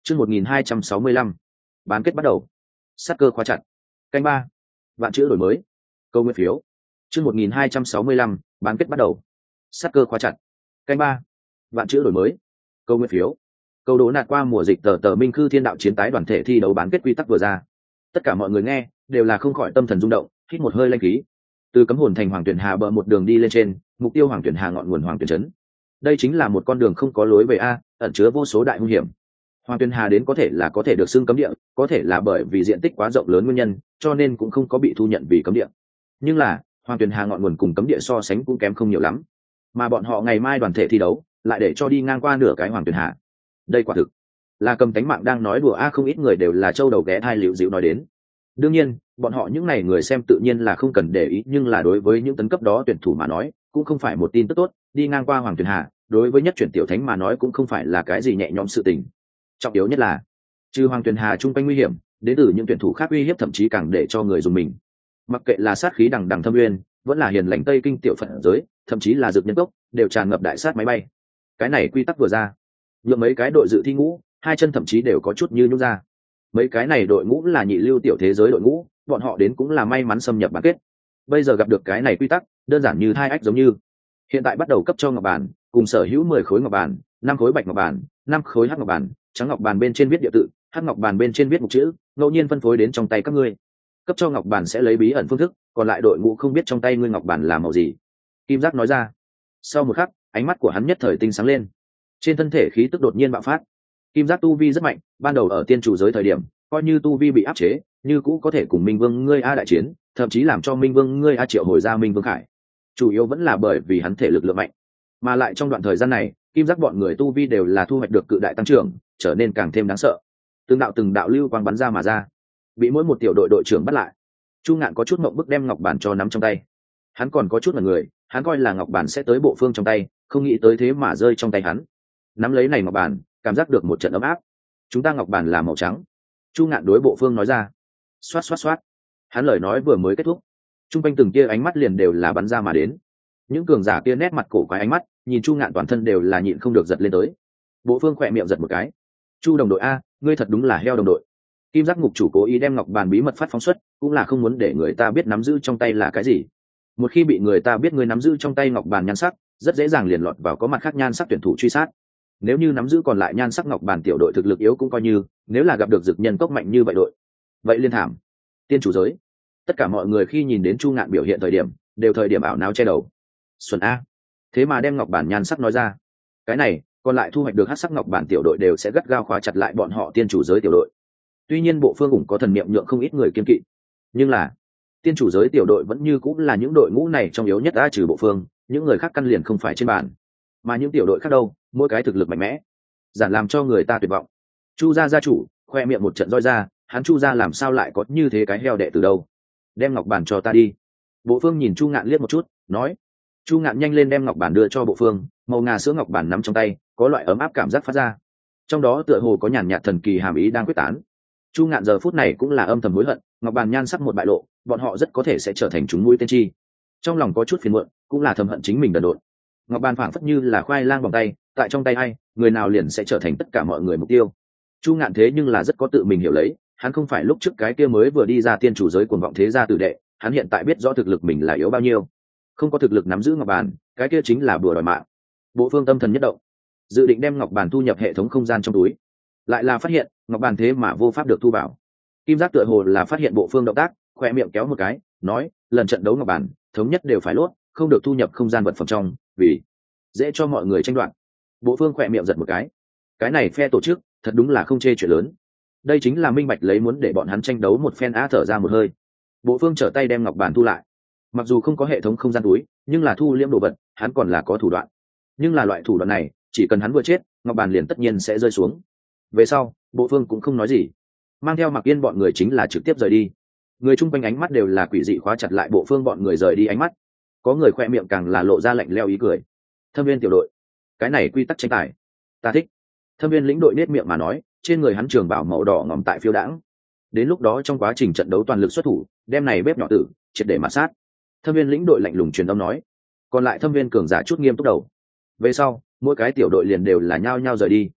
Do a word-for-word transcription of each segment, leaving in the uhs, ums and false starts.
Chương một nghìn hai trăm sáu mươi lăm, bán kết bắt đầu. Sát cơ khóa chặt. Canh ba. Vạn chữ đổi mới. Câu nguyên phiếu. Chương một nghìn hai trăm sáu mươi lăm, bán kết bắt đầu. Sát cơ khóa chặt. Canh ba. Vạn chữ đổi mới. Câu nguyên phiếu. Câu đố nạt qua mùa dịch tờ tờ Minh Khư Thiên Đạo chiến tái đoàn thể thi đấu bán kết quy tắc vừa ra. Tất cả mọi người nghe đều là không khỏi tâm thần rung động, hít một hơi lanh khí. Từ Cấm Hồn thành Hoàng Tuyển Hà bờ một đường đi lên trên, mục tiêu Hoàng Tuyển Hà ngọn nguồn Hoàng Tuyển trấn. Đây chính là một con đường không có lối về a, ẩn chứa vô số đại nguy hiểm. Hoàng Tuyển Hà đến có thể là có thể được xưng cấm địa, có thể là bởi vì diện tích quá rộng lớn nguyên nhân, cho nên cũng không có bị thu nhận vì cấm địa. Nhưng là, Hoàng Tuyển Hà ngọn nguồn cùng cấm địa so sánh cũng kém không nhiều lắm. Mà bọn họ ngày mai đoàn thể thi đấu, lại để cho đi ngang qua nửa cái Hoàng Tuyển Hà. Đây quả thực là cầm tánh mạng đang nói đùa a, không ít người đều là châu đầu ghé thai liễu dịu nói đến. Đương nhiên, bọn họ những này người xem tự nhiên là không cần để ý, nhưng là đối với những tấn cấp đó tuyển thủ mà nói, cũng không phải một tin tức tốt, đi ngang qua Hoàng Tuyển Hà, đối với nhất chuyển tiểu thánh mà nói cũng không phải là cái gì nhẹ nhõm sự tình. Trọng yếu nhất là, trừ Hoàng Tuyển Hà trung quanh nguy hiểm, đến từ những tuyển thủ khác uy hiếp thậm chí càng để cho người dùng mình. Mặc kệ là sát khí đằng đằng thâm uyên, vẫn là hiền lành Tây Kinh tiểu phận giới, thậm chí là dược nhân cốc, đều tràn ngập đại sát máy bay. Cái này quy tắc vừa ra, nhượng mấy cái đội dự thi ngũ, hai chân thậm chí đều có chút như nhũn ra. Mấy cái này đội ngũ là nhị lưu tiểu thế giới đội ngũ, bọn họ đến cũng là may mắn xâm nhập bán kết. Bây giờ gặp được cái này quy tắc, đơn giản như hai ách giống như. Hiện tại bắt đầu cấp cho ngọc bàn, cùng sở hữu mười khối ngọc bàn, năm khối bạch ngọc bàn, năm khối hắc ngọc bàn, trắng ngọc bàn bên trên viết địa tự, hắc ngọc bàn bên trên viết mục chữ, ngẫu nhiên phân phối đến trong tay các ngươi. Cấp cho ngọc bàn sẽ lấy bí ẩn phương thức, còn lại đội ngũ không biết trong tay ngươi ngọc bàn là màu gì. Kim Giác nói ra. Sau một khắc, ánh mắt của hắn nhất thời tinh sáng lên. Trên thân thể khí tức đột nhiên bạo phát. Kim Giác tu vi rất mạnh, ban đầu ở tiên chủ giới thời điểm, coi như tu vi bị áp chế, như cũ có thể cùng Minh Vương ngươi a đại chiến, thậm chí làm cho Minh Vương ngươi a triệu hồi ra Minh Vương Khải. Chủ yếu vẫn là bởi vì hắn thể lực lượng mạnh, mà lại trong đoạn thời gian này, Kim Giác bọn người tu vi đều là thu hoạch được cự đại tăng trưởng, trở nên càng thêm đáng sợ. Từng đạo từng đạo lưu quang bắn ra mà ra, bị mỗi một tiểu đội đội trưởng bắt lại. Chu Ngạn có chút mộng bức đem ngọc bản cho nắm trong tay. Hắn còn có chút là người, hắn coi là ngọc bản sẽ tới bộ phương trong tay, không nghĩ tới thế mà rơi trong tay hắn. Nắm lấy này ngọc bản, cảm giác được một trận ấm áp. Chúng ta ngọc bản là màu trắng. Chu Ngạn đối bộ phương nói ra. Xoát xoát xoát. Hắn lời nói vừa mới kết thúc, trung quanh từng kia ánh mắt liền đều là bắn ra mà đến. Những cường giả kia nét mặt cổ quái ánh mắt, nhìn Chu Ngạn toàn thân đều là nhịn không được giật lên tới. Bộ phương khỏe miệng giật một cái. Chu đồng đội a, ngươi thật đúng là heo đồng đội. Kim Giác ngục chủ cố ý đem ngọc bàn bí mật phát phóng xuất, cũng là không muốn để người ta biết nắm giữ trong tay là cái gì. Một khi bị người ta biết ngươi nắm giữ trong tay ngọc bàn nhan sắc, rất dễ dàng liền lọt vào có mặt khác nhan sắc tuyển thủ truy sát. Nếu như nắm giữ còn lại nhan sắc ngọc bàn tiểu đội thực lực yếu cũng coi như, nếu là gặp được dực nhân cốc mạnh như vậy đội, vậy liên thảm. Tiên chủ giới, tất cả mọi người khi nhìn đến Chu Ngạn biểu hiện thời điểm, đều thời điểm ảo não che đầu. Xuân a, thế mà đem ngọc bản nhan sắc nói ra. Cái này, còn lại thu hoạch được hắc sắc ngọc bản tiểu đội đều sẽ gắt gao khóa chặt lại bọn họ tiên chủ giới tiểu đội. Tuy nhiên bộ phương cũng có thần niệm nhượng không ít người kiên kỵ, nhưng là tiên chủ giới tiểu đội vẫn như cũng là những đội ngũ này trong yếu nhất đã trừ bộ phương, những người khác căn liền không phải trên bàn, mà những tiểu đội khác đâu, mỗi cái thực lực mạnh mẽ, giản làm cho người ta tuyệt vọng. Chu gia gia chủ khoe miệng một trận roi ra, hắn Chu gia làm sao lại có như thế cái heo đệ từ đâu? Đem ngọc bản cho ta đi. Bộ phương nhìn Chu Ngạn liếc một chút, nói. Chu Ngạn nhanh lên đem ngọc bản đưa cho bộ phương, màu ngà sữa ngọc bản nắm trong tay, có loại ấm áp cảm giác phát ra. Trong đó tựa hồ có nhàn nhạt thần kỳ hàm ý đang quyết tán. Chu Ngạn giờ phút này cũng là âm thầm hối hận, ngọc bản nhan sắc một bại lộ, bọn họ rất có thể sẽ trở thành chúng mũi tên chi. Trong lòng có chút phiền muộn, cũng là thầm hận chính mình đần độn. Ngọc bản phảng phất như là khoai lang vòng tay, tại trong tay ai, người nào liền sẽ trở thành tất cả mọi người mục tiêu. Chu Ngạn thế nhưng là rất có tự mình hiểu lấy, hắn không phải lúc trước cái kia mới vừa đi ra tiên chủ giới cuồng vọng thế gia tử đệ, hắn hiện tại biết rõ thực lực mình là yếu bao nhiêu. Không có thực lực nắm giữ ngọc bàn, cái kia chính là bùa đòi mạng. Bộ phương tâm thần nhất động, dự định đem ngọc bàn thu nhập hệ thống không gian trong túi, lại là phát hiện ngọc bàn thế mà vô pháp được thu vào. Kim Giác tựa hồ là phát hiện bộ phương động tác, khoe miệng kéo một cái, nói, lần trận đấu ngọc bàn thống nhất đều phải lốt, không được thu nhập không gian vật phẩm trong, vì dễ cho mọi người tranh đoạt. Bộ phương khoe miệng giật một cái, cái này phe tổ chức thật đúng là không chê chuyện lớn. Đây chính là minh bạch lấy muốn để bọn hắn tranh đấu một phen á. Thở ra một hơi, bộ phương trở tay đem ngọc bàn thu lại. Mặc dù không có hệ thống không gian túi, nhưng là thu liễm đồ vật, hắn còn là có thủ đoạn. Nhưng là loại thủ đoạn này, chỉ cần hắn vừa chết, ngọc bàn liền tất nhiên sẽ rơi xuống. Về sau, bộ phương cũng không nói gì, mang theo Mặc Yên bọn người chính là trực tiếp rời đi. Người chung quanh ánh mắt đều là quỷ dị khóa chặt lại bộ phương bọn người rời đi ánh mắt. Có người khoe miệng càng là lộ ra lạnh leo ý cười. Thâm viên tiểu đội, cái này quy tắc tranh tài, ta thích. Thâm viên lĩnh đội nết miệng mà nói, trên người hắn trường bảo màu đỏ ngòm tại phiêu đãng. Đến lúc đó trong quá trình trận đấu toàn lực xuất thủ, đem này bếp nhỏ tử triệt để mà sát. Thâm viên lĩnh đội lạnh lùng truyền âm nói, còn lại thâm viên cường giả chút nghiêm túc đầu. Về sau, mỗi cái tiểu đội liền đều là nhao nhao rời đi.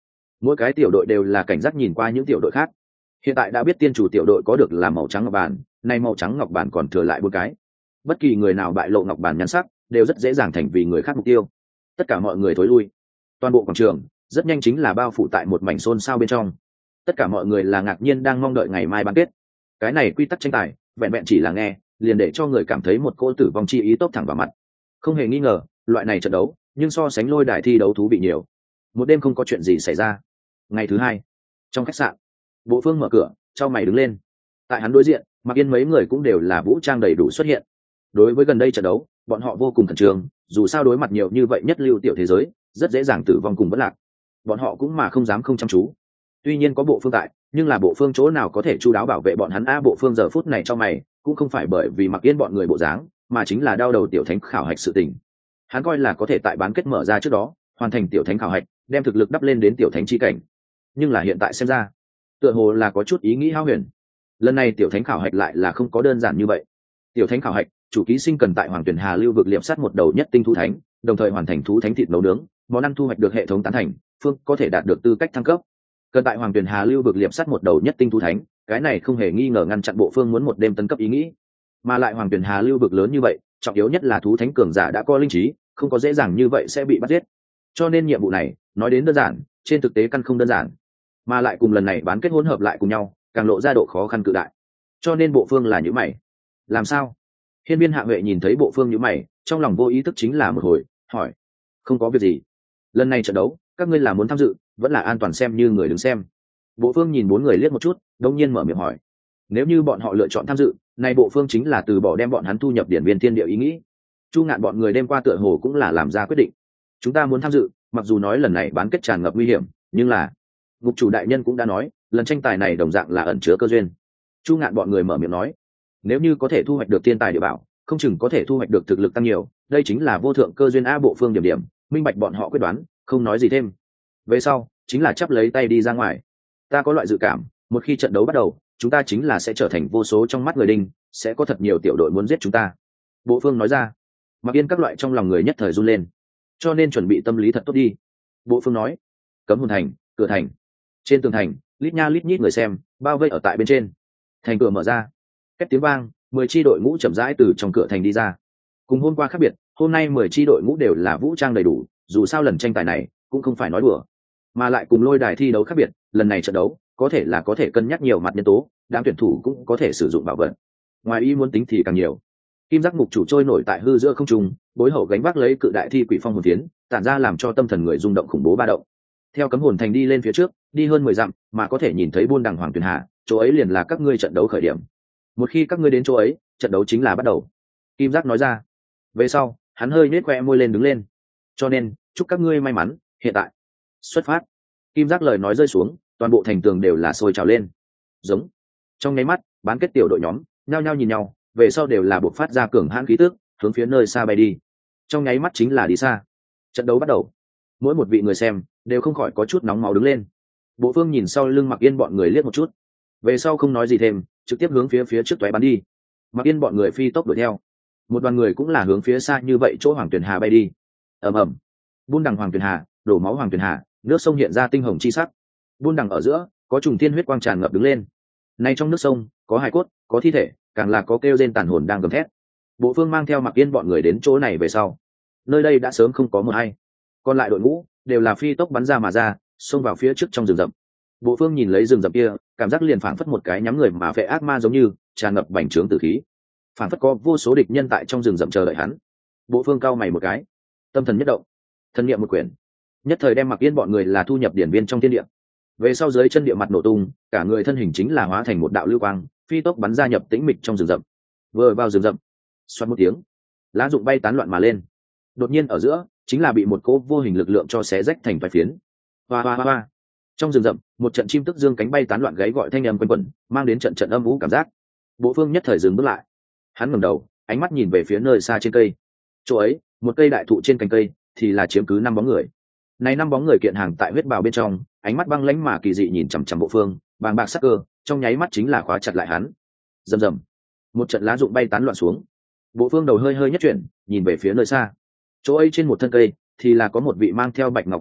mỗi cái tiểu đội đều là cảnh giác nhìn qua những tiểu đội khác. Hiện tại đã biết tiên chủ tiểu đội có được là màu trắng ngọc bản, nay màu trắng ngọc bản còn thừa lại bốn cái. Bất kỳ người nào bại lộ ngọc bản nhắn sắc đều rất dễ dàng thành vì người khác mục tiêu. Tất cả mọi người thối lui, toàn bộ quảng trường rất nhanh chính là bao phủ tại một mảnh xôn xao bên trong. Tất cả mọi người là ngạc nhiên đang mong đợi ngày mai bán kết. Cái này quy tắc tranh tài vẹn vẹn chỉ là nghe liền để cho người cảm thấy một cô tử vong chi ý tốc thẳng vào mặt. Không hề nghi ngờ loại này trận đấu nhưng so sánh lôi đài thi đấu thú vị nhiều. Một đêm không có chuyện gì xảy ra. Ngày thứ hai trong khách sạn, Bộ Phương mở cửa trao mày đứng lên. Tại hắn đối diện Mạc Yên mấy người cũng đều là vũ trang đầy đủ xuất hiện. Đối với gần đây trận đấu bọn họ vô cùng khẩn trương, dù sao đối mặt nhiều như vậy nhất lưu tiểu thế giới rất dễ dàng tử vong cùng bất lạc, bọn họ cũng mà không dám không chăm chú. Tuy nhiên có Bộ Phương tại, nhưng là Bộ Phương chỗ nào có thể chu đáo bảo vệ bọn hắn a? Bộ Phương giờ phút này cho mày cũng không phải bởi vì Mạc Yên bọn người bộ dáng, mà chính là đau đầu tiểu thánh khảo hạch sự tình. Hắn coi là có thể tại bán kết mở ra trước đó hoàn thành tiểu thánh khảo hạch, đem thực lực đắp lên đến tiểu thánh chi cảnh, nhưng là hiện tại xem ra tựa hồ là có chút ý nghĩ hao huyền. Lần này tiểu thánh khảo hạch lại là không có đơn giản như vậy. Tiểu thánh khảo hạch chủ ký sinh cần tại Hoàng Tuyển Hà lưu vực liệp sát một đầu nhất tinh thú thánh, đồng thời hoàn thành thú thánh thịt nấu nướng, món ăn thu hoạch được hệ thống tán thành, phương có thể đạt được tư cách thăng cấp. Cần tại Hoàng Tuyển Hà lưu vực liệp sát một đầu nhất tinh thú thánh, cái này không hề nghi ngờ ngăn chặn Bộ Phương muốn một đêm tấn cấp ý nghĩ. Mà lại Hoàng Tuyển Hà lưu vực lớn như vậy, trọng yếu nhất là thú thánh cường giả đã có linh trí, không có dễ dàng như vậy sẽ bị bắt giết. Cho nên nhiệm vụ này nói đến đơn giản, trên thực tế căn không đơn giản, mà lại cùng lần này bán kết hỗn hợp lại cùng nhau, càng lộ ra độ khó khăn cự đại. Cho nên Bộ Phương là nhíu mày. Làm sao? Hiên Viên Hạ Huệ nhìn thấy Bộ Phương nhíu mày, trong lòng vô ý thức chính là một hồi, hỏi: "Không có việc gì. Lần này trận đấu, các ngươi là muốn tham dự, vẫn là an toàn xem như người đứng xem?" Bộ Phương nhìn bốn người liếc một chút, đống nhiên mở miệng hỏi: "Nếu như bọn họ lựa chọn tham dự, này Bộ Phương chính là từ bỏ đem bọn hắn thu nhập điển viên thiên địa ý nghĩ." Chu Ngạn bọn người đêm qua tựa hồ cũng là làm ra quyết định. "Chúng ta muốn tham dự, mặc dù nói lần này bán kết tràn ngập nguy hiểm, nhưng là ngục chủ đại nhân cũng đã nói, lần tranh tài này đồng dạng là ẩn chứa cơ duyên." Chu Ngạn bọn người mở miệng nói: "Nếu như có thể thu hoạch được thiên tài địa bảo, không chừng có thể thu hoạch được thực lực tăng nhiều, đây chính là vô thượng cơ duyên a." Bộ Phương điểm điểm, minh bạch bọn họ quyết đoán, không nói gì thêm. Về sau, chính là chắp lấy tay đi ra ngoài. "Ta có loại dự cảm, một khi trận đấu bắt đầu, chúng ta chính là sẽ trở thành vô số trong mắt người đinh, sẽ có thật nhiều tiểu đội muốn giết chúng ta." Bộ Phương nói ra. Mặc Yên các loại trong lòng người nhất thời run lên, cho nên chuẩn bị tâm lý thật tốt đi. Bộ Phương nói: "Cấm hồn thành, cửa thành." Trên tường thành, lít nha lít nhít người xem, bao vây ở tại bên trên. Thành cửa mở ra, két tiếng vang, mười chi đội ngũ chậm rãi từ trong cửa thành đi ra. Cùng hôm qua khác biệt, hôm nay mười chi đội ngũ đều là vũ trang đầy đủ, dù sao lần tranh tài này cũng không phải nói đùa, mà lại cùng lôi đài thi đấu khác biệt, lần này trận đấu có thể là có thể cân nhắc nhiều mặt nhân tố, đám tuyển thủ cũng có thể sử dụng bảo vật. Ngoài ý muốn tính thì càng nhiều. Kim giác ngục chủ trôi nổi tại hư giữa không trung, bối hậu gánh vác lấy cự đại thi quỷ phong hồn tiến, tản ra làm cho tâm thần người rung động khủng bố ba động. Theo cấm hồn thành đi lên phía trước, đi hơn mười dặm, mà có thể nhìn thấy buôn đằng Hoàng Tuyền Hà, chỗ ấy liền là các ngươi trận đấu khởi điểm. Một khi các ngươi đến chỗ ấy, trận đấu chính là bắt đầu. Kim giác nói ra. Về sau, hắn hơi nhếch khoe môi lên đứng lên. Cho nên, chúc các ngươi may mắn, hiện tại xuất phát. Kim giác lời nói rơi xuống, toàn bộ thành tường đều là sôi trào lên. Giống. Trong nháy mắt, bán kết tiểu đội nhóm nhao nhao nhìn nhau, về sau đều là buộc phát ra cường hãn khí tức, hướng phía nơi xa bay đi. Trong nháy mắt chính là đi xa. Trận đấu bắt đầu. Mỗi một vị người xem đều không khỏi có chút nóng máu đứng lên. Bộ Phương nhìn sau lưng Mặc Yên bọn người liếc một chút, về sau không nói gì thêm, trực tiếp hướng phía phía trước toé bắn đi. Mặc Yên bọn người phi tốc đuổi theo, một đoàn người cũng là hướng phía xa như vậy chỗ Hoàng Tuyền Hà bay đi. Ầm ầm. Buôn đằng Hoàng Tuyền Hà, đổ máu Hoàng Tuyền Hà, nước sông hiện ra tinh hồng chi sắc. Buôn đằng ở giữa có trùng thiên huyết quang tràn ngập đứng lên. Nay trong nước sông có hài cốt, có thi thể, càng là có kêu rên tàn hồn đang gầm thét. Bộ Phương mang theo Mặc Yên bọn người đến chỗ này về sau, nơi đây đã sớm không có một ai, còn lại đội ngũ đều là phi tốc bắn ra mà ra, xông vào phía trước trong rừng rậm. Bộ Phương nhìn lấy rừng rậm kia, cảm giác liền phảng phất một cái nhắm người mà phệ ác ma giống như tràn ngập bành trướng tử khí, phảng phất có vô số địch nhân tại trong rừng rậm chờ đợi hắn. Bộ Phương cao mày một cái, tâm thần nhất động, thân niệm một quyển, nhất thời đem Mặc Yên bọn người là thu nhập điển viên trong thiên địa. Về sau dưới chân địa mặt nổ tung, cả người thân hình chính là hóa thành một đạo lưu quang, phi tốc bắn ra nhập tĩnh mịch trong rừng rậm. Vừa vào rừng rậm, xoát một tiếng, lá rụng bay tán loạn mà lên. Đột nhiên ở giữa, chính là bị một cỗ vô hình lực lượng cho xé rách thành vài phiến. Hoa hoa hoa. Trong rừng rậm, một trận chim tức dương cánh bay tán loạn gáy gọi thanh âm quanh quẩn, mang đến trận trận âm u cảm giác. Bộ Phương nhất thời dừng bước lại. Hắn ngẩng đầu, ánh mắt nhìn về phía nơi xa trên cây. Chỗ ấy, một cây đại thụ trên cành cây thì là chiếm cứ năm bóng người. Này năm bóng người kiện hàng tại huyết bào bên trong, ánh mắt băng lãnh mà kỳ dị nhìn chằm chằm Bộ Phương, bàng bạc sắc cơ, trong nháy mắt chính là khóa chặt lại hắn. Rầm rầm. Một trận lá rụng bay tán loạn xuống. Bộ Phương đầu hơi hơi nhất chuyển, nhìn về phía nơi xa. Chỗ ấy trên một thân cây thì là có một vị mang theo bạch ngọc mặt nạ,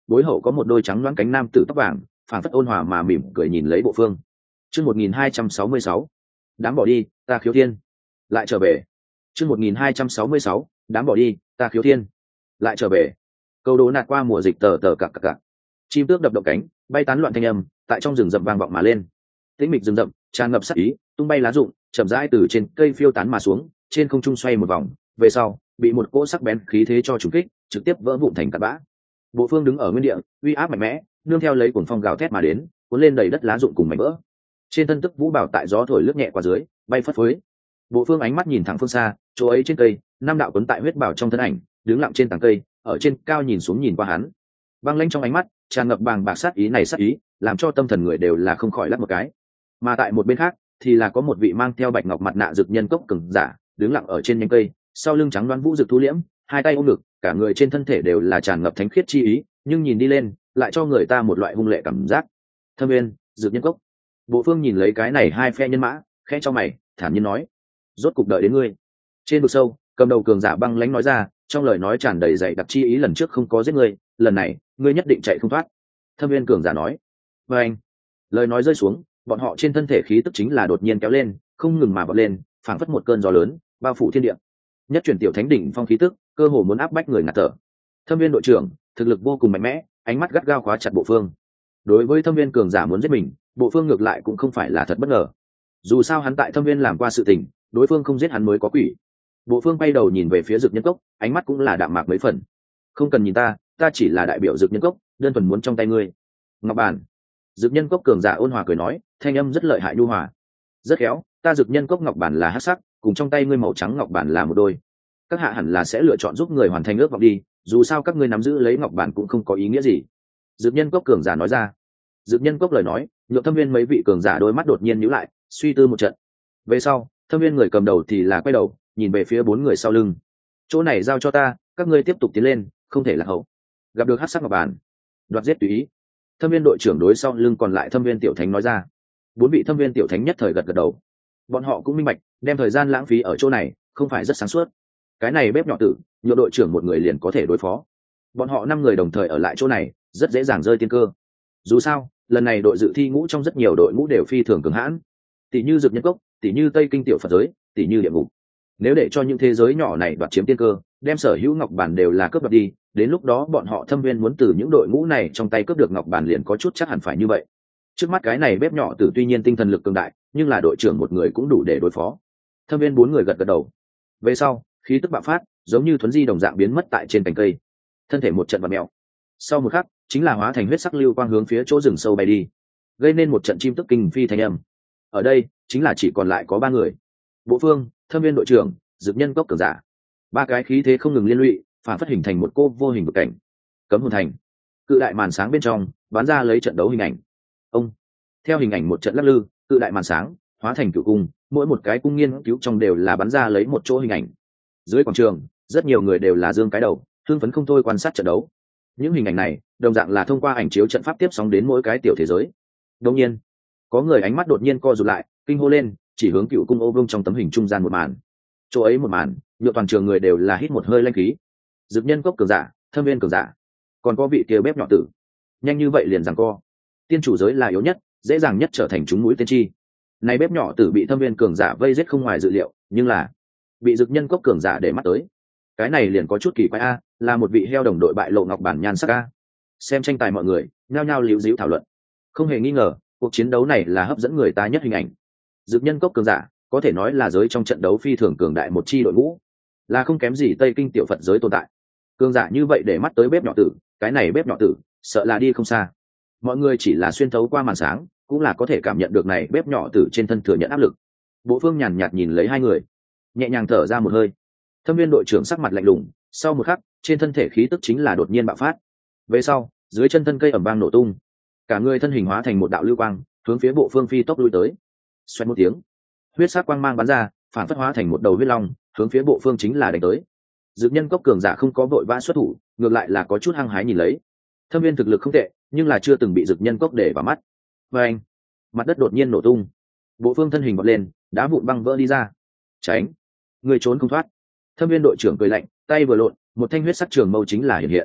bối hậu có một đôi trắng loáng cánh nam tử tóc vàng, phảng phất ôn hòa mà mỉm cười nhìn lấy bộ phương. Chương một nghìn hai trăm sáu mươi sáu, đám bỏ đi, ta khiếu thiên, lại trở về. Chương một nghìn hai trăm sáu mươi sáu, đám bỏ đi, ta khiếu thiên, lại trở về. Câu đố nạt qua mùa dịch tờ tờ cặc cặc cặc. Chim tước đập động cánh, bay tán loạn thanh âm, tại trong rừng rậm vang vọng mà lên. Tĩnh mịch rừng rậm, tràn ngập sát ý, tung bay lá rụng, chậm rãi từ trên cây phiêu tán mà xuống, trên không trung xoay một vòng, về sau, bị một cỗ sắc bén khí thế cho trùng kích, trực tiếp vỡ vụn thành cát bã. Bộ Phương đứng ở nguyên địa, uy áp mạnh mẽ, nương theo lấy cuồng phong gào thét mà đến, cuốn lên đầy đất lá rụng cùng mảnh vỡ. Trên thân tức vũ bảo tại gió thổi lướt nhẹ qua dưới, bay phất phới. Bộ Phương ánh mắt nhìn thẳng phương xa, chỗ ấy trên cây, năm đạo cuốn tại huyết bảo trong thân ảnh, đứng lặng trên tảng cây, ở trên cao nhìn xuống nhìn qua hắn. Băng lãnh trong ánh mắt, tràn ngập bàng bạc sát ý này sát ý, làm cho tâm thần người đều là không khỏi lắc một cái. Mà tại một bên khác, thì là có một vị mang theo bạch ngọc mặt nạ dược nhân cốc cường giả, đứng lặng ở trên nhánh cây, sau lưng trắng đoán vũ dược thu liễm, hai tay ôm ngực, cả người trên thân thể đều là tràn ngập thánh khiết chi ý, nhưng nhìn đi lên, lại cho người ta một loại hung lệ cảm giác. Thâm Viên, dược nhân cốc. Bộ Phương nhìn lấy cái này hai phe nhân mã, khẽ cho mày, thản nhiên nói: "Rốt cục đợi đến ngươi." Trên vực sâu, cầm đầu cường giả băng lãnh nói ra, trong lời nói tràn đầy dày đặc chi ý, lần trước không có giết ngươi, lần này, ngươi nhất định chạy không thoát. Thâm Viên cường giả nói. Và anh, lời nói rơi xuống, bọn họ trên thân thể khí tức chính là đột nhiên kéo lên, không ngừng mà bật lên, phảng phất một cơn gió lớn, bao phủ thiên địa. Nhất chuyển tiểu thánh đỉnh phong khí tức, cơ hồ muốn áp bách người ngạt thở. Thâm Viên đội trưởng, thực lực vô cùng mạnh mẽ, ánh mắt gắt gao khóa chặt Bộ Phương. Đối với Thâm Viên cường giả muốn giết mình, Bộ Phương ngược lại cũng không phải là thật bất ngờ. Dù sao hắn tại Thâm Viên làm qua sự tình, đối phương không giết hắn mới có quỷ. Bộ Phương bay đầu nhìn về phía Dực Nhân Cốc, ánh mắt cũng là đạm mạc mấy phần. "Không cần nhìn ta, ta chỉ là đại biểu Dực Nhân Cốc, đơn thuần muốn trong tay ngươi." Ngọc Bản. Dực Nhân Cốc cường giả ôn hòa cười nói, thanh âm rất lợi hại nhu hòa. "Rất khéo, ta Dực Nhân Cốc Ngọc Bản là hắc sắc, cùng trong tay ngươi màu trắng Ngọc Bản là một đôi. Các hạ hẳn là sẽ lựa chọn giúp người hoàn thành ước vọng đi, dù sao các ngươi nắm giữ lấy Ngọc Bản cũng không có ý nghĩa gì." Dực Nhân Cốc cường giả nói ra. Dực Nhân Cốc lời nói, nhượng Thâm Viên mấy vị cường giả đôi mắt đột nhiên nhíu lại, suy tư một trận. Về sau, Thâm Viên người cầm đầu thì là quay đầu, nhìn về phía bốn người sau lưng. "Chỗ này giao cho ta, các ngươi tiếp tục tiến lên, không thể lạc hậu. Gặp được hắc sắc Ngọc Bản, đoạt giết tùy ý." Thâm Viên đội trưởng đối sau lưng còn lại Thâm Viên tiểu thánh nói ra. Bốn vị Thâm Viên tiểu thánh nhất thời gật gật đầu. Bọn họ cũng minh bạch, đem thời gian lãng phí ở chỗ này không phải rất sáng suốt. Cái này bếp nhỏ tử, nhượng đội trưởng một người liền có thể đối phó. Bọn họ năm người đồng thời ở lại chỗ này, rất dễ dàng rơi tiên cơ. Dù sao, lần này đội dự thi ngũ trong rất nhiều đội ngũ đều phi thường cường hãn, tỷ như Dực Nhân Cốc, tỷ như Tây Kinh tiểu Phật giới, tỷ như địa ngục. Nếu để cho những thế giới nhỏ này đoạt chiếm tiên cơ, đem sở hữu Ngọc Bản đều là cướp đoạt đi, đến lúc đó bọn họ Thâm Viên muốn từ những đội ngũ này trong tay cướp được Ngọc Bản liền có chút chắc hẳn phải như vậy. Trước mắt cái này bếp nhỏ tử tuy nhiên tinh thần lực cường đại, nhưng là đội trưởng một người cũng đủ để đối phó. Thâm Viên bốn người gật gật đầu. Về sau, khí tức bạo phát, giống như thuấn di đồng dạng biến mất tại trên cành cây. Thân thể một trận vặn mèo. Sau một khắc, chính là hóa thành huyết sắc lưu quang hướng phía chỗ rừng sâu bay đi, gây nên một trận chim tức kinh phi thanh âm. Ở đây, chính là chỉ còn lại có ba người. Bộ Phương, Thâm Viên đội trưởng, Dực Nhân Cốc cường giả. Ba cái khí thế không ngừng liên lụy, phản phất hình thành một cô vô hình vực cảnh. Cấm hồn thành. Cự đại màn sáng bên trong, bắn ra lấy trận đấu hình ảnh. Ông. Theo hình ảnh một trận lắc lư, cự đại màn sáng hóa thành cửu cung, mỗi một cái cung nghiên cứu trong đều là bắn ra lấy một chỗ hình ảnh. Dưới quảng trường, rất nhiều người đều là giương cái đầu, hưng phấn không thôi quan sát trận đấu. Những hình ảnh này, đồng dạng là thông qua ảnh chiếu trận pháp tiếp sóng đến mỗi cái tiểu thế giới. Đương nhiên, có người ánh mắt đột nhiên co rụt lại, kinh hô lên, chỉ hướng cựu cung ô vương trong tấm hình trung gian một màn. Chỗ ấy một màn, nhựa toàn trường người đều là hít một hơi lanh khí. Dực Nhân Cốc cường giả, Thâm Viên cường giả, còn có vị kia bếp nhỏ tử, nhanh như vậy liền giằng co. Tiên chủ giới là yếu nhất, dễ dàng nhất trở thành chúng mũi tên chi. Này bếp nhỏ tử bị Thâm Viên cường giả vây giết không ngoài dự liệu, nhưng là bị Dực Nhân Cốc cường giả để mắt tới. Cái này liền có chút kỳ quái a, là một vị heo đồng đội bại lộ Ngọc Bản nhan sắc a. Xem tranh tài mọi người, nhao nhao líu díu thảo luận. Không hề nghi ngờ, cuộc chiến đấu này là hấp dẫn người ta nhất hình ảnh. Dực Nhân Cốc cường giả, có thể nói là giới trong trận đấu phi thường cường đại một chi đội ngũ, là không kém gì Tây Kinh tiểu Phật giới tồn tại. Cường giả như vậy để mắt tới bếp nhỏ tử, cái này bếp nhỏ tử, sợ là đi không xa. Mọi người chỉ là xuyên thấu qua màn sáng, cũng là có thể cảm nhận được này bếp nhỏ tử trên thân thừa nhận áp lực. Bộ Phương nhàn nhạt nhìn lấy hai người, nhẹ nhàng thở ra một hơi. Thâm Viên đội trưởng sắc mặt lạnh lùng, sau một khắc, trên thân thể khí tức chính là đột nhiên bạo phát. Về sau, dưới chân thân cây ầm vang nổ tung, cả người thân hình hóa thành một đạo lưu quang, hướng phía Bộ Phương phi tốc lui tới. Xoẹt một tiếng, huyết sắc quang mang bắn ra, phản phất hóa thành một đầu huyết long, hướng phía Bộ Phương chính là đánh tới. Dực Nhân Cốc cường giả không có vội vã xuất thủ, ngược lại là có chút hăng hái nhìn lấy. Thâm Viên thực lực không tệ, nhưng là chưa từng bị Dực Nhân Cốc để vào mắt. Và anh, mặt đất đột nhiên nổ tung, Bộ Phương thân hình bật lên, đá vụn băng vỡ đi ra. Tránh, người trốn không thoát. Thâm Viên đội trưởng cười lạnh, tay vừa lộn, một thanh huyết sắc trường mâu chính là hiện hiện.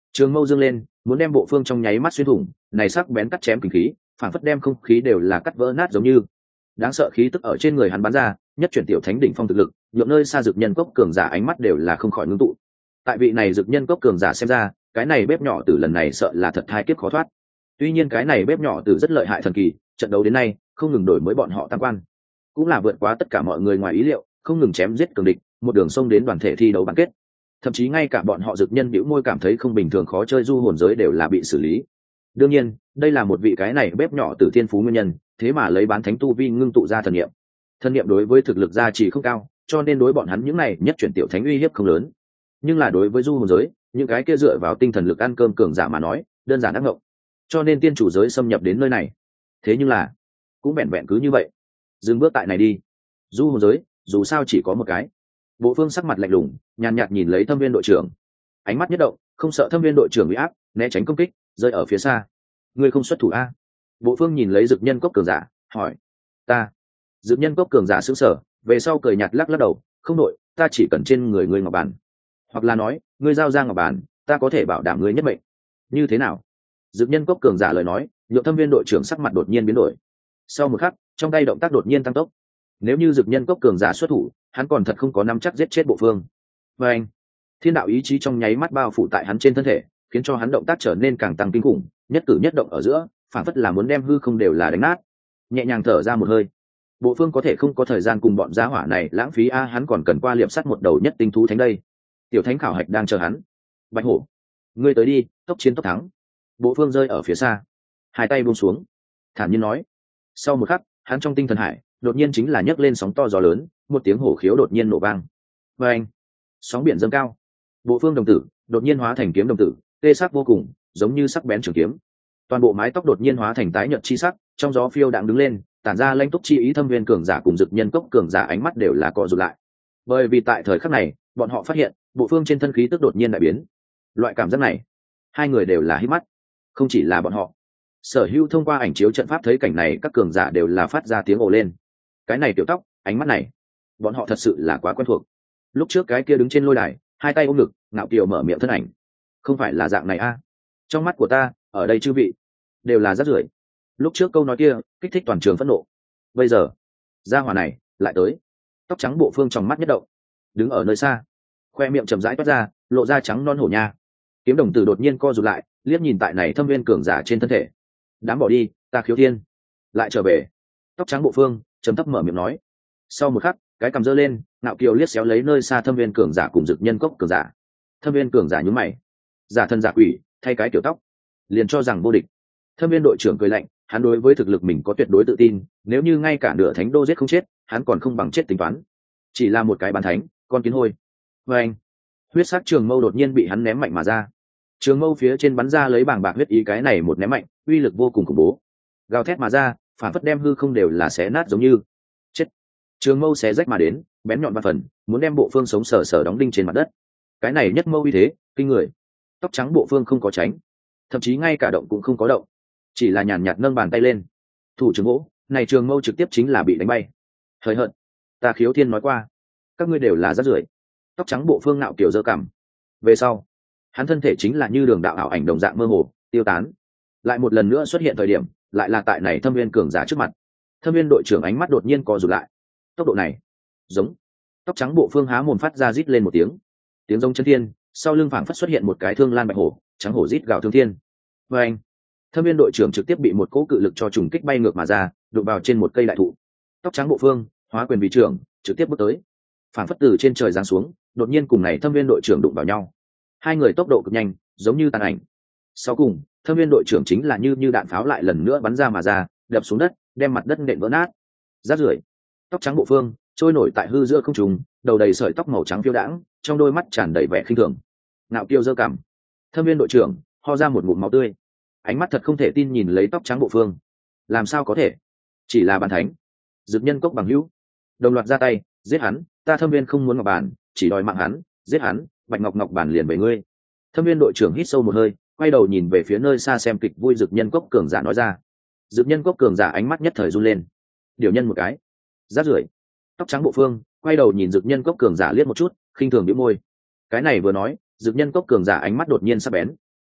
Trường mâu dương lên, muốn đem bộ phương trong nháy mắt xuyên thủng, này sắc bén cắt chém kinh khí, phản phất đem không khí đều là cắt vỡ nát giống như. Đáng sợ khí tức ở trên người hắn bắn ra, nhất chuyển tiểu thánh đỉnh phong thực lực, nhượng nơi xa dược nhân cốc cường giả ánh mắt đều là không khỏi ngưng tụ. Tại vị này dược nhân cốc cường giả xem ra, cái này bếp nhỏ tử lần này sợ là thật hai kiếp khó thoát. Tuy nhiên cái này bếp nhỏ tử rất lợi hại thần kỳ, trận đấu đến nay không ngừng đổi mới bọn họ tam quan, cũng là vượt quá tất cả mọi người ngoài ý liệu, không ngừng chém giết cường địch, một đường sông đến đoàn thể thi đấu bán kết. Thậm chí ngay cả bọn họ dược nhân bĩu môi cảm thấy không bình thường khó chơi du hồn giới đều là bị xử lý. Đương nhiên, đây là một vị cái này bếp nhỏ tử thiên phú nguyên nhân, thế mà lấy bán thánh tu vi ngưng tụ ra thần niệm. Thần niệm đối với thực lực gia trì không cao, cho nên đối bọn hắn những này nhất chuyển tiểu thánh uy hiếp không lớn. Nhưng là đối với du hồn giới, những cái kia dựa vào tinh thần lực ăn cơm cường giả mà nói, đơn giản ác ngộng. Cho nên tiên chủ giới xâm nhập đến nơi này. Thế nhưng là, cũng vẹn vẹn cứ như vậy. Dừng bước tại này đi. Du hồn giới, dù sao chỉ có một cái. Bộ Phương sắc mặt lạnh lùng, nhàn nhạt nhìn lấy Thâm Viên đội trưởng, ánh mắt nhất động, không sợ Thâm Viên đội trưởng bị áp, né tránh công kích, rơi ở phía xa. Ngươi không xuất thủ a? Bộ Phương nhìn lấy Dực Nhân Cốc cường giả, hỏi. Ta. Dực Nhân Cốc cường giả sững sờ, về sau cười nhạt lắc lắc đầu, không nội, ta chỉ cần trên người ngươi ngọc bàn, hoặc là nói, ngươi giao ra ngọc bàn, ta có thể bảo đảm ngươi nhất mệnh. Như thế nào? Dực Nhân Cốc cường giả lời nói, nhượng Thâm Viên đội trưởng sắc mặt đột nhiên biến đổi. Sau một khắc, trong tay động tác đột nhiên tăng tốc. Nếu như Dực Nhân Cốc cường giả xuất thủ, hắn còn thật không có nắm chắc giết chết Bộ Phương. Và anh, thiên đạo ý chí trong nháy mắt bao phủ tại hắn trên thân thể, khiến cho hắn động tác trở nên càng tăng kinh khủng, nhất cử nhất động ở giữa, phản phất là muốn đem hư không đều là đánh nát. Nhẹ nhàng thở ra một hơi, Bộ Phương có thể không có thời gian cùng bọn gia hỏa này lãng phí a, hắn còn cần qua liệp sắt một đầu nhất tinh thú thánh đây. Tiểu thánh khảo hạch đang chờ hắn. Bạch hổ, ngươi tới đi, tốc chiến tốc thắng. Bộ Phương rơi ở phía xa, hai tay buông xuống, thản nhiên nói. Sau một khắc, hắn trong tinh thần hải đột nhiên chính là nhấc lên sóng to gió lớn, một tiếng hổ khiếu đột nhiên nổ vang. Và anh, sóng biển dâng cao. Bộ Phương đồng tử đột nhiên hóa thành kiếm đồng tử, tê sắc vô cùng, giống như sắc bén trường kiếm. Toàn bộ mái tóc đột nhiên hóa thành tái nhợt chi sắc, trong gió phiêu đãng đứng lên, tản ra lanh túc chi ý. Thâm Viên cường giả cùng Dực Nhân Cốc cường giả ánh mắt đều là co rụt lại, bởi vì tại thời khắc này, bọn họ phát hiện Bộ Phương trên thân khí tức đột nhiên đại biến. Loại cảm giác này, hai người đều là hít mắt. Không chỉ là bọn họ, sở hữu thông qua ảnh chiếu trận pháp thấy cảnh này các cường giả đều là phát ra tiếng ồ lên. Cái này tiểu tóc, ánh mắt này, bọn họ thật sự là quá quen thuộc. Lúc trước cái kia đứng trên lôi đài, hai tay ôm ngực, ngạo kiều mở miệng thân ảnh, không phải là dạng này a? Trong mắt của ta, ở đây chư vị đều là rác rưởi. Lúc trước câu nói kia kích thích toàn trường phẫn nộ, bây giờ gia hỏa này lại tới. Tóc trắng Bộ Phương trong mắt nhất động, đứng ở nơi xa, khoe miệng chậm rãi toát ra, lộ ra trắng non hổ nha. Kiếm đồng tử đột nhiên co rụt lại, liếc nhìn tại này Thâm Viên cường giả trên thân thể. Đám bỏ đi, ta khiếu thiên lại trở về. Tóc trắng Bộ Phương trầm thấp mở miệng nói. Sau một khắc, cái cằm giơ lên, ngạo kiều liếc xéo lấy nơi xa Thâm Viên cường giả cùng Dực Nhân Cốc cường giả. Thâm Viên cường giả nhún mày, giả thân giả quỷ, thay cái tiểu tóc, liền cho rằng vô địch. Thâm Viên đội trưởng cười lạnh, hắn đối với thực lực mình có tuyệt đối tự tin, nếu như ngay cả nửa thánh đô giết không chết, hắn còn không bằng chết tính toán. Chỉ là một cái bán thánh, con kiến hôi. Và anh, huyết sắc trường mâu đột nhiên bị hắn ném mạnh mà ra. Trường mâu phía trên bắn ra lấy bảng bạc huyết ý, cái này một ném mạnh, uy lực vô cùng khủng bố, gào thét mà ra, phản phất đem hư không đều là xé nát giống như. Chết. Trường mâu xé rách mà đến, bén nhọn và phần, muốn đem Bộ Phương sống sờ sờ đóng đinh trên mặt đất. Cái này nhất mâu uy thế kinh người. Tóc trắng Bộ Phương không có tránh, thậm chí ngay cả động cũng không có động, chỉ là nhàn nhạt nâng bàn tay lên, thủ trường gỗ này trường mâu trực tiếp chính là bị đánh bay. Hời hợt, ta khiếu thiên nói qua, các ngươi đều là rác rưởi. Tóc trắng Bộ Phương nạo kiểu giơ cằm. Về sau, hắn thân thể chính là như đường đạo ảo ảnh đồng dạng mơ hồ tiêu tán, lại một lần nữa xuất hiện thời điểm, lại là tại này Thâm Viên cường giả trước mặt. Thâm Viên đội trưởng ánh mắt đột nhiên co rụt lại. Tốc độ này, giống. Tóc trắng Bộ Phương há mồm phát ra rít lên một tiếng, tiếng giống chân thiên, sau lưng phảng phất xuất hiện một cái thương lan bạch hổ, trắng hổ rít gào thương thiên. Và anh, Thâm Viên đội trưởng trực tiếp bị một cỗ cự lực cho trùng kích bay ngược mà ra, đụng vào trên một cây đại thụ. Tóc trắng Bộ Phương hóa quyền vị trưởng, trực tiếp bước tới, phảng phất từ trên trời giáng xuống, đột nhiên cùng này Thâm Viên đội trưởng đụng vào nhau. Hai người tốc độ cực nhanh, giống như tàn ảnh. Sau cùng, Thâm Viên đội trưởng chính là như như đạn pháo lại lần nữa bắn ra mà ra, đập xuống đất, đem mặt đất nện vỡ nát. Rác rưởi. Tóc trắng Bộ Phương trôi nổi tại hư giữa không trung, đầu đầy sợi tóc màu trắng phiêu đãng, trong đôi mắt tràn đầy vẻ khinh thường. Ngạo kiêu giơ cằm. Thâm Viên đội trưởng ho ra một ngụm máu tươi, ánh mắt thật không thể tin nhìn lấy tóc trắng Bộ Phương. Làm sao có thể? Chỉ là bàn thánh. Dực Nhân Cốc bằng hữu đồng loạt ra tay, giết hắn, ta Thâm Viên không muốn ngọc bàn, chỉ đòi mạng hắn, giết hắn, Bạch Ngọc Ngọc bàn liền về ngươi. Thâm Viên đội trưởng hít sâu một hơi, quay đầu nhìn về phía nơi xa xem kịch vui Dực Nhân Cốc cường giả nói ra. Dực Nhân Cốc cường giả ánh mắt nhất thời run lên. Điều nhân một cái, rát rưởi. Tóc trắng Bộ Phương quay đầu nhìn Dực Nhân Cốc cường giả liếc một chút, khinh thường bĩu môi. Cái này vừa nói, Dực Nhân Cốc cường giả ánh mắt đột nhiên sắc bén.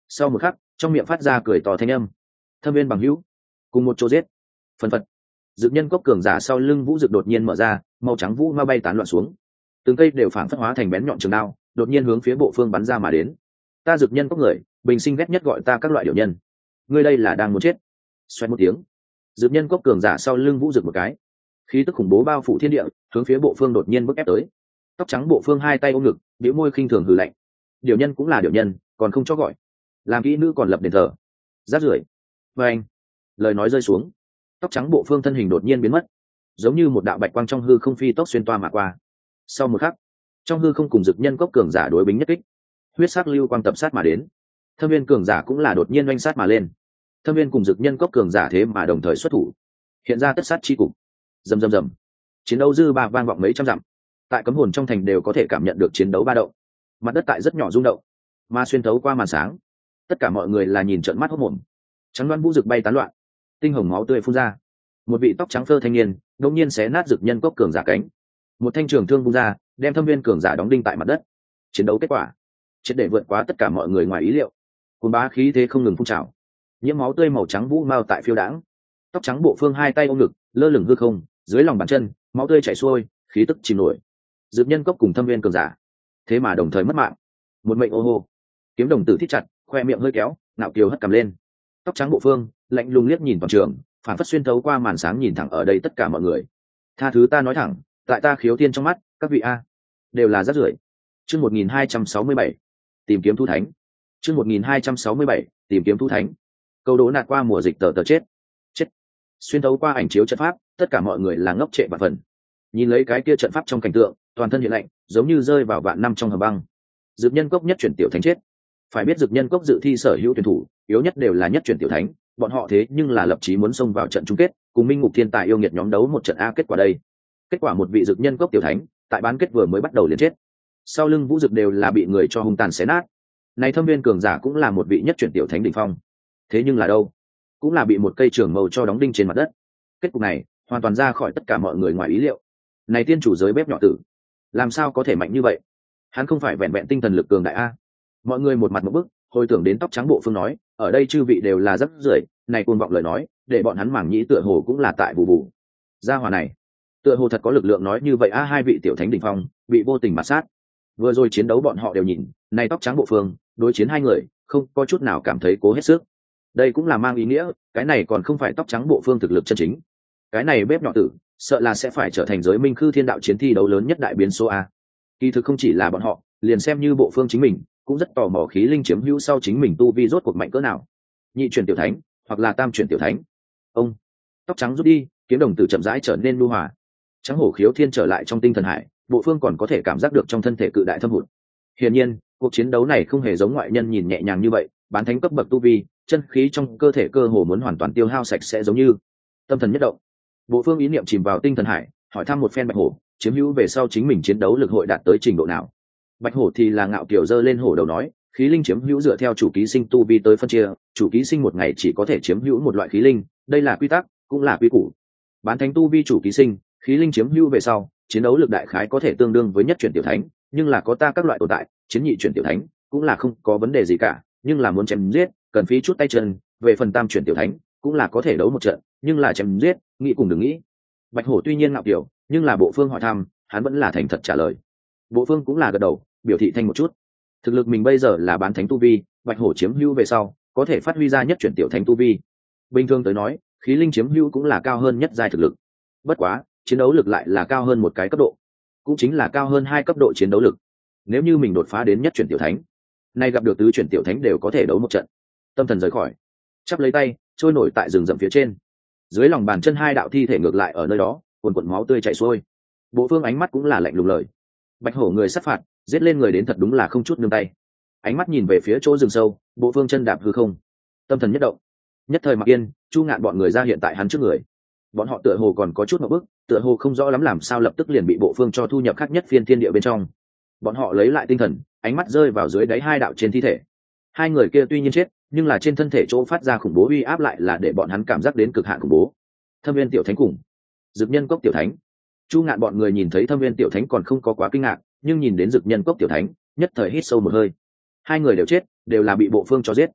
Sau một khắc trong miệng phát ra cười to thanh âm. Thâm viên bằng hữu cùng một chỗ giết. Phần phật. Dực nhân cốc cường giả sau lưng vũ dực đột nhiên mở ra, màu trắng vũ ma bay tán loạn xuống, từng cây đều phảng phất hóa thành bén nhọn trường đao, đột nhiên hướng phía bộ phương bắn ra mà đến. Ta dực nhân cốc người bình sinh ghét nhất gọi ta các loại điểu nhân, ngươi đây là đang muốn chết. Xoẹt một tiếng, dực nhân cốc cường giả sau lưng vũ dực một cái, khí tức khủng bố bao phủ thiên địa, hướng phía bộ phương đột nhiên bức ép tới. Tóc trắng bộ phương hai tay ôm ngực, bĩu môi khinh thường hừ lạnh. Điểu nhân cũng là điểu nhân, còn không cho gọi, làm kỹ nữ còn lập đền thờ, rát rưởi. Và anh, lời nói rơi xuống, tóc trắng bộ phương thân hình đột nhiên biến mất, giống như một đạo bạch quang trong hư không phi tốc xuyên toa mà qua. Sau một khắc, trong hư không cùng dực nhân cốc cường giả đối bính nhất kích, huyết sắc lưu quang tập sát mà đến. Thâm viên cường giả cũng là đột nhiên oanh sát mà lên. Thâm viên cùng dực nhân cốc cường giả thế mà đồng thời xuất thủ, hiện ra tất sát chi cục. Rầm rầm rầm, chiến đấu dư ba vang vọng mấy trăm dặm, tại cấm hồn trong thành đều có thể cảm nhận được chiến đấu ba động. Mặt đất tại rất nhỏ rung động, mà xuyên thấu qua màn sáng, tất cả mọi người là nhìn trợn mắt hốt mồm. Trắng đoán vũ dực bay tán loạn, tinh hồng máu tươi phun ra. Một vị tóc trắng phơ thanh niên đột nhiên xé nát dực nhân cốc cường giả cánh, một thanh trường thương vung ra, đem thâm viên cường giả đóng đinh tại mặt đất. Chiến đấu kết quả triệt để vượt quá tất cả mọi người ngoài ý liệu, cuồng bá khí thế không ngừng phun trào, nhiễm máu tươi màu trắng vũ mao tại phiêu đãng. Tóc trắng bộ phương hai tay ôm ngực, lơ lửng hư không, dưới lòng bàn chân máu tươi chảy xuôi, khí tức chìm nổi. Dực nhân cốc cùng thâm viên cường giả thế mà đồng thời mất mạng, một mệnh ô hô. Kiếm đồng tử thít chặt, khoe miệng hơi kéo, nạo kiều hất cằm lên. Tóc trắng bộ phương lạnh lùng liếc nhìn toàn trường, phản phất xuyên thấu qua màn sáng nhìn thẳng ở đây tất cả mọi người. Tha thứ ta nói thẳng, tại ta khiếu thiên trong mắt các vị a đều là rác rưởi. Chương một nghìn hai trăm sáu mươi bảy, tìm kiếm thu thánh. Chương một nghìn hai trăm sáu mươi bảy, tìm kiếm thu thánh. Câu đố nạt qua mùa dịch tờ tờ chết. Chết. Xuyên thấu qua ảnh chiếu trận pháp, tất cả mọi người là ngốc trệ vạn phần. Nhìn lấy cái kia trận pháp trong cảnh tượng, toàn thân hiện lạnh, giống như rơi vào vạn năm trong hầm băng. Dực nhân cốc nhất chuyển tiểu thánh chết. Phải biết dực nhân cốc dự thi sở hữu tuyển thủ, yếu nhất đều là nhất chuyển tiểu thánh, bọn họ thế nhưng là lập chí muốn xông vào trận chung kết, cùng Minh Ngục Thiên Tài yêu nghiệt nhóm đấu một trận a. Kết quả đây, kết quả một vị dực nhân cốc tiểu thánh, tại bán kết vừa mới bắt đầu liền chết. Sau lưng vũ dực đều là bị người cho hung tàn xé nát. Này thâm viên cường giả cũng là một vị nhất chuyển tiểu thánh đỉnh phong, thế nhưng là đâu, cũng là bị một cây trường mâu cho đóng đinh trên mặt đất. Kết cục này hoàn toàn ra khỏi tất cả mọi người ngoài ý liệu. Này tiên chủ giới bếp nhỏ tử, làm sao có thể mạnh như vậy? Hắn không phải vẹn vẹn tinh thần lực cường đại a? Mọi người một mặt một bức, hồi tưởng đến tóc trắng bộ phương nói, ở đây chư vị đều là rất rưởi, này cuồng vọng lời nói, để bọn hắn mảng nhĩ tựa hồ cũng là tại bù bù. Gia hỏa này, tựa hồ thật có lực lượng nói như vậy a. Hai vị tiểu thánh đỉnh phong bị vô tình mà sát. Vừa rồi chiến đấu bọn họ đều nhìn, này tóc trắng bộ phương đối chiến hai người, không có chút nào cảm thấy cố hết sức. Đây cũng là mang ý nghĩa, cái này còn không phải tóc trắng bộ phương thực lực chân chính. Cái này bếp nhỏ tử, sợ là sẽ phải trở thành giới minh khư thiên đạo chiến thi đấu lớn nhất đại biến số a. Kỳ thực không chỉ là bọn họ, liền xem như bộ phương chính mình cũng rất tò mò khí linh chiếm hữu sau chính mình tu vi rốt cuộc mạnh cỡ nào, nhị chuyển tiểu thánh hoặc là tam chuyển tiểu thánh. Ông tóc trắng rút đi, kiếm đồng tử chậm rãi trở nên lưu hòa, trắng hổ khiếu thiên trở lại trong tinh thần hải, bộ phương còn có thể cảm giác được trong thân thể cự đại thâm hụt. Hiển nhiên cuộc chiến đấu này không hề giống ngoại nhân nhìn nhẹ nhàng như vậy, bán thánh cấp bậc tu vi, chân khí trong cơ thể cơ hồ muốn hoàn toàn tiêu hao sạch sẽ giống như. Tâm thần nhất động, bộ phương ý niệm chìm vào tinh thần hải, hỏi thăm một phen bạch hổ chiếm hữu về sau chính mình chiến đấu lực hội đạt tới trình độ nào. Bạch hổ thì là ngạo kiểu giơ lên hổ đầu nói, khí linh chiếm hữu dựa theo chủ ký sinh tu vi tới phân chia, chủ ký sinh một ngày chỉ có thể chiếm hữu một loại khí linh, đây là quy tắc cũng là quy củ. Bán thánh tu vi chủ ký sinh, khí linh chiếm hữu về sau, chiến đấu lực đại khái có thể tương đương với nhất chuyển tiểu thánh, nhưng là có ta các loại tồn tại, chiến nhị chuyển tiểu thánh cũng là không có vấn đề gì cả, nhưng là muốn chém giết cần phí chút tay chân. Về phần tam chuyển tiểu thánh cũng là có thể đấu một trận, nhưng là chém giết nghĩ cùng đừng nghĩ. Bạch hổ tuy nhiên ngạo kiểu, nhưng là bộ phương hỏi thăm, hắn vẫn là thành thật trả lời. Bộ phương cũng là gật đầu, biểu thị thanh một chút. Thực lực mình bây giờ là bán thánh tu vi, bạch hổ chiếm hữu về sau có thể phát huy ra nhất chuyển tiểu thánh tu vi. Bình thường tới nói, khí linh chiếm hữu cũng là cao hơn nhất giai thực lực. Bất quá, chiến đấu lực lại là cao hơn một cái cấp độ, cũng chính là cao hơn hai cấp độ chiến đấu lực. Nếu như mình đột phá đến nhất chuyển tiểu thánh, nay gặp được tứ chuyển tiểu thánh đều có thể đấu một trận. Tâm thần rời khỏi, chắp lấy tay, trôi nổi tại rừng rậm phía trên. Dưới lòng bàn chân hai đạo thi thể ngược lại ở nơi đó, cuồn cuộn máu tươi chảy xuôi. Bộ phương ánh mắt cũng là lạnh lùng lời. Bạch hổ người sát phạt, giết lên người đến thật đúng là không chút nương tay. Ánh mắt nhìn về phía chỗ rừng sâu, bộ phương chân đạp hư không, tâm thần nhất động. Nhất thời mặc yên, Chu Ngạn bọn người ra hiện tại hắn trước người. Bọn họ tựa hồ còn có chút một bước, tựa hồ không rõ lắm làm sao lập tức liền bị bộ phương cho thu nhập khác nhất phiên thiên địa bên trong. Bọn họ lấy lại tinh thần, ánh mắt rơi vào dưới đáy hai đạo trên thi thể. Hai người kia tuy nhiên chết, nhưng là trên thân thể chỗ phát ra khủng bố uy áp lại là để bọn hắn cảm giác đến cực hạn khủng bố. Thâm viên tiểu thánh cùng Dực nhân cốc tiểu thánh. Chu Ngạn bọn người nhìn thấy Thâm viên tiểu thánh còn không có quá kinh ngạc, nhưng nhìn đến Dực nhân cốc tiểu thánh, nhất thời hít sâu một hơi. Hai người đều chết, đều là bị bộ phương cho giết.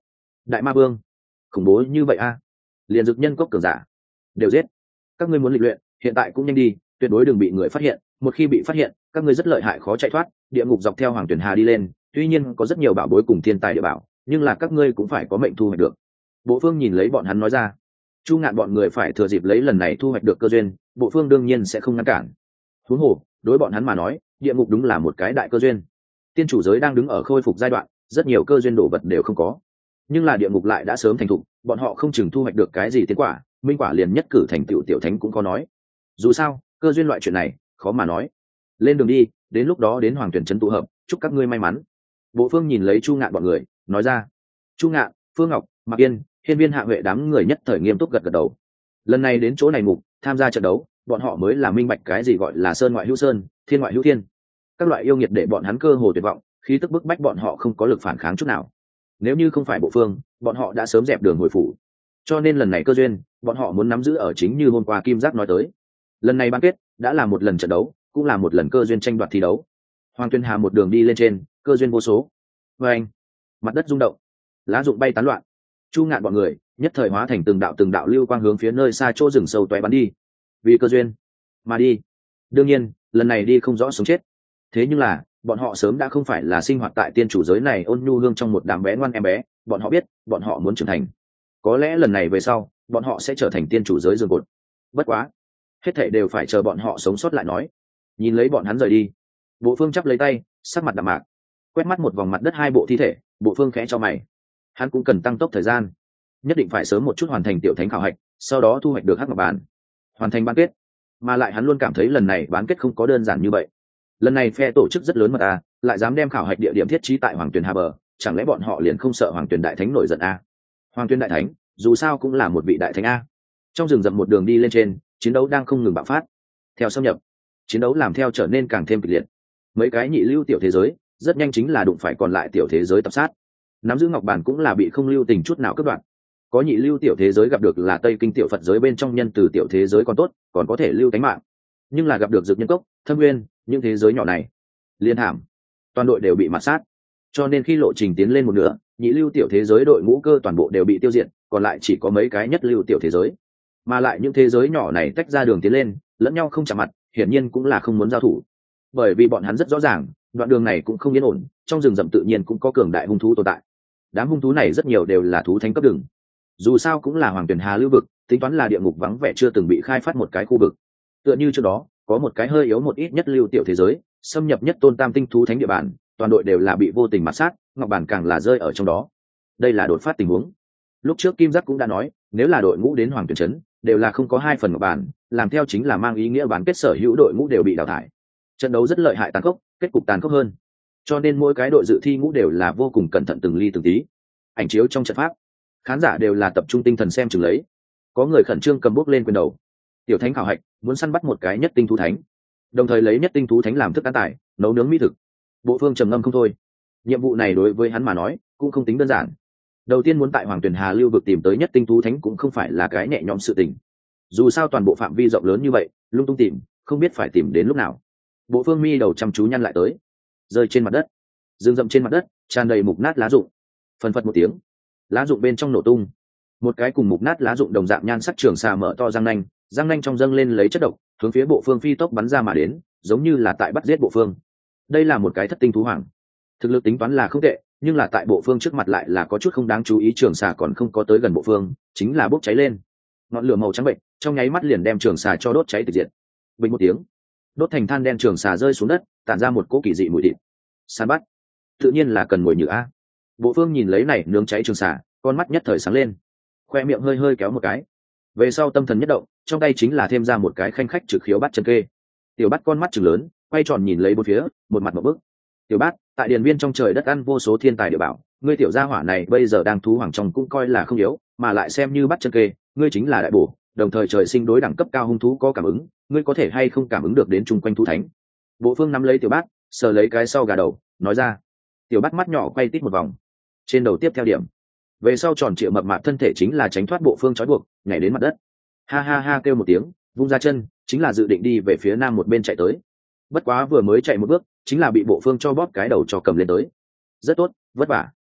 đại ma vương khủng bố như vậy a liền dực nhân cốc cường giả đều giết. Các ngươi muốn lịch luyện hiện tại cũng nhanh đi, tuyệt đối đừng bị người phát hiện, một khi bị phát hiện các ngươi rất lợi hại khó chạy thoát. Địa ngục dọc theo hoàng tuyển hà đi lên, tuy nhiên có rất nhiều bảo bối cùng thiên tài địa bảo, nhưng là các ngươi cũng phải có mệnh thu hoạch được. Bộ phương nhìn lấy bọn hắn nói ra. Chu Ngạn bọn người phải thừa dịp lấy lần này thu hoạch được cơ duyên, bộ phương đương nhiên sẽ không ngăn cản. Huống hồ đối bọn hắn mà nói, địa ngục đúng là một cái đại cơ duyên. Tiên chủ giới đang đứng ở khôi phục giai đoạn, rất nhiều cơ duyên đổ vật đều không có, nhưng là địa ngục lại đã sớm thành thục, bọn họ không chừng thu hoạch được cái gì tiến quả, minh quả liền nhất cử thành tựu tiểu thánh cũng có nói. Dù sao cơ duyên loại chuyện này khó mà nói. Lên đường đi, đến lúc đó đến hoàng tuyển trấn tụ hợp, chúc các ngươi may mắn. Bộ phương nhìn lấy Chu Ngạn bọn người nói ra. Chu Ngạn, Phương Ngọc, Mạc Yên, Hiên Viên Hạ Huệ đám người nhất thời nghiêm túc gật gật đầu. Lần này đến chỗ này mục tham gia trận đấu, bọn họ mới là minh bạch cái gì gọi là sơn ngoại hữu sơn, thiên ngoại hữu thiên. Các loại yêu nghiệt để bọn hắn cơ hồ tuyệt vọng, khí tức bức bách bọn họ không có lực phản kháng chút nào. Nếu như không phải bộ phương, bọn họ đã sớm dẹp đường hồi phủ. Cho nên lần này cơ duyên, bọn họ muốn nắm giữ ở chính như hôm qua Kim Giác nói tới. Lần này bán kết đã là một lần trận đấu, cũng là một lần cơ duyên tranh đoạt thi đấu. Hoàng Tuyên Hà một đường đi lên trên, cơ duyên vô số. Và anh, mặt đất rung động, lá rụng bay tán loạn. Chu Ngạn bọn người nhất thời hóa thành từng đạo từng đạo lưu quang hướng phía nơi xa chỗ rừng sâu toé bắn đi. Vì cơ duyên mà đi. Đương nhiên, lần này đi không rõ sống chết. Thế nhưng là, bọn họ sớm đã không phải là sinh hoạt tại tiên chủ giới này ôn nhu hương trong một đám bé ngoan em bé, bọn họ biết, bọn họ muốn trưởng thành. Có lẽ lần này về sau, bọn họ sẽ trở thành tiên chủ giới giường cột. Bất quá, hết thảy đều phải chờ bọn họ sống sót lại nói. Nhìn lấy bọn hắn rời đi, Bộ Phương chắp lấy tay, sắc mặt đạm mạc, quét mắt một vòng mặt đất hai bộ thi thể, Bộ Phương khẽ cho mày. Hắn cũng cần tăng tốc thời gian, nhất định phải sớm một chút hoàn thành tiểu thánh khảo hạch, sau đó thu hoạch được hắc ngọc bản, hoàn thành bán kết. Mà lại hắn luôn cảm thấy lần này bán kết không có đơn giản như vậy. Lần này phe tổ chức rất lớn mà ta lại dám đem khảo hạch địa điểm thiết trí tại Hoàng Tuyền Hà bờ, chẳng lẽ bọn họ liền không sợ Hoàng Tuyền đại thánh nổi giận a? Hoàng Tuyền đại thánh dù sao cũng là một vị đại thánh a. Trong rừng rậm một đường đi lên trên, chiến đấu đang không ngừng bạo phát. Theo xâm nhập, chiến đấu làm theo trở nên càng thêm kịch liệt. Mấy cái nhị lưu tiểu thế giới rất nhanh chính là đụng phải còn lại tiểu thế giới tập sát. Nắm giữ ngọc bản cũng là bị không lưu tình chút nào cắt đoạn. Có nhị lưu tiểu thế giới gặp được là Tây Kinh tiểu Phật giới bên trong nhân từ tiểu thế giới còn tốt, còn có thể lưu tánh mạng. Nhưng là gặp được Dược Nhân Cốc, Thâm Nguyên, những thế giới nhỏ này, liên thảm, toàn đội đều bị mạt sát. Cho nên khi lộ trình tiến lên một nửa, nhị lưu tiểu thế giới đội ngũ cơ toàn bộ đều bị tiêu diệt, còn lại chỉ có mấy cái nhất lưu tiểu thế giới. Mà lại những thế giới nhỏ này tách ra đường tiến lên, lẫn nhau không chạm mặt, hiển nhiên cũng là không muốn giao thủ. Bởi vì bọn hắn rất rõ ràng, đoạn đường này cũng không yên ổn, trong rừng rậm tự nhiên cũng có cường đại hung thú tồn tại. Đám hung thú này rất nhiều đều là thú thánh cấp đường. Dù sao cũng là Hoàng Tuyền Hà lưu vực, tính toán là địa ngục vắng vẻ chưa từng bị khai phát một cái khu vực. Tựa như trước đó, có một cái hơi yếu một ít nhất lưu tiểu thế giới, xâm nhập nhất tôn tam tinh thú thánh địa bàn, toàn đội đều là bị vô tình mạt sát, ngọc bản càng là rơi ở trong đó. Đây là đột phát tình huống. Lúc trước Kim Giác cũng đã nói, nếu là đội ngũ đến Hoàng Tuyền trấn, đều là không có hai phần ngọc bản, làm theo chính là mang ý nghĩa bán kết sở hữu đội ngũ đều bị đào thải. Trận đấu rất lợi hại tàn khốc, kết cục tàn khốc hơn. Cho nên mỗi cái đội dự thi ngũ đều là vô cùng cẩn thận từng ly từng tí. Ảnh chiếu trong trận pháp, khán giả đều là tập trung tinh thần xem chừng lấy. Có người khẩn trương cầm bút lên quyền đầu. Tiểu thánh khảo hạch muốn săn bắt một cái nhất tinh thú thánh, đồng thời lấy nhất tinh thú thánh làm thức ăn tài, nấu nướng mỹ thực. Bộ Phương trầm ngâm không thôi. Nhiệm vụ này đối với hắn mà nói cũng không tính đơn giản. Đầu tiên muốn tại Hoàng Tuyền Hà lưu vực tìm tới nhất tinh thú thánh cũng không phải là cái nhẹ nhõm sự tình. Dù sao toàn bộ phạm vi rộng lớn như vậy, lung tung tìm, không biết phải tìm đến lúc nào. Bộ Phương mi đầu chăm chú nhăn lại tới, rơi trên mặt đất. Rừng rậm trên mặt đất tràn đầy mục nát lá rụng. Phần phật một tiếng, lá rụng bên trong nổ tung. Một cái cùng mục nát lá rụng đồng dạng nhan sắc trường xà mở to răng nanh, răng nanh trong dâng lên lấy chất độc, hướng phía Bộ Phương phi tốc bắn ra mà đến, giống như là tại bắt giết Bộ Phương. Đây là một cái thất tinh thú hoàng, thực lực tính toán là không tệ, nhưng là tại Bộ Phương trước mặt lại là có chút không đáng chú ý. Trường xà còn không có tới gần Bộ Phương, chính là bốc cháy lên, ngọn lửa màu trắng bệnh trong nháy mắt liền đem trường xà cho đốt cháy tịch diệt. Bình một tiếng, đốt thành than đen, trường xà rơi xuống đất, tản ra một cỗ kỳ dị mùi thịt. Săn bắt tự nhiên là cần mùi nhử a. Bộ Phương nhìn lấy này nướng cháy trường xà, con mắt nhất thời sáng lên, khoe miệng hơi hơi kéo một cái. Về sau tâm thần nhất động, trong tay chính là thêm ra một cái khanh khách trực khiếu bắt chân kê. Tiểu Bát con mắt trừng lớn, quay tròn nhìn lấy bốn phía, một mặt một bức. Tiểu Bát, tại điền viên trong trời đất ăn vô số thiên tài địa bảo, ngươi tiểu gia hỏa này bây giờ đang thú hoàng trong cũng coi là không yếu, mà lại xem như bắt chân kê, ngươi chính là đại bổ, đồng thời trời sinh đối đẳng cấp cao hung thú có cảm ứng, ngươi có thể hay không cảm ứng được đến chung quanh thú thánh. Bộ Phương nắm lấy Tiểu Bát, sờ lấy cái sau gà đầu, nói ra. Tiểu Bát mắt nhỏ quay tít một vòng, trên đầu tiếp theo điểm, về sau tròn trịa mập mạp thân thể chính là tránh thoát Bộ Phương trói buộc, nhảy đến mặt đất. Ha ha ha kêu một tiếng, vung ra chân, chính là dự định đi về phía nam một bên chạy tới. Bất quá vừa mới chạy một bước, chính là bị Bộ Phương cho bóp cái đầu cho cầm lên tới. Rất tốt, vất vả.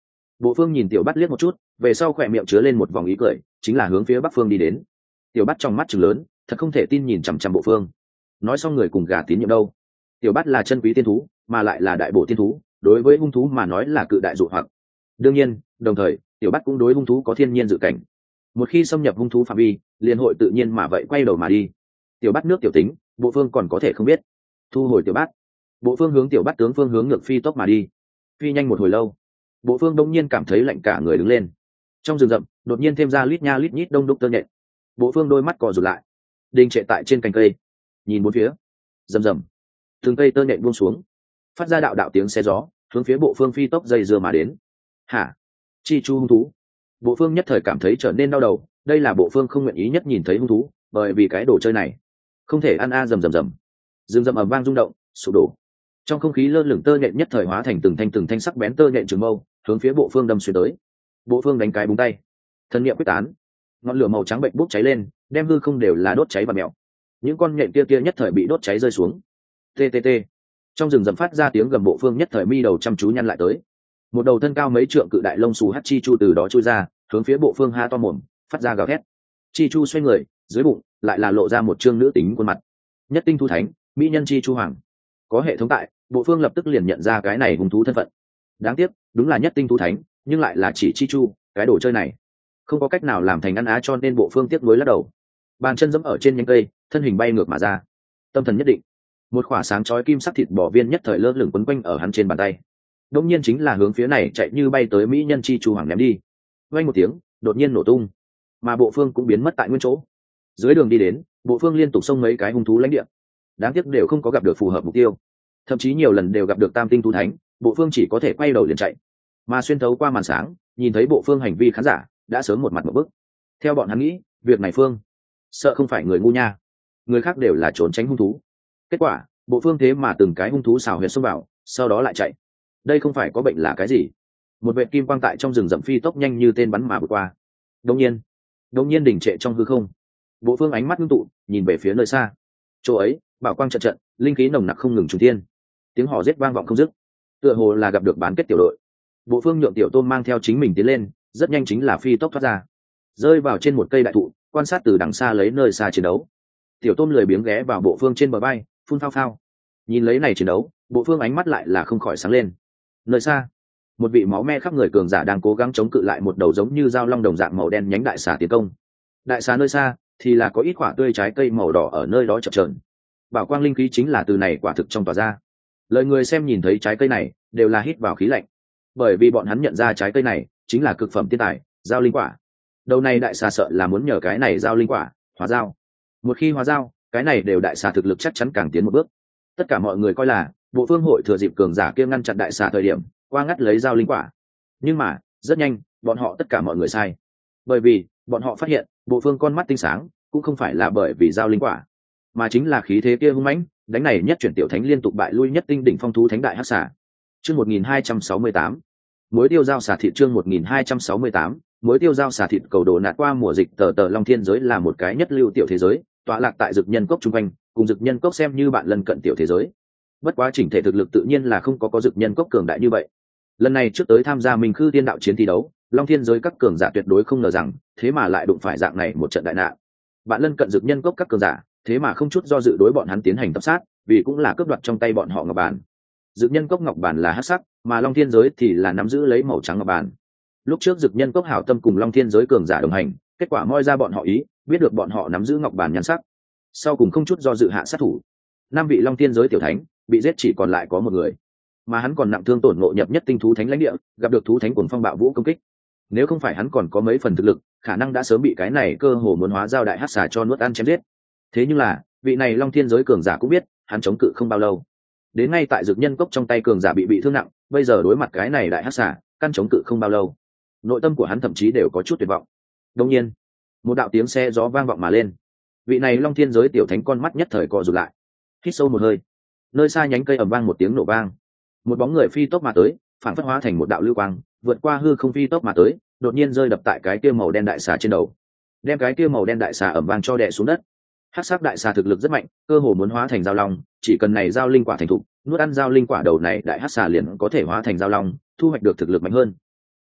Bộ Phương nhìn Tiểu Bát liếc một chút, về sau khỏe miệng chứa lên một vòng ý cười, chính là hướng phía Bắc Phương đi đến. Tiểu Bát trong mắt trừng lớn, thật không thể tin nhìn chằm chằm Bộ Phương. Nói xong người cùng gà tín nhiệm đâu? Tiểu Bát là chân quý tiên thú, mà lại là đại bổ tiên thú, đối với hung thú mà nói là cự đại dụ hoặc. Đương nhiên, đồng thời, Tiểu Bát cũng đối hung thú có thiên nhiên dự cảnh. Một khi xâm nhập hung thú phạm vi, liền hội tự nhiên mà vậy quay đầu mà đi. Tiểu Bát nước tiểu tính, Bộ Phương còn có thể không biết. Thu hồi Tiểu Bát, Bộ Phương hướng Tiểu Bát tướng phương hướng ngược phi tốc mà đi. Phi nhanh một hồi lâu, Bộ Phương đông nhiên cảm thấy lạnh cả người đứng lên. Trong rừng rậm, đột nhiên thêm ra lít nha lít nhít đông đúc tơ nhện. Bộ Phương đôi mắt cò rụt lại, đình trệ tại trên cành cây, nhìn bốn phía. Rầm rầm, từng cây tơ nhện buông xuống, phát ra đạo đạo tiếng xe gió, hướng phía Bộ Phương phi tốc dây dưa mà đến. Hả? Chi chu hung thú? Bộ Phương nhất thời cảm thấy trở nên đau đầu, đây là Bộ Phương không nguyện ý nhất nhìn thấy hung thú, bởi vì cái đồ chơi này không thể ăn a. Rầm rầm rầm, rừng rậm ầm vang rung động, sụp đổ. Trong không khí lơ lửng tơ nhện nhất thời hóa thành từng thanh từng thanh sắc bén tơ nhện trường mâu, hướng phía Bộ Phương đâm xuyên tới. Bộ Phương đánh cái búng tay, thân niệm quyết tán, ngọn lửa màu trắng bệnh bốc cháy lên, đem hư không đều là đốt cháy và mèo. Những con nhện kia kia nhất thời bị đốt cháy rơi xuống. Ttt. Trong rừng rậm phát ra tiếng gầm. Bộ Phương nhất thời mi đầu chăm chú nhăn lại tới. Một đầu thân cao mấy trượng cự đại lông xù hắt chi chu từ đó chui ra, hướng phía Bộ Phương ha to mồm, phát ra gào thét. Chi chu xoay người, dưới bụng lại là lộ ra một trương nữ tính khuôn mặt. Nhất tinh thu thánh, mỹ nhân chi chu hoàng. Có hệ thống tại, Bộ Phương lập tức liền nhận ra cái này hung thú thân phận. Đáng tiếc, đúng là nhất tinh thu thánh, nhưng lại là chỉ chi chu, cái đồ chơi này không có cách nào làm thành ăn á, cho nên Bộ Phương tiếc nuối lắc đầu. Bàn chân giẫm ở trên nhánh cây, thân hình bay ngược mà ra. Tâm thần nhất định, một khỏa sáng chói kim sắc thịt bò viên nhất thời lơ lửng quấn quanh ở hắn trên bàn tay. Đột nhiên chính là hướng phía này chạy như bay tới mỹ nhân chi chu hoàng ném đi. Vang một tiếng, đột nhiên nổ tung, mà Bộ Phương cũng biến mất tại nguyên chỗ. Dưới đường đi đến, Bộ Phương liên tục xông mấy cái hung thú lãnh địa, đáng tiếc đều không có gặp được phù hợp mục tiêu, thậm chí nhiều lần đều gặp được tam tinh thú thánh. Bộ Phương chỉ có thể quay đầu liền chạy, mà xuyên thấu qua màn sáng nhìn thấy Bộ Phương hành vi khán giả đã sớm một mặt một bức. Theo bọn hắn nghĩ, việc này Phương sợ không phải người ngu nha, người khác đều là trốn tránh hung thú. Kết quả Bộ Phương thế mà từng cái hung thú xào huyệt xông vào, sau đó lại chạy. Đây không phải có bệnh là cái gì? Một vệt kim quang tại trong rừng rậm phi tốc nhanh như tên bắn mà vượt qua. Đột nhiên, đột nhiên đình trệ trong hư không. Bộ Phương ánh mắt ngưng tụ, nhìn về phía nơi xa. Chỗ ấy, bảo quang trận trận, linh khí nồng nặc không ngừng trùng thiên. Tiếng hò rết vang vọng không dứt, tựa hồ là gặp được bán kết tiểu đội. Bộ Phương nhượng Tiểu Tôm mang theo chính mình tiến lên, rất nhanh chính là phi tốc thoát ra, rơi vào trên một cây đại thụ, quan sát từ đằng xa lấy nơi xa chiến đấu. Tiểu Tôm lười biếng ghé vào Bộ Phương trên bờ bay, phun phao phao. Nhìn lấy này chiến đấu, Bộ Phương ánh mắt lại là không khỏi sáng lên. Nơi xa, một vị máu me khắp người cường giả đang cố gắng chống cự lại một đầu giống như dao long đồng dạng màu đen nhánh đại xà tiến công. Đại xà nơi xa thì là có ít quả tươi trái cây màu đỏ ở nơi đó chập chờn. Bảo quang linh khí chính là từ này quả thực trong tỏa ra. Lời người xem nhìn thấy trái cây này đều là hít vào khí lạnh, bởi vì bọn hắn nhận ra trái cây này chính là cực phẩm tiên tài, giao linh quả. Đầu này đại xà sợ là muốn nhờ cái này giao linh quả hóa giao. Một khi hóa giao, cái này đều đại xà thực lực chắc chắn càng tiến một bước. Tất cả mọi người coi là Bộ Phương hội thừa dịp cường giả kia ngăn chặn đại xà thời điểm qua ngắt lấy giao linh quả, nhưng mà rất nhanh bọn họ tất cả mọi người sai, bởi vì bọn họ phát hiện Bộ Phương con mắt tinh sáng cũng không phải là bởi vì giao linh quả, mà chính là khí thế kia hung mãnh, đánh này nhất chuyển tiểu thánh liên tục bại lui nhất tinh đỉnh phong thú thánh đại hắc xà. Chương một nghìn hai trăm sáu mươi tám, muối tiêu giao xà thịt. Chương một nghìn hai trăm sáu mươi tám, muối tiêu giao xà thịt. Cầu đồ nạt qua mùa dịch, tờ tờ Long Thiên giới là một cái nhất lưu tiểu thế giới, tọa lạc tại Dực Nhân Cốc trung quanh, cùng Dực Nhân Cốc xem như bạn lân cận tiểu thế giới. Bất quá chỉnh thể thực lực tự nhiên là không có có Dực Nhân Cốc cường đại như vậy. Lần này trước tới tham gia Minh Khư Tiên đạo chiến thi đấu, Long Thiên giới các cường giả tuyệt đối không ngờ rằng, thế mà lại đụng phải dạng này một trận đại nạn. Bạn lân cận Dực Nhân Cốc các cường giả, thế mà không chút do dự đối bọn hắn tiến hành tập sát, vì cũng là cướp đoạt trong tay bọn họ ngọc bản. Dực Nhân Cốc ngọc bản là hắc sắc, mà Long Thiên giới thì là nắm giữ lấy màu trắng ngọc bản. Lúc trước Dực Nhân Cốc hảo tâm cùng Long Thiên giới cường giả đồng hành, kết quả moi ra bọn họ ý, biết được bọn họ nắm giữ ngọc bản nhan sắc, sau cùng không chút do dự hạ sát thủ. Năm vị Long Thiên giới tiểu thánh bị giết, chỉ còn lại có một người, mà hắn còn nặng thương tổn ngộ nhập nhất tinh thú thánh lãnh địa, gặp được thú thánh cuồng phong bạo vũ công kích. Nếu không phải hắn còn có mấy phần thực lực, khả năng đã sớm bị cái này cơ hồ muốn hóa giao đại hắc xà cho nuốt ăn chém giết. Thế nhưng là vị này Long Thiên giới cường giả cũng biết hắn chống cự không bao lâu, đến ngay tại Dực Nhân Cốc trong tay cường giả bị bị thương nặng, bây giờ đối mặt cái này đại hắc xà, căn chống cự không bao lâu, nội tâm của hắn thậm chí đều có chút tuyệt vọng. Đột nhiên, một đạo tiếng xe gió vang vọng mà lên, vị này Long Thiên giới tiểu thánh con mắt nhất thời co rụt lại, hít sâu một hơi. Nơi xa nhánh cây ầm vang một tiếng nổ vang, một bóng người phi tốc mà tới, phản phất hóa thành một đạo lưu quang, vượt qua hư không phi tốc mà tới, đột nhiên rơi đập tại cái kia màu đen đại xà trên đầu, đem cái kia màu đen đại xà ầm vang cho đè xuống đất. Hắc sắc đại xà thực lực rất mạnh, cơ hồ muốn hóa thành giao long, chỉ cần này giao linh quả thành thục, nuốt ăn giao linh quả đầu này đại hắc xà liền có thể hóa thành giao long, thu hoạch được thực lực mạnh hơn.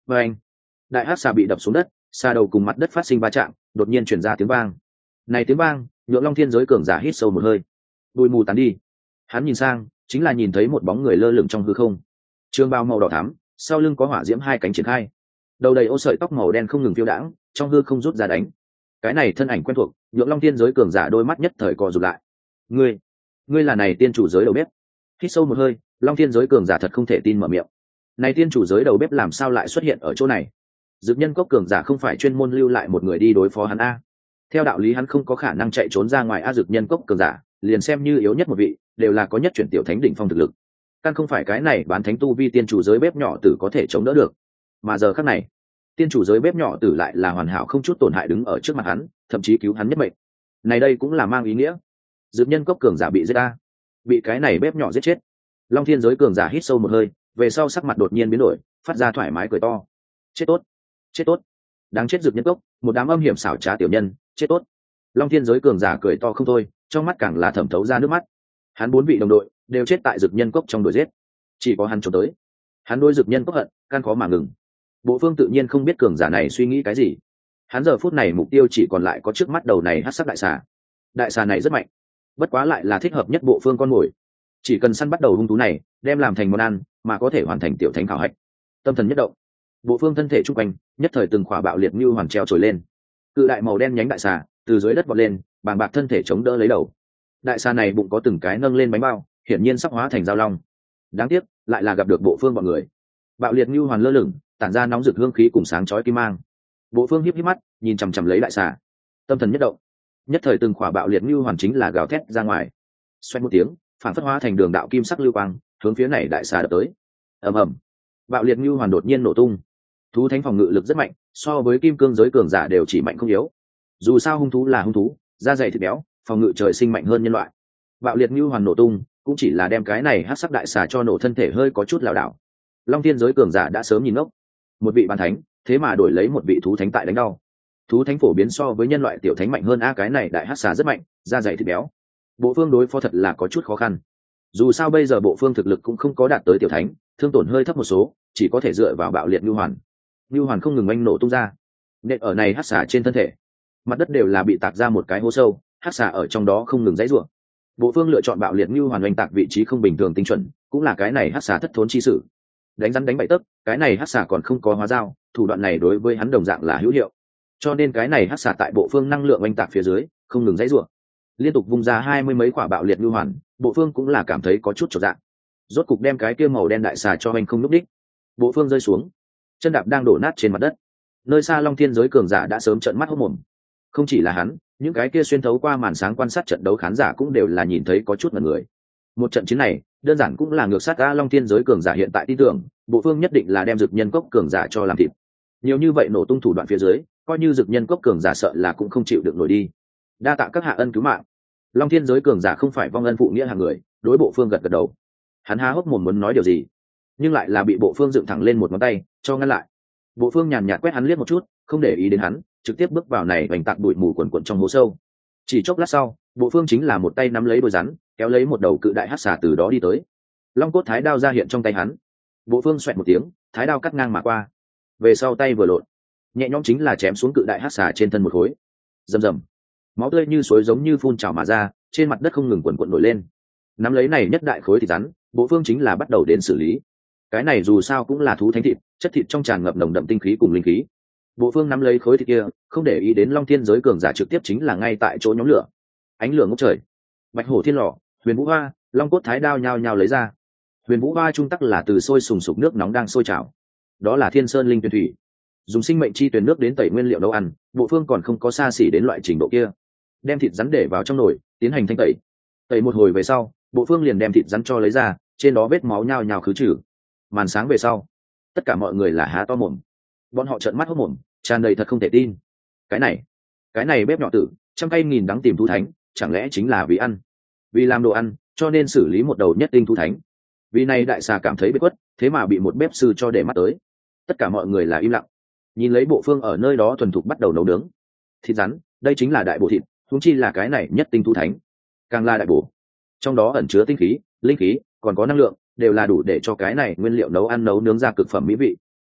và anh đại hắc xà bị đập xuống đất, xà đầu cùng mặt đất phát sinh va chạm, đột nhiên chuyển ra tiếng vang. Này tiếng vang nhượng Long Thiên giới cường giả hít sâu một hơi, bụi mù tán đi. Hắn nhìn sang, chính là nhìn thấy một bóng người lơ lửng trong hư không, trường bào màu đỏ thắm, sau lưng có hỏa diễm hai cánh triển khai, đầu đầy ô sợi tóc màu đen không ngừng phiêu đãng, trong hư không rút ra đánh. Cái này thân ảnh quen thuộc, nhượng Long Thiên giới cường giả đôi mắt nhất thời co rụt lại. Ngươi, ngươi là này tiên chủ giới đầu bếp? Hít sâu một hơi, Long Thiên giới cường giả thật không thể tin mở miệng. Này tiên chủ giới đầu bếp làm sao lại xuất hiện ở chỗ này? Dực nhân cốc cường giả không phải chuyên môn lưu lại một người đi đối phó hắn a? Theo đạo lý hắn không có khả năng chạy trốn ra ngoài a. Dực nhân cốc cường giả liền xem như yếu nhất một vị, đều là có nhất chuyển tiểu thánh đỉnh phong thực lực. Căn không phải cái này bán thánh tu vi tiên chủ giới bếp nhỏ tử có thể chống đỡ được. Mà giờ khắc này, tiên chủ giới bếp nhỏ tử lại là hoàn hảo không chút tổn hại đứng ở trước mặt hắn, thậm chí cứu hắn nhất mệnh. Này đây cũng là mang ý nghĩa, dực nhân cốc cường giả bị giết a, bị cái này bếp nhỏ giết chết. Long Thiên giới cường giả hít sâu một hơi, về sau sắc mặt đột nhiên biến đổi, phát ra thoải mái cười to. Chết tốt, chết tốt, đáng chết dực nhân cốc, một đám âm hiểm xảo trá tiểu nhân, chết tốt. Long Thiên giới cường giả cười to không thôi, trong mắt càng là thẩm thấu ra nước mắt. Hắn bốn vị đồng đội đều chết tại dực nhân cốc trong đuổi giết, chỉ có hắn trốn tới. Hắn đối dực nhân cốc hận căn khó mà ngừng. Bộ Phương tự nhiên không biết cường giả này suy nghĩ cái gì. Hắn giờ phút này mục tiêu chỉ còn lại có trước mắt đầu này hắc sắc đại xà. Đại xà này rất mạnh, bất quá lại là thích hợp nhất Bộ Phương con mồi. Chỉ cần săn bắt đầu hung thú này, đem làm thành món ăn, mà có thể hoàn thành tiểu thánh khảo hạch. Tâm thần nhất động, Bộ Phương thân thể trung quanh nhất thời từng khỏa bạo liệt như hoàn treo trồi lên. Cự đại màu đen nhánh đại xà từ dưới đất vọt lên, bàng bạc thân thể chống đỡ lấy đầu. Đại xà này bụng có từng cái nâng lên bánh bao, hiển nhiên sắp hóa thành dao long. Đáng tiếc, lại là gặp được Bộ Phương bọn người. Bạo liệt như hoàn lơ lửng, tản ra nóng rực hương khí cùng sáng chói kim mang. Bộ Phương híp híp mắt, nhìn chằm chằm lấy đại xà. Tâm thần nhất động, nhất thời từng khỏa bạo liệt như hoàn chính là gào thét ra ngoài. Xoẹt một tiếng, phản phất hóa thành đường đạo kim sắc lưu quang, hướng phía này đại xà đập tới. Ầm ầm, bạo liệt như hoàn đột nhiên nổ tung. Thú thánh phòng ngự lực rất mạnh, so với kim cương giới cường giả đều chỉ mạnh không yếu. Dù sao hung thú là hung thú, da dày thịt béo, phòng ngự trời sinh mạnh hơn nhân loại. Bạo liệt như hoàn nổ tung, cũng chỉ là đem cái này hắc sắc đại xà cho nổ thân thể hơi có chút lảo đảo. Long Thiên giới cường giả đã sớm nhìn ngốc, một vị bán thánh, thế mà đổi lấy một vị thú thánh tại đánh đau. Thú thánh phổ biến so với nhân loại tiểu thánh mạnh hơn a, cái này đại hắc xà rất mạnh, da dày thịt béo. Bộ Phương đối phó thật là có chút khó khăn. Dù sao bây giờ Bộ Phương thực lực cũng không có đạt tới tiểu thánh, thương tổn hơi thấp một số, chỉ có thể dựa vào bạo liệt như hoàn. Như hoàn không ngừng oanh nổ tung ra, nện ở này hắc xà trên thân thể, mặt đất đều là bị tạc ra một cái hố sâu, hắc xà ở trong đó không ngừng dãy rủa. Bộ Phương lựa chọn bạo liệt như hoàn oanh tạc vị trí không bình thường tinh chuẩn, cũng là cái này hắc xà thất thốn chi sự. Đánh rắn đánh bậy tấc, cái này hắc xà còn không có hóa dao, thủ đoạn này đối với hắn đồng dạng là hữu hiệu. Cho nên cái này hắc xà tại Bộ Phương năng lượng oanh tạc phía dưới, không ngừng dãy rủa, liên tục vung ra hai mươi mấy quả bạo liệt như hoàn. Bộ Phương cũng là cảm thấy có chút chột dạ. Rốt cục đem cái kia màu đen đại xà cho anh không lúc đích. Bộ Phương rơi xuống, chân đạp đang đổ nát trên mặt đất. Nơi xa Long Thiên giới cường giả đã sớm trợn mắt hốt mồm. Không chỉ là hắn, những cái kia xuyên thấu qua màn sáng quan sát trận đấu khán giả cũng đều là nhìn thấy có chút ngẩn người. Một trận chiến này, đơn giản cũng là ngược sát a. Long Thiên giới cường giả hiện tại tin tưởng, Bộ Phương nhất định là đem dực nhân cốc cường giả cho làm thịt. Nhiều như vậy nổ tung thủ đoạn phía dưới, coi như dực nhân cốc cường giả sợ là cũng không chịu được nổi đi. Đa tạ các hạ ân cứu mạng. Long Thiên giới cường giả không phải vong ân phụ nghĩa hàng người, đối Bộ Phương gật gật đầu. Hắn há hốc mồm muốn nói điều gì, nhưng lại là bị Bộ Phương dựng thẳng lên một ngón tay cho ngăn lại. Bộ Phương nhàn nhạt quét hắn liếc một chút, không để ý đến hắn, trực tiếp bước vào này vành tạc bụi mù quần quần trong hố sâu. Chỉ chốc lát sau, Bộ Phương chính là một tay nắm lấy đôi rắn, kéo lấy một đầu cự đại hắc xà từ đó đi tới. Long cốt thái đao ra hiện trong tay hắn. Bộ Phương xoẹt một tiếng, thái đao cắt ngang mà qua. Về sau tay vừa lộn, nhẹ nhõm chính là chém xuống cự đại hắc xà trên thân một khối. Rầm rầm, máu tươi như suối giống như phun trào mà ra, trên mặt đất không ngừng quần quần nổi lên. Nắm lấy này nhất đại khối thịt rắn, Bộ Phương chính là bắt đầu đến xử lý. Cái này dù sao cũng là thú thánh thịt, chất thịt trong tràn ngập nồng đậm tinh khí cùng linh khí. Bộ Phương nắm lấy khối thịt kia, không để ý đến Long Thiên giới cường giả trực tiếp chính là ngay tại chỗ nhóm lửa. Ánh lửa ngút trời, bạch hổ thiên lò, huyền vũ hoa, long cốt thái đao nhao nhao lấy ra. Huyền vũ hoa trung tắc là từ sôi sùng sục nước nóng đang sôi trào, đó là thiên sơn linh tuyền thủy, dùng sinh mệnh chi tuyền nước đến tẩy nguyên liệu nấu ăn. Bộ Phương còn không có xa xỉ đến loại trình độ kia, đem thịt rắn để vào trong nồi tiến hành thanh tẩy. Tẩy một hồi về sau, Bộ Phương liền đem thịt rắn cho lấy ra, trên đó vết máu nhao nhao khứ trừ. Màn sáng về sau, tất cả mọi người là há to mồm, bọn họ trợn mắt hốt mồm, tràn đầy thật không thể tin. Cái này, cái này bếp nhỏ tử, trăm cây nghìn đắng tìm thú thánh, chẳng lẽ chính là vì ăn, vì làm đồ ăn, cho nên xử lý một đầu nhất tinh thú thánh. Vì này đại xà cảm thấy bị quất, thế mà bị một bếp sư cho để mắt tới. Tất cả mọi người là im lặng, nhìn lấy Bộ Phương ở nơi đó thuần thục bắt đầu nấu nướng. Thịt rắn, đây chính là đại bổ thịt, huống chi là cái này nhất tinh thú thánh, càng là đại bổ. Trong đó ẩn chứa tinh khí, linh khí, còn có năng lượng, đều là đủ để cho cái này nguyên liệu nấu ăn nấu nướng ra cực phẩm mỹ vị.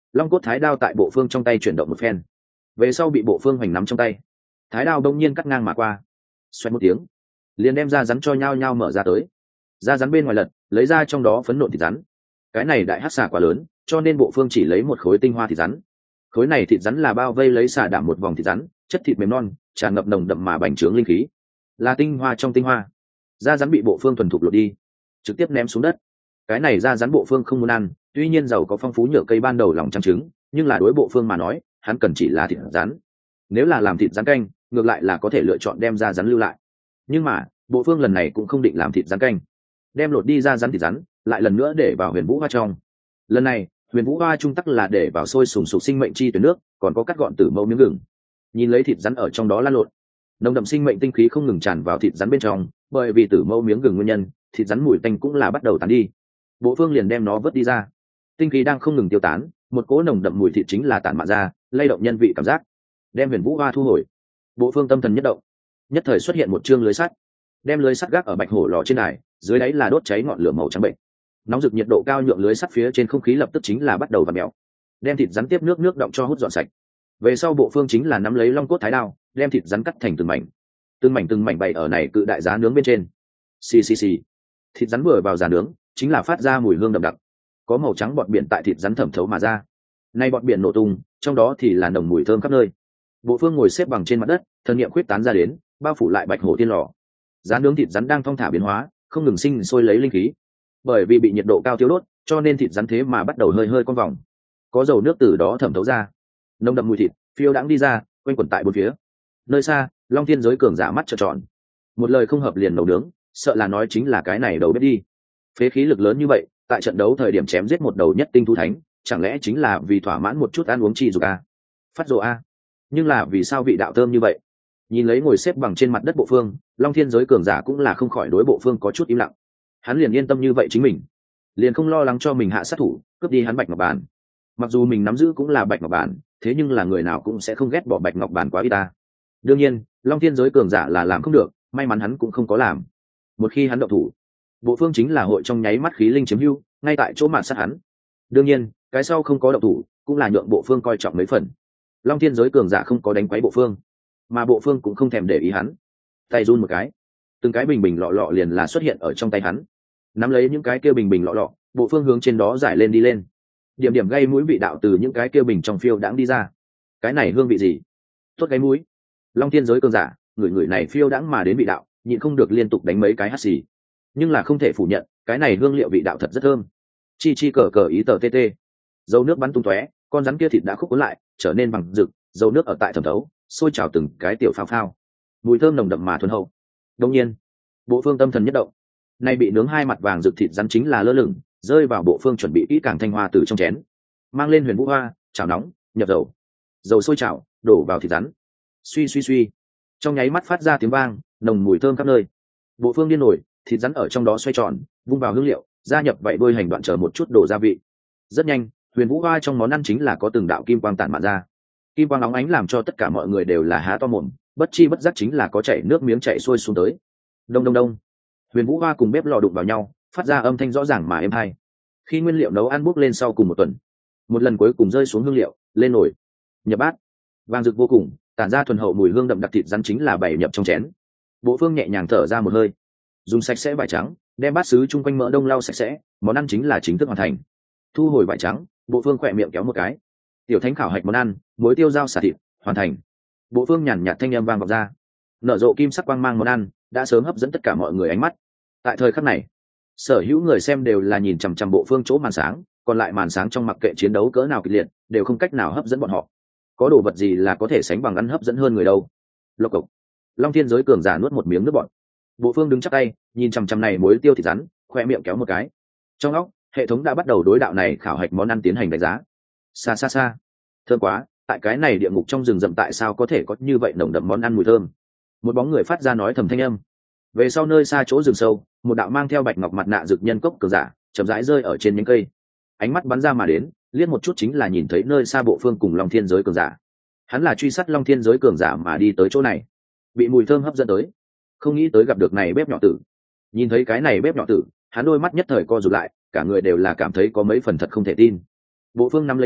long cốt thái đao tại bộ phương trong tay chuyển động một phen, về sau bị bộ phương hoành nắm trong tay, thái đao đông nhiên cắt ngang mà qua, xoay một tiếng liền đem da rắn cho nhau nhau mở ra tới, da rắn bên ngoài lật lấy ra trong đó phấn nộn thịt rắn. Cái này đại hắc xà quá lớn, cho nên bộ phương chỉ lấy một khối tinh hoa thịt rắn. Khối này thịt rắn là bao vây lấy xà đảm một vòng thịt rắn, chất thịt mềm non, tràn ngập nồng đậm mà bành trướng linh khí, là tinh hoa trong tinh hoa. Da rắn bị bộ phương thuần thục lột đi, trực tiếp ném xuống đất. Cái này da rắn bộ phương không muốn ăn, tuy nhiên giàu có phong phú nhựa cây ban đầu lòng trắng trứng, nhưng là đối bộ phương mà nói, hắn cần chỉ là thịt rắn. Nếu là làm thịt rắn canh, ngược lại là có thể lựa chọn đem da rắn lưu lại. Nhưng mà bộ phương lần này cũng không định làm thịt rắn canh, đem lột đi da rắn thịt rắn lại lần nữa để vào huyền vũ hoa trong. Lần này huyền vũ hoa trung tắc là để vào sôi sùng sục sinh mệnh chi tuyến nước, còn có cắt gọn tử mẫu miếng gừng. Nhìn lấy thịt rắn ở trong đó lan lộn, nồng đậm sinh mệnh tinh khí không ngừng tràn vào thịt rắn bên trong, bởi vì tử mẫu miếng gừng nguyên nhân, thịt rắn mùi tanh cũng là bắt đầu tán đi. Bộ phương liền đem nó vớt đi ra, tinh khí đang không ngừng tiêu tán, một cỗ nồng đậm mùi thịt chính là tản mạn ra, lay động nhân vị cảm giác. Đem huyền vũ hoa thu hồi, bộ phương tâm thần nhất động, nhất thời xuất hiện một chương lưới sắt, đem lưới sắt gác ở bạch hổ lò trên đài, dưới đáy là đốt cháy ngọn lửa màu trắng bệnh, nóng rực nhiệt độ cao nhượng lưới sắt phía trên không khí lập tức chính là bắt đầu vặn mèo, đem thịt rắn tiếp nước nước động cho hút dọn sạch. Về sau bộ phương chính là nắm lấy long cốt thái đao, đem thịt rắn cắt thành từng mảnh, từng mảnh từng mảnh bày ở này cự đại giá nướng bên trên. Xì xì xì, thịt rắn vừa vào giá nướng chính là phát ra mùi hương đậm đặc, có màu trắng bọt biển tại thịt rắn thẩm thấu mà ra. Nay bọt biển nổ tung, trong đó thì là nồng mùi thơm khắp nơi. Bộ phương ngồi xếp bằng trên mặt đất, thân niệm khuyết tán ra đến, bao phủ lại bạch hổ tiên lò. Giá nướng thịt rắn đang thong thả biến hóa, không ngừng sinh sôi lấy linh khí. Bởi vì bị nhiệt độ cao tiêu đốt, cho nên thịt rắn thế mà bắt đầu hơi hơi con vòng, có dầu nước từ đó thẩm thấu ra, nồng đậm mùi thịt phiêu đãng đi ra, quanh quẩn tại bốn phía. Nơi xa, Long Thiên giới cường giả mắt trợn tròn, một lời không hợp liền nấu nướng, sợ là nói chính là cái này đầu bếp đi. Phế khí lực lớn như vậy, tại trận đấu thời điểm chém giết một đầu nhất tinh thu thánh, chẳng lẽ chính là vì thỏa mãn một chút ăn uống chi dục a, phát rồ a? Nhưng là vì sao vị đạo thơm như vậy? Nhìn lấy ngồi xếp bằng trên mặt đất bộ phương, Long Thiên giới cường giả cũng là không khỏi đối bộ phương có chút im lặng. Hắn liền yên tâm như vậy chính mình, liền không lo lắng cho mình hạ sát thủ cướp đi hắn bạch ngọc bản. Mặc dù mình nắm giữ cũng là bạch ngọc bản, thế nhưng là người nào cũng sẽ không ghét bỏ bạch ngọc bản quá ít ta. Đương nhiên Long Thiên giới cường giả là làm không được, may mắn hắn cũng không có làm. Một khi hắn động thủ, bộ phương chính là hội trong nháy mắt khí linh chiếm hưu, ngay tại chỗ mạn sát hắn. Đương nhiên cái sau không có động thủ, cũng là nhượng bộ phương coi trọng mấy phần. Long Thiên giới cường giả không có đánh quấy bộ phương, mà bộ phương cũng không thèm để ý hắn. Tay run một cái, từng cái bình bình lọ lọ liền là xuất hiện ở trong tay hắn. Nắm lấy những cái kia bình bình lọ lọ, bộ phương hướng trên đó giải lên đi lên, điểm điểm gây mũi vị đạo từ những cái kia bình trong phiêu đãng đi ra. Cái này hương vị gì? Tốt cái mũi. Long Thiên giới cường giả người người này phiêu đãng mà đến vị đạo, nhịn không được liên tục đánh mấy cái hắt xì. Nhưng là không thể phủ nhận, cái này hương liệu vị đạo thật rất thơm. Chi chi cờ cờ ý tờ tê tê, dầu nước bắn tung tóe, con rắn kia thịt đã khúc cuốn lại, trở nên bằng rực, dầu nước ở tại thẩm thấu, sôi trào từng cái tiểu phao phao, mùi thơm nồng đậm mà thuần hậu. Đương nhiên bộ phương tâm thần nhất động, nay bị nướng hai mặt vàng rực thịt rắn chính là lơ lửng rơi vào bộ phương chuẩn bị kỹ càng thanh hoa từ trong chén, mang lên huyền vũ hoa, chảo nóng, nhập dầu, dầu sôi trào đổ vào thịt rắn, suy suy suy, trong nháy mắt phát ra tiếng vang, nồng mùi thơm khắp nơi. Bộ phương điên nổi, thịt rắn ở trong đó xoay tròn, vung vào hương liệu, gia nhập vậy đôi hành đoạn chờ một chút đổ gia vị. Rất nhanh huyền vũ hoa trong món ăn chính là có từng đạo kim quang tản mạn ra, kim quang óng ánh làm cho tất cả mọi người đều là há to mồm, bất chi bất giác chính là có chảy nước miếng chảy xuôi xuống tới. Đông đông đông, huyền vũ hoa cùng bếp lò đụng vào nhau, phát ra âm thanh rõ ràng mà êm hay. Khi nguyên liệu nấu ăn bốc lên sau cùng một tuần, một lần cuối cùng rơi xuống hương liệu lên nồi, nhập bát, vàng rực vô cùng, tản ra thuần hậu mùi hương đậm đặc thịt rắn chính là bày nhập trong chén. Bộ phương nhẹ nhàng thở ra một hơi, dùng sạch sẽ vải trắng đem bát sứ chung quanh mỡ đông lau sạch sẽ, món ăn chính là chính thức hoàn thành. Thu hồi vải trắng, bộ phương khỏe miệng kéo một cái, tiểu thánh khảo hạch món ăn muối tiêu dao xả thịt hoàn thành. Bộ phương nhàn nhạt thanh âm vang vọng ra, nở rộ kim sắc quang mang món ăn đã sớm hấp dẫn tất cả mọi người ánh mắt. Tại thời khắc này, sở hữu người xem đều là nhìn chằm chằm bộ phương chỗ màn sáng, còn lại màn sáng trong mặc kệ chiến đấu cỡ nào kịch liệt đều không cách nào hấp dẫn bọn họ. Có đồ vật gì là có thể sánh bằng ăn hấp dẫn hơn người đâu. Lộc cộc, Long Thiên giới cường giả nuốt một miếng nước bọt. Bộ phương đứng chắp tay nhìn chằm chằm này muối tiêu thịt rắn, khoe miệng kéo một cái. Trong óc hệ thống đã bắt đầu đối đạo này khảo hạch món ăn tiến hành đánh giá. Xa xa xa, thơm quá, tại cái này địa ngục trong rừng rậm tại sao có thể có như vậy nồng đậm món ăn mùi thơm. Một bóng người phát ra nói thầm thanh âm. Về sau nơi xa chỗ rừng sâu, một đạo mang theo bạch ngọc mặt nạ dược nhân cốc cường giả chậm rãi rơi ở trên nhánh cây, ánh mắt bắn ra mà đến, liếc một chút chính là nhìn thấy nơi xa bộ phương cùng Long Thiên giới cường giả. Hắn là truy sát Long Thiên giới cường giả mà đi tới chỗ này, bị mùi thơm hấp dẫn tới, không nghĩ tới gặp được này bếp nhỏ tử. Nhìn thấy cái này bếp nhỏ tử, hắn đôi mắt nhất thời co rụt lại, cả người đều là cảm thấy có mấy phần thật không thể tin. Bộ phương nắm lấy búa,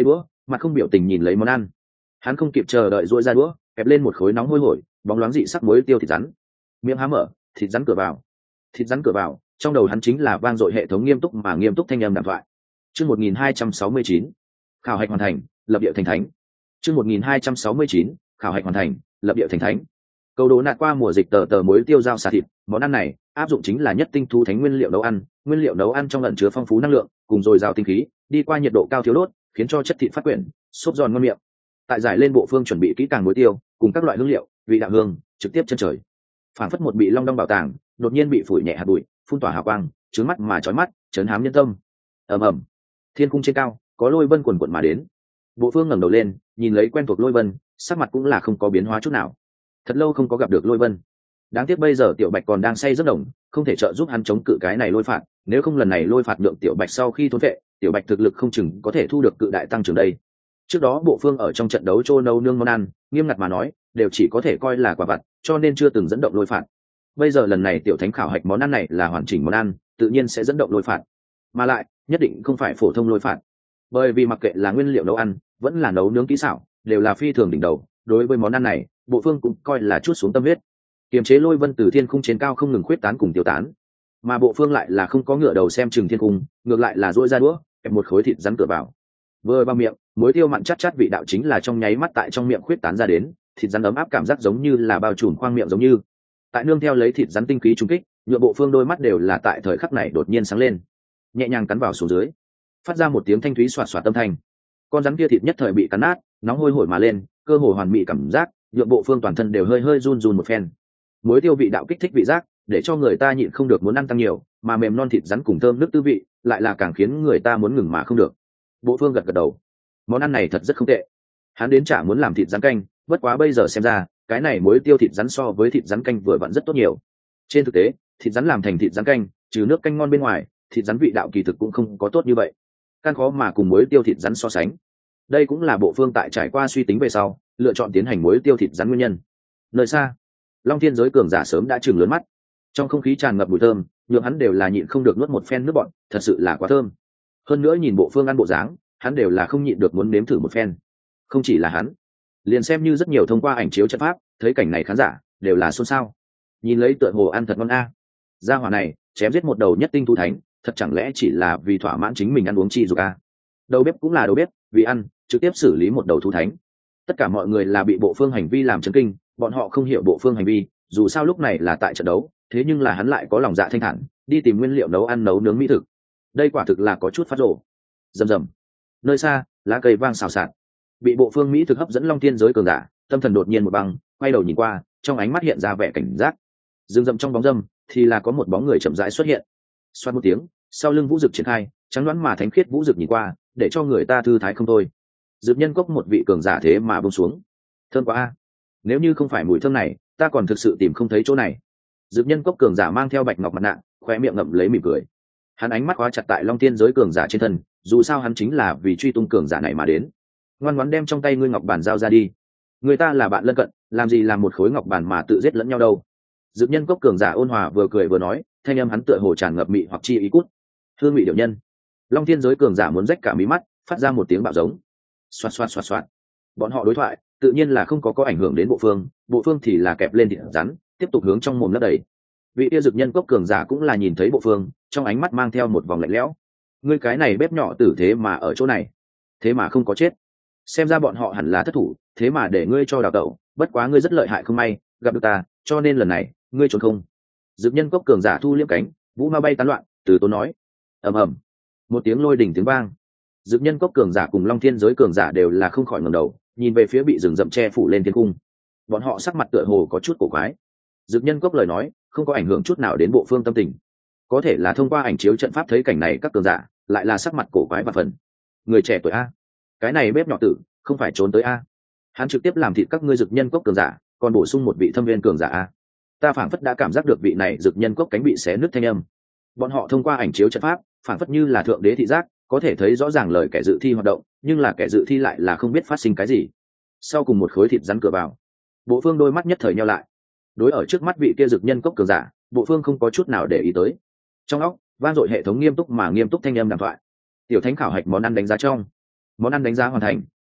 mặt không biểu tình nhìn lấy món ăn. Hắn không kịp chờ đợi duỗi ra đũa, kẹp lên một khối nóng hôi hổi bóng loáng dị sắc muối tiêu thịt rắn. Miệng há mở, thịt rắn cửa vào, thịt rắn cửa vào, trong đầu hắn chính là vang dội hệ thống nghiêm túc mà nghiêm túc thanh âm đàm thoại. Chương một nghìn hai trăm sáu mươi chín, khảo hạch hoàn thành, lập địa thành thánh. Chương một nghìn hai trăm sáu mươi chín, khảo hạch hoàn thành, lập địa thành thánh. Câu đố nạt qua mùa dịch tờ tờ muối tiêu rau xà thịt, món ăn này áp dụng chính là nhất tinh thú thánh nguyên liệu nấu ăn, nguyên liệu nấu ăn trong ẩn chứa phong phú năng lượng, cùng dồi dào tinh khí, đi qua nhiệt độ cao thiếu đốt, khiến cho chất thịt phát quyện, xốp giòn ngon miệng. Tại giải lên bộ phương chuẩn bị kỹ càng muối tiêu, cùng các loại hương liệu, vị đạo hương, trực tiếp chân trời. Phản phất một bị long đong bảo tàng, đột nhiên bị phủi nhẹ hạt bụi, phun tỏa hào quang, trướng mắt mà chói mắt, chấn hám nhân tâm. Ầm ầm, thiên cung trên cao, có lôi vân quần quần mà đến. Bộ phương ngẩng đầu lên, nhìn lấy quen thuộc lôi vân, sắc mặt cũng là không có biến hóa chút nào. Thật lâu không có gặp được lôi vân, đáng tiếc bây giờ tiểu bạch còn đang say giấc đồng, không thể trợ giúp hắn chống cự cái này lôi phạt, nếu không lần này lôi phạt lượng tiểu bạch sau khi thốn vệ, tiểu bạch thực lực không chừng có thể thu được cự đại tăng trưởng đây. Trước đó bộ phương ở trong trận đấu trô nấu nương món ăn, nghiêm ngặt mà nói đều chỉ có thể coi là quả vặt, cho nên chưa từng dẫn động lôi phạt. Bây giờ lần này tiểu thánh khảo hạch món ăn này là hoàn chỉnh món ăn, tự nhiên sẽ dẫn động lôi phạt, mà lại nhất định không phải phổ thông lôi phạt, bởi vì mặc kệ là nguyên liệu nấu ăn vẫn là nấu nướng kỹ xảo đều là phi thường đỉnh đầu. Đối với món ăn này bộ phương cũng coi là chút xuống tâm huyết, kiềm chế lôi vân từ thiên khung trên cao không ngừng khuyết tán cùng tiêu tán, mà bộ phương lại là không có ngửa đầu xem chừng thiên cung, ngược lại là duỗi ra đũa kẹp một khối thịt rắn cửa vào, vừa vào miệng muối tiêu mặn chát chát vị đạo chính là trong nháy mắt tại trong miệng khuyết tán ra đến, thịt rắn ấm áp cảm giác giống như là bao trùm khoang miệng, giống như tại nương theo lấy thịt rắn tinh khí trúng kích, nhựa bộ phương đôi mắt đều là tại thời khắc này đột nhiên sáng lên, nhẹ nhàng cắn vào xuống dưới, phát ra một tiếng thanh thúy xoạt xoạt tâm thanh. Con rắn kia thịt nhất thời bị cắn nát, nóng hôi hổi mà lên, cơ hồ hoàn mỹ cảm giác, nhựa bộ phương toàn thân đều hơi hơi run run một phen. Muối tiêu vị đạo kích thích vị giác, để cho người ta nhịn không được muốn ăn tăng nhiều, mà mềm non thịt rắn cùng thơm nước tư vị lại là càng khiến người ta muốn ngừng mà không được. Bộ phương gật gật đầu, món ăn này thật rất không tệ. Hắn đến chả muốn làm thịt rắn canh, bất quá bây giờ xem ra cái này muối tiêu thịt rắn so với thịt rắn canh vừa vặn rất tốt nhiều. Trên thực tế thịt rắn làm thành thịt rắn canh, trừ nước canh ngon bên ngoài, thịt rắn vị đạo kỳ thực cũng không có tốt như vậy, căn khó mà cùng muối tiêu thịt rắn so sánh. Đây cũng là bộ phương tại trải qua suy tính về sau lựa chọn tiến hành muối tiêu thịt rắn nguyên nhân. Nơi xa long thiên giới cường giả sớm đã chừng lớn mắt, trong không khí tràn ngập mùi thơm, nhượng hắn đều là nhịn không được nuốt một phen nước bọn, thật sự là quá thơm. Hơn nữa nhìn bộ phương ăn bộ dáng, hắn đều là không nhịn được muốn nếm thử một phen. Không chỉ là hắn, liền xem như rất nhiều thông qua ảnh chiếu trận pháp thấy cảnh này khán giả đều là xôn xao, nhìn lấy tựa hồ ăn thật ngon a. Gia hỏa này chém giết một đầu nhất tinh thú thánh, thật chẳng lẽ chỉ là vì thỏa mãn chính mình ăn uống chi dục a? Đầu bếp cũng là đầu bếp, vì ăn trực tiếp xử lý một đầu thú thánh. Tất cả mọi người là bị bộ phương hành vi làm chấn kinh, bọn họ không hiểu bộ phương hành vi, dù sao lúc này là tại trận đấu, thế nhưng là hắn lại có lòng dạ thanh thản đi tìm nguyên liệu nấu ăn nấu nướng mỹ thực, đây quả thực là có chút phát rồ. Rầm rầm, nơi xa lá cây vang xào xạc, bị bộ phương mỹ thực hấp dẫn long thiên giới cường giả tâm thần đột nhiên một băng, quay đầu nhìn qua, trong ánh mắt hiện ra vẻ cảnh giác. Rừng rậm trong bóng râm thì là có một bóng người chậm rãi xuất hiện, xoát một tiếng, sau lưng vũ dực triển khai, trắng đoán mà thánh khiết vũ dực nhìn qua để cho người ta thư thái không thôi. Dực nhân cốc một vị cường giả thế mà buông xuống, thơm quá a, nếu như không phải mùi thơm này ta còn thực sự tìm không thấy chỗ này. Dực nhân cốc cường giả mang theo bạch ngọc mặt nạ, khoe miệng ngậm lấy mỉm cười, hắn ánh mắt khóa chặt tại long thiên giới cường giả trên thân, dù sao hắn chính là vì truy tung cường giả này mà đến. Ngoan ngoãn đem trong tay ngươi ngọc bàn giao ra đi, người ta là bạn lân cận, làm gì làm một khối ngọc bàn mà tự giết lẫn nhau đâu. Dực nhân cốc cường giả ôn hòa vừa cười vừa nói, thanh âm hắn tựa hồ tràn ngập mị hoặc chi ý cút. Hương vị điệu nhân. Long thiên giới cường giả muốn rách cả mí mắt, phát ra một tiếng bạo giống. Xoạt xoạt xoạt xoạt. Bọn họ đối thoại tự nhiên là không có có ảnh hưởng đến bộ phương, bộ phương thì là kẹp lên thịt rắn, tiếp tục hướng trong mồm lấp đầy. Vị tiêu dực nhân cốc cường giả cũng là nhìn thấy bộ phương, trong ánh mắt mang theo một vòng lạnh lẽo. Ngươi cái này bếp nhỏ tử thế mà ở chỗ này, thế mà không có chết, xem ra bọn họ hẳn là thất thủ, thế mà để ngươi cho đào tẩu, bất quá ngươi rất lợi hại không may gặp được ta, cho nên lần này ngươi trốn không. Dực nhân cốc cường giả thu liếm cánh, vũ ma bay tán loạn, từ tốn nói. Ầm ầm, một tiếng lôi đỉnh tiếng vang, dực nhân cốc cường giả cùng long thiên giới cường giả đều là không khỏi ngẩng đầu, nhìn về phía bị rừng rậm che phủ lên thiên cung. Bọn họ sắc mặt tựa hồ có chút cổ quái. Dực nhân cốc lời nói không có ảnh hưởng chút nào đến bộ phương tâm tình, có thể là thông qua ảnh chiếu trận pháp thấy cảnh này các cường giả lại là sắc mặt cổ quái và phần. Người trẻ tuổi a, cái này bếp nhỏ tử không phải trốn tới a, hắn trực tiếp làm thịt các ngươi dực nhân cốc cường giả, còn bổ sung một vị thâm viên cường giả a. Ta phảng phất đã cảm giác được vị này dực nhân cốc cánh bị xé nứt thanh âm. Bọn họ thông qua ảnh chiếu trận pháp phảng phất như là thượng đế thị giác, có thể thấy rõ ràng lời kẻ dự thi hoạt động, nhưng là kẻ dự thi lại là không biết phát sinh cái gì. Sau cùng một khối thịt rắn cửa vào, bộ phương đôi mắt nhất thời nheo lại. Đối ở trước mắt vị kia dực nhân cốc cường giả, bộ phương không có chút nào để ý tới. Trong óc vang dội hệ thống nghiêm túc mà nghiêm túc thanh âm đàm thoại. Tiểu thánh khảo hạch món ăn đánh giá trong, món ăn đánh giá hoàn thành,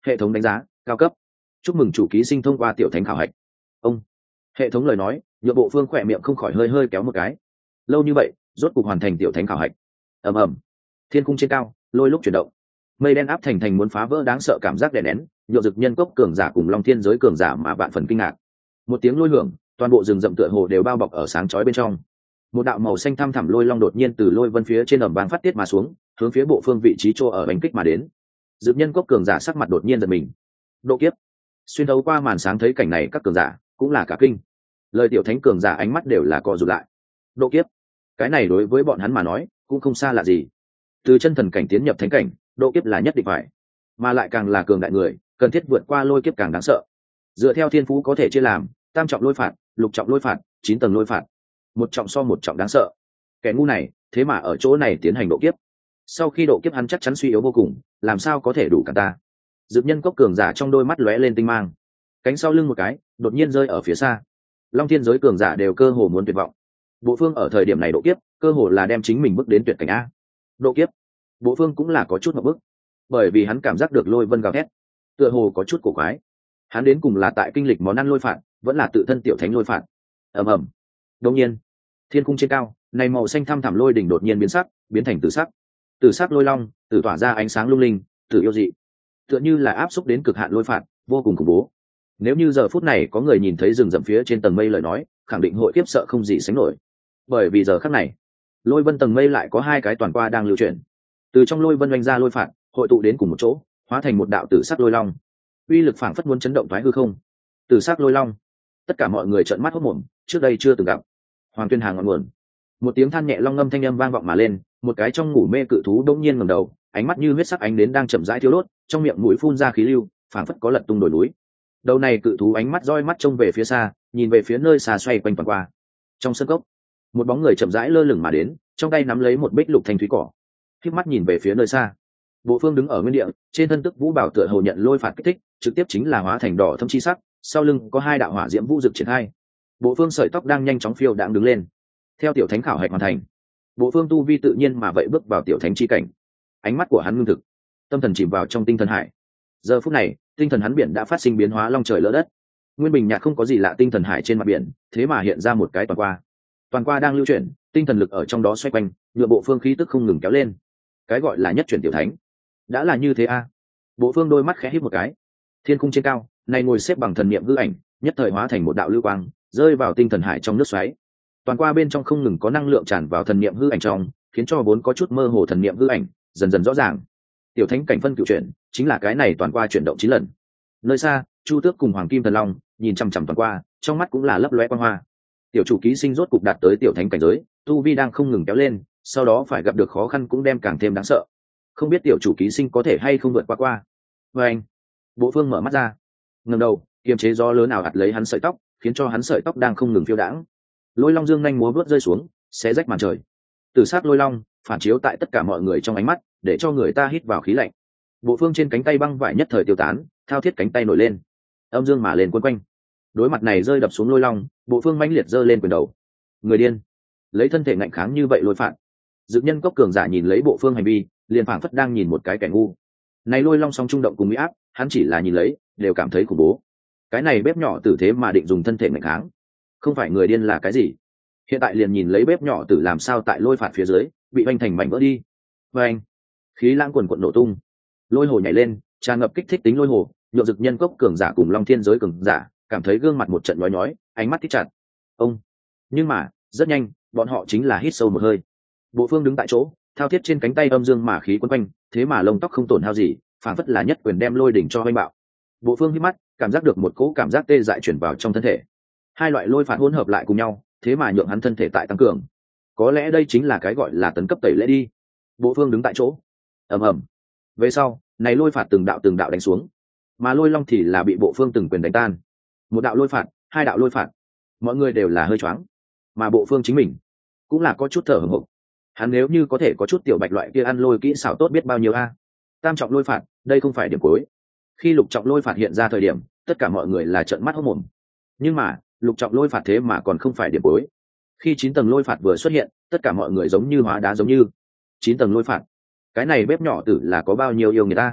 hệ thống đánh giá cao cấp. Chúc mừng chủ ký sinh thông qua tiểu thánh khảo hạch. Ông hệ thống lời nói nhựa bộ phương khỏe miệng không khỏi hơi hơi kéo một cái. Lâu như vậy rốt cuộc hoàn thành tiểu thánh khảo hạch. Ầm ầm, thiên cung trên cao lôi lúc chuyển động, mây đen áp thành thành muốn phá vỡ đáng sợ cảm giác đè nén, nhựa dực nhân cốc cường giả cùng long thiên giới cường giả mà vạn phần kinh ngạc. Một tiếng lôi hưởng, toàn bộ rừng rậm tựa hồ đều bao bọc ở sáng chói bên trong. Một đạo màu xanh thăm thẳm lôi long đột nhiên từ lôi vân phía trên ầm vang phát tiết mà xuống, hướng phía bộ phương vị trí chỗ ở đánh kích mà đến. Dực nhân cốc cường giả sắc mặt đột nhiên giật mình. Độ kiếp. Xuyên thấu qua màn sáng thấy cảnh này, các cường giả cũng là cả kinh. Lời tiểu thánh cường giả ánh mắt đều là co rụt lại. Độ kiếp, cái này đối với bọn hắn mà nói cũng không xa lạ gì. Từ chân thần cảnh tiến nhập thánh cảnh, độ kiếp là nhất định phải, mà lại càng là cường đại người cần thiết vượt qua lôi kiếp càng đáng sợ. Dựa theo thiên phú có thể chia làm tam trọng lôi phạt, lục trọng lôi phạt, chín tầng lôi phạt, một trọng so một trọng đáng sợ. Kẻ ngu này thế mà ở chỗ này tiến hành độ kiếp. Sau khi độ kiếp hắn chắc chắn suy yếu vô cùng, làm sao có thể đủ cả ta. Dực nhân cốc cường giả trong đôi mắt lóe lên tinh mang, cánh sau lưng một cái đột nhiên rơi ở phía xa. Long thiên giới cường giả đều cơ hồ muốn tuyệt vọng. Bộ phương ở thời điểm này độ kiếp cơ hồ là đem chính mình bước đến tuyệt cảnh a. Độ kiếp, bộ phương cũng là có chút một bước, bởi vì hắn cảm giác được lôi vân gào thét, tựa hồ có chút cổ quái. Hắn đến cùng là tại kinh lịch món ăn lôi phạt, vẫn là tự thân tiểu thánh lôi phạt. Ầm ầm, đột nhiên thiên cung trên cao này màu xanh thăm thẳm lôi đỉnh đột nhiên biến sắc, biến thành tử sắc. Tử sắc lôi long tử tỏa ra ánh sáng lung linh, tử yêu dị, tựa như là áp xúc đến cực hạn lôi phạt, vô cùng khủng bố. Nếu như giờ phút này có người nhìn thấy rừng rậm phía trên tầng mây lời nói, khẳng định hội khiếp sợ không gì sánh nổi. Bởi vì giờ khắc này lôi vân tầng mây lại có hai cái toàn qua đang lưu chuyển, từ trong lôi vân oanh ra lôi phạt hội tụ đến cùng một chỗ, hóa thành một đạo tử sắc lôi long, uy lực phảng phất muốn chấn động thoái hư không. Tử sắc lôi long, tất cả mọi người trợn mắt hốt mồm, trước đây chưa từng gặp. Hoàng Tuyên Hà ngọn nguồn, một tiếng than nhẹ long ngâm thanh âm vang vọng mà lên. Một cái trong ngủ mê cự thú đông nhiên ngẩng đầu, ánh mắt như huyết sắc ánh đến đang chậm rãi thiêu đốt, trong miệng mũi phun ra khí lưu, phảng phất có lật tung đồi núi. Đầu này cự thú ánh mắt roi mắt trông về phía xa, nhìn về phía nơi xa xoay quanh toàn qua. Trong sân cốc, một bóng người chậm rãi lơ lửng mà đến, trong tay nắm lấy một bích lục thanh thúy cỏ, khép mắt nhìn về phía nơi xa. Bộ phương đứng ở nguyên địa, trên thân tức vũ bảo tựa hồ nhận lôi phạt kích thích, trực tiếp chính là hóa thành đỏ thâm chi sắc, sau lưng có hai đạo hỏa diễm vũ rực triển khai. Bộ phương sợi tóc đang nhanh chóng phiêu đãng đứng lên. Theo tiểu thánh khảo hạch hoàn thành, bộ phương tu vi tự nhiên mà vậy bước vào tiểu thánh chi cảnh. Ánh mắt của hắn ngưng thực, tâm thần chìm vào trong tinh thần hải. Giờ phút này tinh thần hắn biển đã phát sinh biến hóa long trời lỡ đất. Nguyên bình nhạt không có gì lạ tinh thần hải trên mặt biển, thế mà hiện ra một cái toàn qua. Toàn qua đang lưu chuyển, tinh thần lực ở trong đó xoay quanh, nhựa bộ phương khí tức không ngừng kéo lên. Cái gọi là nhất chuyển tiểu thánh đã là như thế a. Bộ phương đôi mắt khẽ híp một cái. Thiên cung trên cao này ngồi xếp bằng thần niệm hư ảnh, nhất thời hóa thành một đạo lưu quang, rơi vào tinh thần hải trong nước xoáy. Toàn qua bên trong không ngừng có năng lượng tràn vào thần niệm hư ảnh trong, khiến cho vốn có chút mơ hồ thần niệm hư ảnh dần dần rõ ràng. Tiểu thánh cảnh phân cựu chuyển chính là cái này toàn qua chuyển động chín lần. Nơi xa Chu Tước cùng Hoàng Kim Thần Long nhìn chằm chằm toàn qua, trong mắt cũng là lấp lóe quang hoa. Tiểu chủ ký sinh rốt cục đạt tới tiểu thánh cảnh giới, tu vi đang không ngừng kéo lên, sau đó phải gặp được khó khăn cũng đem càng thêm đáng sợ. Không biết tiểu chủ ký sinh có thể hay không vượt qua qua. Và anh, Bộ Phương mở mắt ra, ngẩng đầu, kiềm chế gió lớn nào ạt lấy hắn sợi tóc, khiến cho hắn sợi tóc đang không ngừng phiêu đãng. Lôi long dương nhanh múa vớt rơi xuống, xé rách màn trời. Từ sát lôi long phản chiếu tại tất cả mọi người trong ánh mắt, để cho người ta hít vào khí lạnh. Bộ Phương trên cánh tay băng vải nhất thời tiêu tán, thao thiết cánh tay nổi lên, âm dương mà lên quấn quanh. Đối mặt này rơi đập xuống lôi long, Bộ Phương mãnh liệt giơ lên quyền đầu. Người điên, lấy thân thể ngạnh kháng như vậy lôi phạt. Dực nhân cốc cường giả nhìn lấy Bộ Phương hành vi, liền phảng phất đang nhìn một cái kẻ ngu. Này lôi long song trung động cùng mỹ áp, hắn chỉ là nhìn lấy, đều cảm thấy khủng bố. Cái này bếp nhỏ tử thế mà định dùng thân thể ngạnh kháng, không phải người điên là cái gì? Hiện tại liền nhìn lấy bếp nhỏ tử làm sao tại lôi phạt phía dưới bị oanh thành mảnh vỡ đi. Và anh, khí lãng quần quận nổ tung, lôi hồ nhảy lên, tràn ngập kích thích tính lôi hồ, nhộn Dực nhân cốc cường giả cùng long thiên giới cường giả cảm thấy gương mặt một trận nhói nhói, ánh mắt thích chặt. Ông, nhưng mà rất nhanh bọn họ chính là hít sâu một hơi. Bộ Phương đứng tại chỗ, thao thiết trên cánh tay âm dương mà khí quấn quanh, thế mà lông tóc không tổn hao gì, phản phất là nhất quyền đem lôi đỉnh cho oanh bạo. Bộ Phương hít mắt, cảm giác được một cỗ cảm giác tê dại chuyển vào trong thân thể. Hai loại lôi phạt hỗn hợp lại cùng nhau, thế mà nhượng hắn thân thể tại tăng cường. Có lẽ đây chính là cái gọi là tấn cấp tẩy lễ đi. Bộ Phương đứng tại chỗ, ầm ầm. Về sau, này lôi phạt từng đạo từng đạo đánh xuống, mà lôi long thì là bị Bộ Phương từng quyền đánh tan. Một đạo lôi phạt, hai đạo lôi phạt, mọi người đều là hơi choáng, mà Bộ Phương chính mình cũng là có chút thở hổn hển. Hắn nếu như có thể có chút tiểu bạch loại kia ăn lôi kỹ xảo tốt biết bao nhiêu a. Tam trọng lôi phạt, đây không phải điểm cuối. Khi lục trọng lôi phạt hiện ra thời điểm, tất cả mọi người là trợn mắt hốt mồm. Nhưng mà lục trọng lôi phạt thế mà còn không phải điểm cuối. Khi chín tầng lôi phạt vừa xuất hiện, tất cả mọi người giống như hóa đá giống như. Chín tầng lôi phạt, cái này bếp nhỏ tử là có bao nhiêu yêu người ta.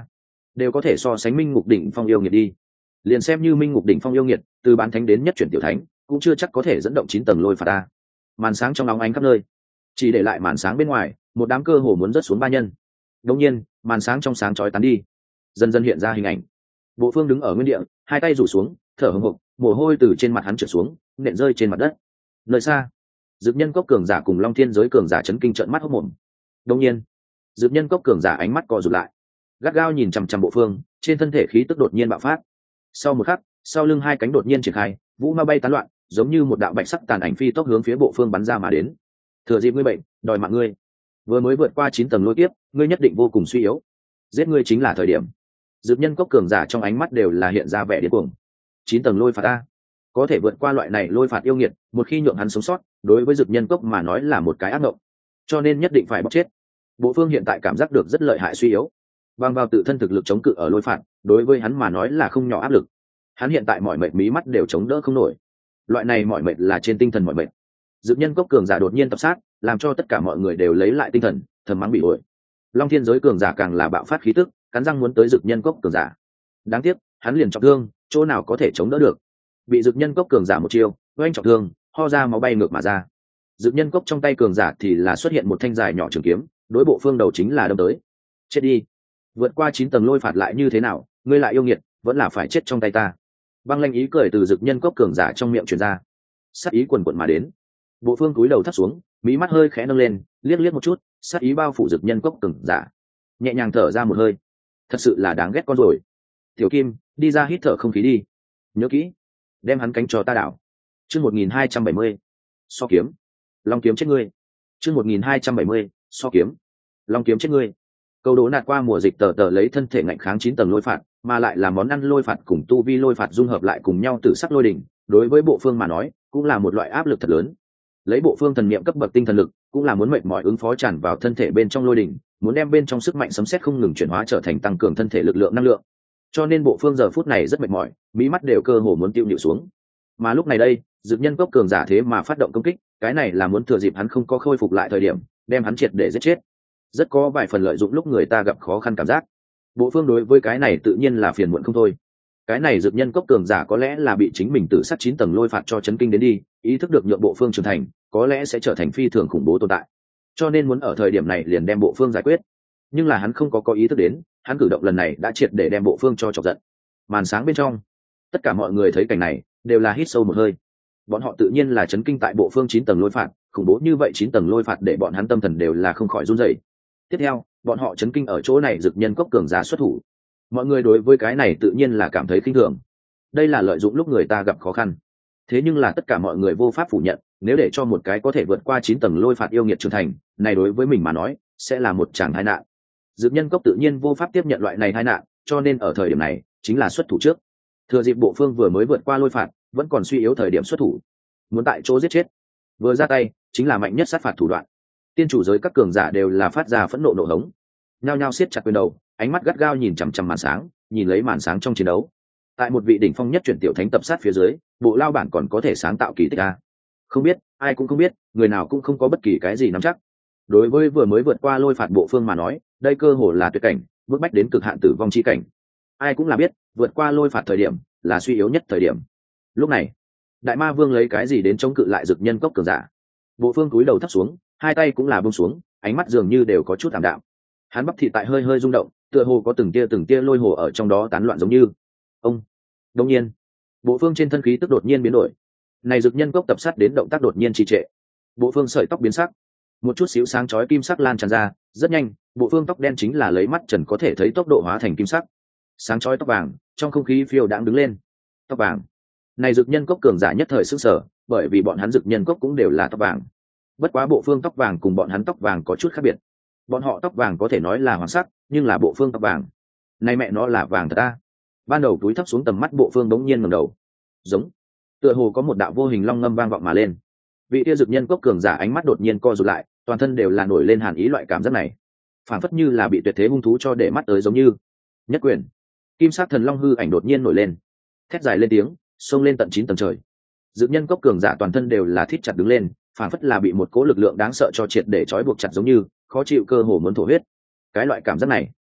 đều có thể so sánh minh ngục đỉnh phong yêu nghiệt đi. Liền xem như minh ngục đỉnh phong yêu nghiệt, từ bán thánh đến nhất chuyển tiểu thánh, cũng chưa chắc có thể dẫn động chín tầng lôi phạt ta. Màn sáng trong nóng ánh khắp nơi, chỉ để lại màn sáng bên ngoài, một đám cơ hồ muốn rớt xuống ba nhân. Đột nhiên, màn sáng trong sáng chói tán đi, dần dần hiện ra hình ảnh. Bộ Phương đứng ở nguyên địa, hai tay rủ xuống, thở hổn hộc, mồ hôi từ trên mặt hắn trượt xuống, nện rơi trên mặt đất. Nơi xa, Dực Nhân Cốc cường giả cùng Long Thiên giới cường giả chấn kinh trợn mắt hốt mồm. Đột nhiên, Dực Nhân Cốc cường giả ánh mắt co rụt lại, gắt gao nhìn chằm chằm Bộ Phương, trên thân thể khí tức đột nhiên bạo phát. Sau một khắc, sau lưng hai cánh đột nhiên triển khai, vũ ma bay tán loạn, giống như một đạo bạch sắc tàn ảnh phi tốc hướng phía Bộ Phương bắn ra mà đến. Thừa dịp ngươi bệnh, đòi mạng ngươi. Vừa mới vượt qua chín tầng lôi kiếp, ngươi nhất định vô cùng suy yếu. Giết ngươi chính là thời điểm. Dực Nhân Cốc cường giả trong ánh mắt đều là hiện ra vẻ điên cuồng. Chín tầng lôi phạt a, có thể vượt qua loại này lôi phạt yêu nghiệt, một khi nhượng hắn sống sót, đối với Dực Nhân Cốc mà nói là một cái ác mộng, cho nên nhất định phải bóc chết. Bộ Phương hiện tại cảm giác được rất lợi hại suy yếu, bằng vào tự thân thực lực chống cự ở lôi phạt, đối với hắn mà nói là không nhỏ áp lực. Hắn hiện tại mọi mệt mí mắt đều chống đỡ không nổi. Loại này mọi mệt là trên tinh thần mọi mệt. Dực Nhân Cốc cường giả đột nhiên tập sát, làm cho tất cả mọi người đều lấy lại tinh thần, thầm mắng bị ổi. Long Thiên giới cường giả càng là bạo phát khí tức, cắn răng muốn tới Dực Nhân Cốc cường giả. Đáng tiếc, hắn liền trọng thương, chỗ nào có thể chống đỡ được. Bị Dực Nhân Cốc cường giả một chiêu, oanh trọng thương, ho ra máu bay ngược mà ra. Dực Nhân Cốc trong tay cường giả thì là xuất hiện một thanh dài nhỏ trường kiếm, đối Bộ Phương đầu chính là đâm tới. Chết đi. Vượt qua chín tầng lôi phạt lại như thế nào, ngươi lại yêu nghiệt, vẫn là phải chết trong tay ta. Băng lanh ý cười từ Dực Nhân Cốc cường giả trong miệng truyền ra. Sát ý quần quần mà đến. Bộ Phương cúi đầu thấp xuống, mí mắt hơi khẽ nâng lên, liếc liếc một chút, sát ý bao phủ Dực Nhân Cốc cường giả. Nhẹ nhàng thở ra một hơi. Thật sự là đáng ghét con rồi. Tiểu Kim, đi ra hít thở không khí đi. Nhớ kỹ, đem hắn cánh cho ta đảo. Chương một nghìn hai trăm bảy mươi. So kiếm. Long kiếm chết ngươi. Chương một nghìn hai trăm bảy mươi. So kiếm. Long kiếm chết ngươi. Câu đố nạt qua mùa dịch tờ tờ lấy thân thể ngạnh kháng chín tầng lôi phạt, mà lại là món ăn lôi phạt cùng tu vi lôi phạt dung hợp lại cùng nhau tự sắc lôi đỉnh, đối với Bộ Phương mà nói, cũng là một loại áp lực thật lớn. Lấy Bộ Phương thần niệm cấp bậc tinh thần lực, cũng là muốn mệt mỏi ứng phó tràn vào thân thể bên trong lôi đỉnh, muốn đem bên trong sức mạnh sấm sét không ngừng chuyển hóa trở thành tăng cường thân thể lực lượng năng lượng. Cho nên Bộ Phương giờ phút này rất mệt mỏi, mí mắt đều cơ hồ muốn tiêu nhịu xuống. Mà lúc này đây, Dực Nhân Cốc cường giả thế mà phát động công kích, cái này là muốn thừa dịp hắn không có khôi phục lại thời điểm, đem hắn triệt để giết chết. Rất có vài phần lợi dụng lúc người ta gặp khó khăn cảm giác. Bộ Phương đối với cái này tự nhiên là phiền muộn không thôi. Cái này Dực Nhân Cốc cường giả có lẽ là bị chính mình tự sát chín tầng lôi phạt cho chấn kinh đến đi, ý thức được nhượng Bộ Phương trưởng thành, có lẽ sẽ trở thành phi thường khủng bố tồn tại. Cho nên muốn ở thời điểm này liền đem Bộ Phương giải quyết. Nhưng là hắn không có có ý thức đến, hắn cử động lần này đã triệt để đem Bộ Phương cho chọc giận. Màn sáng bên trong, tất cả mọi người thấy cảnh này, đều là hít sâu một hơi. Bọn họ tự nhiên là chấn kinh tại Bộ Phương chín tầng lôi phạt, khủng bố như vậy chín tầng lôi phạt để bọn hắn tâm thần đều là không khỏi run rẩy. Tiếp theo, bọn họ chấn kinh ở chỗ này Dực Nhân Cốc cường giả xuất thủ. Mọi người đối với cái này tự nhiên là cảm thấy khinh thường. Đây là lợi dụng lúc người ta gặp khó khăn. Thế nhưng là tất cả mọi người vô pháp phủ nhận, nếu để cho một cái có thể vượt qua chín tầng lôi phạt yêu nghiệt trưởng thành, này đối với mình mà nói, sẽ là một tràng tai nạn. Dực Nhân Cốc tự nhiên vô pháp tiếp nhận loại này tai nạn, cho nên ở thời điểm này, chính là xuất thủ trước. Thừa dịp Bộ Phương vừa mới vượt qua lôi phạt, vẫn còn suy yếu thời điểm xuất thủ, muốn tại chỗ giết chết. Vừa ra tay, chính là mạnh nhất sát phạt thủ đoạn. Tiên chủ giới các cường giả đều là phát ra phẫn nộ nộ hống, nhao nhao siết chặt quyền đầu, ánh mắt gắt gao nhìn chằm chằm màn sáng, nhìn lấy màn sáng trong chiến đấu. Tại một vị đỉnh phong nhất chuyển tiểu thánh tập sát phía dưới, Bộ lao bản còn có thể sáng tạo kỳ tích a. Không biết, ai cũng không biết, người nào cũng không có bất kỳ cái gì nắm chắc. Đối với vừa mới vượt qua lôi phạt Bộ Phương mà nói, đây cơ hồ là tuyệt cảnh, bước bách đến cực hạn tử vong chi cảnh. Ai cũng là biết, vượt qua lôi phạt thời điểm là suy yếu nhất thời điểm. Lúc này, Đại Ma Vương lấy cái gì đến chống cự lại Dực Nhân Cốc cường giả? Bộ Phương cúi đầu thấp xuống, hai tay cũng là buông xuống, ánh mắt dường như đều có chút ảm đạm. Hắn bắp thịt tại hơi hơi rung động, tựa hồ có từng tia từng tia lôi hồ ở trong đó tán loạn giống như. Ông. Đột nhiên, Bộ Phương trên thân khí tức đột nhiên biến đổi. Này Dực Nhân Cốc tập sát đến động tác đột nhiên trì trệ. Bộ Phương sợi tóc biến sắc, một chút xíu sáng chói kim sắc lan tràn ra, rất nhanh, Bộ Phương tóc đen chính là lấy mắt trần có thể thấy tốc độ hóa thành kim sắc. Sáng chói tóc vàng, trong không khí phiêu đãng đứng lên. Tóc vàng. Này Dực Nhân Cốc cường giả nhất thời sửng sở, bởi vì bọn hắn Dực Nhân Cốc cũng đều là tóc vàng. Bất quá Bộ Phương tóc vàng cùng bọn hắn tóc vàng có chút khác biệt. Bọn họ tóc vàng có thể nói là hoàng sắc, nhưng là Bộ Phương tóc vàng, này mẹ nó là vàng thật ta. Ban đầu túi thấp xuống tầm mắt Bộ Phương bỗng nhiên ngẩng đầu. Giống. Tựa hồ có một đạo vô hình long ngâm vang vọng mà lên. Vị kia Dực Nhân Cốc cường giả ánh mắt đột nhiên co rụt lại, toàn thân đều là nổi lên hàn ý loại cảm giác này. Phản phất như là bị tuyệt thế hung thú cho để mắt tới giống như. Nhất quyền. Kim sắc thần long hư ảnh đột nhiên nổi lên, thét dài lên tiếng, xông lên tận chín tầng trời. Dực Nhân Cốc cường giả toàn thân đều là thít chặt đứng lên, phản phất là bị một cỗ lực lượng đáng sợ cho triệt để trói buộc chặt giống như, khó chịu cơ hồ muốn thổ huyết. Cái loại cảm giác này,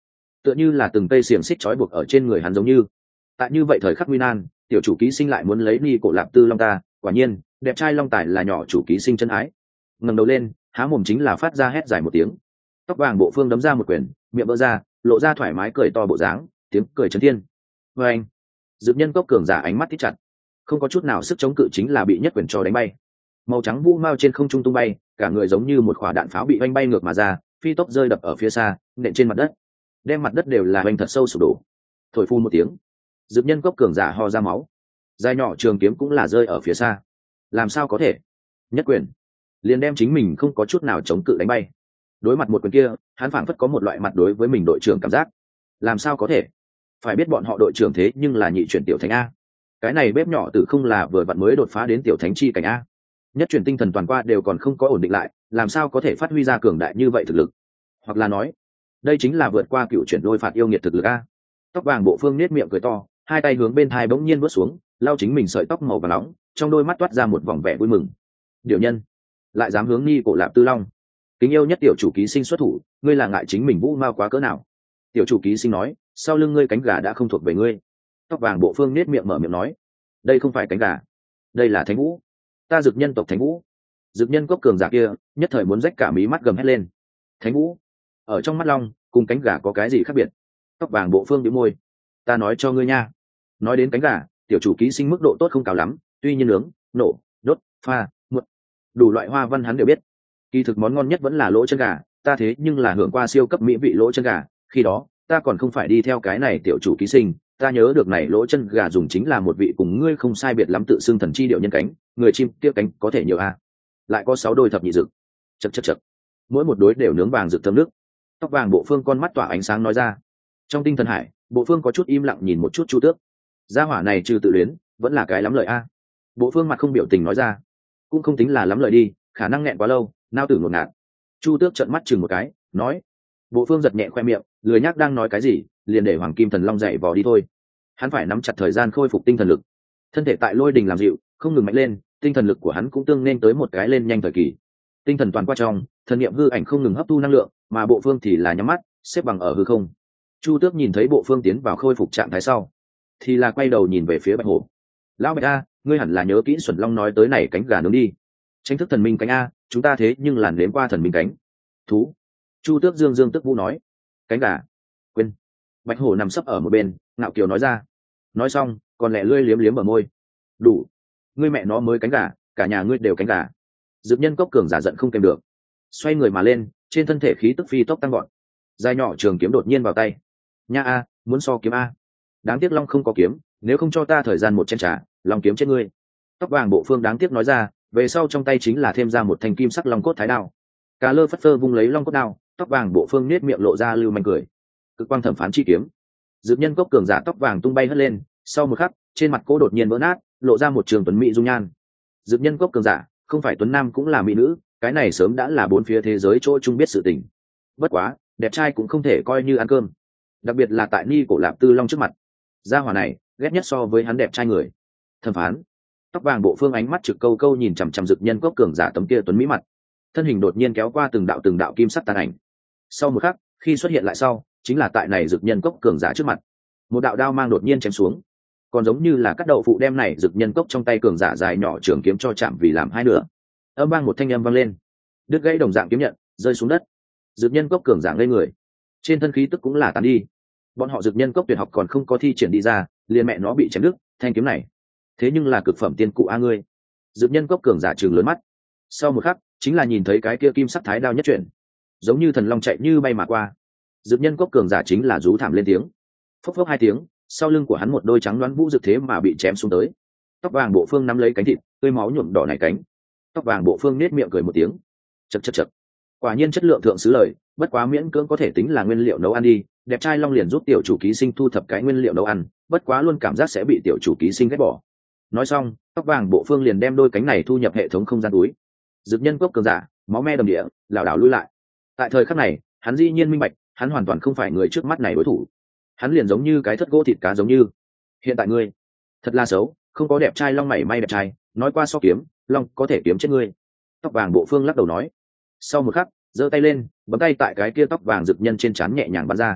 tựa như là từng cây xiềng xích trói buộc ở trên người hắn giống như. Tại như vậy thời khắc nguy nan, tiểu chủ ký sinh lại muốn lấy ni cổ lạp tư long ta, quả nhiên đẹp trai long tài là nhỏ chủ ký sinh chân ái. Ngẩng đầu lên, há mồm chính là phát ra hét dài một tiếng. Tóc vàng bộ phương đấm ra một quyền, miệng vỡ ra, lộ ra thoải mái cười to bộ dáng, tiếng cười chấn thiên. Và anh, dược nhân cốc cường giả ánh mắt thích chặt, không có chút nào sức chống cự, chính là bị nhất quyền cho đánh bay. Màu trắng vũ mao trên không trung tung bay, cả người giống như một quả đạn pháo bị oanh bay ngược mà ra, phi tốc rơi đập ở phía xa, nện trên mặt đất, đem mặt đất đều là oanh thật sâu sụp đổ. Thổi phun một tiếng, dược nhân cốc cường giả ho ra máu, dài nhỏ trường kiếm cũng là rơi ở phía xa. Làm sao có thể? Nhất quyền liền đem chính mình không có chút nào chống cự đánh bay. Đối mặt một quyền kia, hắn phảng phất có một loại mặt đối với mình đội trưởng cảm giác. Làm sao có thể? Phải biết bọn họ đội trưởng thế nhưng là nhị chuyển tiểu thánh a. Cái này bếp nhỏ tử không là vừa vặn mới đột phá đến tiểu thánh chi cảnh a. Nhất chuyển tinh thần toàn qua đều còn không có ổn định lại, làm sao có thể phát huy ra cường đại như vậy thực lực? Hoặc là nói, đây chính là vượt qua cựu chuyển lôi phạt yêu nghiệt thực lực a. Tóc vàng bộ phương nết miệng cười to, hai tay hướng bên thai bỗng nhiên vớt xuống, lau chính mình sợi tóc màu vàng nóng, trong đôi mắt toát ra một vòng vẻ vui mừng. Điệu nhân lại dám hướng Ni cổ lạp tư long, kính yêu nhất tiểu chủ ký sinh xuất thủ, ngươi là ngại chính mình vũ mao quá cỡ nào? Tiểu chủ ký sinh nói, sau lưng ngươi cánh gà đã không thuộc về ngươi. Tóc vàng bộ phương nết miệng mở miệng nói, đây không phải cánh gà, đây là thánh vũ, ta dực nhân tộc thánh vũ. Dực nhân cốc cường giả kia nhất thời muốn rách cả mí mắt gầm hét lên. Thánh vũ ở trong mắt long cùng cánh gà có cái gì khác biệt? Tóc vàng bộ phương đĩu môi, ta nói cho ngươi nha. Nói đến cánh gà, tiểu chủ ký sinh mức độ tốt không cao lắm, tuy nhiên nướng, nổ, đốt, pha, muộn, đủ loại hoa văn hắn đều biết. Kỳ thực món ngon nhất vẫn là lỗ chân gà, ta thế nhưng là hưởng qua siêu cấp mỹ vị lỗ chân gà, khi đó ta còn không phải đi theo cái này tiểu chủ ký sinh, ta nhớ được này lỗ chân gà dùng chính là một vị cùng ngươi không sai biệt lắm tự xưng thần chi điệu nhân cánh, người chim kia cánh có thể nhiều a, lại có sáu đôi thập nhị dực, chật chật chật, mỗi một đối đều nướng vàng rực thơm nước. Tóc vàng bộ phương con mắt tỏa ánh sáng nói ra. Trong tinh thần hải, bộ phương có chút im lặng nhìn một chút Chu Tước, gia hỏa này trừ tự luyến vẫn là cái lắm lời a. Bộ phương mặt không biểu tình nói ra, cũng không tính là lắm lời đi, khả năng nghẹn quá lâu, nao tử ngột ngạt. Chu Tước trợn mắt chừng một cái, nói. Bộ phương giật nhẹ khoe miệng, lười nhác đang nói cái gì, liền để hoàng kim thần long dậy vò đi thôi. Hắn phải nắm chặt thời gian khôi phục tinh thần lực, thân thể tại lôi đình làm dịu, không ngừng mạnh lên, tinh thần lực của hắn cũng tương nên tới một cái lên nhanh thời kỳ. Tinh thần toàn qua trong, thần niệm hư ảnh không ngừng hấp thu năng lượng, mà bộ phương thì là nhắm mắt, xếp bằng ở hư không. Chu Tước nhìn thấy bộ phương tiến vào khôi phục trạng thái sau, thì là quay đầu nhìn về phía Bạch Hổ. Lão Bạch a, ngươi hẳn là nhớ kỹ Xuẩn Long nói tới này cánh gà nướng đi. Tranh thức thần minh cánh a, chúng ta thế nhưng làn nếm qua thần minh cánh. Thú. Chu Tước dương dương tức vũ nói. Cánh gà. Quên. Bạch Hổ nằm sấp ở một bên, ngạo kiều nói ra. Nói xong, còn lẹ lươi liếm liếm ở môi. Đủ. Ngươi mẹ nó mới cánh gà, cả nhà ngươi đều cánh gà. Dược nhân cốc cường giả giận không kèm được, xoay người mà lên, trên thân thể khí tức phi tốc tăng gọn, dài nhỏ trường kiếm đột nhiên vào tay. Nha a, muốn so kiếm a. Đáng tiếc long không có kiếm, nếu không cho ta thời gian một chén trà, long kiếm chết ngươi. Tóc vàng bộ phương đáng tiếc nói ra, về sau trong tay chính là thêm ra một thanh kim sắc long cốt thái đao. Cà lơ phất phơ vung lấy long cốt đao, tóc vàng bộ phương nết miệng lộ ra lưu manh cười. Cực quang thẩm phán chi kiếm. Dược nhân cốc cường giả tóc vàng tung bay hất lên, sau một khắc, trên mặt cô đột nhiên vỡ nát, lộ ra một trường tuấn mỹ dung nhan. Dược nhân cốc cường giả, không phải tuấn nam cũng là mỹ nữ, cái này sớm đã là bốn phía thế giới chỗ chung biết sự tình. Bất quá, đẹp trai cũng không thể coi như ăn cơm, đặc biệt là tại Ni cổ lạp tư long trước mặt. Gia hỏa này ghét nhất so với hắn đẹp trai người. Thẩm phán. Tóc vàng bộ phương ánh mắt trực câu câu nhìn chằm chằm dược nhân cốc cường giả tấm kia tuấn mỹ mặt, thân hình đột nhiên kéo qua từng đạo từng đạo kim sắc tàn ảnh. Sau một khắc, khi xuất hiện lại sau, chính là tại này dược nhân cốc cường giả trước mặt. Một đạo đao mang đột nhiên chém xuống, còn giống như là cắt đậu phụ đem này dược nhân cốc trong tay cường giả dài nhỏ trường kiếm cho chạm vì làm hai nửa. Âm vang một thanh âm vang lên, đứt gãy đồng dạng kiếm nhận rơi xuống đất. Dược nhân cốc cường giả ngây người, trên thân khí tức cũng là tán đi. Bọn họ dược nhân cốc tuyệt học còn không có thi triển đi ra, liền mẹ nó bị chém đứt, thanh kiếm này thế nhưng là cực phẩm tiên cụ a ngươi. Dược nhân cốc cường giả trừng lớn mắt, sau một khắc chính là nhìn thấy cái kia kim sắc thái đao nhất chuyển, giống như thần long chạy như bay mà qua. Dược nhân cốc cường giả chính là rú thảm lên tiếng, phốc phốc hai tiếng, sau lưng của hắn một đôi trắng đoán vũ dược thế mà bị chém xuống tới. Tóc vàng bộ phương nắm lấy cánh thịt tươi máu nhuộm đỏ này cánh. Tóc vàng bộ phương nết miệng cười một tiếng, chật chật chật, quả nhiên chất lượng thượng xứ lời, bất quá miễn cưỡng có thể tính là nguyên liệu nấu ăn đi. Đẹp trai long liền giúp tiểu chủ ký sinh thu thập cái nguyên liệu nấu ăn, bất quá luôn cảm giác sẽ bị tiểu chủ ký sinh ghét bỏ. Nói xong, tóc vàng bộ phương liền đem đôi cánh này thu nhập hệ thống không gian túi. Dược nhân cốc cường giả máu me đầm địa, lảo đảo lui lại. Tại thời khắc này, hắn dĩ nhiên minh bạch, hắn hoàn toàn không phải người trước mắt này đối thủ. Hắn liền giống như cái thất gỗ thịt cá giống như. Hiện tại ngươi thật là xấu, không có đẹp trai long mảy may đẹp trai, nói qua so kiếm, long có thể kiếm chết ngươi. Tóc vàng bộ phương lắc đầu nói. Sau một khắc, giơ tay lên, bấm tay tại cái kia tóc vàng rực nhân trên trán nhẹ nhàng bắn ra.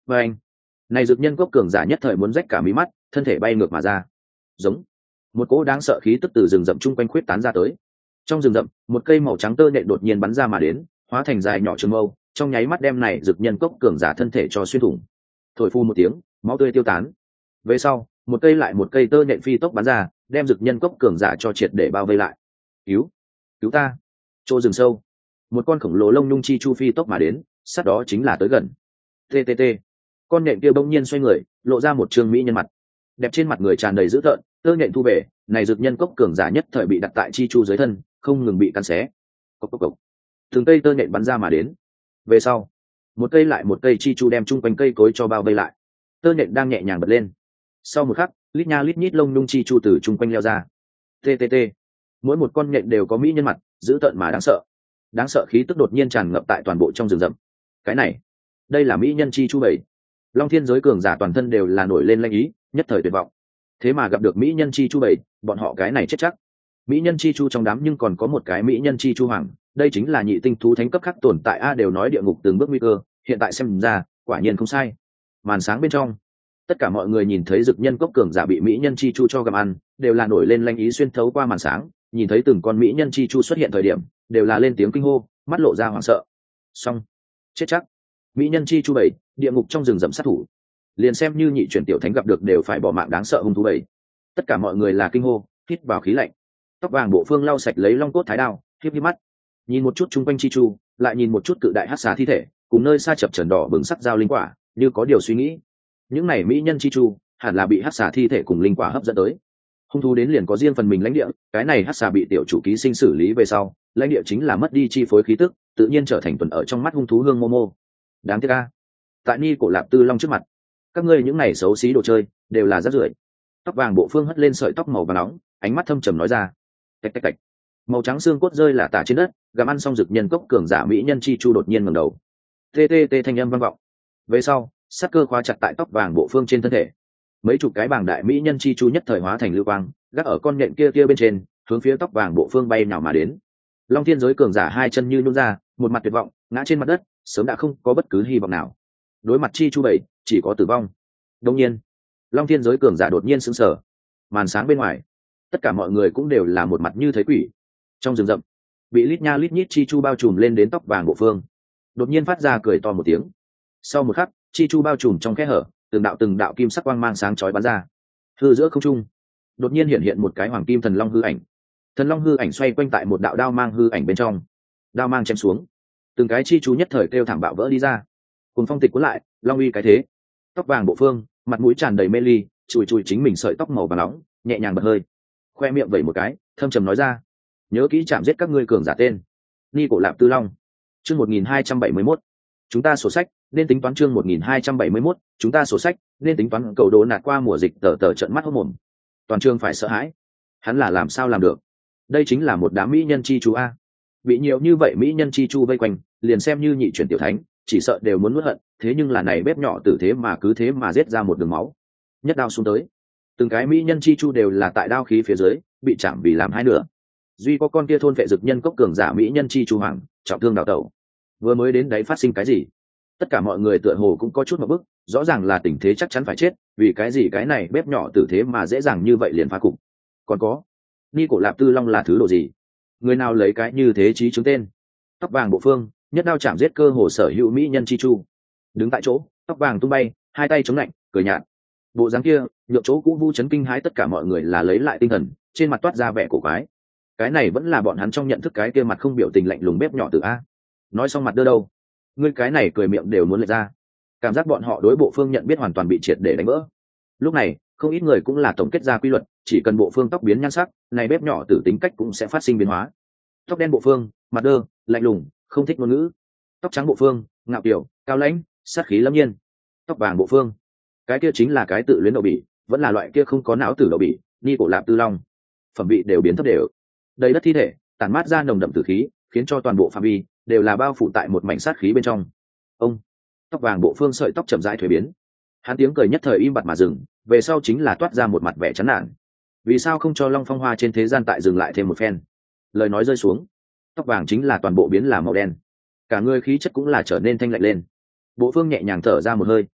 và anh này dược nhân cốc cường giả nhất thời muốn rách cả mí mắt, thân thể bay ngược mà ra. Giống một cỗ đáng sợ khí tức từ rừng rậm chung quanh khuyết tán ra tới. Trong rừng rậm, một cây màu trắng tơ nhện đột nhiên bắn ra mà đến, hóa thành dài nhỏ trường mâu, trong nháy mắt đem này dược nhân cốc cường giả thân thể cho xuyên thủng. Thổi phu một tiếng, máu tươi tiêu tán. Về sau, một cây lại một cây tơ nhện phi tốc bắn ra, đem dược nhân cốc cường giả cho triệt để bao vây lại. Cứu, cứu ta! Chỗ rừng sâu, một con khổng lồ lông nhung chi chu phi tốc mà đến, sát đó chính là tới gần. Ttt, con nhện kia bỗng nhiên xoay người, lộ ra một trương mỹ nhân mặt, đẹp trên mặt người tràn đầy dữ tợn. Tơ nhện thu về, này dược nhân cốc cường giả nhất thời bị đặt tại chi chu dưới thân, không ngừng bị cắn xé. Cốc cốc cốc. Từng cây tơ nhện bắn ra mà đến. Về sau, một cây lại một cây chi chu đem chung quanh cây cối cho bao vây lại. Tơ nhện đang nhẹ nhàng bật lên. Sau một khắc, lít nha lít nhít lông nhung chi chu từ chung quanh leo ra. Ttt, mỗi một con nhện đều có mỹ nhân mặt, dữ tợn mà đáng sợ. Đáng sợ khí tức đột nhiên tràn ngập tại toàn bộ trong rừng rậm. Cái này, đây là mỹ nhân chi chu bảy. Long thiên giới cường giả toàn thân đều là nổi lên lanh ý, nhất thời tuyệt vọng. Thế mà gặp được mỹ nhân chi chu bảy, bọn họ cái này chết chắc. Mỹ nhân chi chu trong đám nhưng còn có một cái mỹ nhân chi chu hoàng, đây chính là nhị tinh thú thánh cấp khác tồn tại a, đều nói địa ngục từng bước nguy cơ, hiện tại xem ra quả nhiên không sai. Màn sáng bên trong, tất cả mọi người nhìn thấy dực nhân cốc cường giả bị mỹ nhân chi chu cho gặm ăn, đều là nổi lên lanh ý xuyên thấu qua màn sáng, nhìn thấy từng con mỹ nhân chi chu xuất hiện thời điểm, đều là lên tiếng kinh hô, mắt lộ ra hoảng sợ. Xong, chết chắc. Mỹ nhân chi chu bảy, địa ngục trong rừng rậm sát thủ. Liền xem như nhị chuyển tiểu thánh gặp được đều phải bỏ mạng đáng sợ hung thú bảy. Tất cả mọi người là kinh hô, hít vào khí lạnh. Tóc vàng bộ phương lau sạch lấy long cốt thái đao, híp híp mắt, nhìn một chút chung quanh chi chu, lại nhìn một chút cự đại hắc xà thi thể, cùng nơi xa chập chờn đỏ bừng sắc dao linh quả, như có điều suy nghĩ. Những này mỹ nhân chi chu hẳn là bị hắc xà thi thể cùng linh quả hấp dẫn tới. Hung thú đến liền có riêng phần mình lãnh địa, cái này hắc xà bị tiểu chủ ký sinh xử lý về sau, lãnh địa chính là mất đi chi phối khí tức, tự nhiên trở thành tuần ở trong mắt hung thú hương Momo. Đáng tiếc a, tại Ni cổ Lạp Tư Long trước mặt, các ngươi những này xấu xí đồ chơi đều là rác rưởi. Tóc vàng bộ phương hất lên sợi tóc màu vàng nóng, ánh mắt thâm trầm nói ra. Tạch tạch tạch. Màu trắng xương cốt rơi là tả trên đất, gặm ăn xong rực nhân cốc cường giả mỹ nhân chi chu đột nhiên ngẩng đầu. Tê tê tê thanh âm vang vọng. Về sau, sát cơ khóa chặt tại tóc vàng bộ phương trên thân thể. Mấy chục cái bảng đại mỹ nhân chi chu nhất thời hóa thành lưu quang, gác ở con nhện kia kia bên trên, hướng phía tóc vàng bộ phương bay nhào mà đến. Long thiên giới cường giả hai chân như nhún ra, một mặt tuyệt vọng, ngã trên mặt đất, sớm đã không có bất cứ hy vọng nào. Đối mặt chi chu bảy, chỉ có tử vong. Đương nhiên, Long thiên giới cường giả đột nhiên sững sờ. Màn sáng bên ngoài, tất cả mọi người cũng đều là một mặt như thấy quỷ. Trong rừng rậm, bị lít nha lít nhít chi chu bao trùm lên đến tóc vàng bộ phương, đột nhiên phát ra cười to một tiếng. Sau một khắc, chi chu bao trùm trong kẽ hở, từng đạo từng đạo kim sắc quang mang sáng chói bắn ra. Hư giữa không trung, đột nhiên hiện hiện một cái hoàng kim thần long hư ảnh. Thần long hư ảnh xoay quanh tại một đạo đao mang hư ảnh bên trong, đao mang chém xuống, từng cái chi chu nhất thời kêu thảm bạo vỡ đi ra. Cùng phong tịch cuốn lại, long uy cái thế. Tóc vàng bộ phương, mặt mũi tràn đầy mê ly, chùi chùi chính mình sợi tóc màu vàng nóng, nhẹ nhàng bật hơi, khoe miệng vẩy một cái, thâm trầm nói ra: nhớ kỹ chạm giết các ngươi cường giả tên Ni cổ Lạp Tư Long. Chương một nghìn hai trăm bảy mươi mốt, chúng ta sổ sách nên tính toán. Chương một nghìn hai trăm bảy mươi mốt, chúng ta sổ sách nên tính toán. Cầu đồ nạt qua mùa dịch tờ tờ trợn mắt hốt mồm, toàn trường phải sợ hãi. Hắn là làm sao làm được? Đây chính là một đám mỹ nhân chi chu a, bị nhiều như vậy mỹ nhân chi chu vây quanh, liền xem như nhị chuyển tiểu thánh chỉ sợ đều muốn nuốt hận. Thế nhưng là này bếp nhỏ tử thế mà cứ thế mà giết ra một đường máu, nhất đao xuống tới, từng cái mỹ nhân chi chu đều là tại đao khí phía dưới bị chạm vì làm hai nửa. Duy có con kia thôn vệ dực nhân cốc cường giả mỹ nhân chi chu hoàng trọng thương đào tẩu. Vừa mới đến đấy phát sinh cái gì? Tất cả mọi người tựa hồ cũng có chút một bức, rõ ràng là tình thế chắc chắn phải chết, vì cái gì cái này bếp nhỏ tử thế mà dễ dàng như vậy liền phá cục? Còn có, Ni cổ Lạp Tư Long là thứ đồ gì? Người nào lấy cái như thế trí chứng tên? Tóc vàng bộ phương nhất đao chạm giết cơ hồ sở hữu mỹ nhân chi chu, đứng tại chỗ, tóc vàng tung bay, hai tay chống lạnh, cười nhạt. Bộ dáng kia nhượng chỗ cũ vu chấn kinh hãi tất cả mọi người là lấy lại tinh thần, trên mặt toát ra vẻ cổ quái. Cái này vẫn là bọn hắn trong nhận thức cái kia mặt không biểu tình lạnh lùng bếp nhỏ từ a. Nói xong mặt đưa đâu, ngươi cái này cười miệng đều muốn lệch ra. Cảm giác bọn họ đối bộ phương nhận biết hoàn toàn bị triệt để đánh vỡ. Lúc này không ít người cũng là tổng kết ra quy luật, chỉ cần bộ phương tóc biến nhan sắc, này bếp nhỏ tử tính cách cũng sẽ phát sinh biến hóa. Tóc đen bộ phương mặt đơ, lạnh lùng, không thích ngôn ngữ. Tóc trắng bộ phương ngạo kiều, cao lãnh, sát khí lâm nhiên. Tóc vàng bộ phương, cái kia chính là cái tự luyến đậu bỉ, vẫn là loại kia không có não tử đậu bỉ. Ni cổ Lạp Tư Long, phẩm vị đều biến thấp đều, đầy đất thi thể tản mát ra nồng đậm tử khí, khiến cho toàn bộ phạm vi đều là bao phủ tại một mảnh sát khí bên trong. Ông, tóc vàng bộ phương sợi tóc chậm rãi thuế biến, hắn tiếng cười nhất thời im bặt mà dừng, về sau chính là toát ra một mặt vẻ chán nản. Vì sao không cho Long Phong Hoa trên thế gian tại dừng lại thêm một phen? Lời nói rơi xuống, tóc vàng chính là toàn bộ biến là màu đen, cả người khí chất cũng là trở nên thanh lạnh lên. Bộ phương nhẹ nhàng thở ra một hơi,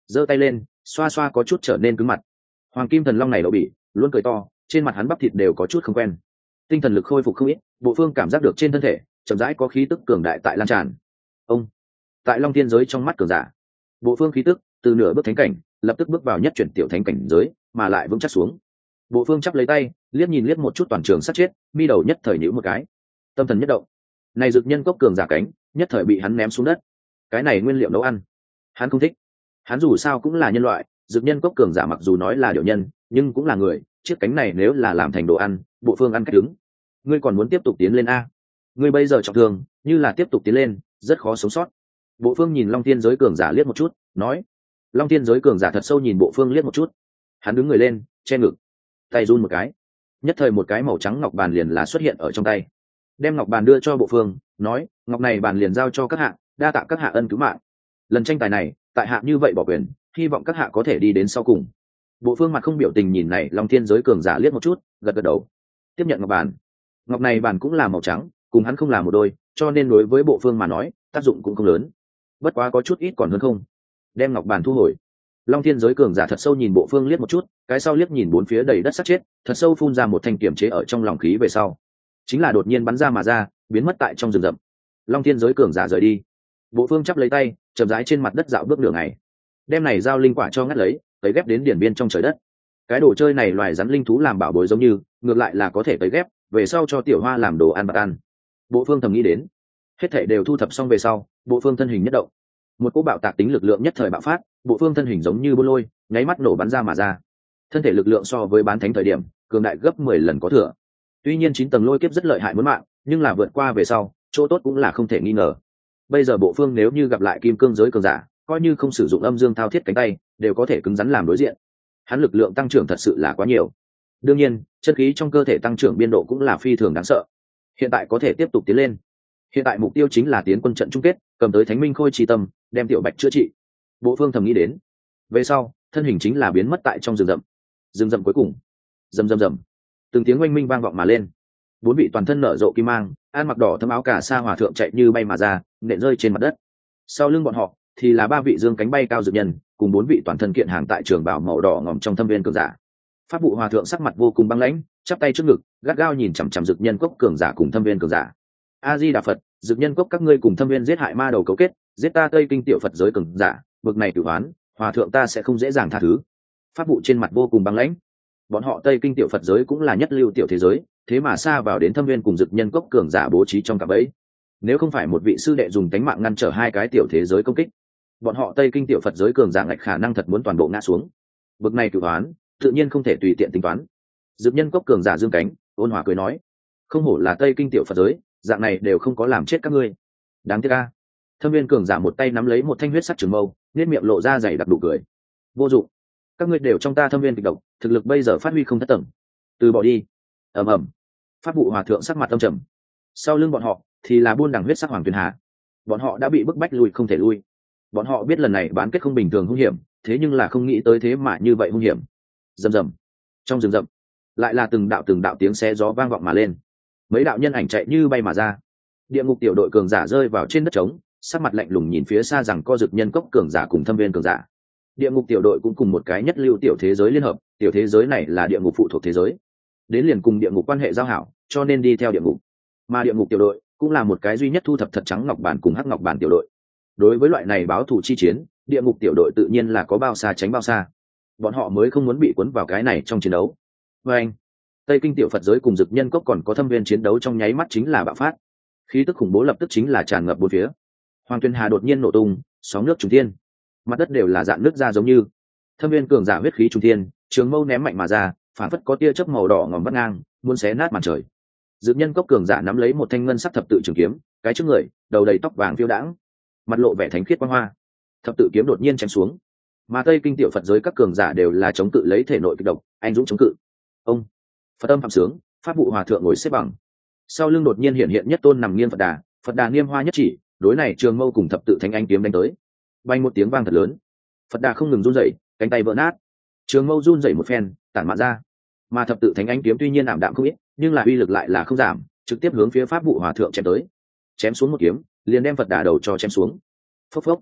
giơ tay lên xoa xoa có chút trở nên cứng mặt. Hoàng kim thần long này đậu bỉ luôn cười to, trên mặt hắn bắp thịt đều có chút không quen. Tinh thần lực khôi phục không ít, Bộ Phương cảm giác được trên thân thể chậm rãi có khí tức cường đại tại lan tràn. Ông tại long thiên giới trong mắt cường giả, Bộ Phương khí tức từ nửa bước thánh cảnh lập tức bước vào nhất chuyển tiểu thánh cảnh giới, mà lại vững chắc xuống. Bộ Phương chắp lấy tay liếc nhìn liếc một chút toàn trường sát chết, mi đầu nhất thời nhíu một cái, tâm thần nhất động. Này dược nhân cốc cường giả cánh nhất thời bị hắn ném xuống đất. Cái này nguyên liệu nấu ăn hắn không thích. Hắn dù sao cũng là nhân loại, dược nhân cốc cường giả mặc dù nói là điệu nhân nhưng cũng là người, chiếc cánh này nếu là làm thành đồ ăn, Bộ Phương ăn cách đứng. Ngươi còn muốn tiếp tục tiến lên a? Ngươi bây giờ trọng thương, như là tiếp tục tiến lên rất khó sống sót. Bộ Phương nhìn Long Thiên giới cường giả liếc một chút, nói. Long Thiên giới cường giả thật sâu nhìn Bộ Phương liếc một chút. Hắn đứng người lên, che ngực, tay run một cái, nhất thời một cái màu trắng ngọc bàn liền là xuất hiện ở trong tay. Đem ngọc bàn đưa cho Bộ Phương, nói, ngọc này bàn liền giao cho các hạ, đa tạ các hạ ân cứu mạng. Lần tranh tài này tại hạ như vậy bỏ quyền, hy vọng các hạ có thể đi đến sau cùng. Bộ Phương mặt không biểu tình nhìn này Long Thiên giới cường giả liếc một chút, gật gật đầu, tiếp nhận ngọc bàn. Ngọc này bàn cũng là màu trắng, cùng hắn không là một đôi, cho nên đối với Bộ Phương mà nói tác dụng cũng không lớn, bất quá có chút ít còn hơn không. Đem ngọc bàn thu hồi, Long Thiên giới cường giả thật sâu nhìn Bộ Phương liếc một chút, cái sau liếc nhìn bốn phía đầy đất sát chết, thật sâu phun ra một thanh kiểm chế ở trong lòng khí về sau, chính là đột nhiên bắn ra mà ra, biến mất tại trong rừng rậm. Long Thiên giới cường giả rời đi. Bộ Phương chắp lấy tay, chậm rãi trên mặt đất dạo bước nửa ngày, đem này giao linh quả cho ngắt lấy, tấy ghép đến điển biên trong trời đất. Cái đồ chơi này loài rắn linh thú làm bảo bối giống như, ngược lại là có thể tấy ghép, về sau cho tiểu hoa làm đồ ăn bạc ăn. Bộ Phương thầm nghĩ đến. Hết thảy đều thu thập xong về sau, Bộ Phương thân hình nhất động, một cỗ bạo tạc tính lực lượng nhất thời bạo phát, Bộ Phương thân hình giống như bô lôi, nháy mắt nổ bắn ra mà ra. Thân thể lực lượng so với bán thánh thời điểm, cường đại gấp mười lần có thừa. Tuy nhiên chín tầng lôi kiếp rất lợi hại muốn mạng, nhưng là vượt qua về sau, chỗ tốt cũng là không thể nghi ngờ. Bây giờ Bộ Phương nếu như gặp lại kim cương giới cường giả, coi như không sử dụng âm dương thao thiết cánh tay, đều có thể cứng rắn làm đối diện. Hắn lực lượng tăng trưởng thật sự là quá nhiều. Đương nhiên, chân khí trong cơ thể tăng trưởng biên độ cũng là phi thường đáng sợ. Hiện tại có thể tiếp tục tiến lên. Hiện tại mục tiêu chính là tiến quân trận chung kết, cầm tới Thánh Minh Khôi Chi Tâm, đem Tiểu Bạch chữa trị. Bộ Phương thầm nghĩ đến. Về sau, thân hình chính là biến mất tại trong rừng rậm. Rừng rậm cuối cùng, rầm rầm rầm, từng tiếng oanh minh vang vọng mà lên. Bốn vị toàn thân nở rộ kim mang, ăn mặc đỏ thâm áo cà sa hòa thượng chạy như bay mà ra, nện rơi trên mặt đất. Sau lưng bọn họ thì là ba vị dương cánh bay cao dược nhân, cùng bốn vị toàn thân kiện hàng tại trường bảo màu đỏ ngòm trong thâm viên cường giả. Pháp vụ hòa thượng sắc mặt vô cùng băng lãnh, chắp tay trước ngực, gắt gao nhìn chằm chằm dược nhân cốc cường giả cùng thâm viên cường giả. A Di Đà Phật, dược nhân cốc các ngươi cùng thâm viên giết hại ma đầu cấu kết, giết ta Tây Kinh tiểu Phật giới cường giả, bực này tử oán, hòa thượng ta sẽ không dễ dàng tha thứ. Pháp vụ trên mặt vô cùng băng lãnh. Bọn họ Tây Kinh tiểu Phật giới cũng là nhất lưu tiểu thế giới, thế mà xa vào đến thâm viên cùng dược nhân cốc cường giả bố trí trong cả bẫy. Nếu không phải một vị sư đệ dùng tánh mạng ngăn trở hai cái tiểu thế giới công kích, bọn họ Tây Kinh tiểu Phật giới cường giả ngạch khả năng thật muốn toàn bộ ngã xuống. Bực này tử oán, tự nhiên không thể tùy tiện tính toán. Dược nhân cốc cường giả dương cánh, ôn hòa cười nói, không hổ là Tây Kinh tiểu Phật giới, dạng này đều không có làm chết các ngươi. Đáng tiếc a. Thâm viên cường giả một tay nắm lấy một thanh huyết sắc trường mâu, nét miệng lộ ra dày đặc đủ cười. Vô dụng, các ngươi đều trong ta thâm viên kịch độc, thực lực bây giờ phát huy không thất tầng, từ bỏ đi. Ầm ầm. Pháp vụ hòa thượng sắc mặt âm trầm. Sau lưng bọn họ thì là buôn đằng huyết sắc hoàng tuyền hà. Bọn họ đã bị bức bách lui không thể lui. Bọn họ biết lần này bán kết không bình thường hung hiểm, thế nhưng là không nghĩ tới thế mà như vậy hung hiểm. Rầm rầm. Trong rừng rậm, lại là từng đạo từng đạo tiếng xé gió vang vọng mà lên. Mấy đạo nhân ảnh chạy như bay mà ra. Địa ngục tiểu đội cường giả rơi vào trên đất trống, sắc mặt lạnh lùng nhìn phía xa rằng co dực nhân cốc cường giả cùng thâm viên cường giả. Địa ngục tiểu đội cũng cùng một cái nhất lưu tiểu thế giới liên hợp, tiểu thế giới này là địa ngục phụ thuộc thế giới, đến liền cùng địa ngục quan hệ giao hảo, cho nên đi theo địa ngục. Mà địa ngục tiểu đội cũng là một cái duy nhất thu thập thật trắng ngọc bản cùng hắc ngọc bản tiểu đội. Đối với loại này báo thù chi chiến, địa ngục tiểu đội tự nhiên là có bao xa tránh bao xa. Bọn họ mới không muốn bị cuốn vào cái này trong chiến đấu. Và anh, Tây Kinh tiểu Phật giới cùng dực nhân cốc còn có thâm viên chiến đấu trong nháy mắt chính là bạo phát. Khí tức khủng bố lập tức chính là tràn ngập bốn phía. Hoàng Tuyền Hà đột nhiên nổ tung, sóng nước trùng thiên, mặt đất đều là dạn nước ra giống như. Thâm viên cường giả huyết khí trùng thiên, trường mâu ném mạnh mà ra, phản phất có tia chớp màu đỏ ngòm vắt ngang, muốn xé nát màn trời. Dực nhân cốc cường giả nắm lấy một thanh ngân sắc thập tự trường kiếm, cái trước người, đầu đầy tóc vàng phiêu đãng, mặt lộ vẻ thánh khiết quang hoa. Thập tự kiếm đột nhiên chém xuống. Mà Tây Kinh tiểu Phật giới các cường giả đều là chống cự lấy thể nội kịch độc, anh dũng chống cự. Ông, Phật âm phạm sướng, pháp vụ hòa thượng ngồi xếp bằng. Sau lưng đột nhiên hiện hiện nhất tôn nằm nghiêng Phật Đà, Phật Đà niêm hoa nhất chỉ, đối này trường mâu cùng thập tự thánh anh kiếm đánh tới. Bay một tiếng vang thật lớn, Phật Đà không ngừng run rẩy, cánh tay vỡ nát. Trường mâu run rẩy một phen, tản mạn ra. Mà thập tự thánh anh kiếm tuy nhiên ảm đạm không ít, nhưng là uy lực lại là không giảm, trực tiếp hướng phía pháp vụ hòa thượng chém tới. Chém xuống một kiếm, liền đem Phật Đà đầu cho chém xuống. Phốc phốc.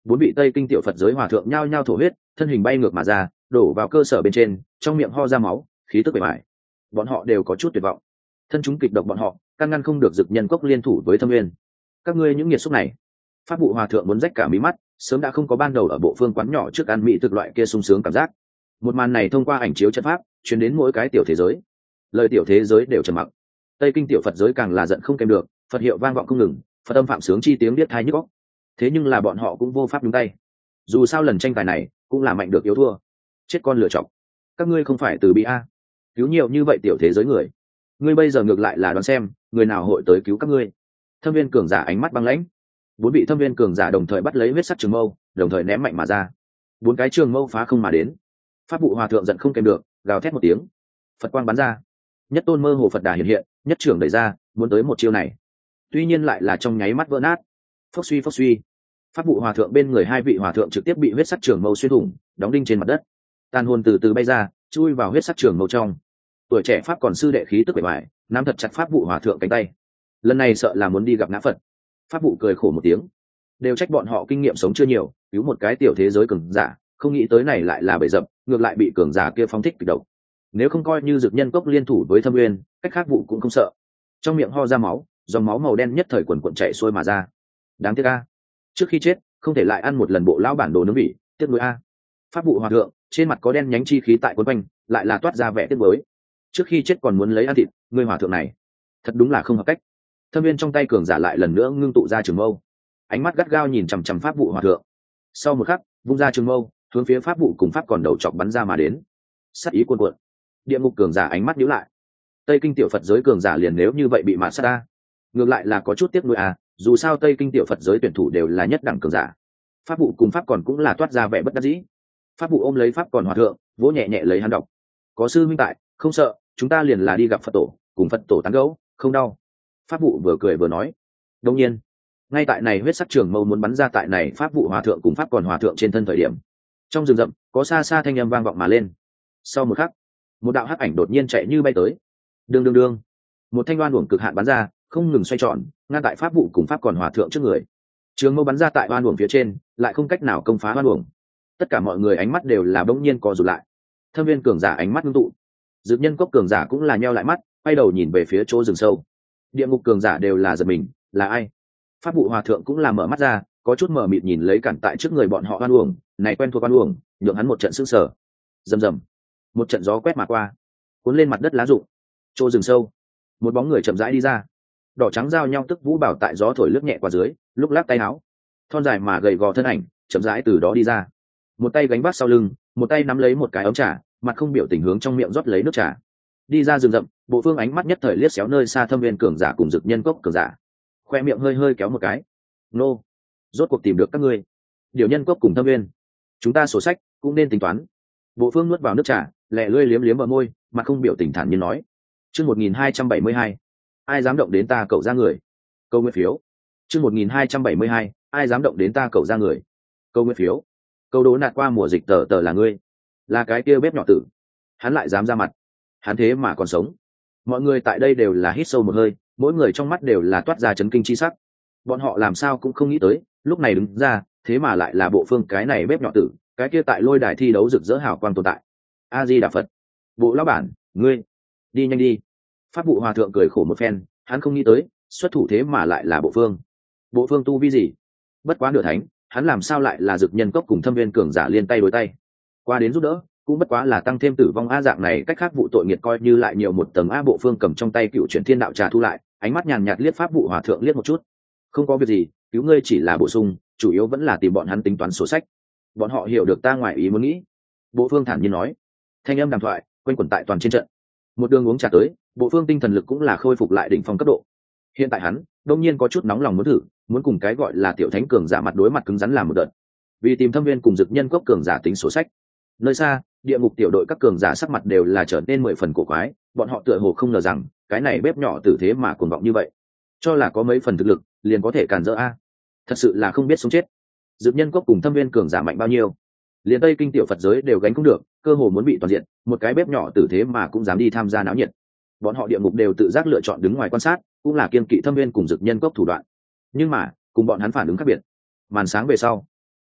Bốn vị tây kinh tiểu Phật giới hòa thượng nhao nhao thổ huyết, thân hình bay ngược mà ra, đổ vào cơ sở bên trên, trong miệng ho ra máu, khí tức bề mại. Bọn họ đều có chút tuyệt vọng. Thân chúng kịch độc bọn họ căn ngăn không được Dực Nhân Cốc liên thủ với Thâm Nguyên. Các ngươi những nghiệt xúc này! Pháp vụ hòa thượng muốn rách cả mí mắt, sớm đã không có ban đầu ở bộ phương quán nhỏ trước ăn mỹ thực loại kia sung sướng cảm giác. Một màn này thông qua ảnh chiếu trận pháp truyền đến mỗi cái tiểu thế giới, lời tiểu thế giới đều trầm mặc. Tây kinh tiểu Phật giới càng là giận không kèm được, Phật hiệu vang vọng không ngừng, Phật âm phạm sướng chi tiếng biết thai nhức óc. Thế nhưng là bọn họ cũng vô pháp nhúng tay. Dù sao lần tranh tài này cũng là mạnh được yếu thua, chết con lựa chọc. Các ngươi không phải từ bi a, cứu nhiều như vậy tiểu thế giới người, ngươi bây giờ ngược lại là đoán xem người nào hội tới cứu các ngươi. Thâm viên cường giả ánh mắt băng lãnh. Bốn vị thâm viên cường giả đồng thời bắt lấy huyết sắc trường mâu, đồng thời ném mạnh mà ra. Bốn cái trường mâu phá không mà đến. Pháp vụ hòa thượng giận không kèm được, gào thét một tiếng, Phật quang bắn ra, nhất tôn mơ hồ Phật đà hiện hiện, nhất trưởng đẩy ra, muốn tới một chiêu này, tuy nhiên lại là trong nháy mắt vỡ nát. Phốc suy phốc suy, pháp vụ hòa thượng bên người hai vị hòa thượng trực tiếp bị huyết sắc trường mâu xuyên thủng, đóng đinh trên mặt đất. Tàn hồn từ từ bay ra, chui vào huyết sắc trường mâu trong. Tuổi trẻ pháp còn sư đệ khí tức bề ngoài, nắm thật chặt pháp vụ hòa thượng cánh tay. Lần này sợ là muốn đi gặp ngã Phật. Pháp vụ cười khổ một tiếng, đều trách bọn họ kinh nghiệm sống chưa nhiều, cứu một cái tiểu thế giới cường giả, không nghĩ tới này lại là bẫy dập, ngược lại bị cường giả kia phóng thích kịch độc. Nếu không coi như Dực Nhân Cốc liên thủ với Thâm Nguyên, cách khác vụ cũng không sợ. Trong miệng ho ra máu, dòng máu màu đen nhất thời quần quần chảy xuôi mà ra. Đáng tiếc a, trước khi chết không thể lại ăn một lần bộ lão bản đồ nướng bỉ, tiếc nuối a. Pháp vụ hòa thượng trên mặt có đen nhánh chi khí tại quấn quanh, lại là toát ra vẻ tiếc nuối. Trước khi chết còn muốn lấy ăn thịt, ngươi hòa thượng này thật đúng là không hợp cách. Thâm Viên trong tay cường giả lại lần nữa ngưng tụ ra trường mâu, ánh mắt gắt gao nhìn chằm chằm pháp vụ hòa thượng. Sau một khắc, vung ra trường mâu, hướng phía pháp vụ cùng pháp còn đầu chọc bắn ra mà đến. Sát ý cuồn cuộn. Địa ngục cường giả ánh mắt nhíu lại. Tây kinh tiểu Phật giới cường giả liền nếu như vậy bị mạt sát ta, ngược lại là có chút tiếc nuối à, dù sao Tây kinh tiểu Phật giới tuyển thủ đều là nhất đẳng cường giả. Pháp vụ cùng pháp còn cũng là toát ra vẻ bất đắc dĩ. Pháp vụ ôm lấy pháp còn hòa thượng, vỗ nhẹ nhẹ lấy hắn đọc. Có sư minh tại, không sợ, chúng ta liền là đi gặp Phật tổ, cùng Phật tổ tán gẫu, không đau. Pháp vụ vừa cười vừa nói. Đương nhiên, ngay tại này huyết sắc trường mâu muốn bắn ra tại này pháp vụ hòa thượng cùng pháp còn hòa thượng trên thân thời điểm, trong rừng rậm có xa xa thanh âm vang vọng mà lên. Sau một khắc, một đạo hắc ảnh đột nhiên chạy như bay tới. Đương đương đương, một thanh oan uổng cực hạn bắn ra, không ngừng xoay tròn, ngăn tại pháp vụ cùng pháp còn hòa thượng trước người. Trường mâu bắn ra tại oan uổng phía trên, lại không cách nào công phá oan uổng. Tất cả mọi người ánh mắt đều là bỗng nhiên co rụt lại. Thâm Viên cường giả ánh mắt ngưng tụ, Dực Nhân Cốc cường giả cũng là nheo lại mắt, quay đầu nhìn về phía chỗ rừng sâu. Địa ngục cường giả đều là giật mình, là ai? Pháp vụ hòa thượng cũng là mở mắt ra, có chút mở mịt nhìn lấy cản tại trước người bọn họ oan uổng, này quen thuộc oan uổng, nhượng hắn một trận sững sờ. Rầm rầm, một trận gió quét mà qua, cuốn lên mặt đất lá rụng. Chỗ rừng sâu, một bóng người chậm rãi đi ra, đỏ trắng giao nhau tức vũ bảo tại gió thổi lướt nhẹ qua dưới, lúc lắc tay áo, thon dài mà gầy gò thân ảnh chậm rãi từ đó đi ra, một tay gánh vác sau lưng, một tay nắm lấy một cái ống trà, mặt không biểu tình hướng trong miệng rót lấy nước trà. Đi ra rừng rậm, bộ phương ánh mắt nhất thời liếc xéo nơi xa Thâm Viên cường giả cùng Dực Nhân Cốc cường giả, khoe miệng hơi hơi kéo một cái. Nô, rốt cuộc tìm được các ngươi. Điều Nhân Cốc cùng Thâm Viên, chúng ta sổ sách cũng nên tính toán. Bộ phương nuốt vào nước trà, lẹ lưỡi liếm liếm vào môi, mặt không biểu tình thản nhiên nói. Chương một nghìn hai trăm bảy mươi hai, ai dám động đến ta cậu ra người. Câu nguyên phiếu. Chương một nghìn hai trăm bảy mươi hai, ai dám động đến ta cậu ra người. Câu nguyên phiếu. Câu đố nạt qua mùa dịch tờ tờ là ngươi, là cái kia bếp nhỏ tử, hắn lại dám ra mặt, hắn thế mà còn sống. Mọi người tại đây đều là hít sâu một hơi, mỗi người trong mắt đều là toát ra chấn kinh chi sắc. Bọn họ làm sao cũng không nghĩ tới, lúc này đứng ra, thế mà lại là bộ phương cái này bếp nhỏ tử, cái kia tại lôi đài thi đấu rực rỡ hào quang tồn tại. A Di Đà Phật. Bộ lão bản, ngươi đi nhanh đi. Pháp vụ hòa thượng cười khổ một phen, hắn không nghĩ tới, xuất thủ thế mà lại là bộ phương. Bộ phương tu vi gì? Bất quá nửa thánh, hắn làm sao lại là Dực Nhân Cốc cùng Thâm Viên cường giả liên tay đối tay. Qua đến giúp đỡ, cũng bất quá là tăng thêm tử vong a dạng này, cách khác vụ tội nghiệt coi như lại nhiều một tầng a. Bộ phương cầm trong tay cựu chuyển thiên đạo trà thu lại, ánh mắt nhàn nhạt liếc pháp vụ hòa thượng liếc một chút. Không có việc gì, cứu ngươi chỉ là bổ sung, chủ yếu vẫn là tìm bọn hắn tính toán sổ sách. Bọn họ hiểu được ta ngoài ý muốn nghĩ. Bộ phương thản nhiên nói. Thanh âm đàm thoại quanh quẩn tại toàn trên trận. Một đường uống trà tới, bộ phương tinh thần lực cũng là khôi phục lại đỉnh phong cấp độ. Hiện tại hắn đông nhiên có chút nóng lòng muốn thử, muốn cùng cái gọi là tiểu thánh cường giả mặt đối mặt cứng rắn làm một đợt, vì tìm Thâm Viên cùng Dực Nhân Cốc cường giả tính sổ sách. Nơi xa, địa ngục tiểu đội các cường giả sắc mặt đều là trở nên mười phần cổ quái, bọn họ tựa hồ không ngờ rằng cái này bếp nhỏ tử thế mà cuồng vọng như vậy, cho là có mấy phần thực lực liền có thể càn rỡ a. Thật sự là không biết sống chết. Dực Nhân Cốc cùng Thâm Viên cường giả mạnh bao nhiêu, liền Tây kinh tiểu Phật giới đều gánh không được, cơ hồ muốn bị toàn diện, một cái bếp nhỏ tử thế mà cũng dám đi tham gia náo nhiệt. Bọn họ địa ngục đều tự giác lựa chọn đứng ngoài quan sát, cũng là kiên kỵ Thâm Viên cùng Dực Nhân Cốc thủ đoạn. Nhưng mà cùng bọn hắn phản ứng khác biệt. Màn sáng về sau,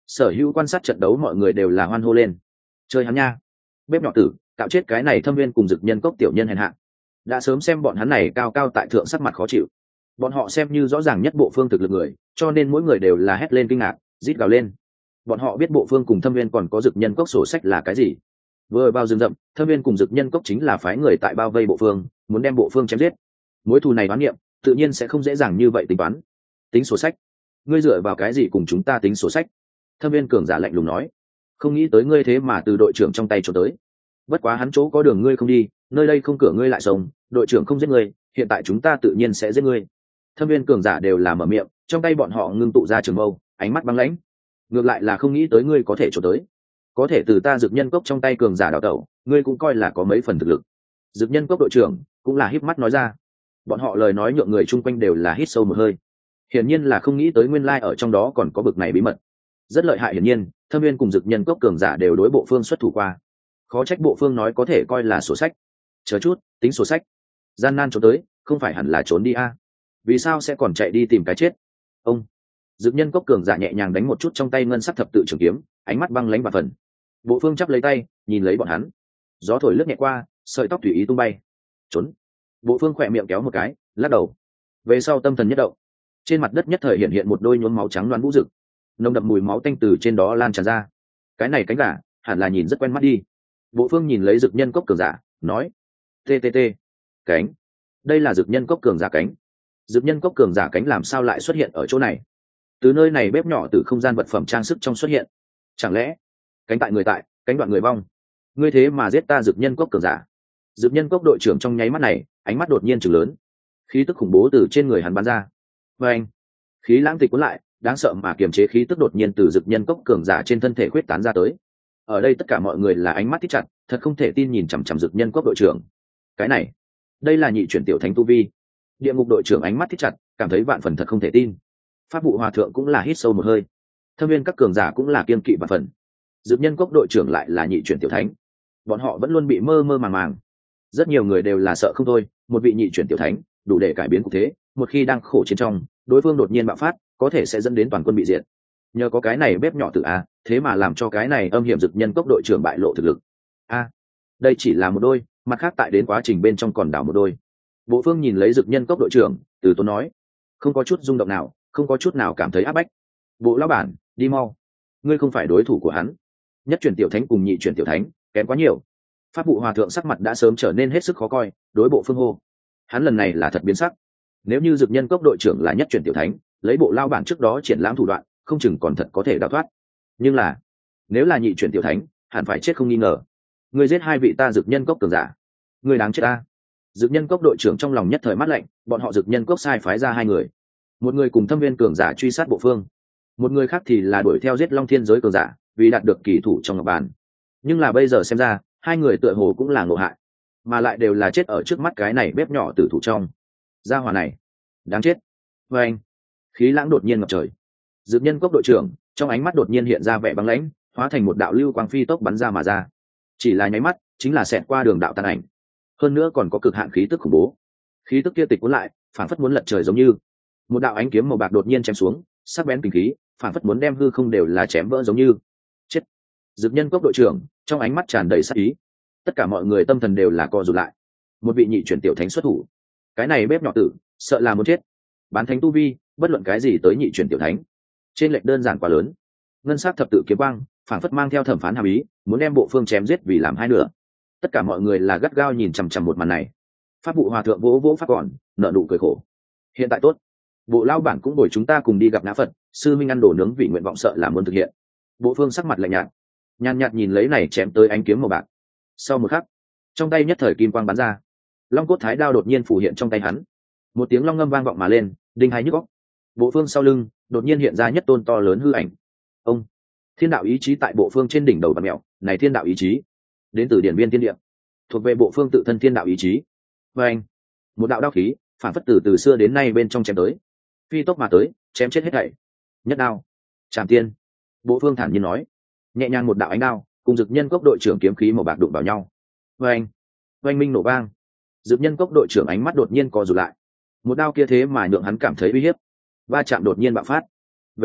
Sở hữu quan sát trận đấu mọi người đều là hoan hô lên. Chơi hắn nha, bếp nhỏ tử cạo chết cái này Thâm Viên cùng Dực Nhân Cốc tiểu nhân hèn hạ. Đã sớm xem bọn hắn này cao cao tại thượng sắc mặt khó chịu. Bọn họ xem như rõ ràng nhất bộ phương thực lực người, cho nên mỗi người đều là hét lên kinh ngạc, rít gào lên. Bọn họ biết bộ phương cùng Thâm Viên còn có Dực Nhân Cốc sổ sách là cái gì. Vừa vào rừng rậm, Thâm Viên cùng Dực Nhân Cốc chính là phái người tại bao vây bộ phương, muốn đem bộ phương chém giết. Mối thù này đoán niệm, tự nhiên sẽ không dễ dàng như vậy tính toán. Tính sổ sách? Ngươi dựa vào cái gì cùng chúng ta tính sổ sách? Thâm Viên cường giả lạnh lùng nói. Không nghĩ tới ngươi thế mà từ đội trưởng trong tay trốn tới. Bất quá hắn chỗ có đường ngươi không đi, nơi đây không cửa ngươi lại sống, đội trưởng không giết ngươi, hiện tại chúng ta tự nhiên sẽ giết ngươi. Thâm Viên cường giả đều là mở miệng, trong tay bọn họ ngưng tụ ra trường mâu, ánh mắt băng lãnh. Ngược lại là không nghĩ tới ngươi có thể trốn tới, có thể từ ta Dực Nhân Cốc trong tay cường giả đào tẩu, ngươi cũng coi là có mấy phần thực lực. Dực Nhân Cốc đội trưởng cũng là híp mắt nói ra. Bọn họ lời nói nhượng người chung quanh đều là hít sâu một hơi. Hiển nhiên là không nghĩ tới nguyên lai ở trong đó còn có bực này bí mật. Rất lợi hại hiển nhiên, Thâm Viên cùng Dực Nhân Cốc cường giả đều đối bộ phương xuất thủ qua. Khó trách bộ phương nói có thể coi là sổ sách. Chờ chút, tính sổ sách. Gian nan trốn tới, không phải hẳn là trốn đi a? À? Vì sao sẽ còn chạy đi tìm cái chết? Ông Dực Nhân Cốc cường giả nhẹ nhàng đánh một chút trong tay ngân sắc thập tự trường kiếm, ánh mắt băng lãnh và phần. Bộ phương chắp lấy tay, nhìn lấy bọn hắn. Gió thổi lướt nhẹ qua, sợi tóc tùy ý tung bay. Trốn. Bộ phương khỏe miệng kéo một cái, lắc đầu. Về sau tâm thần nhất động, trên mặt đất nhất thời hiện hiện một đôi nhuốm máu trắng loáng vũ rực, nồng đậm mùi máu tanh từ trên đó lan tràn ra. Cái này cánh gà, hẳn là nhìn rất quen mắt đi. Bộ phương nhìn lấy Dực Nhân Cốc cường giả, nói: "Ttt, cánh. Đây là Dực Nhân Cốc cường giả cánh. Dực Nhân Cốc cường giả cánh làm sao lại xuất hiện ở chỗ này? Từ nơi này bếp nhỏ từ không gian vật phẩm trang sức trong xuất hiện. Chẳng lẽ cánh tại người tại, cánh đoạn người vong? Ngươi thế mà giết ta Dực Nhân Cốc cường giả?" Dực Nhân Cốc đội trưởng trong nháy mắt này, ánh mắt đột nhiên trừng lớn, khí tức khủng bố từ trên người hắn bắn ra. Và anh, khí lãng tịch cuốn lại, đáng sợ mà kiềm chế khí tức đột nhiên từ Dực Nhân Cốc cường giả trên thân thể khuyết tán ra tới. Ở đây tất cả mọi người là ánh mắt thích chặt, thật không thể tin nhìn chằm chằm Dực Nhân Cốc đội trưởng. Cái này, đây là nhị chuyển tiểu thánh tu vi. Địa ngục đội trưởng ánh mắt thích chặt, cảm thấy vạn phần thật không thể tin. Pháp vụ hòa thượng cũng là hít sâu một hơi. Thâm Viên các cường giả cũng là kiên kỵ vạn phần. Dực Nhân Cốc đội trưởng lại là nhị chuyển tiểu thánh, bọn họ vẫn luôn bị mơ mơ màng màng. Rất nhiều người đều là sợ không thôi, một vị nhị chuyển tiểu thánh đủ để cải biến cục thế, một khi đang khổ chiến trong, đối phương đột nhiên bạo phát, có thể sẽ dẫn đến toàn quân bị diệt. Nhờ có cái này bếp nhỏ tự a, thế mà làm cho cái này âm hiểm Dực Nhân Cốc đội trưởng bại lộ thực lực. A, đây chỉ là một đôi, mặt khác tại đến quá trình bên trong còn đảo một đôi. Bộ phương nhìn lấy Dực Nhân Cốc đội trưởng, từ tốn nói, không có chút rung động nào, không có chút nào cảm thấy áp bách. Bộ lão bản, đi mau, ngươi không phải đối thủ của hắn. Nhất chuyển tiểu thánh cùng nhị chuyển tiểu thánh kém quá nhiều. Pháp vụ hòa thượng sắc mặt đã sớm trở nên hết sức khó coi, đối bộ phương hô. Hắn lần này là thật biến sắc. Nếu như Dực Nhân Cốc đội trưởng là nhất chuyển tiểu thánh, lấy bộ lao bản trước đó triển lãm thủ đoạn, không chừng còn thật có thể đào thoát. Nhưng là, nếu là nhị chuyển tiểu thánh, hẳn phải chết không nghi ngờ. Ngươi giết hai vị ta Dực Nhân Cốc cường giả, ngươi đáng chết ta. Dực Nhân Cốc đội trưởng trong lòng nhất thời mát lạnh, bọn họ Dực Nhân Cốc sai phái ra hai người, một người cùng Thâm Viên cường giả truy sát bộ phương, một người khác thì là đuổi theo giết Long Thiên giới cường giả, vì đạt được kỳ thủ trong ngọc bàn. Nhưng là bây giờ xem ra, hai người tựa hồ cũng là ngộ hại, mà lại đều là chết ở trước mắt cái này bếp nhỏ tử thủ trong. Gia hỏa này, đáng chết. Và anh, khí lãng đột nhiên ngập trời. Dực Nhân Cốc đội trưởng trong ánh mắt đột nhiên hiện ra vẻ băng lãnh, hóa thành một đạo lưu quang phi tốc bắn ra mà ra. Chỉ là nháy mắt, chính là xẹt qua đường đạo tàn ảnh. Hơn nữa còn có cực hạn khí tức khủng bố. Khí tức kia tịch cuốn lại, phản phất muốn lật trời giống như. Một đạo ánh kiếm màu bạc đột nhiên chém xuống, sắc bén kinh khí, phản phất muốn đem hư không đều là chém vỡ giống như. Chết. Dực Nhân Cốc đội trưởng trong ánh mắt tràn đầy sát ý. Tất cả mọi người tâm thần đều là co rụt lại. Một vị nhị chuyển tiểu thánh xuất thủ, cái này bếp nhỏ tử sợ là muốn chết. Bán thánh tu vi, bất luận cái gì tới nhị chuyển tiểu thánh, trên lệch đơn giản quá lớn. Ngân sắc thập tự kiếm quang phản phất mang theo thẩm phán hàm ý, muốn đem bộ phương chém giết vì làm hai nửa. Tất cả mọi người là gắt gao nhìn chằm chằm một màn này. Pháp vụ hòa thượng vỗ vỗ pháp còn, nở nụ cười khổ. Hiện tại tốt, bộ lao bản cũng bồi chúng ta cùng đi gặp ngã Phật, sư minh ăn đồ nướng vì nguyện vọng sợ là muốn thực hiện. Bộ phương sắc mặt lạnh nhạt, nhàn nhạt nhìn lấy này chém tới ánh kiếm màu bạc. Sau một khắc, trong tay nhất thời kim quang bắn ra, long cốt thái đao đột nhiên phủ hiện trong tay hắn. Một tiếng long ngâm vang vọng mà lên, đinh hai nhức óc. Bộ phương sau lưng đột nhiên hiện ra nhất tôn to lớn hư ảnh. Ông, thiên đạo ý chí tại bộ phương trên đỉnh đầu bạt mẹo, này thiên đạo ý chí đến từ điển viên thiên địa, thuộc về bộ phương tự thân thiên đạo ý chí. Và anh, một đạo đao khí phản phất từ từ xưa đến nay bên trong chém tới, phi tốc mà tới, chém chết hết thảy. Nhất đao, trảm tiên. Bộ phương thản nhiên nói, nhẹ nhàng một đạo ánh đao cùng Dực Nhân Cốc đội trưởng kiếm khí màu bạc đụng vào nhau. Và anh, oanh minh nổ vang. Dực Nhân Cốc đội trưởng ánh mắt đột nhiên co rụt lại. Một đao kia thế mà nhượng hắn cảm thấy uy hiếp. Va chạm đột nhiên bạo phát. Về sau,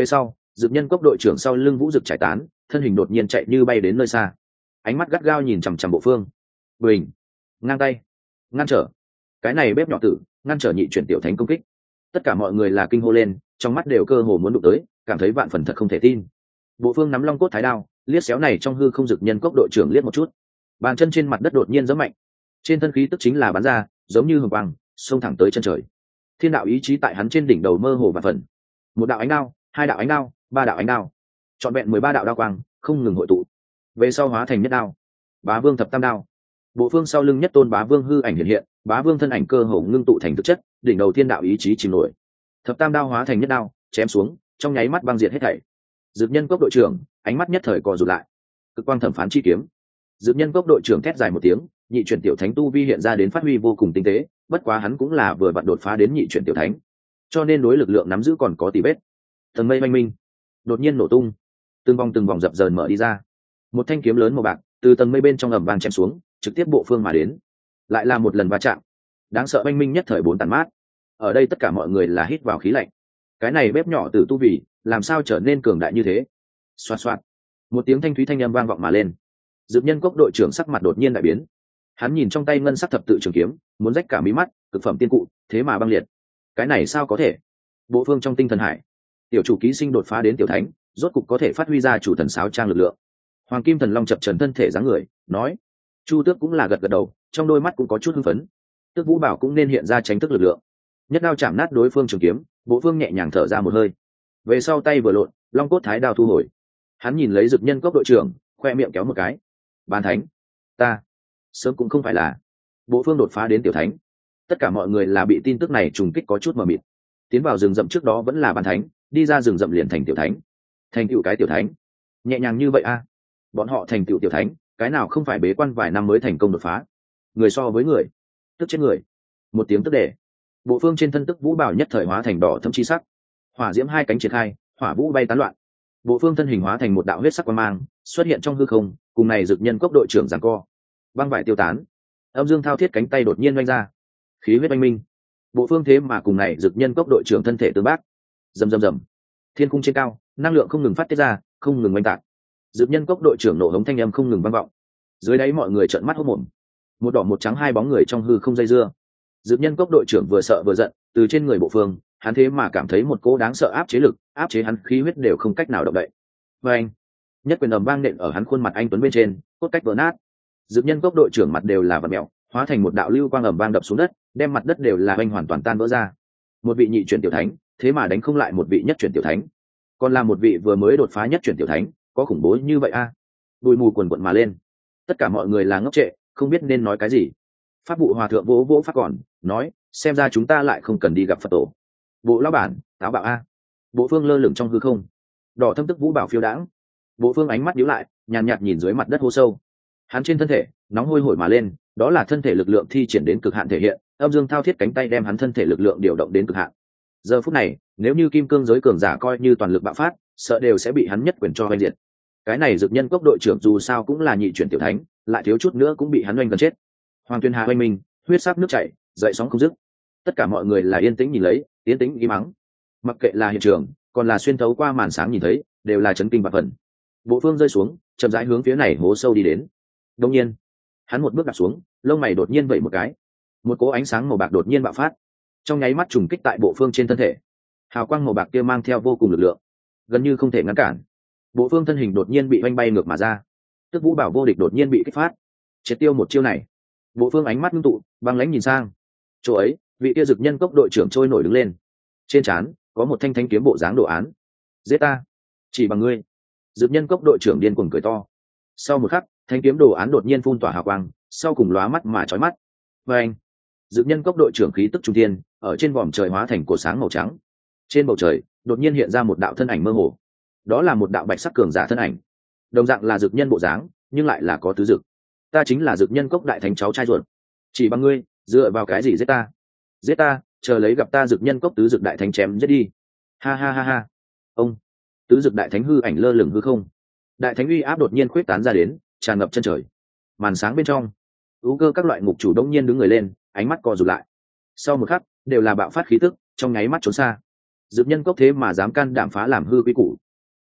Dực nhân cốc đội trưởng sau lưng vũ dực trải tán, thân hình đột nhiên chạy như bay đến nơi xa, ánh mắt gắt gao nhìn chằm chằm Bộ Phương. Bình, ngang tay, ngăn trở. Cái này bếp nhỏ tử, ngăn trở nhị chuyển tiểu thánh công kích. Tất cả mọi người là kinh hô lên, trong mắt đều cơ hồ muốn đụng tới, cảm thấy vạn phần thật không thể tin. Bộ Phương nắm long cốt thái đao, liếc xéo này trong hư không dực nhân cốc đội trưởng liếc một chút, bàn chân trên mặt đất đột nhiên giẫm mạnh, trên thân khí tức chính là bắn ra, giống như hồng quang, xông thẳng tới chân trời. Thiên đạo ý chí tại hắn trên đỉnh đầu mơ hồ và phần. Một đạo ánh đao, hai đạo ánh đao, ba đạo ánh đao, trọn vẹn mười ba đạo đao quang, không ngừng hội tụ. Về sau hóa thành nhất đao, Bá Vương thập tam đao. Bộ Phương sau lưng nhất tôn Bá Vương hư ảnh hiện hiện, Bá Vương thân ảnh cơ hồ ngưng tụ thành thực chất, đỉnh đầu thiên đạo ý chí chìm nổi. Thập tam đao hóa thành nhất đao, chém xuống, trong nháy mắt băng diệt hết thảy. Dực nhân cốc đội trưởng, ánh mắt nhất thời co rụt lại. Cực quang thẩm phán chi kiếm. Dực nhân cốc đội trưởng thét dài một tiếng, nhị chuyển tiểu thánh tu vi hiện ra đến phát huy vô cùng tinh tế, bất quá hắn cũng là vừa vặn đột phá đến nhị chuyển tiểu thánh, cho nên đối lực lượng nắm giữ còn có tỷ vết. Tầng mây oanh minh, đột nhiên nổ tung, từng vòng từng vòng dập dờn mở đi ra. Một thanh kiếm lớn màu bạc từ tầng mây bên trong ầm vang chém xuống, trực tiếp Bộ Phương mà đến. Lại là một lần va chạm, đáng sợ oanh minh nhất thời bốn tàn mát. Ở đây tất cả mọi người là hít vào khí lạnh. Cái này bếp nhỏ từ tu vì làm sao trở nên cường đại như thế? Xoạt xoạt, một tiếng thanh thúy thanh âm vang vọng mà lên. Dực nhân cốc đội trưởng sắc mặt đột nhiên đại biến. Hắn nhìn trong tay ngân sắc thập tự trường kiếm, muốn rách cả mí mắt, cực phẩm tiên cụ, thế mà băng liệt. Cái này sao có thể? Bộ Phương trong tinh thần hải, tiểu chủ ký sinh đột phá đến tiểu thánh, rốt cục có thể phát huy ra chủ thần sáo trang lực lượng. Hoàng kim thần long chập trần thân thể dáng người, nói. Chu Tước cũng là gật gật đầu, trong đôi mắt cũng có chút hưng phấn. Tước Vũ Bảo cũng nên hiện ra tránh thức lực lượng. Nhất đao chạm nát đối phương trường kiếm, Bộ Phương nhẹ nhàng thở ra một hơi. Về sau tay vừa lộn, long cốt thái đao thu hồi. Hắn nhìn lấy Dực nhân cốc đội trưởng, khoe miệng kéo một cái. Bán thánh, ta sớm cũng không phải là. Bộ Phương đột phá đến tiểu thánh, tất cả mọi người là bị tin tức này trùng kích có chút mờ mịt. Tiến vào rừng rậm trước đó vẫn là bán thánh, đi ra rừng rậm liền thành tiểu thánh, thành tựu cái tiểu thánh nhẹ nhàng như vậy a? Bọn họ thành tựu tiểu thánh, cái nào không phải bế quan vài năm mới thành công đột phá? Người so với người, tức chết người. Một tiếng tức để, Bộ Phương trên thân tức vũ bảo nhất thời hóa thành đỏ thẫm chi sắc, hỏa diễm hai cánh triển khai, hỏa vũ bay tán loạn. Bộ Phương thân hình hóa thành một đạo huyết sắc quang mang, xuất hiện trong hư không, cùng này Dực nhân cốc đội trưởng giằng co. Băng vải tiêu tán, âm dương thao thiết cánh tay đột nhiên oanh ra, khí huyết oanh minh. Bộ Phương thế mà cùng này Dực nhân cốc đội trưởng thân thể tương bác. Rầm rầm rầm, thiên cung trên cao, năng lượng không ngừng phát tiết ra, không ngừng oanh tạc. Dực nhân cốc đội trưởng nổ hống thanh âm không ngừng vang vọng. Dưới đáy mọi người trợn mắt hốt mồm. Một đỏ một trắng hai bóng người trong hư không dây dưa. Dực nhân cốc đội trưởng vừa sợ vừa giận, từ trên người Bộ Phương, hắn thế mà cảm thấy một cỗ đáng sợ áp chế lực, áp chế hắn khí huyết đều không cách nào động đậy. Và anh, nhất quyền ầm vang nện ở hắn khuôn mặt anh tuấn bên trên, cốt cách vỡ nát. Dực nhân cốc đội trưởng mặt đều là vặn mèo, hóa thành một đạo lưu quang ầm vang đập xuống đất, đem mặt đất đều là anh hoàn toàn tan vỡ ra. Một vị nhị chuyển tiểu thánh, thế mà đánh không lại một vị nhất chuyển tiểu thánh, còn là một vị vừa mới đột phá nhất chuyển tiểu thánh, có khủng bố như vậy a? À? Bụi mù quần quận mà lên, tất cả mọi người là ngốc trệ, không biết nên nói cái gì. Pháp vụ hòa thượng vỗ vỗ pháp còn, nói, xem ra chúng ta lại không cần đi gặp Phật tổ. Bộ lão bản, táo bạo a. Bộ Phương lơ lửng trong hư không, đỏ thâm tức vũ bảo phiêu đãng. Bộ Phương ánh mắt nhíu lại, nhàn nhạt, nhạt nhìn dưới mặt đất hố sâu. Hắn trên thân thể nóng hôi hổi mà lên, đó là thân thể lực lượng thi triển đến cực hạn thể hiện, âm dương thao thiết cánh tay đem hắn thân thể lực lượng điều động đến cực hạn. Giờ phút này, nếu như kim cương giới cường giả coi như toàn lực bạo phát, sợ đều sẽ bị hắn nhất quyền cho oanh diệt. Cái này Dực nhân cốc đội trưởng dù sao cũng là nhị chuyển tiểu thánh, lại thiếu chút nữa cũng bị hắn oanh gần chết. Hoàng Tuyên Hà oanh minh, huyết sắc nước chảy, dậy sóng không dứt. Tất cả mọi người là yên tĩnh nhìn lấy, yên tĩnh im mắng. Mặc kệ là hiện trường, còn là xuyên thấu qua màn sáng nhìn thấy, đều là chấn kinh và phần. Bộ Phương rơi xuống, chậm rãi hướng phía này hố sâu đi đến. Đương nhiên, hắn một bước đặt xuống, lông mày đột nhiên vẩy một cái, một cỗ ánh sáng màu bạc đột nhiên bạo phát, trong nháy mắt trùng kích tại Bộ Phương trên thân thể. Hào quang màu bạc kia mang theo vô cùng lực lượng, gần như không thể ngăn cản. Bộ Phương thân hình đột nhiên bị oanh bay ngược mà ra, tức vũ bảo vô địch đột nhiên bị kích phát, triệt tiêu một chiêu này. Bộ Phương ánh mắt ngưng tụ, băng lãnh nhìn sang chỗ ấy, vị kia Dực nhân cốc đội trưởng trôi nổi đứng lên, trên trán có một thanh thanh kiếm bộ dáng đồ án. Giết ta, chỉ bằng ngươi. Dực nhân cốc đội trưởng điên cuồng cười to. Sau một khắc, thanh kiếm đồ án đột nhiên phun tỏa hào quang, sau cùng lóa mắt mà chói mắt. Và anh, Dực nhân cốc đội trưởng khí tức trung thiên, ở trên vòm trời hóa thành cột sáng màu trắng. Trên bầu trời đột nhiên hiện ra một đạo thân ảnh mơ hồ, đó là một đạo bạch sắc cường giả thân ảnh, đồng dạng là dực nhân bộ dáng, nhưng lại là có tứ dực. Ta chính là Dực nhân cốc đại thánh cháu trai ruột, chỉ bằng ngươi dựa vào cái gì giết ta? Giết ta, chờ lấy gặp ta Dực nhân cốc tứ dực đại thánh chém giết đi. Ha ha ha ha. Ông, tứ dực đại thánh hư ảnh lơ lửng hư không, đại thánh uy áp đột nhiên khuếch tán ra đến, tràn ngập chân trời. Màn sáng bên trong, ưu cơ các loại ngục chủ đông nhiên đứng người lên, ánh mắt co rụt lại. Sau một khắc, đều là bạo phát khí tức, trong nháy mắt trốn xa. Dực nhân cốc thế mà dám can đảm phá làm hư quy củ,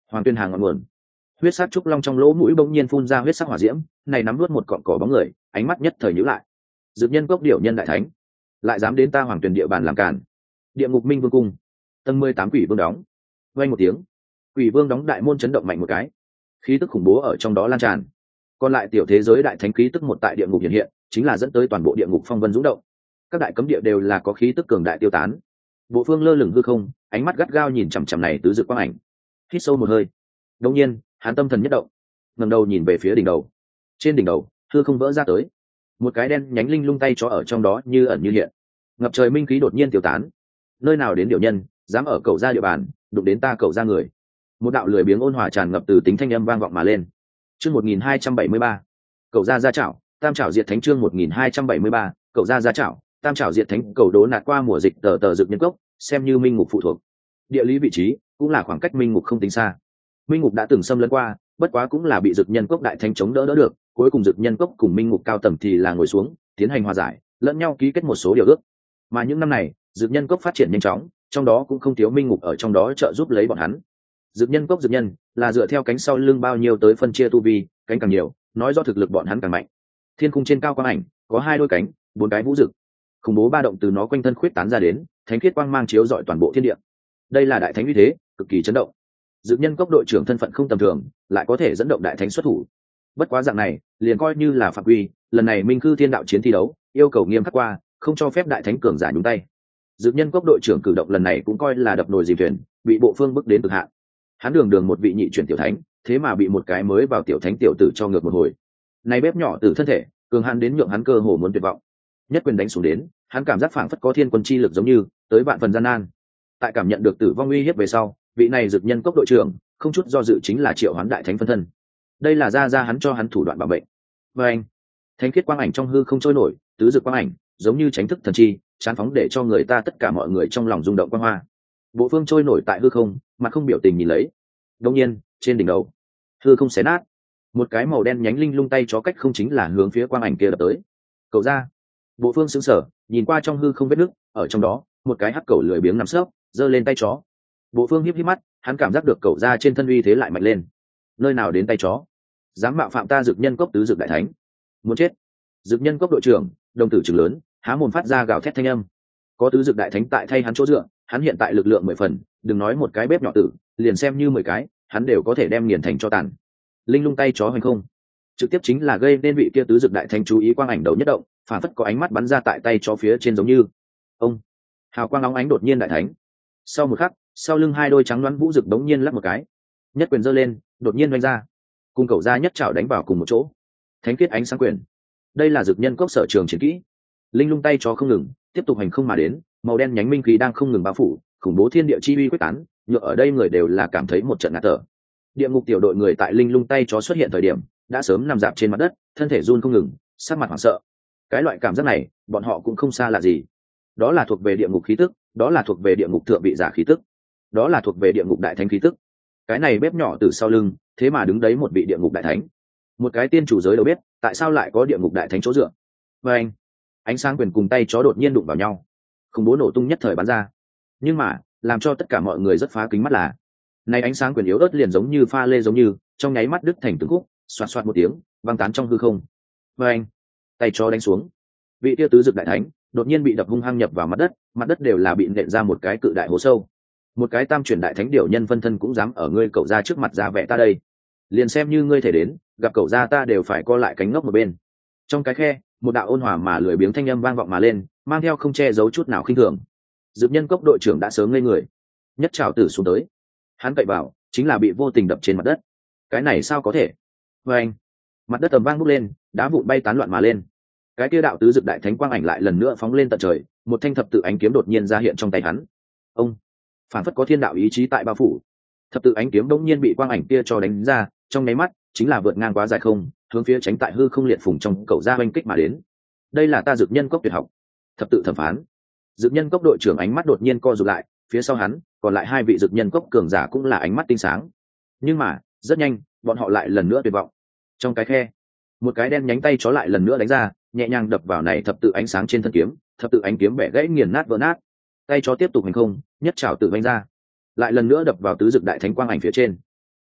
Hoàng Tuyên Hàng ngọn nguồn. Huyết sắc trúc long trong lỗ mũi bỗng nhiên phun ra huyết sắc hỏa diễm, này nắm nuốt một cọng cỏ bóng người, ánh mắt nhất thời nhíu lại. Dược nhân cốc điểu nhân đại thánh, lại dám đến ta Hoàng Tuyên địa bàn làm cản. Địa ngục minh vương cung, tầng mười tám quỷ vương đóng. Vang một tiếng, quỷ vương đóng đại môn chấn động mạnh một cái, khí tức khủng bố ở trong đó lan tràn. Còn lại tiểu thế giới đại thánh khí tức một tại địa ngục hiện hiện, chính là dẫn tới toàn bộ địa ngục phong vân dũng động. Các đại cấm địa đều là có khí tức cường đại tiêu tán. Bộ phương lơ lửng hư không, ánh mắt gắt gao nhìn chằm chằm này tứ dược quang ảnh. Hít sâu một hơi, đột nhiên hắn tâm thần nhất động, ngẩng đầu nhìn về phía đỉnh đầu. Trên đỉnh đầu hư không vỡ ra tới, một cái đen nhánh linh lung tay chó ở trong đó như ẩn như hiện, ngập trời minh khí đột nhiên tiêu tán. Nơi nào đến điệu nhân dám ở cầu ra địa bàn đụng đến ta cầu ra người. Một đạo lười biếng ôn hòa tràn ngập từ tính thanh âm vang vọng mà lên. Chương một nghìn hai trăm bảy mươi ba, cầu ra ra chảo tam chảo diệt thánh. Chương một nghìn hai trăm bảy mươi ba, cầu ra ra chảo tam chảo diệt thánh. Cầu đố nạt qua mùa dịch tờ tờ dược nhân cốc, xem như minh ngục phụ thuộc. Địa lý vị trí cũng là khoảng cách minh ngục không tính xa. Minh ngục đã từng xâm lấn qua, bất quá cũng là bị dược nhân cốc đại thánh chống đỡ đỡ được. Cuối cùng dược nhân cốc cùng minh ngục cao tầng thì là ngồi xuống tiến hành hòa giải, lẫn nhau ký kết một số điều ước. Mà những năm này dược nhân cốc phát triển nhanh chóng, trong đó cũng không thiếu minh ngục ở trong đó trợ giúp lấy bọn hắn. Dược nhân cốc dược nhân là dựa theo cánh sau lưng bao nhiêu tới phân chia tu vi, cánh càng nhiều nói do thực lực bọn hắn càng mạnh. Thiên cung trên cao quang ảnh có hai đôi cánh, bốn cái vũ rực, khủng bố ba động từ nó quanh thân khuyết tán ra đến, thánh khiết quang mang chiếu rọi toàn bộ thiên địa. Đây là đại thánh uy thế, cực kỳ chấn động. Dược nhân cốc đội trưởng thân phận không tầm thường, lại có thể dẫn động đại thánh xuất thủ. Bất quá dạng này liền coi như là phạm quy, lần này minh cư thiên đạo chiến thi đấu yêu cầu nghiêm khắc qua, không cho phép đại thánh cường giả nhúng tay. Dược nhân cốc đội trưởng cử động lần này cũng coi là đập nồi dìm thuyền, bị bộ phương bức đến cực hạn. Hắn đường đường một vị nhị chuyển tiểu thánh, thế mà bị một cái mới vào tiểu thánh tiểu tử cho ngược một hồi. Này bếp nhỏ từ thân thể cường hắn đến nhượng hắn cơ hồ muốn tuyệt vọng. Nhất quyền đánh xuống đến, hắn cảm giác phảng phất có thiên quân chi lực giống như tới vạn phần gian nan. Tại cảm nhận được tử vong uy hiếp về sau, vị này dược nhân cốc đội trưởng không chút do dự chính là triệu hoán đại thánh phân thân. Đây là ra ra hắn cho hắn thủ đoạn bảo mệnh. Và anh, thánh khiết quang ảnh trong hư không trôi nổi, tứ dược quang ảnh giống như tránh thức thần chi, chán phóng để cho người ta tất cả mọi người trong lòng rung động quang hoa. Bộ phương trôi nổi tại hư không, mặt không biểu tình nhìn lấy. Đột nhiên, trên đỉnh đầu, hư không xé nát, một cái màu đen nhánh linh lung tay chó cách không chính là hướng phía quang ảnh kia đập tới. Cậu ra. Bộ phương sững sờ, nhìn qua trong hư không vết nứt, ở trong đó, một cái hắc cẩu lười biếng nằm sấp, giơ lên tay chó. Bộ phương híp híp mắt, hắn cảm giác được cậu ra trên thân uy thế lại mạnh lên. Nơi nào đến tay chó, dám mạo phạm ta dược nhân cốc tứ dược đại thánh, muốn chết. Dược nhân cốc đội trưởng đồng tử trừng lớn, há mồm phát ra gào thét thanh âm. Có tứ dược đại thánh tại thay hắn chỗ dựa, hắn hiện tại lực lượng mười phần, đừng nói một cái bếp nhỏ tử, liền xem như mười cái hắn đều có thể đem nghiền thành cho tàn. Linh lung tay chó hoành không, trực tiếp chính là gây nên vị kia tứ dược đại thánh chú ý quang ảnh đầu nhất động, phản phất có ánh mắt bắn ra tại tay chó phía trên giống như ông hào quang óng ánh đột nhiên đại thánh. Sau một khắc, sau lưng hai đôi trắng đoán vũ rực đống nhiên lắc một cái, nhất quyền giơ lên, đột nhiên vung ra, cùng cầu ra nhất chảo đánh vào cùng một chỗ. Thánh khiết ánh sáng quyền, đây là dược nhân cốc sở trường chiến kỹ. Linh lung tay chó không ngừng tiếp tục hành không mà đến, màu đen nhánh minh khí đang không ngừng bao phủ, khủng bố thiên địa chi uy quyết tán, nhựa ở đây người đều là cảm thấy một trận ngạt thở. Địa ngục tiểu đội người tại linh lung tay chó xuất hiện thời điểm đã sớm nằm dạp trên mặt đất, thân thể run không ngừng, sắc mặt hoảng sợ. Cái loại cảm giác này bọn họ cũng không xa lạ gì, đó là thuộc về địa ngục khí tức, đó là thuộc về địa ngục thượng vị giả khí tức, đó là thuộc về địa ngục đại thánh khí tức. Cái này bếp nhỏ từ sau lưng thế mà đứng đấy một vị địa ngục đại thánh, một cái tiên chủ giới đâu biết tại sao lại có địa ngục đại thánh chỗ dựa. Và anh, ánh sáng quyền cùng tay chó đột nhiên đụng vào nhau, khủng bố nổ tung nhất thời bắn ra. Nhưng mà làm cho tất cả mọi người rất phá kính mắt là, này ánh sáng quyền yếu ớt liền giống như pha lê giống như trong nháy mắt đứt thành từng khúc, xoạt xoạt một tiếng văng tán trong hư không. Và anh, tay chó đánh xuống, vị tiêu tứ dực đại thánh đột nhiên bị đập hung hăng nhập vào mặt đất, mặt đất đều là bị nện ra một cái cự đại hố sâu. Một cái tam chuyển đại thánh điều nhân phân thân cũng dám ở ngươi cậu ra trước mặt ra vẻ ta đây, liền xem như ngươi thể đến gặp cậu ra ta đều phải co lại cánh ngốc một bên. Trong cái khe, một đạo ôn hòa mà lười biếng thanh âm vang vọng mà lên, mang theo không che giấu chút nào khinh thường. Dược nhân cốc đội trưởng đã sớm ngây người, nhất trảo tử xuống tới, hắn cậy vào chính là bị vô tình đập trên mặt đất. Cái này sao có thể? Và anh, mặt đất tầm vang bốc lên, đá vụn bay tán loạn mà lên. Cái kia đạo tứ dực đại thánh quang ảnh lại lần nữa phóng lên tận trời, một thanh thập tự ánh kiếm đột nhiên ra hiện trong tay hắn. Ông, phản phất có thiên đạo ý chí tại bao phủ, thập tự ánh kiếm đột nhiên bị quang ảnh kia cho đánh ra, trong nháy mắt chính là vượt ngang quá dài không, hướng phía tránh tại hư không liệt phùng trong cầu ra oanh kích mà đến. Đây là ta dược nhân cốc tuyệt học, thập tự thẩm phán. Dược nhân cốc đội trưởng ánh mắt đột nhiên co rụt lại, phía sau hắn còn lại hai vị dược nhân cốc cường giả cũng là ánh mắt tinh sáng. Nhưng mà rất nhanh bọn họ lại lần nữa tuyệt vọng. Trong cái khe, một cái đen nhánh tay chó lại lần nữa đánh ra, nhẹ nhàng đập vào này thập tự ánh sáng trên thân kiếm, thập tự ánh kiếm bẻ gãy nghiền nát vỡ nát. Tay chó tiếp tục hành không, nhất trảo tự vanh ra, lại lần nữa đập vào tứ dực đại thánh quang ảnh phía trên.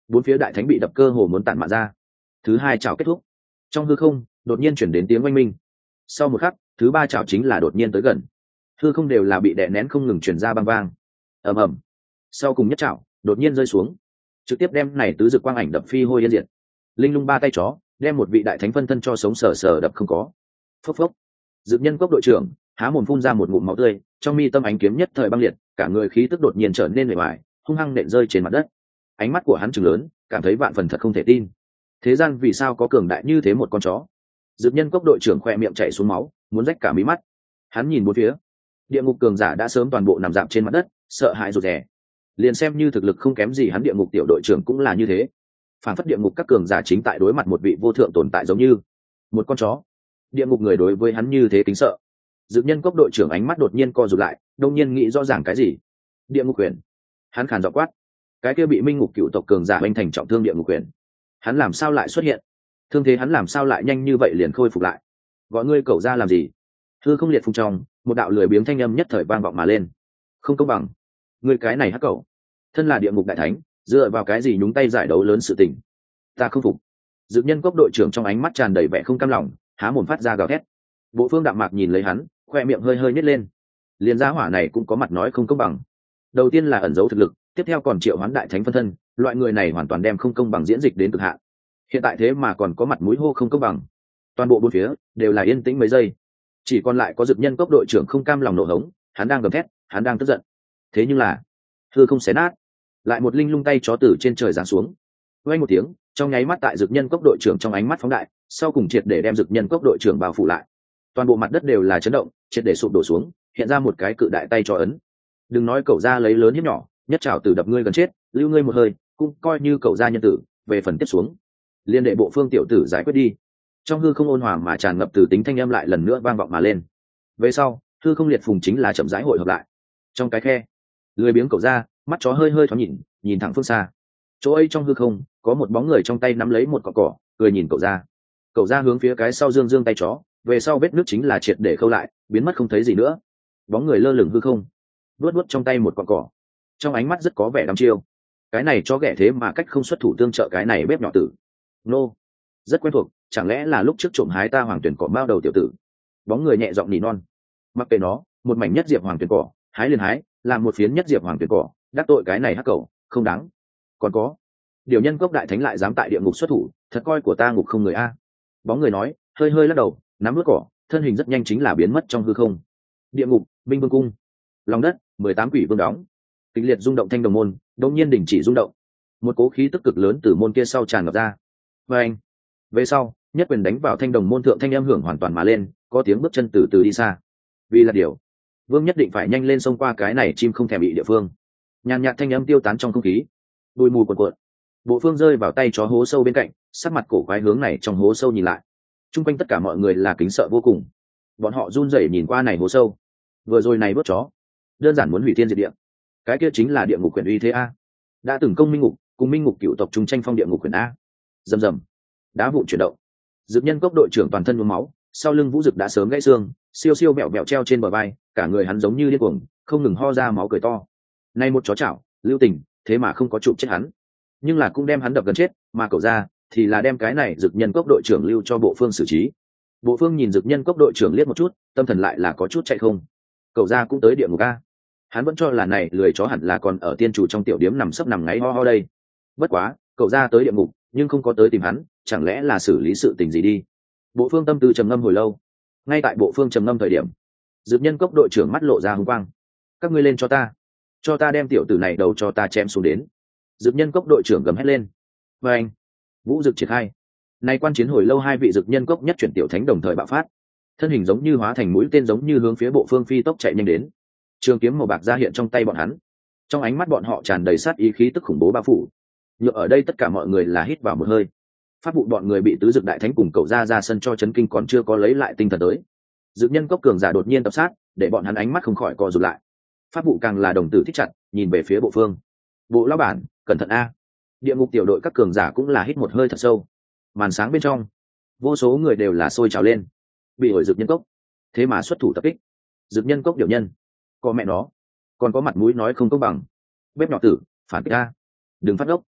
bốn phía đại thánh bị đập cơ hồ muốn tản mạ ra. Thứ hai chảo kết thúc, trong hư không đột nhiên chuyển đến tiếng oanh minh. Sau một khắc, thứ ba chảo chính là đột nhiên tới gần. Hư không đều là bị đè nén không ngừng chuyển ra băng vang. Ầm ầm. Sau cùng nhất chảo đột nhiên rơi xuống, trực tiếp đem này tứ dực quang ảnh đập phi hôi yên diệt. Linh lung ba tay chó đem một vị đại thánh phân thân cho sống sờ sờ đập không có. Phốc phốc. Dực nhân cốc đội trưởng há mồm phun ra một ngụm máu tươi, trong mi tâm ánh kiếm nhất thời băng liệt, cả người khí tức đột nhiên trở nên mệt mỏi, hung hăng nện rơi trên mặt đất. Ánh mắt của hắn trừng lớn, cảm thấy vạn phần thật không thể tin. Thế gian vì sao có cường đại như thế một con chó? Dực nhân cốc đội trưởng khoe miệng chảy xuống máu, muốn rách cả mí mắt. Hắn nhìn bốn phía, địa ngục cường giả đã sớm toàn bộ nằm dạp trên mặt đất, sợ hãi rụt rè. Liền xem như thực lực không kém gì hắn địa ngục tiểu đội trưởng cũng là như thế. Phản phất địa ngục các cường giả chính tại đối mặt một vị vô thượng tồn tại giống như một con chó. Địa ngục người đối với hắn như thế kính sợ. Dực nhân cốc đội trưởng ánh mắt đột nhiên co rụt lại, đông nhiên nghĩ rõ ràng cái gì. Địa ngục quyền. Hắn khàn giọng quát. Cái kia bị minh ngục cựu tộc cường giả anh thành trọng thương địa ngục quyền, hắn làm sao lại xuất hiện? Thương thế hắn làm sao lại nhanh như vậy liền khôi phục lại? Gọi ngươi cẩu ra làm gì? Hư không liệt phùng trong, một đạo lười biếng thanh âm nhất thời vang vọng mà lên. Không công bằng. Ngươi cái này hắc cẩu, thân là địa ngục đại thánh, dựa vào cái gì nhúng tay giải đấu lớn sự tình? Ta không phục. Dực nhân cốc đội trưởng trong ánh mắt tràn đầy vẻ không cam lòng, há mồm phát ra gào thét. Bộ Phương Đạm Mạc nhìn lấy hắn, khoe miệng hơi hơi nhếch lên. Liền gia hỏa này cũng có mặt nói không công bằng. Đầu tiên là ẩn giấu thực lực, tiếp theo còn triệu hoán đại thánh phân thân, loại người này hoàn toàn đem không công bằng diễn dịch đến cực hạn. Hiện tại thế mà còn có mặt mũi hô không công bằng. Toàn bộ bốn phía đều là yên tĩnh mấy giây, chỉ còn lại có Dực nhân cốc đội trưởng không cam lòng nổ hống, hắn đang gầm thét, hắn đang tức giận. Thế nhưng là hư không xé nát, lại một linh lung tay chó từ trên trời giáng xuống. Vang một tiếng, trong nháy mắt tại Dực nhân cốc đội trưởng trong ánh mắt phóng đại, sau cùng triệt để đem Dực nhân cốc đội trưởng bao phủ lại. Toàn bộ mặt đất đều là chấn động, triệt để sụp đổ xuống, hiện ra một cái cự đại tay chó ấn. Đừng nói cậu ra lấy lớn hiếp nhỏ, nhất trảo tử đập ngươi gần chết, lưu ngươi một hơi, cũng coi như cậu ra nhân tử. Về phần tiếp xuống, liên đệ bộ Phương tiểu tử giải quyết đi. Trong hư không ôn hòa mà tràn ngập từ tính thanh âm lại lần nữa vang vọng mà lên. Về sau, hư không liệt phùng chính là chậm rãi hội hợp lại. Trong cái khe, lười biếng cậu ra, mắt chó hơi hơi thoáng nhìn, nhìn thẳng phương xa. Chỗ ấy trong hư không, có một bóng người trong tay nắm lấy một cỏ cỏ, cười nhìn cậu ra. Cậu ra hướng phía cái sau dương dương tay chó, về sau vết nước chính là triệt để khâu lại, biến mất không thấy gì nữa. Bóng người lơ lửng hư không, vuốt vuốt trong tay một cọng cỏ, trong ánh mắt rất có vẻ đăm chiêu. Cái này cho ghẻ thế mà cách không xuất thủ tương trợ cái này bếp nhỏ tử. Nô, rất quen thuộc, chẳng lẽ là lúc trước trộm hái ta hoàng tuyển cỏ bao đầu tiểu tử? Bóng người nhẹ giọng nỉ non. Mặc kệ nó, một mảnh nhất diệp hoàng tuyển cỏ, hái liền hái, làm một phiến nhất diệp hoàng tuyển cỏ, đắc tội cái này hắc cầu, không đáng. Còn có, điều nhân cốc đại thánh lại dám tại địa ngục xuất thủ, thật coi của ta ngục không người a. Bóng người nói, hơi hơi lắc đầu, nắm vớt cỏ, thân hình rất nhanh chính là biến mất trong hư không. Địa ngục, binh vương cung, lòng đất, mười tám quỷ vương đóng. Kịch liệt rung động thanh đồng môn, đột nhiên đình chỉ rung động. Một cố khí tức cực lớn từ môn kia sau tràn ngập ra. Và anh, về sau, nhất quyền đánh vào thanh đồng môn thượng, thanh âm hưởng hoàn toàn mà lên, có tiếng bước chân từ từ đi xa. Vì là điều, vương nhất định phải nhanh lên xông qua cái này chim không thèm bị địa phương. Nhàn nhạt thanh âm tiêu tán trong không khí, bụi mù cuộn cuộn. Bộ Phương rơi vào tay chó hố sâu bên cạnh, sắc mặt cổ quái hướng này trong hố sâu nhìn lại. Trung quanh tất cả mọi người là kính sợ vô cùng, bọn họ run rẩy nhìn qua này hố sâu. Vừa rồi này bước chó, đơn giản muốn hủy thiên diệt địa. Cái kia chính là địa ngục quyền uy thế a. Đã từng công minh ngục, cùng minh ngục cựu tộc trung tranh phong địa ngục quyền a. Rầm rầm, đá vụn chuyển động. Dực nhân cốc đội trưởng toàn thân nhuốm máu, sau lưng Vũ Dực đã sớm gãy xương, siêu siêu bẹo bẹo treo trên bờ vai, cả người hắn giống như điên cuồng, không ngừng ho ra máu cười to. Nay một chó chảo, lưu tình, thế mà không có chụp chết hắn, nhưng là cũng đem hắn đập gần chết, mà cậu ra thì là đem cái này Dực nhân cốc đội trưởng lưu cho Bộ Phương xử trí. Bộ Phương nhìn Dực nhân cốc đội trưởng liếc một chút, tâm thần lại là có chút chạy không. Cậu ra cũng tới địa ngục a. Hắn vẫn cho là này lười chó hẳn là còn ở tiên chủ trong tiểu điếm nằm sấp nằm ngáy ho ho đây. Bất quá, cậu ra tới địa ngục, nhưng không có tới tìm hắn, chẳng lẽ là xử lý sự tình gì đi. Bộ Phương tâm tư trầm ngâm hồi lâu. Ngay tại Bộ Phương trầm ngâm thời điểm, Dực nhân cốc đội trưởng mắt lộ ra hung quang. Các ngươi lên cho ta, cho ta đem tiểu tử này đầu cho ta chém xuống đến. Dực nhân cốc đội trưởng gầm hét lên. Và anh, Vũ Dực triển khai. Nay quan chiến hồi lâu, hai vị Dực nhân cốc nhất chuyển tiểu thánh đồng thời bạo phát, thân hình giống như hóa thành mũi tên, giống như hướng phía Bộ Phương phi tốc chạy nhanh đến. Trường kiếm màu bạc ra hiện trong tay bọn hắn, trong ánh mắt bọn họ tràn đầy sát ý, khí tức khủng bố bao phủ. Nhựa ở đây tất cả mọi người là hít vào một hơi. Pháp vụ bọn người bị tứ Dực đại thánh cùng cậu ra ra sân cho chấn kinh, còn chưa có lấy lại tinh thần tới. Dực nhân cốc cường giả đột nhiên tập sát, để bọn hắn ánh mắt không khỏi co rụt lại. Pháp vụ càng là đồng tử thích chặt, nhìn về phía Bộ Phương. Bộ lão bản, cẩn thận a. Địa ngục tiểu đội các cường giả cũng là hít một hơi thật sâu. Màn sáng bên trong, vô số người đều là sôi trào lên. Bị hồi Dực nhân cốc, thế mà xuất thủ tập kích. Dực nhân cốc điều nhân, có mẹ nó, còn có mặt mũi nói không công bằng. Bếp nhỏ tử, phản kích a. Đừng phát ốc.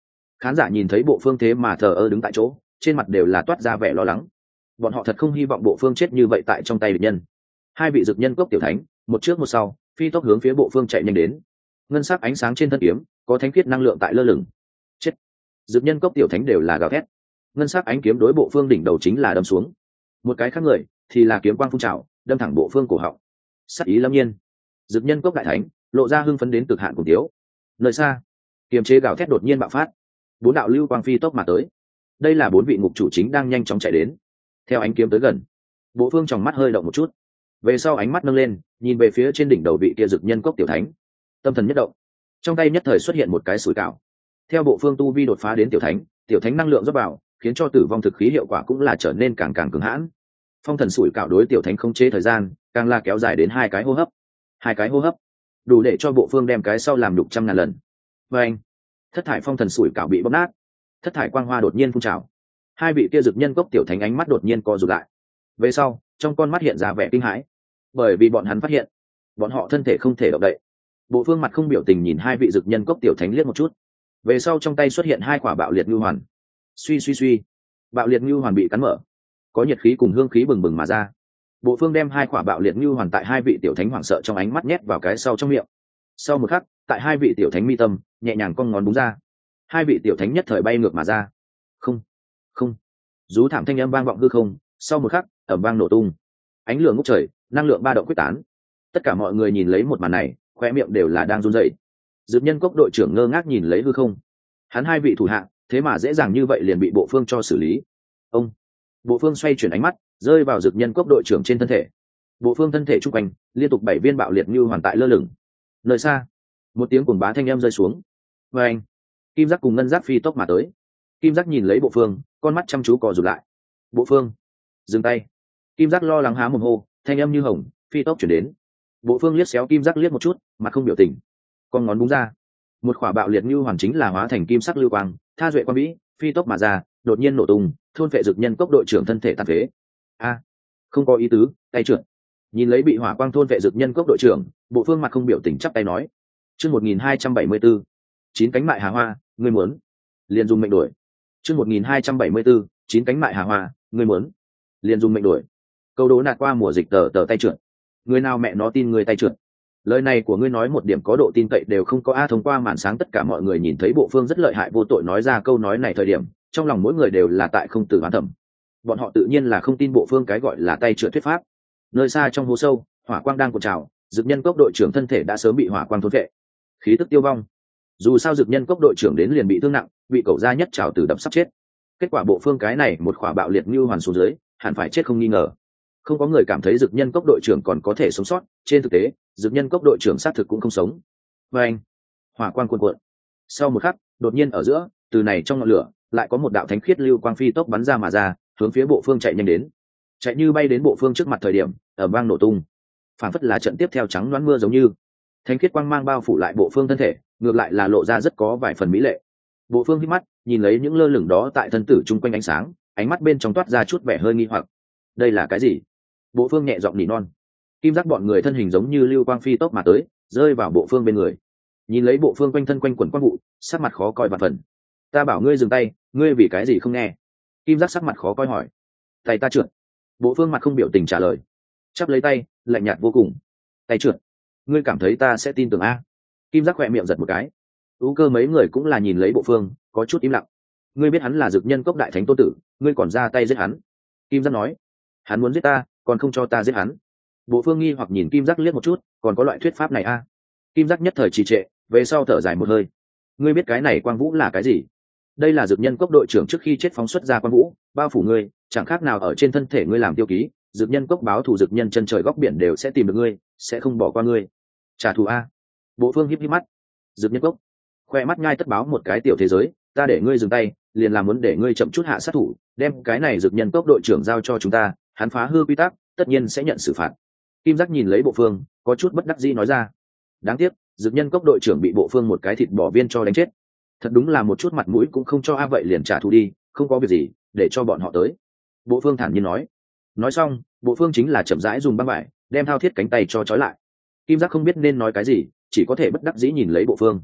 Khán giả nhìn thấy bộ phương thế mà thờ ơ đứng tại chỗ, trên mặt đều là toát ra vẻ lo lắng. Bọn họ thật không hy vọng bộ phương chết như vậy tại trong tay địch nhân. Hai vị dực nhân cốc tiểu thánh, một trước một sau, phi tốc hướng phía bộ phương chạy nhanh đến. Ngân sắc ánh sáng trên thân kiếm, có thánh khiết năng lượng tại lơ lửng. Chết! Dực nhân cốc tiểu thánh đều là gào thét. Ngân sắc ánh kiếm đối bộ phương đỉnh đầu chính là đâm xuống. Một cái khác người thì là kiếm quang phun trào, đâm thẳng bộ phương cổ họng. Sắc ý lâm nhiên. Dực nhân cốc đại thánh lộ ra hưng phấn đến cực hạn cùng tiếu. Nơi xa, kiềm chế gào thét đột nhiên bạo phát. Bốn đạo lưu quang phi tốc mà tới. Đây là bốn vị ngục chủ chính đang nhanh chóng chạy đến. Theo ánh kiếm tới gần, bộ phương trong mắt hơi động một chút, về sau ánh mắt nâng lên, nhìn về phía trên đỉnh đầu vị kia dực nhân cốc tiểu thánh. Tâm thần nhất động, trong tay nhất thời xuất hiện một cái sủi cảo. Theo bộ phương tu vi đột phá đến tiểu thánh, tiểu thánh năng lượng rót vào, khiến cho tử vong thực khí hiệu quả cũng là trở nên càng càng cứng hãn. Phong thần sủi cảo đối tiểu thánh không chế thời gian, càng là kéo dài đến hai cái hô hấp. Hai cái hô hấp, đủ để cho bộ phương đem cái sau làm đục trăm ngàn lần. Và anh, thất thải phong thần sủi cảo bị bóp nát, thất thải quang hoa đột nhiên phun trào. Hai vị kia dực nhân cốc tiểu thánh ánh mắt đột nhiên co rụt lại. Về sau, trong con mắt hiện ra vẻ kinh hãi, bởi vì bọn hắn phát hiện, bọn họ thân thể không thể động đậy. Bộ phương mặt không biểu tình nhìn hai vị dực nhân cốc tiểu thánh liếc một chút. Về sau trong tay xuất hiện hai quả bạo liệt ngưu hoàn. Suy suy suy, bạo liệt ngưu hoàn bị cắn mở, có nhiệt khí cùng hương khí bừng bừng mà ra. Bộ phương đem hai quả bạo liệt ngưu hoàn tại hai vị tiểu thánh hoảng sợ trong ánh mắt nhét vào cái sau trong miệng. Sau một khắc, tại hai vị tiểu thánh mi tâm nhẹ nhàng cong ngón búng ra, hai vị tiểu thánh nhất thời bay ngược mà ra. Không, không, rú thảm thanh âm vang vọng hư không. Sau một khắc, ầm vang nổ tung, ánh lửa ngút trời, năng lượng ba động quyết tán. Tất cả mọi người nhìn lấy một màn này, khoe miệng đều là đang run rẩy. Dực nhân cốc đội trưởng ngơ ngác nhìn lấy hư không, hắn hai vị thủ hạ thế mà dễ dàng như vậy liền bị bộ phương cho xử lý. Ông bộ phương xoay chuyển ánh mắt rơi vào dực nhân cốc đội trưởng trên thân thể. Bộ phương thân thể trung quanh liên tục bảy viên bạo liệt như hoàn tại lơ lửng. Nơi xa, một tiếng cuồng bá thanh âm rơi xuống. Và anh, kim giác cùng ngân giác phi tốc mà tới. Kim giác nhìn lấy bộ phương, con mắt chăm chú cò rụt lại. Bộ phương, dừng tay. Kim giác lo lắng há mồm hô, thanh âm như hồng phi tốc chuyển đến. Bộ phương liếc xéo kim giác liếc một chút, mặt không biểu tình, con ngón búng ra, một khỏa bạo liệt như hoàn chính là hóa thành kim sắc lưu quang, tha duệ quang vĩ phi tốc mà ra, đột nhiên nổ tung, thôn phệ dực nhân cốc đội trưởng thân thể tàn phế. A, không có ý tứ, tay trượt. Nhìn lấy bị hỏa quang thôn phệ dực nhân cốc đội trưởng, bộ phương mặt không biểu tình chắp tay nói: chương một nghìn hai trăm bảy mươi bốn, chín cánh mại hà hoa, ngươi muốn liền dùng mệnh đổi. chương một nghìn hai trăm bảy mươi bốn, chín cánh mại hà hoa, ngươi muốn liền dùng mệnh đổi. Câu đố nạt qua mùa dịch tờ tờ tay trượt, người nào mẹ nó tin người tay trượt. Lời này của ngươi nói một điểm có độ tin cậy đều không có. A, thông qua màn sáng tất cả mọi người nhìn thấy bộ phương rất lợi hại vô tội nói ra câu nói này thời điểm, trong lòng mỗi người đều là tại không từ hoán thẩm. Bọn họ tự nhiên là không tin bộ phương cái gọi là tay trượt thuyết pháp. Nơi xa trong hố sâu, hỏa quang đang cuộn trào, dực nhân cốc đội trưởng thân thể đã sớm bị hỏa quang thôn vệ, khí tức tiêu vong. Dù sao dực nhân cốc đội trưởng đến liền bị thương nặng, bị cậu gia nhất trào từ đập sắp chết. Kết quả bộ phương cái này một khỏa bạo liệt như hoàn xuống dưới, hẳn phải chết không nghi ngờ. Không có người cảm thấy dực nhân cốc đội trưởng còn có thể sống sót, trên thực tế dực nhân cốc đội trưởng xác thực cũng không sống. Và anh, hỏa quang cuồn cuộn. Sau một khắc, đột nhiên ở giữa, từ này trong ngọn lửa lại có một đạo thánh khiết lưu quang phi tốc bắn ra mà ra, hướng phía bộ phương chạy nhanh đến. Chạy như bay đến bộ phương trước mặt thời điểm, ầm vang nổ tung, phản phất là trận tiếp theo trắng đoán mưa giống như thánh khiết quang mang bao phủ lại bộ phương thân thể, ngược lại là lộ ra rất có vài phần mỹ lệ. Bộ phương hít mắt nhìn lấy những lơ lửng đó tại thân tử chung quanh ánh sáng, ánh mắt bên trong toát ra chút vẻ hơi nghi hoặc. Đây là cái gì? Bộ phương nhẹ giọng nỉ non. Kim giác bọn người thân hình giống như lưu quang phi tốc mà tới, rơi vào bộ phương bên người. Nhìn lấy bộ phương quanh thân quanh quẩn quang vụ, sắc mặt khó coi vạn phần. Ta bảo ngươi dừng tay, ngươi vì cái gì không nghe? Kim giác sắc mặt khó coi hỏi. Tay ta trượt. Bộ phương mặt không biểu tình trả lời, chắp lấy tay, lạnh nhạt vô cùng. Tay trượt? Ngươi cảm thấy ta sẽ tin tưởng a? Kim giác khỏe miệng giật một cái. Ú Cơ mấy người cũng là nhìn lấy bộ phương, có chút im lặng. Ngươi biết hắn là dực nhân cốc đại thánh tôn tử, ngươi còn ra tay giết hắn? Kim giác nói. Hắn muốn giết ta, còn không cho ta giết hắn. Bộ phương nghi hoặc nhìn Kim giác liếc một chút, còn có loại thuyết pháp này a? Kim giác nhất thời trì trệ, về sau thở dài một hơi. Ngươi biết cái này quang vũ là cái gì? Đây là dực nhân cốc đội trưởng trước khi chết phóng xuất ra quang vũ, bao phủ ngươi, chẳng khác nào ở trên thân thể ngươi làm tiêu ký. Dực nhân cốc báo thù dực nhân chân trời góc biển đều sẽ tìm được ngươi, sẽ không bỏ qua ngươi. Trả thù a? Bộ phương híp híp mắt. Dực nhân cốc, khoe mắt nhai tất báo một cái tiểu thế giới, ta để ngươi dừng tay, liền là muốn để ngươi chậm chút hạ sát thủ, đem cái này dực nhân cốc đội trưởng giao cho chúng ta, hắn phá hư quy tắc, tất nhiên sẽ nhận xử phạt. Kim giác nhìn lấy bộ phương, có chút bất đắc dĩ nói ra. Đáng tiếc, dực nhân cốc đội trưởng bị bộ phương một cái thịt bò viên cho đánh chết. Thật đúng là một chút mặt mũi cũng không cho. A, vậy liền trả thù đi, không có việc gì, để cho bọn họ tới. Bộ phương thản nhiên nói. Nói xong, bộ phương chính là chậm rãi dùng băng vải đem thao thiết cánh tay cho trói lại. Kim giác không biết nên nói cái gì, chỉ có thể bất đắc dĩ nhìn lấy bộ phương.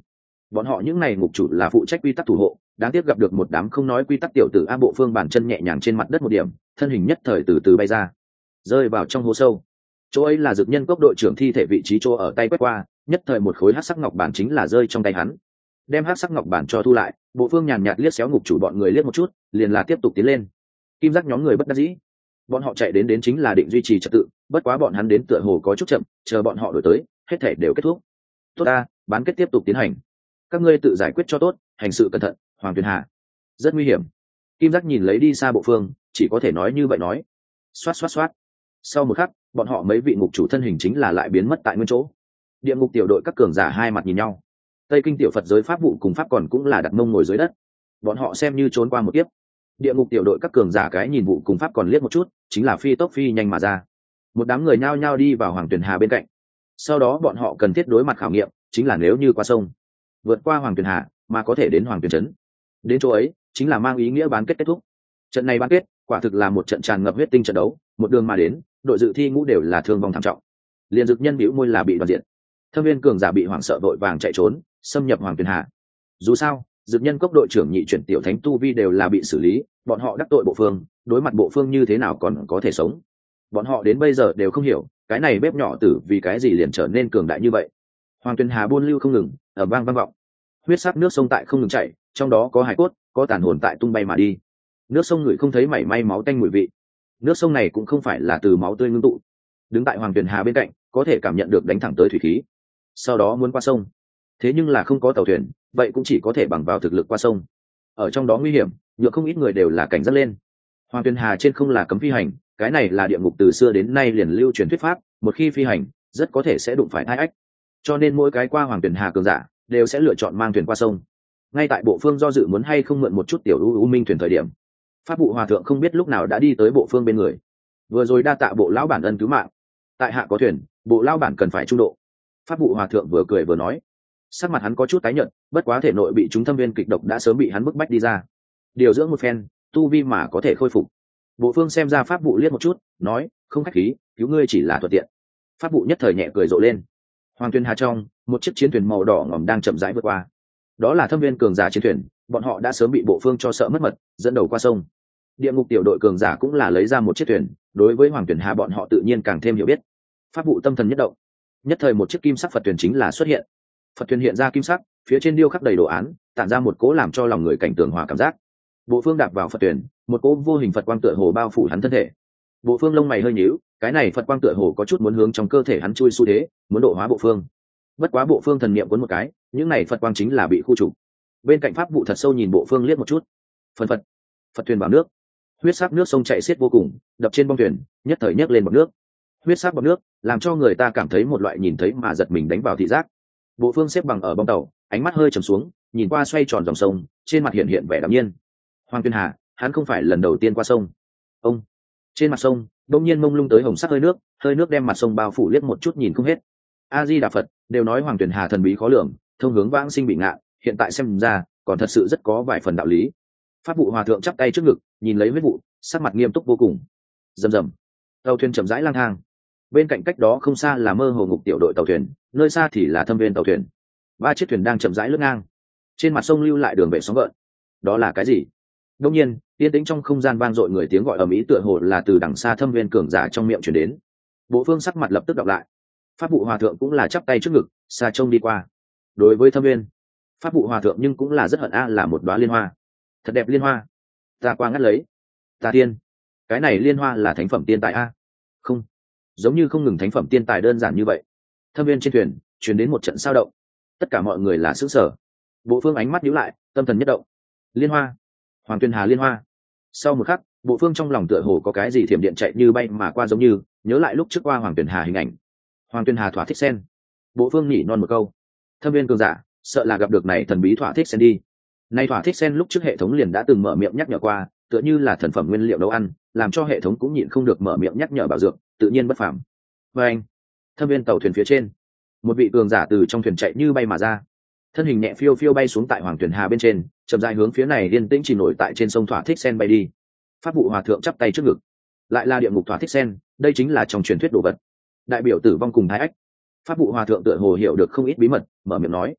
bọn họ những này ngục chủ là phụ trách quy tắc thủ hộ, đáng tiếc gặp được một đám không nói quy tắc tiểu tử. A Bộ Phương bàn chân nhẹ nhàng trên mặt đất một điểm, thân hình nhất thời từ từ bay ra, rơi vào trong hố sâu. Chỗ ấy là Dực Nhân Cốc đội trưởng thi thể vị trí, chỗ ở tay quét qua, nhất thời một khối hắc sắc ngọc bản chính là rơi trong tay hắn. Đem hắc sắc ngọc bản cho thu lại, Bộ Phương nhàn nhạt liếc xéo ngục chủ bọn người liếc một chút, liền là tiếp tục tiến lên. Kim giác nhóm người bất đắc dĩ, bọn họ chạy đến đến chính là định duy trì trật tự, bất quá bọn hắn đến tựa hồ có chút chậm, chờ bọn họ đổi tới, hết thể đều kết thúc. Tốt ta, bán kết tiếp tục tiến hành, các ngươi tự giải quyết cho tốt, hành sự cẩn thận. Hoàng Tuyền Hà rất nguy hiểm. Kim giác nhìn lấy đi xa Bộ Phương, chỉ có thể nói như vậy nói. Xoát xoát xoát. Sau một khắc, bọn họ mấy vị ngục chủ thân hình chính là lại biến mất tại nguyên chỗ. Địa ngục tiểu đội các cường giả hai mặt nhìn nhau. Tây kinh tiểu Phật giới pháp vụ cùng pháp còn cũng là đặt mông ngồi dưới đất, bọn họ xem như trốn qua một kiếp. Địa ngục tiểu đội các cường giả cái nhìn vụ cùng pháp còn liếc một chút, chính là phi tốc phi nhanh mà ra. Một đám người nhao nhao đi vào Hoàng Tuyền Hà bên cạnh. Sau đó bọn họ cần thiết đối mặt khảo nghiệm, chính là nếu như qua sông, vượt qua Hoàng Tuyền Hà mà có thể đến Hoàng Tuyền trấn, đến chỗ ấy chính là mang ý nghĩa bán kết kết thúc. Trận này bán kết quả thực là một trận tràn ngập huyết tinh trận đấu, một đường mà đến, đội dự thi ngũ đều là thương vong thảm trọng. Liên Dực Nhân bĩu môi là bị đoàn diện. Thâm viên cường giả bị hoảng sợ vội vàng chạy trốn, xâm nhập Hoàng Tuyền Hà. Dù sao, Dực Nhân Cốc đội trưởng nhị chuyển tiểu thánh tu vi đều là bị xử lý, bọn họ đắc tội Bộ Phương, đối mặt Bộ Phương như thế nào còn có thể sống. Bọn họ đến bây giờ đều không hiểu, cái này bếp nhỏ tử vì cái gì liền trở nên cường đại như vậy. Hoàng Tuyền Hà buôn lưu không ngừng, ở vang vang vọng. Huyết sắc nước sông tại không ngừng chảy, trong đó có hải cốt, có tàn hồn tại tung bay mà đi. Nước sông ngửi không thấy mảy may máu tanh mùi vị. Nước sông này cũng không phải là từ máu tươi ngưng tụ. Đứng tại Hoàng Tuyền Hà bên cạnh, có thể cảm nhận được đánh thẳng tới thủy khí. Sau đó muốn qua sông, thế nhưng là không có tàu thuyền, vậy cũng chỉ có thể bằng vào thực lực qua sông. Ở trong đó nguy hiểm, nhựa không ít người đều là cảnh giác lên. Hoàng Tuyền Hà trên không là cấm phi hành, cái này là địa ngục từ xưa đến nay liền lưu truyền thuyết pháp, một khi phi hành, rất có thể sẽ đụng phải tai ách. Cho nên mỗi cái qua Hoàng Tuyền Hà cường giả đều sẽ lựa chọn mang thuyền qua sông. Ngay tại Bộ Phương do dự muốn hay không mượn một chút tiểu u u minh thuyền thời điểm, pháp vụ hòa thượng không biết lúc nào đã đi tới Bộ Phương bên người. Vừa rồi đa tạ Bộ lão bản ân cứu mạng, tại hạ có thuyền, Bộ lão bản cần phải trung độ. Pháp vụ hòa thượng vừa cười vừa nói, sắc mặt hắn có chút tái nhợt, bất quá thể nội bị chúng thâm viên kịch độc đã sớm bị hắn bức bách đi ra, điều dưỡng một phen, tu vi mà có thể khôi phục. Bộ Phương xem ra pháp vụ liếc một chút, nói, không khách khí, cứu ngươi chỉ là thuận tiện. Pháp vụ nhất thời nhẹ cười rộ lên. Hoàng Tuyền Hà trong, một chiếc chiến thuyền màu đỏ ngòm đang chậm rãi vượt qua. Đó là thâm viên cường giả chiến thuyền, bọn họ đã sớm bị Bộ Phương cho sợ mất mật, dẫn đầu qua sông. Địa ngục tiểu đội cường giả cũng là lấy ra một chiếc thuyền, đối với Hoàng Tuyền Hà bọn họ tự nhiên càng thêm hiểu biết. Pháp vụ tâm thần nhất động, nhất thời một chiếc kim sắc Phật thuyền chính là xuất hiện. Phật thuyền hiện ra kim sắc, phía trên điêu khắc đầy đồ án, tản ra một cỗ làm cho lòng người cảnh tượng hòa cảm giác. Bộ Phương đạp vào Phật thuyền, một cỗ vô hình Phật quang tựa hồ bao phủ hắn thân thể. Bộ Phương lông mày hơi nhíu, cái này Phật quang tựa hồ có chút muốn hướng trong cơ thể hắn chui xu thế, muốn độ hóa Bộ Phương. Bất quá Bộ Phương thần niệm cuốn một cái, những này Phật quang chính là bị khu trục. Bên cạnh pháp vụ thật sâu nhìn Bộ Phương liếc một chút. Phần Phật, Phật thuyền vào nước, huyết sắc nước sông chảy xiết vô cùng, đập trên bong thuyền, nhất thời nhấc lên bọt nước. Huyết sắc bọt nước, làm cho người ta cảm thấy một loại nhìn thấy mà giật mình đánh vào thị giác. Bộ Phương xếp bằng ở bong tàu, ánh mắt hơi trầm xuống, nhìn qua xoay tròn dòng sông, trên mặt hiện hiện vẻ đạm nhiên. Hoàng Tuyền Hà, hắn không phải lần đầu tiên qua sông. Ông, trên mặt sông, đột nhiên mông lung tới hồng sắc hơi nước, hơi nước đem mặt sông bao phủ liếc một chút nhìn không hết. A Di Đà Phật, đều nói Hoàng Tuyền Hà thần bí khó lường, thông hướng vãng sinh bị ngạ, hiện tại xem ra, còn thật sự rất có vài phần đạo lý. Pháp vụ hòa thượng chắp tay trước ngực, nhìn lấy huyết vụ, sắc mặt nghiêm túc vô cùng. Rầm rầm, tàu thuyền chậm rãi lang thang. Bên cạnh cách đó không xa là mơ hồ ngục tiểu đội tàu thuyền, nơi xa thì là thâm viên tàu thuyền. Ba chiếc thuyền đang chậm rãi lướt ngang, trên mặt sông lưu lại đường bể sóng gợn. Đó là cái gì? Đương nhiên, yên tĩnh trong không gian vang dội người tiếng gọi ầm ĩ tựa hồ là từ đằng xa thâm viên cường giả trong miệng truyền đến. Bộ Phương sắc mặt lập tức đọc lại. Pháp vụ hòa thượng cũng là chắp tay trước ngực, xa trông đi qua. Đối với thâm viên, pháp vụ hòa thượng nhưng cũng là rất hận a, là một đóa liên hoa, thật đẹp liên hoa. Ta qua ngắt lấy. Ta tiên, cái này liên hoa là thánh phẩm tiên tài a? Không, giống như không ngừng thánh phẩm tiên tài đơn giản như vậy. Thâm viên trên thuyền truyền đến một trận sao động, tất cả mọi người là sững sờ. Bộ Phương ánh mắt nhíu lại, tâm thần nhất động. Liên hoa, Hoàng Tuyền Hà liên hoa. Sau một khắc, Bộ Phương trong lòng tựa hồ có cái gì thiểm điện chạy như bay mà qua, giống như nhớ lại lúc trước qua Hoàng Tuyền Hà hình ảnh. Hoàng Tuyền Hà thỏa thích sen. Bộ Phương nhỉ non một câu. Thâm viên cường giả, sợ là gặp được này thần bí thỏa thích sen đi. Nay thỏa thích sen lúc trước hệ thống liền đã từng mở miệng nhắc nhở qua, tựa như là thần phẩm nguyên liệu nấu ăn, làm cho hệ thống cũng nhịn không được mở miệng nhắc nhở bảo dược, tự nhiên bất phàm. Và anh, thâm viên tàu thuyền phía trên, một vị cường giả từ trong thuyền chạy như bay mà ra, thân hình nhẹ phiêu phiêu bay xuống tại Hoàng Tuyền Hà bên trên, chậm rãi hướng phía này yên tĩnh chỉ nổi tại trên sông thỏa thích sen bay đi. Pháp vụ hòa thượng chắp tay trước ngực, lại là địa ngục thỏa thích sen, đây chính là trong truyền thuyết đồ vật, đại biểu tử vong cùng thái ách. Pháp vụ hòa thượng tựa hồ hiểu được không ít bí mật, mở miệng nói,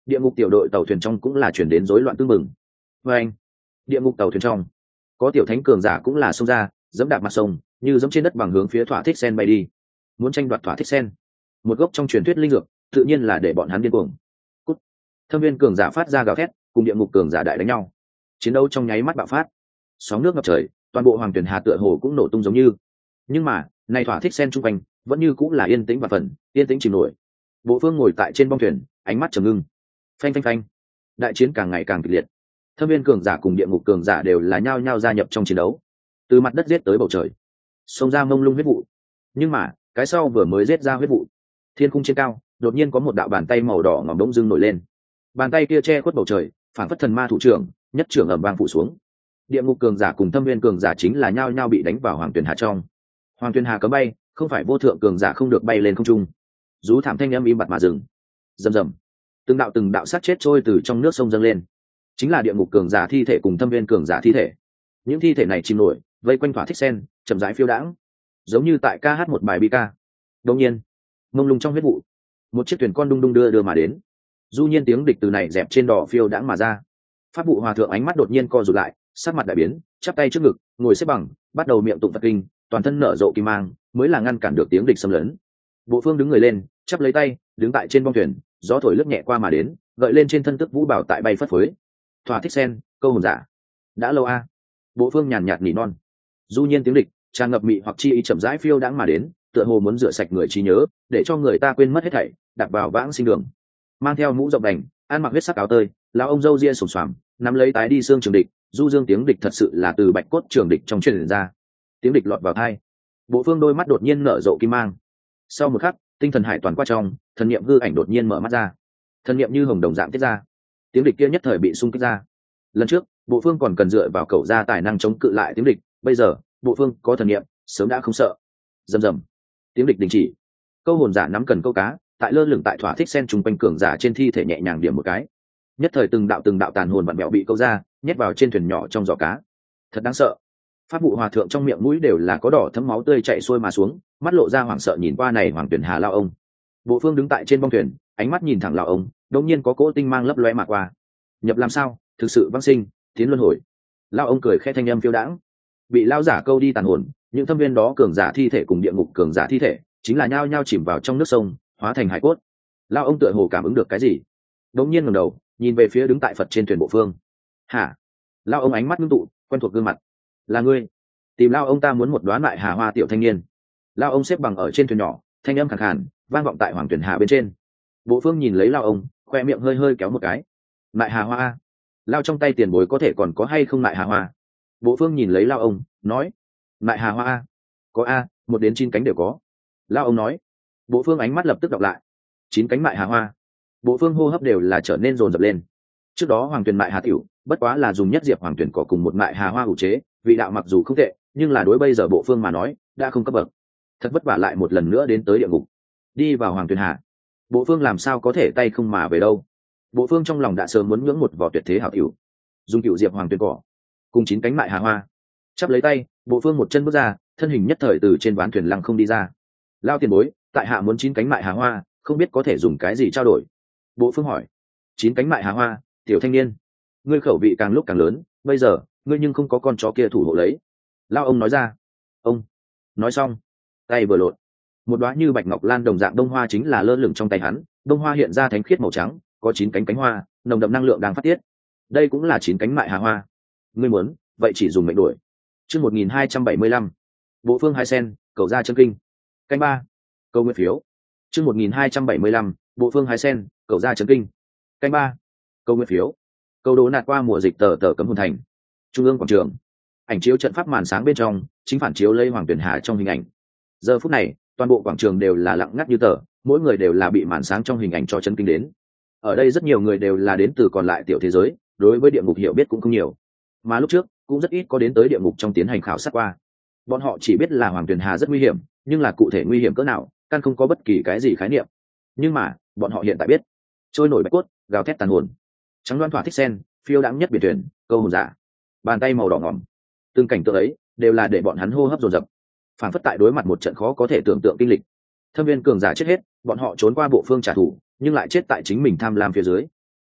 địa ngục tiểu đội tàu thuyền trong cũng là chuyển đến rối loạn tương mừng. Và anh, địa ngục tàu thuyền trong có tiểu thánh cường giả cũng là xông ra, dẫm đạp mặt sông, như dẫm trên đất bằng hướng phía thỏa thích sen bay đi, muốn tranh đoạt thỏa thích sen, một gốc trong truyền thuyết linh dược, tự nhiên là để bọn hắn điên cuồng. Cút. Thâm viên cường giả phát ra gào thét, cùng địa ngục cường giả đại đánh nhau, chiến đấu trong nháy mắt bạo phát, sóng nước ngập trời, toàn bộ hoàng tuyển hà tựa hồ cũng nổ tung giống như. Nhưng mà này thỏa thích sen trung quanh vẫn như cũng là yên tĩnh và phần yên tĩnh chìm nổi. Bộ phương ngồi tại trên bong thuyền, ánh mắt trầm ngưng. Phanh phanh phanh, đại chiến càng ngày càng kịch liệt. Thâm viên cường giả cùng địa ngục cường giả đều là nhao nhao gia nhập trong chiến đấu, từ mặt đất giết tới bầu trời, xông ra mông lung huyết vụ. Nhưng mà cái sau vừa mới giết ra huyết vụ, thiên cung trên cao đột nhiên có một đạo bàn tay màu đỏ ngòm đống dưng nổi lên. Bàn tay kia che khuất bầu trời, phản phất thần ma thủ trưởng, nhất trưởng ầm vang phủ xuống. Địa ngục cường giả cùng thâm viên cường giả chính là nhao nhao bị đánh vào hoàng tuyển hà trong. Hoàng tuyển hà cấm bay, không phải vô thượng cường giả không được bay lên không trung. Rú thảm thanh âm im bặt mà dừng. Rầm rầm, từng đạo từng đạo sát chết trôi từ trong nước sông dâng lên, chính là địa ngục cường giả thi thể cùng thâm viên cường giả thi thể. Những thi thể này chìm nổi vây quanh thỏa thích sen, chậm rãi phiêu đãng, giống như tại ca hát một bài bi ca. Đột nhiên, mông lung trong huyết vụ, một chiếc thuyền con đung đung đưa đưa mà đến. Du nhiên tiếng địch từ này dẹp trên đỏ phiêu đãng mà ra. Pháp vụ hòa thượng ánh mắt đột nhiên co rụt lại, sắc mặt đại biến, chắp tay trước ngực, ngồi xếp bằng, bắt đầu miệng tụng Phật kinh, toàn thân nở rộ kim mang, mới là ngăn cản được tiếng địch xâm lấn. Bộ phương đứng người lên, chắp lấy tay, đứng tại trên bong thuyền, gió thổi lướt nhẹ qua mà đến, gợi lên trên thân tức vũ bảo tại bay phất phới. Thỏa thích sen, câu hồn giả, đã lâu a. Bộ phương nhàn nhạt nỉ non. Du nhiên tiếng địch tràn ngập mị hoặc chi ý chậm rãi phiêu đãng mà đến, tựa hồ muốn rửa sạch người trí nhớ, để cho người ta quên mất hết thảy, đạp vào vãng sinh đường. Mang theo mũ rộng đành, ăn mặc huyết sắc áo tơi, lão ông râu ria sồm xoàm, nắm lấy tái đi xương trường địch. Du dương tiếng địch thật sự là từ bạch cốt trường địch trong truyền ra. Tiếng địch lọt vào tai, bộ phương đôi mắt đột nhiên nở rộ kim mang. Sau một khắc, tinh thần hải toàn qua trong, thần niệm hư ảnh đột nhiên mở mắt ra, thần niệm như hồng đồng dạng tiết ra. Tiếng địch kia nhất thời bị xung kích ra. Lần trước bộ phương còn cần dựa vào cậu ra tài năng chống cự lại tiếng địch, bây giờ bộ phương có thần niệm, sớm đã không sợ. Rầm rầm, tiếng địch đình chỉ. Câu hồn giả nắm cần câu cá, tại lơ lửng tại thỏa thích sen trùng quanh cường giả trên thi thể nhẹ nhàng điểm một cái, nhất thời từng đạo từng đạo tàn hồn vặn vẹo bị câu ra, nhét vào trên thuyền nhỏ trong giỏ cá. Thật đáng sợ. Pháp vụ hòa thượng trong miệng mũi đều là có đỏ thấm máu tươi chảy xuôi mà xuống, mắt lộ ra hoảng sợ nhìn qua này hoàng tuyển hà lao ông. Bộ phương đứng tại trên bong thuyền, ánh mắt nhìn thẳng lao ông, đột nhiên có cỗ tinh mang lấp lóe mà qua. Nhập làm sao, thực sự vãng sinh, tiến luân hồi. Lao ông cười khẽ thanh âm phiêu đãng. Bị lao giả câu đi tàn hồn, những thâm viên đó cường giả thi thể cùng địa ngục cường giả thi thể, chính là nhao nhao chìm vào trong nước sông, hóa thành hải cốt. Lao ông tựa hồ cảm ứng được cái gì, đột nhiên ngẩng đầu, nhìn về phía đứng tại Phật trên thuyền bộ phương. Hả? Lao ông ánh mắt ngưng tụ, quen thuộc gương mặt. Là ngươi? Tìm lao ông ta muốn một đoán lại hà hoa tiểu thanh niên. Lao ông xếp bằng ở trên thuyền nhỏ, thanh âm khàn khàn vang vọng tại hoàng tuyển hà bên trên. Bộ phương nhìn lấy lao ông, khoe miệng hơi hơi kéo một cái. Lại hà hoa? Lao trong tay tiền bối có thể còn có hay không lại hà hoa? Bộ phương nhìn lấy lao ông, nói. Lại hà hoa? Có a, một đến chín cánh đều có. Lao ông nói. Bộ phương ánh mắt lập tức đọc lại. Chín cánh mại hà hoa. Bộ phương hô hấp đều là trở nên rồn rập lên. Trước đó hoàng tuyển mại hà tiểu bất quá là dùng nhất diệp hoàng tuyển cỏ cùng một mại hà hoa ủ chế, vị đạo mặc dù không tệ, nhưng là đối bây giờ bộ phương mà nói đã không cấp bậc. Thật vất vả lại một lần nữa đến tới địa ngục, đi vào hoàng tuyển hà, bộ phương làm sao có thể tay không mà về đâu. Bộ phương trong lòng đã sớm muốn nhưỡng một vỏ tuyệt thế hảo tiểu, dùng cựu diệp hoàng tuyển cỏ cùng chín cánh mại hà hoa. Chắp lấy tay, bộ phương một chân bước ra, thân hình nhất thời từ trên ván thuyền lăng không đi ra. Lao tiền bối, tại hạ muốn chín cánh mại hà hoa, không biết có thể dùng cái gì trao đổi. Bộ phương hỏi. Chín cánh mại hà hoa, tiểu thanh niên, ngươi khẩu vị càng lúc càng lớn, bây giờ ngươi nhưng không có con chó kia thủ hộ lấy. Lao ông nói ra. Ông nói xong, tay vừa lộn, một đóa như bạch ngọc lan đồng dạng đông hoa chính là lơ lửng trong tay hắn. Đông hoa hiện ra thánh khiết màu trắng, có chín cánh cánh hoa, nồng đậm năng lượng đang phát tiết. Đây cũng là chín cánh mại hà hoa. Ngươi muốn, vậy chỉ dùng mệnh đổi. Chương một nghìn hai trăm bảy mươi lăm, bộ phương hai sen, cầu ra chân kinh. Canh ba, câu nguyện phiếu. Chương một nghìn hai trăm bảy mươi lăm, bộ phương hai sen, cầu ra chân kinh. Canh ba, câu nguyện phiếu. Câu đố nạt qua mùa dịch tờ tờ cấm hồn thành. Trung ương quảng trường, ảnh chiếu trận pháp màn sáng bên trong chính phản chiếu lấy hoàng tuyển hà trong hình ảnh. Giờ phút này toàn bộ quảng trường đều là lặng ngắt như tờ, mỗi người đều là bị màn sáng trong hình ảnh cho chấn kinh đến. Ở đây rất nhiều người đều là đến từ còn lại tiểu thế giới, đối với địa ngục hiểu biết cũng không nhiều, mà lúc trước cũng rất ít có đến tới địa ngục trong tiến hành khảo sát qua. Bọn họ chỉ biết là hoàng tuyển hà rất nguy hiểm, nhưng là cụ thể nguy hiểm cỡ nào căn không có bất kỳ cái gì khái niệm. Nhưng mà bọn họ hiện tại biết, trôi nổi bạch cốt, gào thét tàn hồn, trắng đoan thỏa thích sen, phiêu đãng nhất biển thuyền, câu hồn giả, bàn tay màu đỏ ngỏm, từng cảnh tượng ấy đều là để bọn hắn hô hấp dồn dập, phản phất tại đối mặt một trận khó có thể tưởng tượng kinh lịch. Thâm viên cường giả chết hết, bọn họ trốn qua bộ phương trả thù, nhưng lại chết tại chính mình tham lam phía dưới.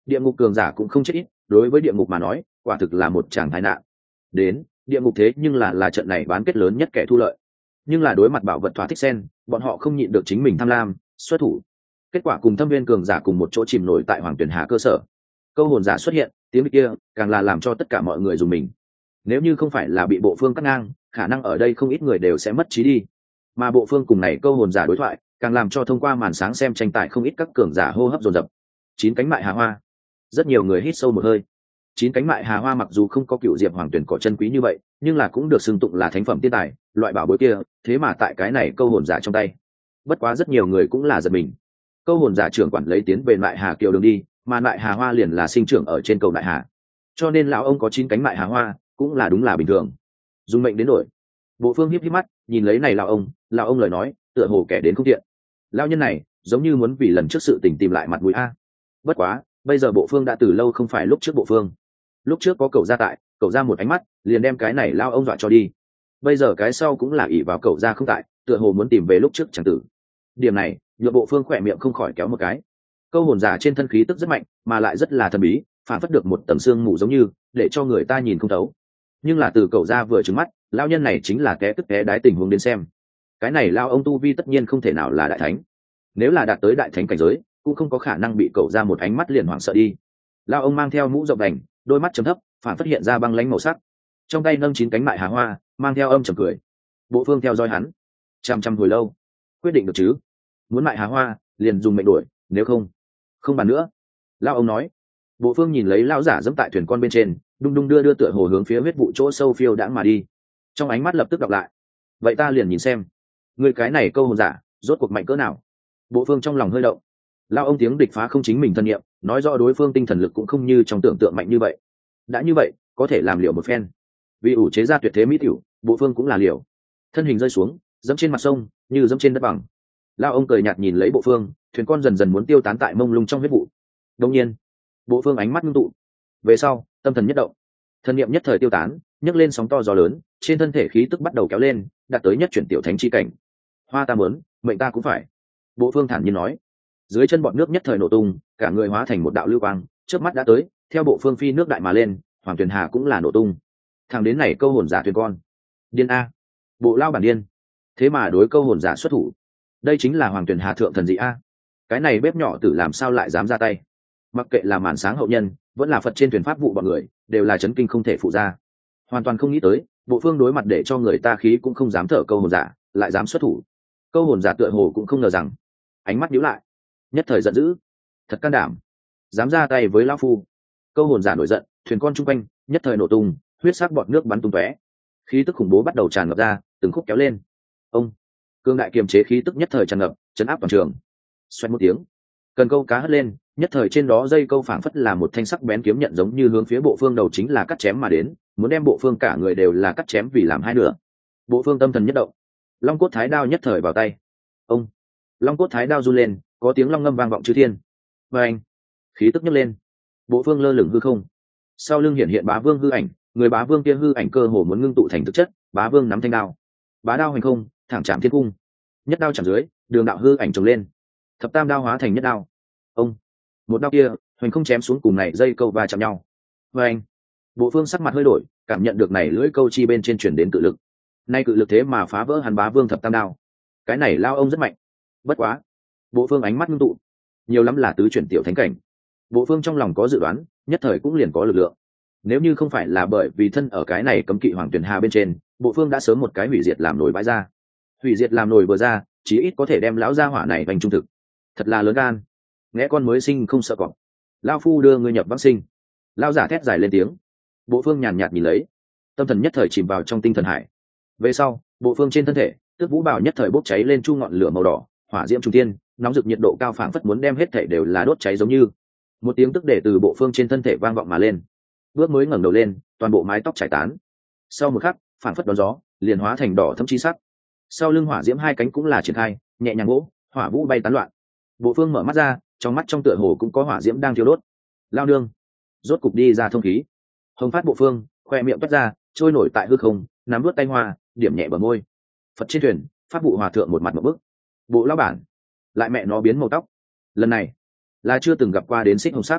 địa ngục cường giả cũng không chết ít, đối với địa ngục mà nói quả thực là một tràng tai nạn. Đến địa ngục thế nhưng là là trận này bán kết lớn nhất kẻ thu lợi, nhưng là đối mặt bảo vật thỏa thích sen, bọn họ không nhịn được chính mình tham lam xuất thủ. Kết quả cùng thâm viên cường giả cùng một chỗ chìm nổi tại hoàng tuyển hà cơ sở. Câu hồn giả xuất hiện, tiếng kia càng là làm cho tất cả mọi người dùng mình. Nếu như không phải là bị bộ phương cắt ngang, khả năng ở đây không ít người đều sẽ mất trí đi. Mà bộ phương cùng này câu hồn giả đối thoại càng làm cho thông qua màn sáng xem tranh tài không ít các cường giả hô hấp dồn dập. Chín cánh mại hà hoa, rất nhiều người hít sâu một hơi. Chín cánh mại hà hoa mặc dù không có cựu diệp hoàng tuyển cỏ chân quý như vậy, nhưng là cũng được xưng tụng là thánh phẩm tiên tài, loại bảo bối kia thế mà tại cái này câu hồn giả trong tay. Bất quá rất nhiều người cũng là giật mình. Câu hồn giả trưởng quản lấy tiến về mại hà kiều đường đi, mà mại hà hoa liền là sinh trưởng ở trên cầu đại hà, cho nên lão ông có chín cánh mại hà hoa cũng là đúng là bình thường. Dùng mệnh đến đổi. Bộ phương hiếp hiếp mắt nhìn lấy này lão ông, lão ông lời nói tựa hồ kẻ đến không thiện. Lão nhân này giống như muốn vì lần trước sự tình tìm lại mặt mũi a. Bất quá bây giờ bộ phương đã từ lâu không phải lúc trước bộ phương. Lúc trước có cậu ra tại, cậu ra một ánh mắt liền đem cái này lão ông dọa cho đi. Bây giờ cái sau cũng là ỷ vào cậu ra không tại, tựa hồ muốn tìm về lúc trước chẳng tử. Điểm này nhựa bộ phương khỏe miệng không khỏi kéo một cái. Câu hồn giả trên thân khí tức rất mạnh, mà lại rất là thần bí, phản phất được một tầng xương mù giống như để cho người ta nhìn không thấu. Nhưng là từ cậu ra vừa trừng mắt, lão nhân này chính là té tức té đái tình huống đến xem. Cái này lao ông tu vi tất nhiên không thể nào là đại thánh, nếu là đạt tới đại thánh cảnh giới cũng không có khả năng bị cậu ra một ánh mắt liền hoảng sợ đi. Lao ông mang theo mũ rộng đành, đôi mắt chấm thấp phản phát hiện ra băng lánh màu sắc, trong tay nâng chín cánh mại hà hoa, mang theo âm trầm cười. Bộ phương theo dõi hắn chăm chăm hồi lâu, quyết định được chứ, muốn mại hà hoa liền dùng mệnh đuổi, nếu không không bàn nữa. Lao ông nói. Bộ phương nhìn lấy lão giả dẫm tại thuyền con bên trên, đung đung đưa đưa tựa hồ hướng phía huyết vụ chỗ sâu phiêu đãng mà đi. Trong ánh mắt lập tức đọc lại. Vậy ta liền nhìn xem người cái này câu hồn giả rốt cuộc mạnh cỡ nào. Bộ phương trong lòng hơi động. Lao ông tiếng địch phá không chính mình thân nhiệm, nói rõ đối phương tinh thần lực cũng không như trong tưởng tượng mạnh như vậy. Đã như vậy có thể làm liều một phen, vì ủ chế ra tuyệt thế mỹ tiểu, bộ phương cũng là liều. Thân hình rơi xuống, dẫm trên mặt sông như dẫm trên đất bằng. Lao ông cười nhạt nhìn lấy bộ phương, thuyền con dần dần muốn tiêu tán tại mông lung trong huyết vụ. Đông nhiên bộ phương ánh mắt ngưng tụ, về sau tâm thần nhất động, thần niệm nhất thời tiêu tán, nhấc lên sóng to gió lớn, trên thân thể khí tức bắt đầu kéo lên, đạt tới nhất chuyển tiểu thánh chi cảnh. Hoa ta muốn, mệnh ta cũng phải. Bộ phương thản nhiên nói. Dưới chân bọn nước nhất thời nổ tung, cả người hóa thành một đạo lưu quang, trước mắt đã tới, theo bộ phương phi nước đại mà lên, hoàng tuyền hà cũng là nổ tung. Thằng đến này câu hồn giả thuyền con điên a, bộ lao bản điên, thế mà đối câu hồn giả xuất thủ. Đây chính là hoàng tuyền hà thượng thần dị a. Cái này bếp nhỏ tử làm sao lại dám ra tay. Mặc kệ là màn sáng hậu nhân vẫn là phật trên thuyền pháp vụ bọn người đều là chấn kinh không thể phụ ra. Hoàn toàn không nghĩ tới bộ phương đối mặt để cho người ta khí cũng không dám thở câu hồn giả lại dám xuất thủ. Câu hồn giả tựa hồ cũng không ngờ rằng, ánh mắt nhíu lại, nhất thời giận dữ. Thật can đảm, dám ra tay với lão phu. Câu hồn giả nổi giận, thuyền con chung quanh nhất thời nổ tung, huyết sắc bọt nước bắn tung tóe, khí tức khủng bố bắt đầu tràn ngập ra, từng khúc kéo lên. Ông cương đại kiềm chế khí tức nhất thời tràn ngập, chấn áp toàn trường. Xoẹt một tiếng, cần câu cá hất lên, nhất thời trên đó dây câu phảng phất là một thanh sắc bén kiếm nhận giống như hướng phía bộ phương đầu chính là cắt chém mà đến, muốn đem bộ phương cả người đều là cắt chém vì làm hai nửa. Bộ phương tâm thần nhất động, long cốt thái đao nhất thời vào tay. Ông long cốt thái đao run lên, có tiếng long ngâm vang vọng chư thiên. Và anh khí tức nhấc lên, bộ phương lơ lửng hư không, sau lưng hiện hiện bá vương hư ảnh, người bá vương kia hư ảnh cơ hồ muốn ngưng tụ thành thực chất. Bá vương nắm thanh đao, bá đao hành không, thẳng chạm thiên cung, nhất đao chạm dưới, đường đạo hư ảnh trồng lên, thập tam đao hóa thành nhất đao. Ông một đao kia hoành không chém xuống cùng này dây câu va chạm nhau. Và anh bộ phương sắc mặt hơi đổi, cảm nhận được này lưỡi câu chi bên trên chuyển đến cự lực. Nay cự lực thế mà phá vỡ hắn bá vương thập tam đao, cái này lao ông rất mạnh. Bất quá bộ phương ánh mắt ngưng tụ, nhiều lắm là tứ chuyển tiểu thánh cảnh. Bộ phương trong lòng có dự đoán, nhất thời cũng liền có lực lượng. Nếu như không phải là bởi vì thân ở cái này cấm kỵ hoàng tuyển hà bên trên, bộ phương đã sớm một cái hủy diệt làm nổi bãi ra. Hủy diệt làm nổi vừa ra, chí ít có thể đem lão gia hỏa này thành trung thực. Thật là lớn gan, nghe con mới sinh không sợ cọp. Lao phu đưa ngươi nhập vãng sinh. Lao giả thét dài lên tiếng. Bộ phương nhàn nhạt nhìn lấy, tâm thần nhất thời chìm vào trong tinh thần hải. Về sau bộ phương trên thân thể tước vũ bảo nhất thời bốc cháy lên chu ngọn lửa màu đỏ, hỏa diễm trung tiên, nóng rực nhiệt độ cao phảng phất muốn đem hết thể đều là đốt cháy giống như. Một tiếng tức để từ bộ phương trên thân thể vang vọng mà lên. Bước mới ngẩng đầu lên, toàn bộ mái tóc trải tán. Sau một khắc phảng phất đón gió, liền hóa thành đỏ thâm chi sắc. Sau lưng hỏa diễm hai cánh cũng là triển khai, nhẹ nhàng gỗ, hỏa vũ bay tán loạn. Bộ phương mở mắt ra, trong mắt trong tựa hồ cũng có hỏa diễm đang thiêu đốt. Lao nương rốt cục đi ra thông khí. Hồng phát bộ phương khoe miệng toát ra, trôi nổi tại hư không, nắm vớt tay hoa, điểm nhẹ bờ môi. Phật trên thuyền pháp vụ hòa thượng một mặt một bức. Bộ lão bản lại mẹ nó biến màu tóc, lần này là chưa từng gặp qua đến xích hồng sắc.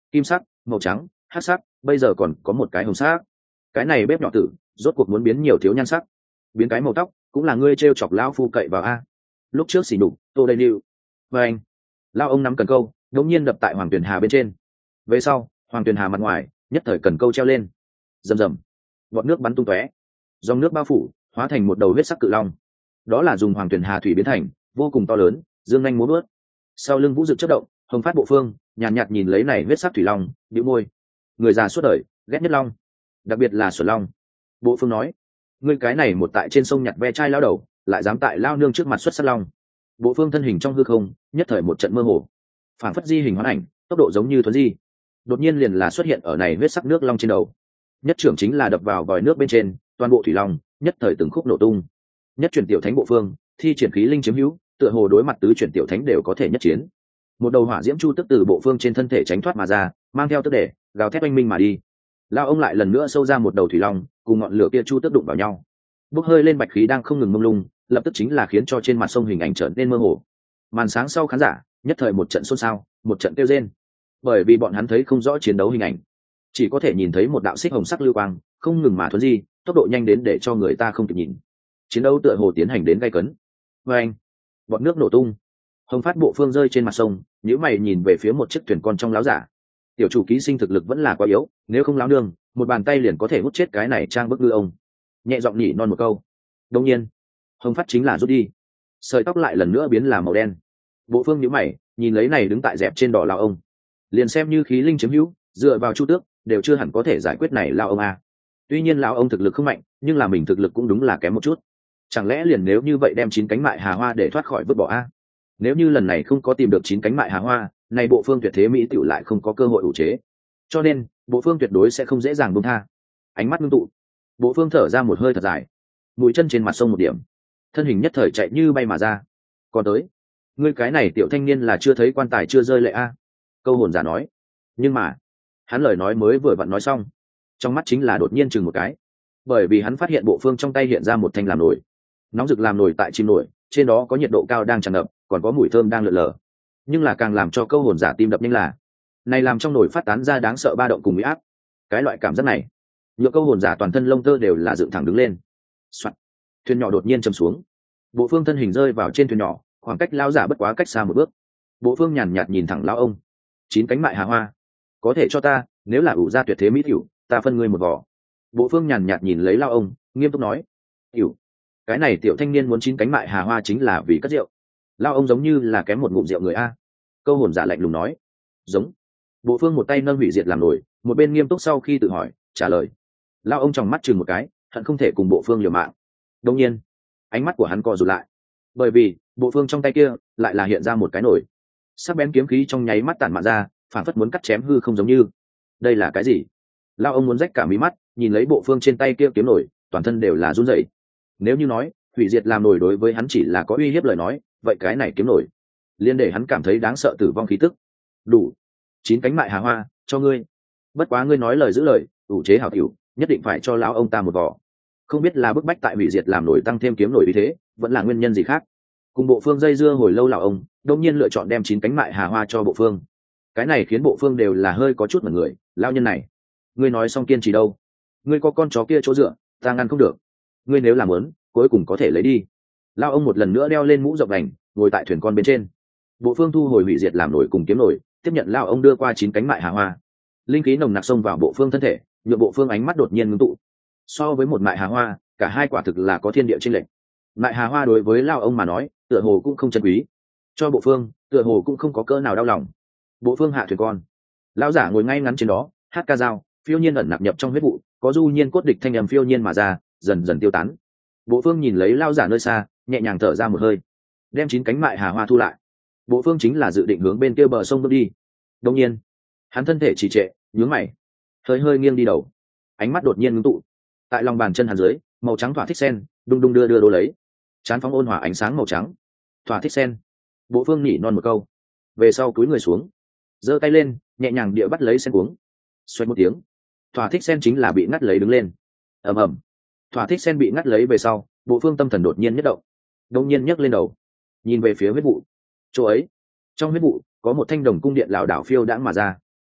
kim sắc, màu trắng, hắc sắc, bây giờ còn có một cái hồng sắc. Cái này bếp nhỏ tử rốt cuộc muốn biến nhiều thiếu nhan sắc, biến cái màu tóc cũng là ngươi trêu chọc lão phu cậy vào a. Lúc trước xỉ nhục tô đây lưu và anh lao ông nắm cần câu đống nhiên đập tại hoàng tuyền hà bên trên. Về sau hoàng tuyền hà mặt ngoài nhất thời cần câu treo lên, rầm rầm, bọn nước bắn tung tóe, dòng nước bao phủ hóa thành một đầu huyết sắc cự long. Đó là dùng hoàng tuyền hà thủy biến thành, vô cùng to lớn, dương nhanh múa bước. Sau lưng vũ dực chất động, hồng phát bộ phương nhàn nhạt, nhạt nhìn lấy này huyết sắc thủy long, bĩu môi. Người già suốt đời ghét nhất long, đặc biệt là xuẩn long. Bộ phương nói, ngươi cái này một tại trên sông nhặt ve chai lao đầu, lại dám tại lao nương trước mặt xuất sắc long. Bộ phương thân hình trong hư không nhất thời một trận mơ hồ, phản phất di hình hoán ảnh, tốc độ giống như thuấn di, đột nhiên liền là xuất hiện ở này huyết sắc nước long trên đầu. Nhất trưởng chính là đập vào vòi nước bên trên, toàn bộ thủy long nhất thời từng khúc nổ tung. Nhất chuyển tiểu thánh bộ phương thi triển khí linh chiếm hữu, tựa hồ đối mặt tứ chuyển tiểu thánh đều có thể nhất chiến. Một đầu hỏa diễm chu tức từ bộ phương trên thân thể tránh thoát mà ra, mang theo tức để gào thét oanh minh mà đi. Lao ông lại lần nữa sâu ra một đầu thủy long, cùng ngọn lửa kia chu tức đụng vào nhau, bốc hơi lên bạch khí đang không ngừng mông lung, lập tức chính là khiến cho trên mặt sông hình ảnh trở nên mơ hồ. Màn sáng sau khán giả nhất thời một trận xôn xao, một trận kêu rên, bởi vì bọn hắn thấy không rõ chiến đấu hình ảnh, chỉ có thể nhìn thấy một đạo xích hồng sắc lưu quang không ngừng mà thuấn di, tốc độ nhanh đến để cho người ta không kịp nhìn. Chiến đấu tựa hồ tiến hành đến gay cấn. Và anh, bọn nước nổ tung, hồng phát bộ phương rơi trên mặt sông, nhíu mày nhìn về phía một chiếc thuyền con trong láo giả. Tiểu chủ ký sinh thực lực vẫn là quá yếu, nếu không láo nương một bàn tay liền có thể hút chết cái này trang bức ngư ông. Nhẹ giọng nhỉ non một câu, đương nhiên hồng phát chính là rút đi, sợi tóc lại lần nữa biến là màu đen. Bộ phương nhíu mày nhìn lấy này đứng tại dẹp trên đỏ lao ông, liền xem như khí linh chiếm hữu, dựa vào chu tước đều chưa hẳn có thể giải quyết này lao ông a. Tuy nhiên lão ông thực lực không mạnh, nhưng là mình thực lực cũng đúng là kém một chút. Chẳng lẽ liền nếu như vậy đem chín cánh mại hà hoa để thoát khỏi vứt bỏ a? Nếu như lần này không có tìm được chín cánh mại hà hoa, này bộ phương tuyệt thế mỹ tiểu lại không có cơ hội ủ chế. Cho nên bộ phương tuyệt đối sẽ không dễ dàng buông tha. Ánh mắt ngưng tụ, bộ phương thở ra một hơi thật dài, mũi chân trên mặt sông một điểm, thân hình nhất thời chạy như bay mà ra. Còn tới, ngươi cái này tiểu thanh niên là chưa thấy quan tài chưa rơi lệ a. Câu hồn giả nói. Nhưng mà hắn lời nói mới vừa vặn nói xong, trong mắt chính là đột nhiên chừng một cái, bởi vì hắn phát hiện bộ phương trong tay hiện ra một thanh làm nổi, nóng rực làm nổi tại chim nổi trên đó có nhiệt độ cao đang tràn ngập, còn có mùi thơm đang lượn lờ. Nhưng là càng làm cho câu hồn giả tim đập nhanh là này làm trong nồi phát tán ra đáng sợ ba động cùng uy áp. Cái loại cảm giác này nhựa câu hồn giả toàn thân lông tơ đều là dựng thẳng đứng lên. Soạn. Thuyền nhỏ đột nhiên chầm xuống, bộ phương thân hình rơi vào trên thuyền nhỏ, khoảng cách lao giả bất quá cách xa một bước. Bộ phương nhàn nhạt nhìn thẳng lão ông, chín cánh mại hà hoa có thể cho ta, nếu là ủ ra tuyệt thế mỹ tiểu, ta phân ngươi một vỏ. Bộ phương nhàn nhạt nhìn lấy lao ông, nghiêm túc nói, tiểu, cái này tiểu thanh niên muốn chín cánh mại hà hoa chính là vì cất rượu. Lao ông giống như là kém một ngụm rượu người a. Câu hồn giả lạnh lùng nói. Giống. Bộ phương một tay nâng hủy diệt làm nổi, một bên nghiêm túc sau khi tự hỏi trả lời. Lao ông tròng mắt chừng một cái, hận không thể cùng bộ phương liều mạng. Đông nhiên ánh mắt của hắn co rụt lại, bởi vì bộ phương trong tay kia lại là hiện ra một cái nổi, sắc bén kiếm khí trong nháy mắt tản mạn ra, phản phất muốn cắt chém hư không giống như. Đây là cái gì? Lao ông muốn rách cả mí mắt nhìn lấy bộ phương trên tay kia kiếm nổi, toàn thân đều là run rẩy. Nếu như nói hủy diệt làm nổi đối với hắn chỉ là có uy hiếp lời nói, vậy cái này kiếm nổi liên để hắn cảm thấy đáng sợ tử vong khí tức. Đủ. Chín cánh mại hà hoa cho ngươi, bất quá ngươi nói lời giữ lời, đủ chế hảo tiểu, nhất định phải cho lão ông ta một vỏ. Không biết là bức bách tại hủy diệt làm nổi tăng thêm kiếm nổi vì thế, vẫn là nguyên nhân gì khác. Cùng bộ phương dây dưa hồi lâu lão ông đông nhiên lựa chọn đem chín cánh mại hà hoa cho bộ phương. Cái này khiến bộ phương đều là hơi có chút mật người. Lão nhân này, ngươi nói xong kiên trì đâu? Ngươi có con chó kia chỗ dựa, ta ngăn không được. Ngươi nếu làm muốn, cuối cùng có thể lấy đi. Lão ông một lần nữa đeo lên mũ rộng đành, ngồi tại thuyền con bên trên. Bộ phương thu hồi hủy diệt làm nổi cùng kiếm nổi, tiếp nhận lão ông đưa qua chín cánh mại hà hoa. Linh khí nồng nặc xông vào bộ phương thân thể, nhựa bộ phương ánh mắt đột nhiên ngưng tụ. So với một mại hà hoa, cả hai quả thực là có thiên địa chênh lệch. Mại hà hoa đối với lão ông mà nói, tựa hồ cũng không chân quý. Cho bộ phương, tựa hồ cũng không có cỡ nào đau lòng. Bộ phương hạ thuyền con, lão giả ngồi ngay ngắn trên đó, hát ca dao, phiêu nhiên ẩn nạp nhập trong huyết vụ, có du nhiên cốt địch thanh âm phiêu nhiên mà ra, dần dần tiêu tán. Bộ phương nhìn lấy lão giả nơi xa, nhẹ nhàng thở ra một hơi, đem chín cánh mại hà hoa thu lại. Bộ phương chính là dự định hướng bên kia bờ sông bước đi. Đột nhiên hắn thân thể trì trệ, nhướng mày, hơi hơi nghiêng đi đầu, ánh mắt đột nhiên ngưng tụ. Tại lòng bàn chân hắn dưới, màu trắng thỏa thích sen đung đung đưa đưa đô lấy, chán phóng ôn hòa ánh sáng màu trắng. Thỏa thích sen. Bộ phương nhỉ non một câu, về sau cúi người xuống, giơ tay lên, nhẹ nhàng địa bắt lấy sen cuống. Xoay một tiếng, thỏa thích sen chính là bị ngắt lấy đứng lên. Ầm ầm. Thỏa thích sen bị ngắt lấy về sau, bộ phương tâm thần đột nhiên nhất động, đông nhiên nhấc lên đầu, nhìn về phía huyết vụ. Chỗ ấy, trong huyết vụ có một thanh đồng cung điện lảo đảo phiêu đãng mà ra.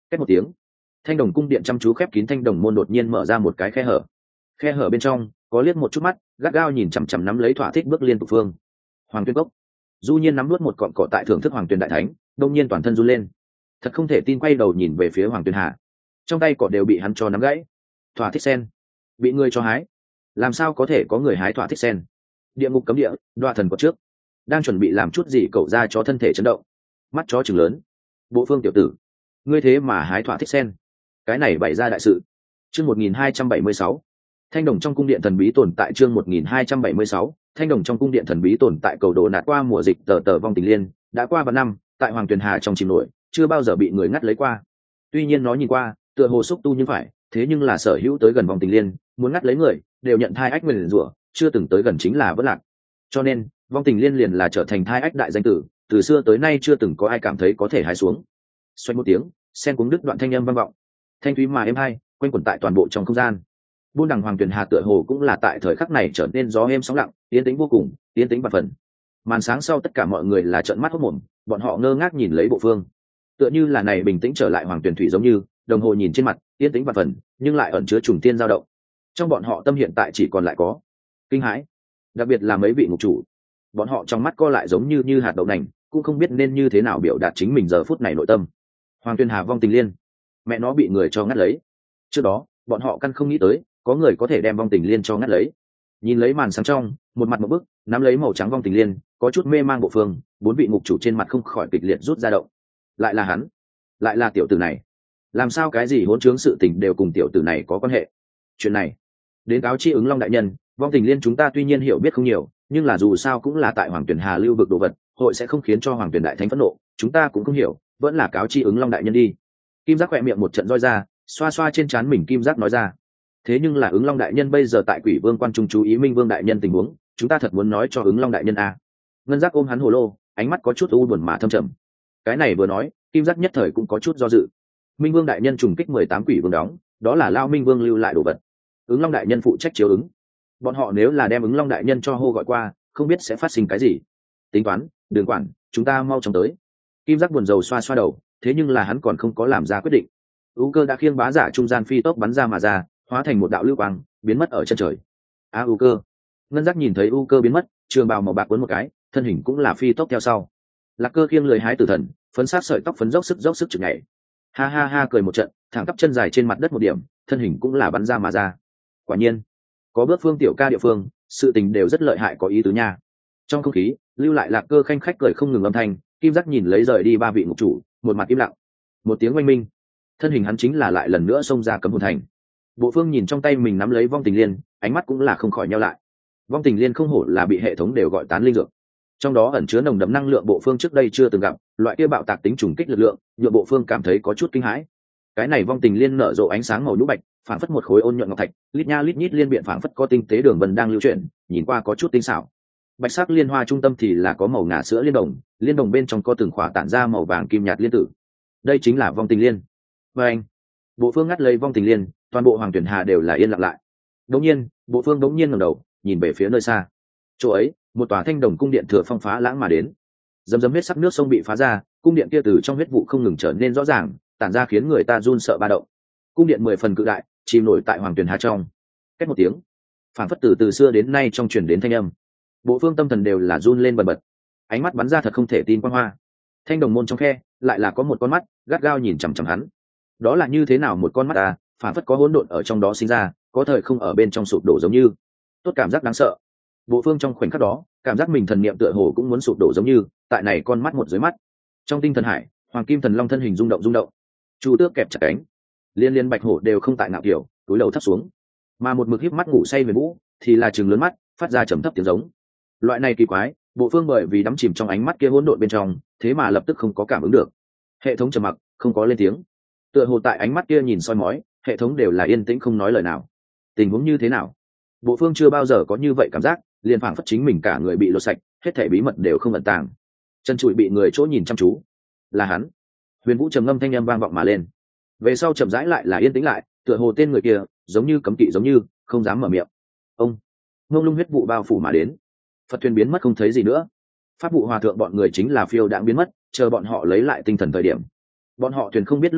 Két một tiếng, thanh đồng cung điện chăm chú khép kín thanh đồng môn đột nhiên mở ra một cái khe hở. Khe hở bên trong có liếc một chút mắt, gắt gao nhìn chằm chằm nắm lấy thỏa thích bước liên tục phương. Hoàng Tuyên Cốc. Du Nhiên nắm nuốt một cọng cỏ tại thưởng thức Hoàng Tuyên đại thánh, đông nhiên toàn thân run lên. Thật không thể tin, quay đầu nhìn về phía Hoàng Tuyên Hà. Trong tay cỏ đều bị hắn cho nắm gãy. Thỏa thích sen, bị người cho hái. Làm sao có thể có người hái thỏa thích sen? Địa ngục cấm địa, đoạ thần có trước. Đang chuẩn bị làm chút gì, cậu ra cho thân thể chấn động. Mắt chó trừng lớn. Bộ Phương tiểu tử, ngươi thế mà hái thỏa thích sen, cái này bày ra đại sự. Chương một nghìn hai trăm bảy mươi sáu, thanh đồng trong cung điện thần bí tồn tại. Chương một nghìn hai trăm bảy mươi sáu, thanh đồng trong cung điện thần bí tồn tại. Cầu đồ nạt qua mùa dịch tờ tờ vong tình liên đã qua vài năm, tại Hoàng Tuyền Hà trong chìm nổi, chưa bao giờ bị người ngắt lấy qua. Tuy nhiên nó nhìn qua tựa hồ xúc tu nhưng phải, thế nhưng là sở hữu tới gần vong tình liên muốn ngắt lấy người đều nhận thai ách nguyền rủa, chưa từng tới gần chính là vất lạc. Cho nên vong tình liên liền là trở thành thai ách đại danh tử, từ xưa tới nay chưa từng có ai cảm thấy có thể hái xuống. Xoay một tiếng, sen cuống đứt đoạn thanh âm vang vọng, thanh thúy mà êm hai quanh quẩn tại toàn bộ trong không gian. Buôn đằng Hoàng Tuyền Hà tựa hồ cũng là tại thời khắc này trở nên gió êm sóng lặng, yên tĩnh vô cùng, yên tĩnh bạt phần. Màn sáng sau tất cả mọi người là trợn mắt hốt mồm, bọn họ ngơ ngác nhìn lấy Bộ Phương, tựa như là này bình tĩnh trở lại Hoàng Tuyền Thủy giống như, đồng hồ nhìn trên mặt yên tĩnh bạt phần, nhưng lại ẩn chứa trùng tiên dao động. Trong bọn họ tâm hiện tại chỉ còn lại có kinh hãi, đặc biệt là mấy vị ngục chủ, bọn họ trong mắt co lại giống như như hạt đậu nành, cũng không biết nên như thế nào biểu đạt chính mình giờ phút này nội tâm. Hoàng Tuyền Hà vong tình liên, mẹ nó bị người cho ngắt lấy. Trước đó bọn họ căn không nghĩ tới có người có thể đem vong tình liên cho ngắt lấy. Nhìn lấy màn sáng trong, một mặt một bức nắm lấy màu trắng vong tình liên, có chút mê mang Bộ Phương, bốn vị ngục chủ trên mặt không khỏi kịch liệt rút ra động. Lại là hắn, lại là tiểu tử này, làm sao cái gì hỗn trướng sự tình đều cùng tiểu tử này có quan hệ? Chuyện này đến cáo chi ứng Long đại nhân, vong tình liên chúng ta tuy nhiên hiểu biết không nhiều, nhưng là dù sao cũng là tại Hoàng Tuyền Hà lưu vực đồ vật, hội sẽ không khiến cho Hoàng Tuyền đại thánh phẫn nộ, chúng ta cũng không hiểu, vẫn là cáo chi ứng Long đại nhân đi. Kim Giác khỏe miệng một trận roi ra, xoa xoa trên trán mình, Kim Giác nói ra. Thế nhưng là ứng Long đại nhân bây giờ tại Quỷ Vương quan trung chú ý Minh Vương đại nhân tình huống, chúng ta thật muốn nói cho ứng Long đại nhân à? Ngân Giác ôm hắn hồ lô, ánh mắt có chút u buồn mà thâm trầm. Cái này vừa nói, Kim Giác nhất thời cũng có chút do dự. Minh Vương đại nhân trùng kích mười tám quỷ vương đóng, đó là Lao Minh Vương lưu lại đồ vật. Ứng Long đại nhân phụ trách chiếu ứng. Bọn họ nếu là đem ứng Long đại nhân cho hô gọi qua, không biết sẽ phát sinh cái gì. Tính toán, đường quản, chúng ta mau chóng tới. Kim Giác buồn rầu xoa xoa đầu, thế nhưng là hắn còn không có làm ra quyết định. U Cơ đã khiêng bá giả trung gian phi tốc bắn ra mà ra, hóa thành một đạo lưu quang, biến mất ở chân trời. A U Cơ. Ngân Giác nhìn thấy U Cơ biến mất, trường bào màu bạc cuốn một cái, thân hình cũng là phi tốc theo sau. Lạc Cơ khiêng lười hái tử thần, phấn sát sợi tóc phấn dốc sức dốc sức chực nhảy. Ha ha ha cười một trận, thẳng tắp chân dài trên mặt đất một điểm, thân hình cũng là bắn ra mà ra. Quả nhiên, có bước Phương tiểu ca địa phương, sự tình đều rất lợi hại có ý tứ nha. Trong không khí lưu lại Lạc Cơ khanh khách cười không ngừng âm thanh. Kim Giác nhìn lấy rời đi ba vị ngục chủ, một mặt im lặng. Một tiếng oanh minh, thân hình hắn chính là lại lần nữa xông ra cấm hồn thành. Bộ Phương nhìn trong tay mình nắm lấy vong tình liên, ánh mắt cũng là không khỏi nheo lại. Vong tình liên không hổ là bị hệ thống đều gọi tán linh dược, trong đó ẩn chứa nồng đậm năng lượng Bộ Phương trước đây chưa từng gặp, loại kia bạo tạc tính trùng kích lực lượng, nhượng Bộ Phương cảm thấy có chút kinh hãi. Cái này vong tình liên nở rộ ánh sáng màu nhũ bạch, phảng phất một khối ôn nhuận ngọc thạch, lít nha lít nhít liên biện phảng phất có tinh tế đường vân đang lưu chuyển, nhìn qua có chút tinh xảo. Bạch sắc liên hoa trung tâm thì là có màu ngà sữa liên đồng, liên đồng bên trong có từng khỏa tản ra màu vàng kim nhạt liên tử. Đây chính là vong tình liên. Và anh, Bộ Phương ngắt lấy vong tình liên, toàn bộ Hoàng Tuyển Hà đều là yên lặng lại. Đống nhiên, Bộ Phương đống nhiên ngẩng đầu, nhìn về phía nơi xa. Chỗ ấy, một tòa thanh đồng cung điện thừa phong phá lãng mà đến. Dấm dấm huyết sắc nước sông bị phá ra, cung điện kia từ trong huyết vụ không ngừng trở nên rõ ràng, tản ra khiến người ta run sợ ba động. Cung điện mười phần cự đại, chìm nổi tại Hoàng Tuyển Hà trong. Két một tiếng, phảng phất từ từ xưa đến nay trong truyền đến thanh âm. Bộ Phương tâm thần đều là run lên bần bật, ánh mắt bắn ra thật không thể tin quang hoa. Thanh đồng môn trong khe lại là có một con mắt gắt gao nhìn chằm chằm hắn. Đó là như thế nào một con mắt à? Phảng phất có hỗn độn ở trong đó sinh ra, có thời không ở bên trong sụp đổ giống như. Tốt cảm giác đáng sợ. Bộ Phương trong khoảnh khắc đó, cảm giác mình thần niệm tựa hồ cũng muốn sụp đổ giống như, tại này con mắt một dưới mắt. Trong tinh thần hải, Hoàng Kim Thần Long thân hình rung động rung động. Chu Tước kẹp chặt cánh, liên liên bạch hổ đều không tại ngạo kiểu, túi đầu thấp xuống. Mà một mực híp mắt ngủ say về vũ, thì là trừng lớn mắt, phát ra trầm thấp tiếng giống. Loại này kỳ quái, Bộ Phương bởi vì đắm chìm trong ánh mắt kia hỗn độn bên trong, thế mà lập tức không có cảm ứng được. Hệ thống trầm mặc, không có lên tiếng. Tựa hồ tại ánh mắt kia nhìn soi mói, hệ thống đều là yên tĩnh không nói lời nào. Tình huống như thế nào? Bộ Phương chưa bao giờ có như vậy cảm giác, liền phảng phất chính mình cả người bị lột sạch, hết thảy bí mật đều không ẩn tàng. Chân trụi bị người chỗ nhìn chăm chú. Là hắn. Huyền Vũ trầm ngâm thanh âm vang vọng mà lên. Về sau chậm rãi lại là yên tĩnh lại, tựa hồ tên người kia giống như cấm kỵ giống như, không dám mở miệng. Ông. Ngông lung huyết vụ bao phủ mà đến. Phật thuyền biến mất không thấy gì nữa. Pháp vụ hòa thượng bọn người chính là phiêu đãng biến mất, chờ bọn họ lấy lại tinh thần thời điểm. Bọn họ thuyền không biết lúc nào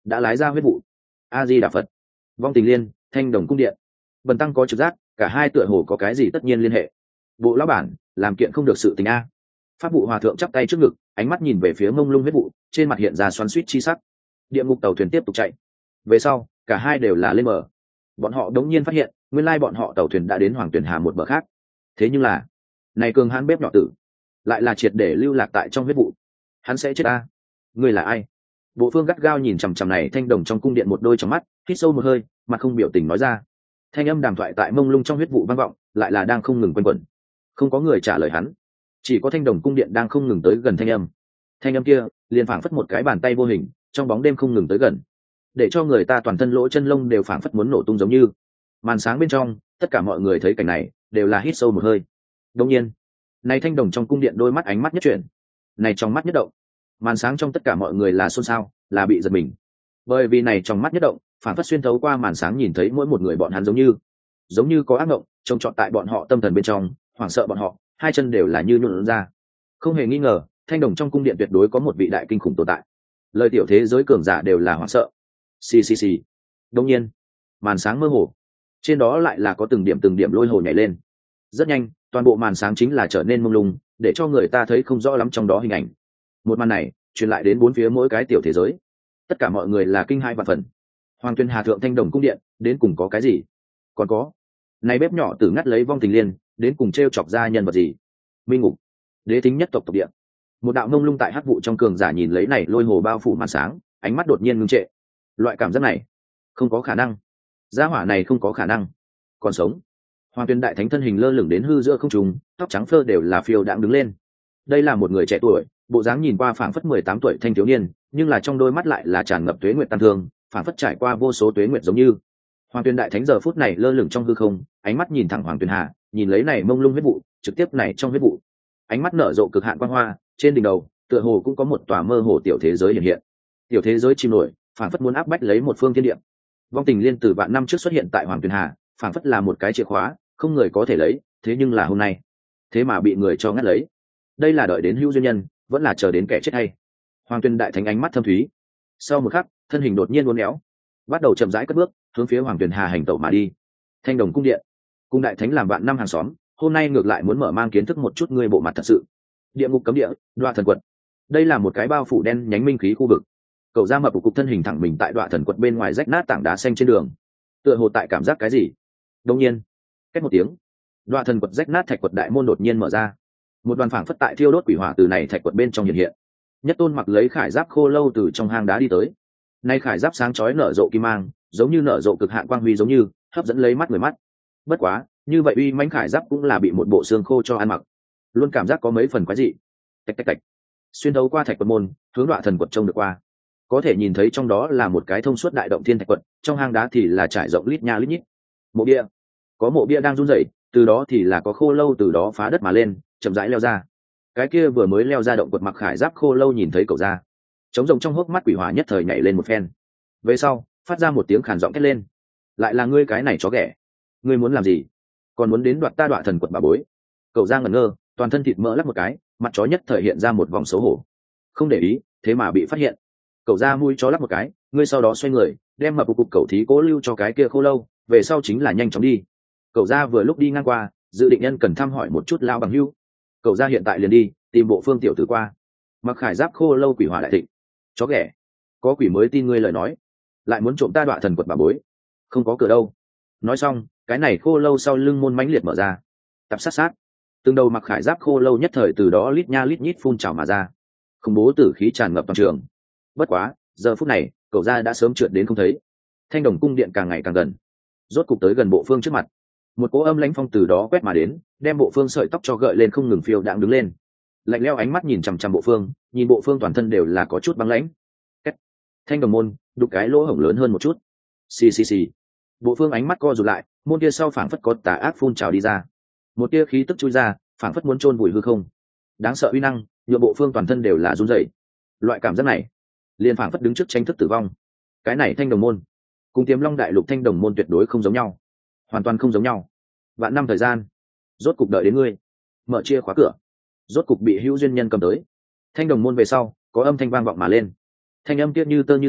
đã lái ra huyết vụ. A Di Đà Phật. Vong Tình Liên, Thanh Đồng Cung Điện. Bần tăng có trực giác, cả hai tựa hồ có cái gì tất nhiên liên hệ. Bộ lão bản, làm kiện không được sự tình a. Pháp vụ hòa thượng chắp tay trước ngực, ánh mắt nhìn về phía mông lung huyết vụ, trên mặt hiện ra xoắn xuýt chi sắc. Địa ngục tàu thuyền tiếp tục chạy. Về sau, cả hai đều là lên bờ. Bọn họ đống nhiên phát hiện, nguyên lai bọn họ tàu thuyền đã đến Hoàng Tuyền Hà một bờ khác. Thế nhưng là, này cường hãn bếp nhỏ tử, lại là triệt để lưu lạc tại trong huyết vụ. Hắn sẽ chết a. Ngươi là ai? Bộ Phương gắt gao nhìn chằm chằm này Thanh Đồng trong cung điện một đôi trong mắt, hít sâu một hơi, mặt không biểu tình nói ra. Thanh âm đàm thoại tại mông lung trong huyết vụ vang vọng, lại là đang không ngừng quanh quẩn. Không có người trả lời hắn, chỉ có Thanh Đồng cung điện đang không ngừng tới gần thanh âm. Thanh âm kia liền phảng phất một cái bàn tay vô hình, trong bóng đêm không ngừng tới gần, để cho người ta toàn thân lỗ chân lông đều phảng phất muốn nổ tung giống như. Màn sáng bên trong, tất cả mọi người thấy cảnh này, đều là hít sâu một hơi. Đương nhiên, này Thanh Đồng trong cung điện đôi mắt ánh mắt nhất chuyển, này trong mắt nhất động. Màn sáng trong tất cả mọi người là xôn xao, là bị giật mình, bởi vì này trong mắt nhất động phản phất xuyên thấu qua màn sáng nhìn thấy mỗi một người bọn hắn giống như giống như có ác mộng trông trọt tại bọn họ tâm thần bên trong, hoảng sợ bọn họ hai chân đều là như nhuộn ra. Không hề nghi ngờ, Thanh Đồng trong cung điện tuyệt đối có một vị đại kinh khủng tồn tại, lời tiểu thế giới cường giả đều là hoảng sợ. Xì xì xì. Đông nhiên, màn sáng mơ hồ, trên đó lại là có từng điểm từng điểm lôi hồ nhảy lên. Rất nhanh, toàn bộ màn sáng chính là trở nên mông lung, để cho người ta thấy không rõ lắm trong đó hình ảnh. Một màn này truyền lại đến bốn phía mỗi cái tiểu thế giới, tất cả mọi người là kinh hai vạn phần. Hoàng Tuyền Hà thượng Thanh Đồng cung điện đến cùng có cái gì? Còn có, này bếp nhỏ tử ngắt lấy Vong Tình Liên đến cùng treo chọc ra nhân vật gì? Minh Ngục, đế thính nhất tộc tộc địa. Một đạo mông lung tại hắc vụ trong cường giả nhìn lấy này lôi hồ bao phủ màn sáng, ánh mắt đột nhiên ngưng trệ. Loại cảm giác này, không có khả năng. Gia hỏa này không có khả năng còn sống. Hoàng Tuyền đại thánh thân hình lơ lửng đến hư giữa không trung, tóc trắng phơ đều là phiêu đãng đứng lên. Đây là một người trẻ tuổi, bộ dáng nhìn qua phảng phất mười tám tuổi thanh thiếu niên, nhưng là trong đôi mắt lại là tràn ngập tuế nguyệt tăng thương, phảng phất trải qua vô số tuế nguyệt giống như. Hoàng Tuyền đại thánh giờ phút này lơ lửng trong hư không, ánh mắt nhìn thẳng Hoàng Tuyền Hà, nhìn lấy này mông lung huyết vụ, trực tiếp này trong huyết vụ, ánh mắt nở rộ cực hạn quang hoa, trên đỉnh đầu, tựa hồ cũng có một tòa mơ hồ tiểu thế giới hiện hiện. Tiểu thế giới chìm nổi, phảng phất muốn áp bách lấy một phương thiên địa. Vong Tình Liên từ vạn năm trước xuất hiện tại Hoàng Tuyền Hà, phảng phất là một cái chìa khóa, không người có thể lấy, thế nhưng là hôm nay, thế mà bị người cho ngắt lấy. Đây là đợi đến hữu duyên nhân, vẫn là chờ đến kẻ chết hay? Hoàng Tuyền đại thánh ánh mắt thâm thúy, sau một khắc, thân hình đột nhiên uốn éo, bắt đầu chậm rãi cất bước, hướng phía Hoàng Tuyền Hà hành tẩu mà đi. Thanh Đồng cung điện, cung đại thánh làm vạn năm hàng xóm, hôm nay ngược lại muốn mở mang kiến thức một chút ngươi bộ mặt thật sự. Địa ngục cấm địa, Đoạ Thần Quật. Đây là một cái bao phủ đen nhánh minh khí khu vực. Cậu ra mập của cục thân hình thẳng mình tại Đoạ Thần Quật bên ngoài rách nát tảng đá xanh trên đường, tựa hồ tại cảm giác cái gì. Đột nhiên, két một tiếng, Đoạ Thần Quật rách nát thạch quật đại môn đột nhiên mở ra. Một đoàn phảng phất tại thiêu đốt quỷ hỏa từ này thạch quật bên trong hiện hiện. Nhất tôn mặc lấy khải giáp khô lâu từ trong hang đá đi tới. Nay khải giáp sáng chói nở rộ kim mang, giống như nở rộ cực hạn quang huy giống như hấp dẫn lấy mắt người mắt. Bất quá, như vậy uy mãnh khải giáp cũng là bị một bộ xương khô cho ăn mặc, luôn cảm giác có mấy phần quái dị. Tạch tạch tạch. Xuyên thấu qua thạch quật môn, hướng Đoạ Thần Quật trông được qua, có thể nhìn thấy trong đó là một cái thông suốt đại động thiên thạch quật, trong hang đá thì là trải rộng lít nha lít nhít mộ bia, có mộ bia đang run rẩy, từ đó thì là có khô lâu từ đó phá đất mà lên, chậm rãi leo ra. Cái kia vừa mới leo ra động quật mặc khải giáp khô lâu nhìn thấy cậu ra, trống rồng trong hốc mắt quỷ hỏa nhất thời nhảy lên một phen, về sau phát ra một tiếng khàn giọng thét lên: lại là ngươi cái này chó ghẻ, ngươi muốn làm gì? Còn muốn đến đoạt ta Đoạ Thần Quật bà bối? Cậu ra ngẩn ngơ, toàn thân thịt mỡ lắc một cái, mặt chó nhất thời hiện ra một vòng xấu hổ, không để ý, thế mà bị phát hiện. Cậu ra mũi chó lắc một cái, ngươi sau đó xoay người, đem mập cục cậu thí cố lưu cho cái kia khô lâu, về sau chính là nhanh chóng đi. Cậu ra vừa lúc đi ngang qua, dự định nhân cần thăm hỏi một chút lao bằng hưu. Cậu ra hiện tại liền đi tìm bộ Phương tiểu tử qua. Mặc khải giáp khô lâu quỷ hỏa đại thịnh: chó ghẻ, có quỷ mới tin ngươi lời nói, lại muốn trộm ta Đoạ Thần Quật bà bối, không có cửa đâu. Nói xong, cái này khô lâu sau lưng môn mãnh liệt mở ra, tập sát sát, từng đầu mặc khải giáp khô lâu nhất thời từ đó lít nha lít nhít phun trào mà ra, khủng bố tử khí tràn ngập toàn trường. Bất quá, giờ phút này, cậu ra đã sớm trượt đến không thấy. Thanh Đồng cung điện càng ngày càng gần, rốt cục tới gần bộ Phương trước mặt. Một cỗ âm lãnh phong từ đó quét mà đến, đem bộ Phương sợi tóc cho gợi lên không ngừng phiêu đãng đứng lên. Lạnh lẽo ánh mắt nhìn chằm chằm bộ Phương, nhìn bộ Phương toàn thân đều là có chút băng lãnh. Thanh Đồng môn đục cái lỗ hổng lớn hơn một chút. Xì xì xì. Bộ Phương ánh mắt co rụt lại, môn kia sau phảng phất có tà ác phun trào đi ra, một tia khí tức chui ra, phảng phất muốn chôn vùi hư không. Đáng sợ uy năng, nhựa bộ Phương toàn thân đều là run rẩy. Loại cảm giác này, liền phảng phất đứng trước tranh thức tử vong. Cái này Thanh Đồng môn, cùng Tiềm Long đại lục Thanh Đồng môn tuyệt đối không giống nhau, hoàn toàn không giống nhau. Vạn năm thời gian, rốt cục đợi đến ngươi. Mở chia khóa cửa, rốt cục bị hữu duyên nhân cầm tới. Thanh Đồng môn về sau, có âm thanh vang vọng mà lên. Thanh âm kia như tơ như sợi,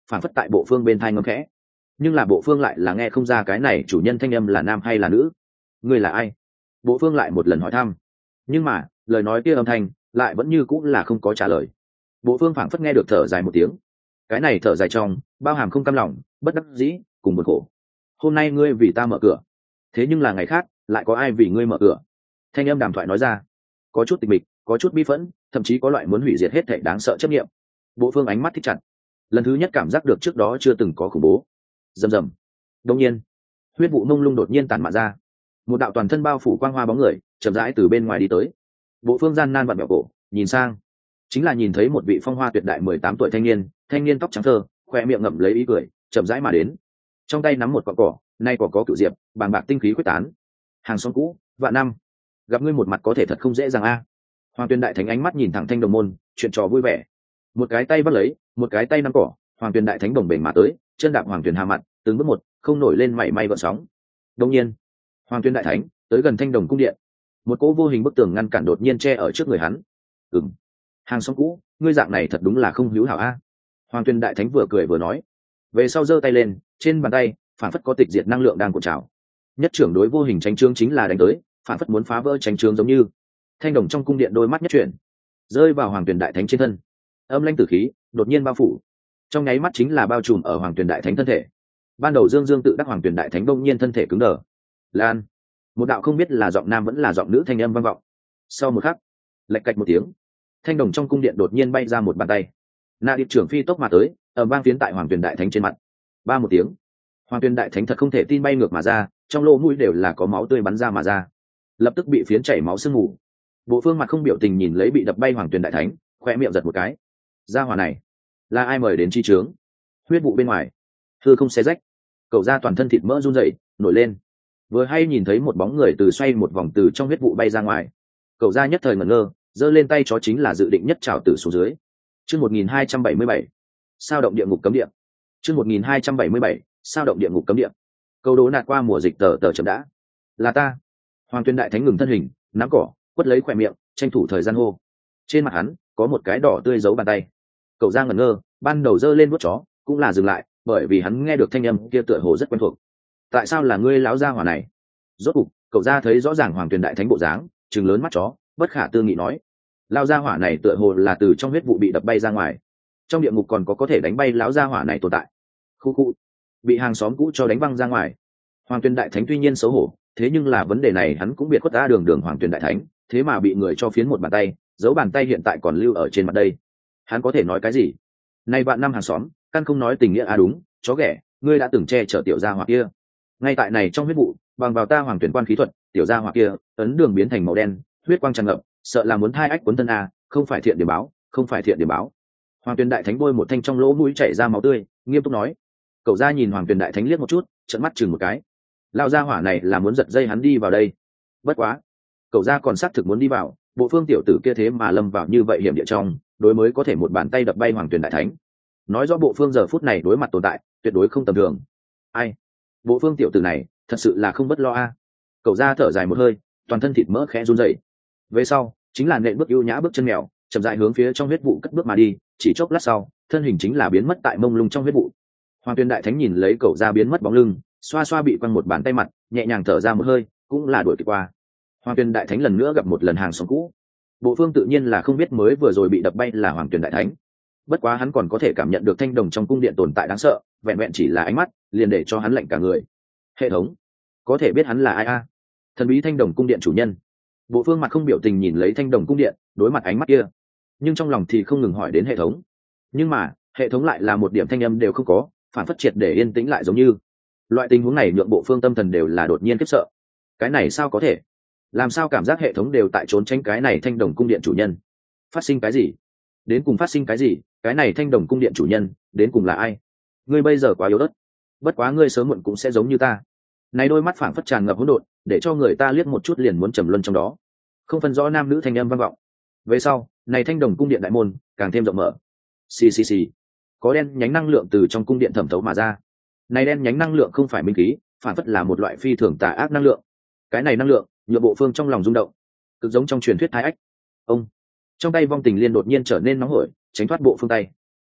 phản phất tại bộ phương bên thai ngâm khẽ, nhưng là bộ phương lại là nghe không ra cái này chủ nhân thanh âm là nam hay là nữ. Ngươi là ai? Bộ phương lại một lần hỏi thăm, nhưng mà lời nói kia âm thanh lại vẫn như cũng là không có trả lời. Bộ phương phảng phất nghe được thở dài một tiếng, cái này thở dài trong bao hàm không cam lòng, bất đắc dĩ cùng buồn khổ. Hôm nay ngươi vì ta mở cửa, thế nhưng là ngày khác lại có ai vì ngươi mở cửa? Thanh âm đàm thoại nói ra, có chút tịch mịch, có chút bi phẫn, thậm chí có loại muốn hủy diệt hết thảy đáng sợ chấp niệm. Bộ phương ánh mắt thích chặt, lần thứ nhất cảm giác được trước đó chưa từng có khủng bố. Rầm rầm. Đột nhiên, huyết vụ mông lung đột nhiên tản mạn ra, một đạo toàn thân bao phủ quang hoa bóng người chậm rãi từ bên ngoài đi tới. Bộ phương gian nan vặn vẹo cổ, nhìn sang, chính là nhìn thấy một vị phong hoa tuyệt đại mười tám tuổi thanh niên, thanh niên tóc trắng thơ, khoe miệng ngậm lấy ý cười, chậm rãi mà đến, trong tay nắm một cọng cỏ, nay cỏ có cửu diệp, bàng bạc tinh khí quyết tán. Hàng xóm cũ, vạn năm, gặp ngươi một mặt có thể thật không dễ dàng a. Hoàng Tuyền đại thánh ánh mắt nhìn thẳng Thanh Đồng môn, chuyện trò vui vẻ, một cái tay bắt lấy, một cái tay nắm cỏ. Hoàng Tuyền đại thánh đồng bền mà tới, chân đạp Hoàng Tuyền hà mặt, từng bước một, không nổi lên mảy may gợn sóng. Đương nhiên, Hoàng Tuyền đại thánh tới gần Thanh Đồng cung điện, một cỗ vô hình bức tường ngăn cản đột nhiên che ở trước người hắn. Ừm, hàng xóm cũ, ngươi dạng này thật đúng là không hữu hảo a. Hoàng Tuyền đại thánh vừa cười vừa nói, về sau giơ tay lên, trên bàn tay phản phất có tịch diệt năng lượng đang cuộn trào. Nhất trưởng đối vô hình tranh trướng chính là đánh tới, phản phất muốn phá vỡ tranh trướng giống như. Thanh đồng trong cung điện đôi mắt nhất chuyển, rơi vào Hoàng Tuyền đại thánh trên thân, âm lãnh tử khí đột nhiên bao phủ, trong nháy mắt chính là bao trùm ở Hoàng Tuyền đại thánh thân thể. Ban đầu dương dương tự đắc Hoàng Tuyền đại thánh đông nhiên thân thể cứng đờ. Lan, một đạo không biết là giọng nam vẫn là giọng nữ thanh âm vang vọng. Sau một khắc, lạch cạch một tiếng, thanh đồng trong cung điện đột nhiên bay ra một bàn tay. Na điệp trưởng phi tốc mà tới, ầm vang phiến tại Hoàng Tuyền đại thánh trên mặt. Ba một tiếng, Hoàng Tuyền đại thánh thật không thể tin bay ngược mà ra, trong lỗ mũi đều là có máu tươi bắn ra mà ra, lập tức bị phiến chảy máu sương mù. Bộ phương mặt không biểu tình nhìn lấy bị đập bay Hoàng Tuyền đại thánh, khoe miệng giật một cái. Gia hỏa này là ai mời đến chi trướng? Huyết vụ bên ngoài hư không xé rách, cậu ra toàn thân thịt mỡ run rẩy nổi lên, vừa hay nhìn thấy một bóng người từ xoay một vòng từ trong huyết vụ bay ra ngoài. Cậu ra nhất thời ngẩn ngơ, giơ lên tay chó chính là dự định nhất trảo tử xuống dưới. Chương một nghìn hai trăm bảy mươi bảy, sao động địa ngục cấm địa. Chương một nghìn hai trăm bảy mươi bảy, sao động địa ngục cấm địa. Câu đố nạt qua mùa dịch tờ tờ chậm đã. Là ta. Hoàng Tuyền đại thánh ngừng thân hình, nắm cỏ, quất lấy khỏe miệng, tranh thủ thời gian hô. Trên mặt hắn có một cái đỏ tươi giấu bàn tay. Cậu ra ngẩn ngơ, ban đầu giơ lên vuốt chó, cũng là dừng lại, bởi vì hắn nghe được thanh âm kia tựa hồ rất quen thuộc. Tại sao là ngươi lão gia hỏa này? Rốt cục, cậu ra thấy rõ ràng Hoàng Tuyền đại thánh bộ dáng, trừng lớn mắt chó, bất khả tư nghị nói: lão gia hỏa này tựa hồ là từ trong huyết vụ bị đập bay ra ngoài. Trong địa ngục còn có có thể đánh bay lão gia hỏa này tồn tại. Khu khu, bị hàng xóm cũ cho đánh văng ra ngoài. Hoàng Tuyền đại thánh tuy nhiên xấu hổ, thế nhưng là vấn đề này hắn cũng biệt khuất ta đường đường Hoàng Tuyền đại thánh, thế mà bị người cho phiến một bàn tay, dấu bàn tay hiện tại còn lưu ở trên mặt đây. Hắn có thể nói cái gì? Nay bạn năm hàng xóm, căn không nói tình nghĩa à đúng, chó ghẻ, ngươi đã từng che chở tiểu gia hỏa kia. Ngay tại này trong huyết vụ, bằng vào ta Hoàng Tuyền quan khí thuật, tiểu gia hỏa kia, ấn đường biến thành màu đen, huyết quang tràn ngập, sợ là muốn thai ách cuốn thân a, không phải thiện điểm báo, không phải thiện điểm báo. Hoàng Tuyền đại thánh bôi một thanh trong lỗ mũi chảy ra máu tươi, nghiêm túc nói. Cậu ra nhìn Hoàng Tuyền đại thánh liếc một chút, trợn mắt chừng một cái. Lao gia hỏa này là muốn giật dây hắn đi vào đây. Bất quá, cậu ra còn xác thực muốn đi vào, bộ phương tiểu tử kia thế mà lâm vào như vậy hiểm địa trong, đối mới có thể một bàn tay đập bay Hoàng Tuyền đại thánh. Nói rõ bộ phương giờ phút này đối mặt tồn tại, tuyệt đối không tầm thường. Ai? Bộ phương tiểu tử này, thật sự là không bất lo a. Cậu ra thở dài một hơi, toàn thân thịt mỡ khẽ run rẩy. Về sau, chính là nện bước ưu nhã bước chân mèo, chậm rãi hướng phía trong huyết vụ cất bước mà đi, chỉ chốc lát sau, thân hình chính là biến mất tại mông lung trong huyết vụ. Hoàng Tuyền đại thánh nhìn lấy cậu ra biến mất bóng lưng, xoa xoa bị quăng một bàn tay mặt, nhẹ nhàng thở ra một hơi, cũng là đuổi kịp qua. Hoàng Tuyền đại thánh lần nữa gặp một lần hàng xóm cũ. Bộ phương tự nhiên là không biết mới vừa rồi bị đập bay là Hoàng Tuyền đại thánh, bất quá hắn còn có thể cảm nhận được thanh đồng trong cung điện tồn tại đáng sợ, vẹn vẹn chỉ là ánh mắt liền để cho hắn lạnh cả người. Hệ thống có thể biết hắn là ai a? Thần bí thanh đồng cung điện chủ nhân. Bộ phương mặt không biểu tình nhìn lấy thanh đồng cung điện, đối mặt ánh mắt kia, nhưng trong lòng thì không ngừng hỏi đến hệ thống. Nhưng mà hệ thống lại là một điểm thanh âm đều không có, phản phất triệt để yên tĩnh lại giống như. Loại tình huống này nhượng bộ phương tâm thần đều là đột nhiên khiếp sợ. Cái này sao có thể? Làm sao cảm giác hệ thống đều tại trốn tránh cái này thanh đồng cung điện chủ nhân? Phát sinh cái gì? Đến cùng phát sinh cái gì? Cái này thanh đồng cung điện chủ nhân đến cùng là ai? Ngươi bây giờ quá yếu ớt, bất quá ngươi sớm muộn cũng sẽ giống như ta. Này đôi mắt phảng phất tràn ngập hỗn độn, để cho người ta liếc một chút liền muốn trầm luân trong đó, không phân rõ nam nữ thanh âm vang vọng. Về sau, này thanh đồng cung điện đại môn càng thêm rộng mở. Xì xì xì, có đen nhánh năng lượng từ trong cung điện thẩm thấu mà ra. Này đen nhánh năng lượng không phải minh khí, phản phất là một loại phi thường tà ác năng lượng. Cái này năng lượng, nhựa bộ phương trong lòng rung động, cực giống trong truyền thuyết thái ách. Ông, trong tay vong tình liên đột nhiên trở nên nóng hổi, tránh thoát bộ phương tay.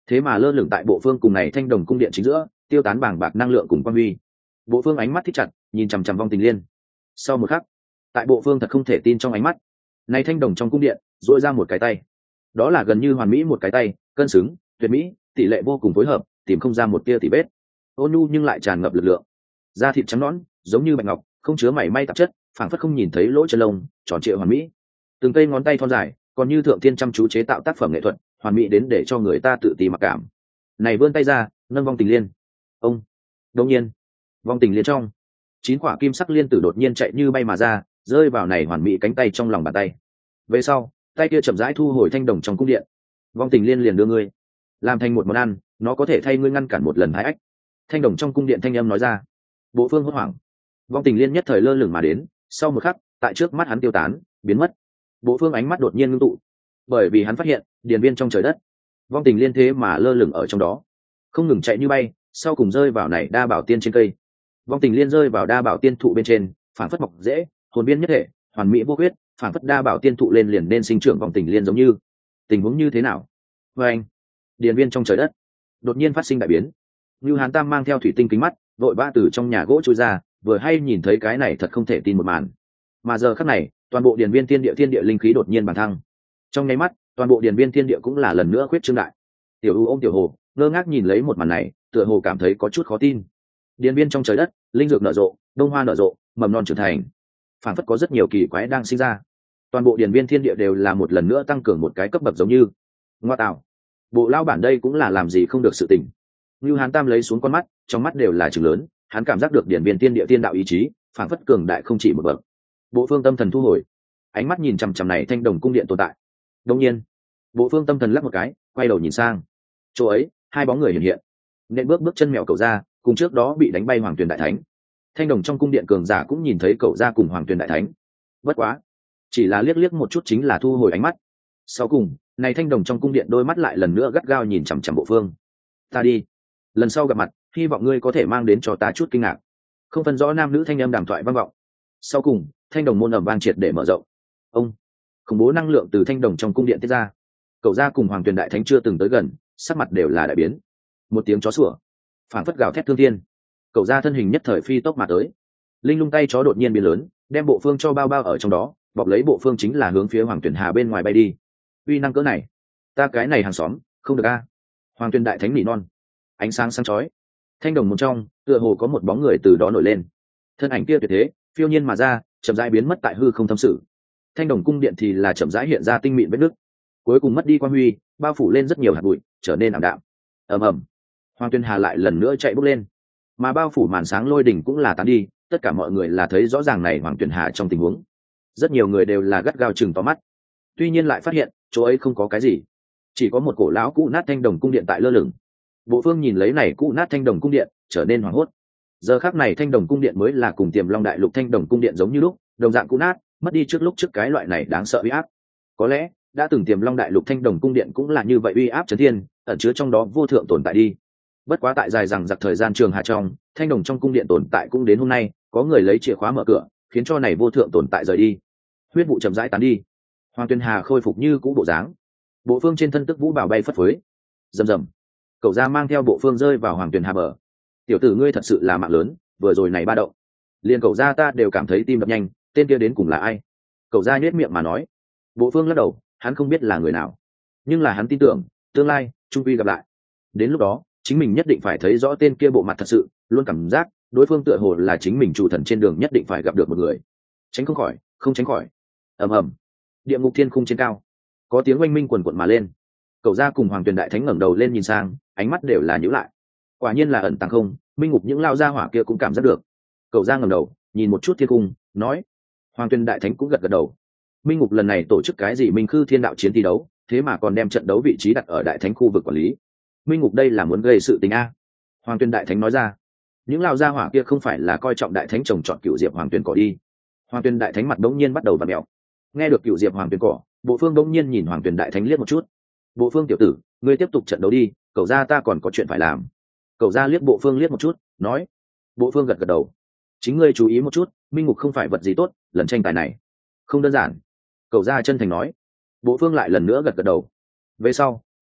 thế mà lơ lửng tại bộ phương cùng này thanh đồng cung điện chính giữa, tiêu tán bàng bạc năng lượng cùng quang huy. Bộ phương ánh mắt thích chặt nhìn chằm chằm Vong Tình Liên. Sau một khắc, tại bộ phương thật không thể tin trong ánh mắt, này thanh đồng trong cung điện duỗi ra một cái tay, đó là gần như hoàn mỹ một cái tay, cân xứng tuyệt mỹ, tỷ lệ vô cùng phối hợp, tìm không ra một tia tỉ vết, ôn nhu nhưng lại tràn ngập lực lượng, da thịt trắng nõn giống như bạch ngọc, không chứa mảy may tạp chất, phảng phất không nhìn thấy lỗ chân lông, tròn trịa hoàn mỹ. Từng cây ngón tay thon dài, còn như thượng thiên chăm chú chế tạo tác phẩm nghệ thuật, hoàn mỹ đến để cho người ta tự ti mặc cảm. Này vươn tay ra, nâng Vong Tình Liên. Ông. Đột nhiên, Vong Tình Liên trong chín quả kim sắc liên tử đột nhiên chạy như bay mà ra, rơi vào này hoàn mỹ cánh tay trong lòng bàn tay. Về sau, tay kia chậm rãi thu hồi thanh đồng trong cung điện. Vong Tình Liên liền đưa ngươi làm thành một món ăn, nó có thể thay ngươi ngăn cản một lần hai ách. Thanh đồng trong cung điện thanh âm nói ra. Bộ phương hốt hoảng. Vong Tình Liên nhất thời lơ lửng mà đến, sau một khắc, tại trước mắt hắn tiêu tán, biến mất. Bộ phương ánh mắt đột nhiên ngưng tụ, bởi vì hắn phát hiện điền viên trong trời đất, Vong Tình Liên thế mà lơ lửng ở trong đó, không ngừng chạy như bay, sau cùng rơi vào này đa bảo tiên trên cây. Vong Tình Liên rơi vào đa bảo tiên thụ bên trên, phản phất mọc dễ, hồn biên nhất thể, hoàn mỹ vô khuyết, phản phất đa bảo tiên thụ lên liền nên sinh trưởng Vong Tình Liên giống như. Tình huống như thế nào? Và anh, điền viên trong trời đất đột nhiên phát sinh đại biến. Như Hán Tam mang theo thủy tinh kính mắt, vội vã từ trong nhà gỗ chui ra, vừa hay nhìn thấy cái này thật không thể tin một màn. Mà giờ khắc này, toàn bộ điền viên thiên địa thiên địa linh khí đột nhiên bàng thăng. Trong nháy mắt, toàn bộ điền viên thiên địa cũng là lần nữa khuyết trương đại. Tiểu U ôm Tiểu Hồ, ngơ ngác nhìn lấy một màn này, tựa hồ cảm thấy có chút khó tin. Điền viên trong trời đất, linh dược nở rộ, đông hoa nở rộ, mầm non trưởng thành, phản phất có rất nhiều kỳ quái đang sinh ra. Toàn bộ điền viên thiên địa đều là một lần nữa tăng cường một cái cấp bậc giống như. Ngoa tạo, bộ lao bản đây cũng là làm gì không được sự tình. Như Hán Tam lấy xuống con mắt, trong mắt đều là trừng lớn, hắn cảm giác được điền viên thiên địa thiên đạo ý chí, phản phất cường đại không chỉ một bậc. Bộ phương tâm thần thu hồi, ánh mắt nhìn chằm chằm này thanh đồng cung điện tồn tại. Đương nhiên, bộ phương tâm thần lắc một cái, quay đầu nhìn sang. Chỗ ấy, hai bóng người hiện hiện. Nên bước bước chân mèo cậu ra, cùng trước đó bị đánh bay Hoàng Tuyền Đại Thánh. Thanh đồng trong cung điện cường giả cũng nhìn thấy cậu ra cùng Hoàng Tuyền Đại Thánh. Bất quá, chỉ là liếc liếc một chút chính là thu hồi ánh mắt. Sau cùng, này thanh đồng trong cung điện đôi mắt lại lần nữa gắt gao nhìn chằm chằm bộ phương. Ta đi, lần sau gặp mặt, hy vọng ngươi có thể mang đến cho ta chút kinh ngạc. Không phân rõ nam nữ thanh âm đàm thoại vang vọng. Sau cùng, thanh đồng môn ầm vang triệt để mở rộng. Ông, khủng bố năng lượng từ thanh đồng trong cung điện tiết ra. Cậu ra cùng Hoàng Tuyền Đại Thánh chưa từng tới gần, sắc mặt đều là đại biến. Một tiếng chó sủa, phảng phất gào thét thương thiên. Cậu ra thân hình nhất thời phi tốc mà tới. Linh lung tay chó đột nhiên biến lớn, đem bộ phương cho bao bao ở trong đó, bọc lấy bộ phương chính là hướng phía Hoàng Tuyền Hà bên ngoài bay đi. Uy năng cỡ này, ta cái này hàng xóm, không được a. Hoàng Tuyền Đại Thánh nỉ non. Ánh sáng sáng chói. Thanh đồng một trong, tựa hồ có một bóng người từ đó nổi lên. Thân ảnh kia tuyệt thế, phiêu nhiên mà ra, chậm rãi biến mất tại hư không thâm sự. Thanh đồng cung điện thì là chậm rãi hiện ra tinh mịn vết nước, cuối cùng mất đi quang huy, bao phủ lên rất nhiều hạt bụi, trở nên ảm đạm. ầm ầm, Hoàng Tuyền Hà lại lần nữa chạy bốc lên, mà bao phủ màn sáng lôi đỉnh cũng là tán đi. Tất cả mọi người là thấy rõ ràng này Hoàng Tuyền Hà trong tình huống, rất nhiều người đều là gắt gao chừng to mắt. Tuy nhiên lại phát hiện chỗ ấy không có cái gì, chỉ có một cổ lão cũ nát thanh đồng cung điện tại lơ lửng. Bộ phương nhìn lấy này cũ nát thanh đồng cung điện, trở nên hoảng hốt. Giờ khắc này thanh đồng cung điện mới là cùng Tiềm Long Đại Lục thanh đồng cung điện giống như lúc, đồng dạng cũ nát, mất đi trước lúc trước cái loại này đáng sợ uy áp. Có lẽ đã từng Tiềm Long Đại Lục thanh đồng cung điện cũng là như vậy, uy áp chấn thiên, ẩn chứa trong đó vô thượng tồn tại đi. Bất quá tại dài rằng giặc thời gian trường hà trong, thanh đồng trong cung điện tồn tại cũng đến hôm nay, có người lấy chìa khóa mở cửa, khiến cho này vô thượng tồn tại rời đi. Huyết vụ chậm rãi tán đi, Hoàng Tuyền Hà khôi phục như cũ bộ dáng. Bộ phương trên thân tức vũ bào bay phất phới. Rầm rầm, cậu ra mang theo bộ phương rơi vào Hoàng Tuyền Hà bờ. Tiểu tử ngươi thật sự là mạng lớn, vừa rồi này ba động, liền cậu ra ta đều cảm thấy tim đập nhanh. Tên kia đến cùng là ai? Cậu ra nhếch miệng mà nói. Bộ phương lắc đầu, hắn không biết là người nào, nhưng là hắn tin tưởng tương lai trung quy gặp lại. Đến lúc đó chính mình nhất định phải thấy rõ tên kia bộ mặt thật sự, luôn cảm giác đối phương tựa hồ là chính mình chủ thần trên đường nhất định phải gặp được một người. Tránh không khỏi, không tránh khỏi. ầm ầm, địa ngục thiên khung trên cao có tiếng oanh minh quần quận mà lên. Cậu ra cùng Hoàng Tuyền Đại Thánh ngẩng đầu lên nhìn sang, ánh mắt đều là nhíu lại. Quả nhiên là ẩn tàng không, minh ngục những lao gia hỏa kia cũng cảm giác được. Cậu ra ngẩng đầu nhìn một chút thiên cung, nói. Hoàng Tuyền Đại Thánh cũng gật gật đầu. Minh ngục lần này tổ chức cái gì minh khư thiên đạo chiến thi đấu, thế mà còn đem trận đấu vị trí đặt ở Đại Thánh khu vực quản lý. Minh ngục đây là muốn gây sự tình a. Hoàng Tuyền Đại Thánh nói ra. Những lao gia hỏa kia không phải là coi trọng Đại Thánh trồng trọt cựu diệp hoàng tuyền cỏ đi. Hoàng Tuyền Đại Thánh mặt đống nhiên bắt đầu vặn mèo. Nghe được cựu diệp hoàng tuyền cỏ, bộ phương đống nhiên nhìn Hoàng Tuyền Đại Thánh liếc một chút. Bộ phương tiểu tử, ngươi tiếp tục trận đấu đi, cậu ra ta còn có chuyện phải làm. Cậu ra liếc bộ phương liếc một chút, nói. Bộ phương gật gật đầu. Chính ngươi chú ý một chút, minh ngục không phải vật gì tốt, lần tranh tài này không đơn giản. Cậu ra chân thành nói. Bộ phương lại lần nữa gật gật đầu. Về sau,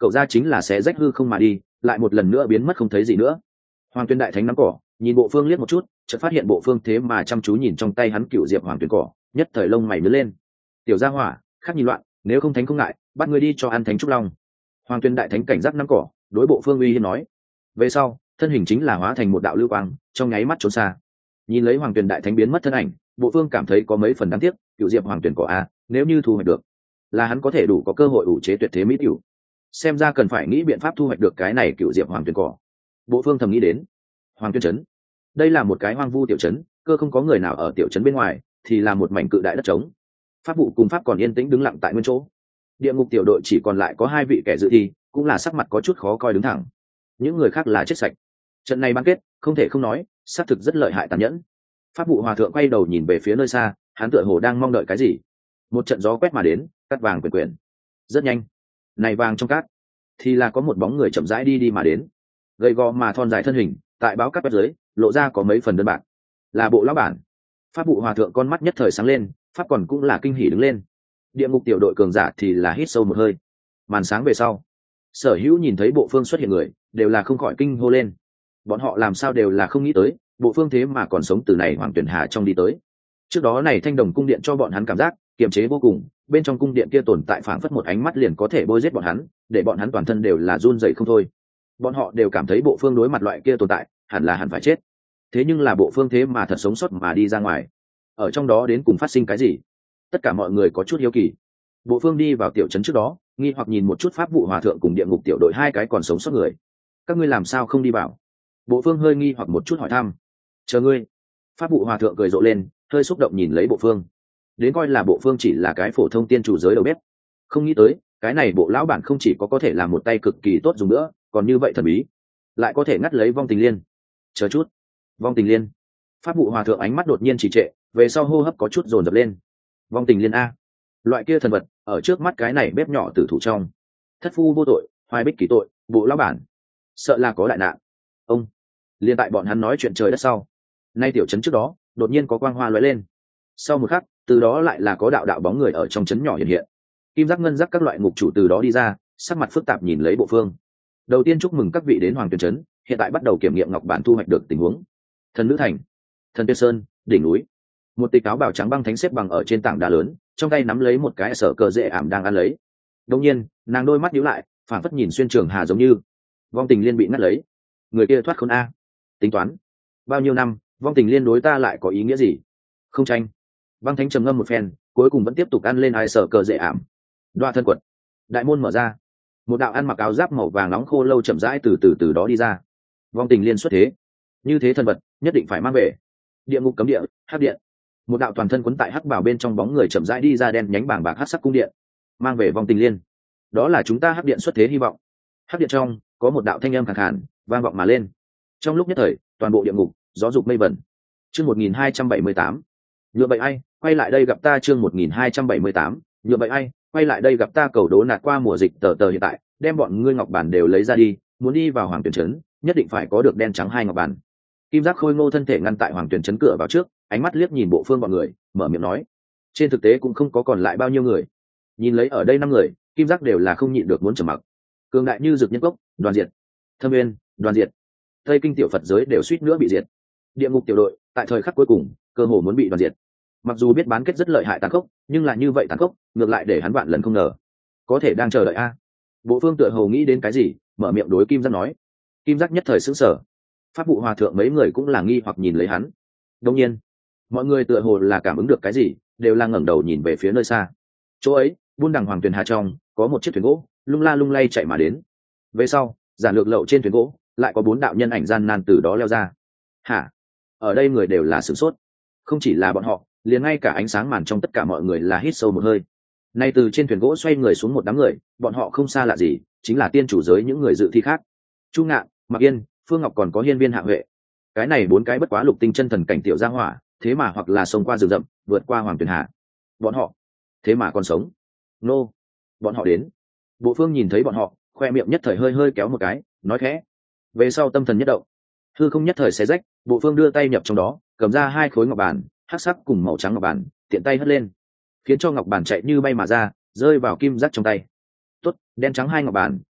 cậu ra chính là xé rách hư không mà đi, lại một lần nữa biến mất không thấy gì nữa. Hoàng Tuyền đại thánh nắm cỏ, nhìn Bộ Phương liếc một chút, chợt phát hiện Bộ Phương thế mà chăm chú nhìn trong tay hắn cựu diệp hoàng tuyền cỏ, nhất thời lông mày nhướng lên. Tiểu gia hỏa, khác nhìn loạn, nếu không thánh không ngại, bắt ngươi đi cho ăn thánh trúc long. Hoàng Tuyền đại thánh cảnh giác nắm cỏ, đối Bộ Phương uy hiếp nói. Về sau, thân hình chính là hóa thành một đạo lưu quang, trong nháy mắt trốn xa. Nhìn lấy Hoàng Tuyền đại thánh biến mất thân ảnh, Bộ Phương cảm thấy có mấy phần đáng tiếc, cựu diệp hoàng tuyền cỏ a, nếu như thu hoạch được, là hắn có thể đủ có cơ hội ủ chế tuyệt thế mỹ tiểu. Xem ra cần phải nghĩ biện pháp thu hoạch được cái này cựu diệp hoàng tuyền cỏ. Bộ Phương thầm nghĩ đến. Hoàng Tuyên trấn, đây là một cái hoang vu tiểu trấn, cơ không có người nào ở tiểu trấn bên ngoài, thì là một mảnh cự đại đất trống. Pháp vụ cùng pháp còn yên tĩnh đứng lặng tại nguyên chỗ. Địa ngục tiểu đội chỉ còn lại có hai vị kẻ dự thi, cũng là sắc mặt có chút khó coi đứng thẳng. Những người khác là chết sạch. Trận này bán kết, không thể không nói, xác thực rất lợi hại tàn nhẫn. Pháp vụ hòa thượng quay đầu nhìn về phía nơi xa, hắn tựa hồ đang mong đợi cái gì. Một trận gió quét mà đến, cát vàng quyển quyển. Rất nhanh, này vàng trong cát, thì là có một bóng người chậm rãi đi đi mà đến, gầy gò mà thon dài thân hình, tại báo cát dưới lộ ra có mấy phần đơn bạc, là Bộ lão bản. Pháp vụ hòa thượng con mắt nhất thời sáng lên, pháp còn cũng là kinh hỉ đứng lên. Địa ngục tiểu đội cường giả thì là hít sâu một hơi. Màn sáng về sau, sở hữu nhìn thấy Bộ Phương xuất hiện người đều là không khỏi kinh hô lên. Bọn họ làm sao đều là không nghĩ tới, Bộ Phương thế mà còn sống từ này Hoàng Tuyển Hà trong đi tới. Trước đó này Thanh Đồng cung điện cho bọn hắn cảm giác kiềm chế vô cùng, bên trong cung điện kia tồn tại phảng phất một ánh mắt liền có thể bôi giết bọn hắn, để bọn hắn toàn thân đều là run rẩy không thôi. Bọn họ đều cảm thấy Bộ Phương đối mặt loại kia tồn tại hẳn là hẳn phải chết, thế nhưng là Bộ Phương thế mà thật sống sót mà đi ra ngoài. Ở trong đó đến cùng phát sinh cái gì, tất cả mọi người có chút hiếu kỳ. Bộ Phương đi vào tiểu trấn trước đó, nghi hoặc nhìn một chút pháp vụ hòa thượng cùng địa ngục tiểu đội hai cái còn sống sót người. Các ngươi làm sao không đi vào? Bộ Phương hơi nghi hoặc một chút hỏi thăm. Chờ ngươi. Pháp vụ hòa thượng cười rộ lên, hơi xúc động nhìn lấy Bộ Phương. Đến coi là Bộ Phương chỉ là cái phổ thông tiên chủ giới đầu bếp, không nghĩ tới cái này Bộ lão bản không chỉ có có thể làm một tay cực kỳ tốt dùng nữa, còn như vậy thần bí, lại có thể ngắt lấy vong tình liên. Chờ chút, vong tình liên. Pháp vụ hòa thượng ánh mắt đột nhiên trì trệ, về sau hô hấp có chút dồn dập lên. Vong tình liên a, loại kia thần vật ở trước mắt cái này bếp nhỏ tử thủ trong. Thất phu vô tội, hoài bích kỳ tội, Bộ lão bản sợ là có đại nạn. Ông liên tại bọn hắn nói chuyện trời đất sau, nay tiểu trấn trước đó đột nhiên có quang hoa lóe lên. Sau một khắc, từ đó lại là có đạo đạo bóng người ở trong trấn nhỏ hiện hiện. Kim giác ngân giác các loại ngục chủ từ đó đi ra, sắc mặt phức tạp nhìn lấy Bộ Phương. Đầu tiên chúc mừng các vị đến Hoàng Tuyển trấn, hiện tại bắt đầu kiểm nghiệm ngọc bản thu hoạch được tình huống. Thần nữ thành, thần tuyết sơn, đỉnh núi. Một tịch áo bào trắng băng thánh xếp bằng ở trên tảng đá lớn, trong tay nắm lấy một cái sở cờ dễ ảm đang ăn lấy. Đột nhiên, nàng đôi mắt nhíu lại, phảng phất nhìn xuyên trường hà giống như vong tình liên bị ngắt lấy. Người kia thoát khốn a. Tính toán, bao nhiêu năm, vong tình liên đối ta lại có ý nghĩa gì? Không tranh. Băng thánh trầm ngâm một phen, cuối cùng vẫn tiếp tục ăn lên ai sở cờ dễ ảm. Đoa thân quật, đại môn mở ra, một đạo ăn mặc áo giáp màu vàng nóng khô lâu chậm rãi từ từ từ đó đi ra. Vong tình liên xuất thế, như thế thần vật nhất định phải mang về. Địa ngục cấm địa, hắc điện. Một đạo toàn thân quấn tại hắc bảo bên trong bóng người chậm rãi đi ra, đen nhánh bảng bạc hắc sắc cung điện, mang về vong tình liên. Đó là chúng ta hắc điện xuất thế hy vọng. Hắc điện trong có một đạo thanh âm khàn khàn vang vọng mà lên. Trong lúc nhất thời, toàn bộ địa ngục gió dục mây vẩn. Chương một nghìn hai trăm bảy mươi tám, nhựa vậy ai quay lại đây gặp ta. Chương một nghìn hai trăm bảy mươi tám, nhựa vậy ai quay lại đây gặp ta. Cầu đố nạt qua mùa dịch tờ tờ hiện tại, đem bọn ngươi ngọc bản đều lấy ra đi, muốn đi vào Hoàng Tuyển trấn, nhất định phải có được đen trắng hai ngọc bản. Kim giác khôi ngô thân thể ngăn tại Hoàng Tuyển trấn cửa vào trước, ánh mắt liếc nhìn Bộ Phương bọn người, mở miệng nói. Trên thực tế cũng không có còn lại bao nhiêu người. Nhìn lấy ở đây năm người, Kim giác đều là không nhịn được muốn trầm mặc. Cường đại như Dực Nhân Cốc, Đoàn Diệt, Thâm Nguyên, Đoàn Diệt, Tây Kinh tiểu Phật giới đều suýt nữa bị diệt. Địa ngục tiểu đội tại thời khắc cuối cùng cơ hồ muốn bị đoàn diệt. Mặc dù biết bán kết rất lợi hại tàn khốc, nhưng là như vậy tàn khốc ngược lại để hắn vạn lần không ngờ. Có thể đang chờ đợi a. Bộ Phương tựa hồ nghĩ đến cái gì, mở miệng đối Kim giác nói. Kim giác nhất thời sững sờ. Pháp vụ hòa thượng mấy người cũng là nghi hoặc nhìn lấy hắn. Đương nhiên, mọi người tựa hồ là cảm ứng được cái gì, đều là ngẩng đầu nhìn về phía nơi xa. Chỗ ấy, buôn đằng Hoàng Tuyền Hà trong có một chiếc thuyền gỗ lung la lung lay chạy mà đến. Về sau, giản lược lậu trên thuyền gỗ lại có bốn đạo nhân ảnh gian nan từ đó leo ra. Hả? Ở đây người đều là sửng sốt. Không chỉ là bọn họ, liền ngay cả ánh sáng màn trong tất cả mọi người là hít sâu một hơi. Nay từ trên thuyền gỗ xoay người xuống một đám người, bọn họ không xa lạ gì, chính là tiên chủ giới những người dự thi khác. Chu Ngạn, Mạc Yên, Phương Ngọc còn có hiên viên Hạ Huệ. Cái này bốn cái bất quá lục tinh chân thần cảnh tiểu gia hỏa, thế mà hoặc là xông qua rừng rậm, vượt qua Hoàng Tuyền Hà. Bọn họ, thế mà còn sống. Nô, bọn họ đến. Bộ Phương nhìn thấy bọn họ, khoe miệng nhất thời hơi hơi kéo một cái, nói khẽ. Về sau tâm thần nhất động, hư không nhất thời xé rách, Bộ Phương đưa tay nhập trong đó, cầm ra hai khối ngọc bản, hắc sắc cùng màu trắng ngọc bản, tiện tay hất lên, khiến cho ngọc bản chạy như bay mà ra, rơi vào Kim giác trong tay. Tốt, đen trắng hai ngọc bản,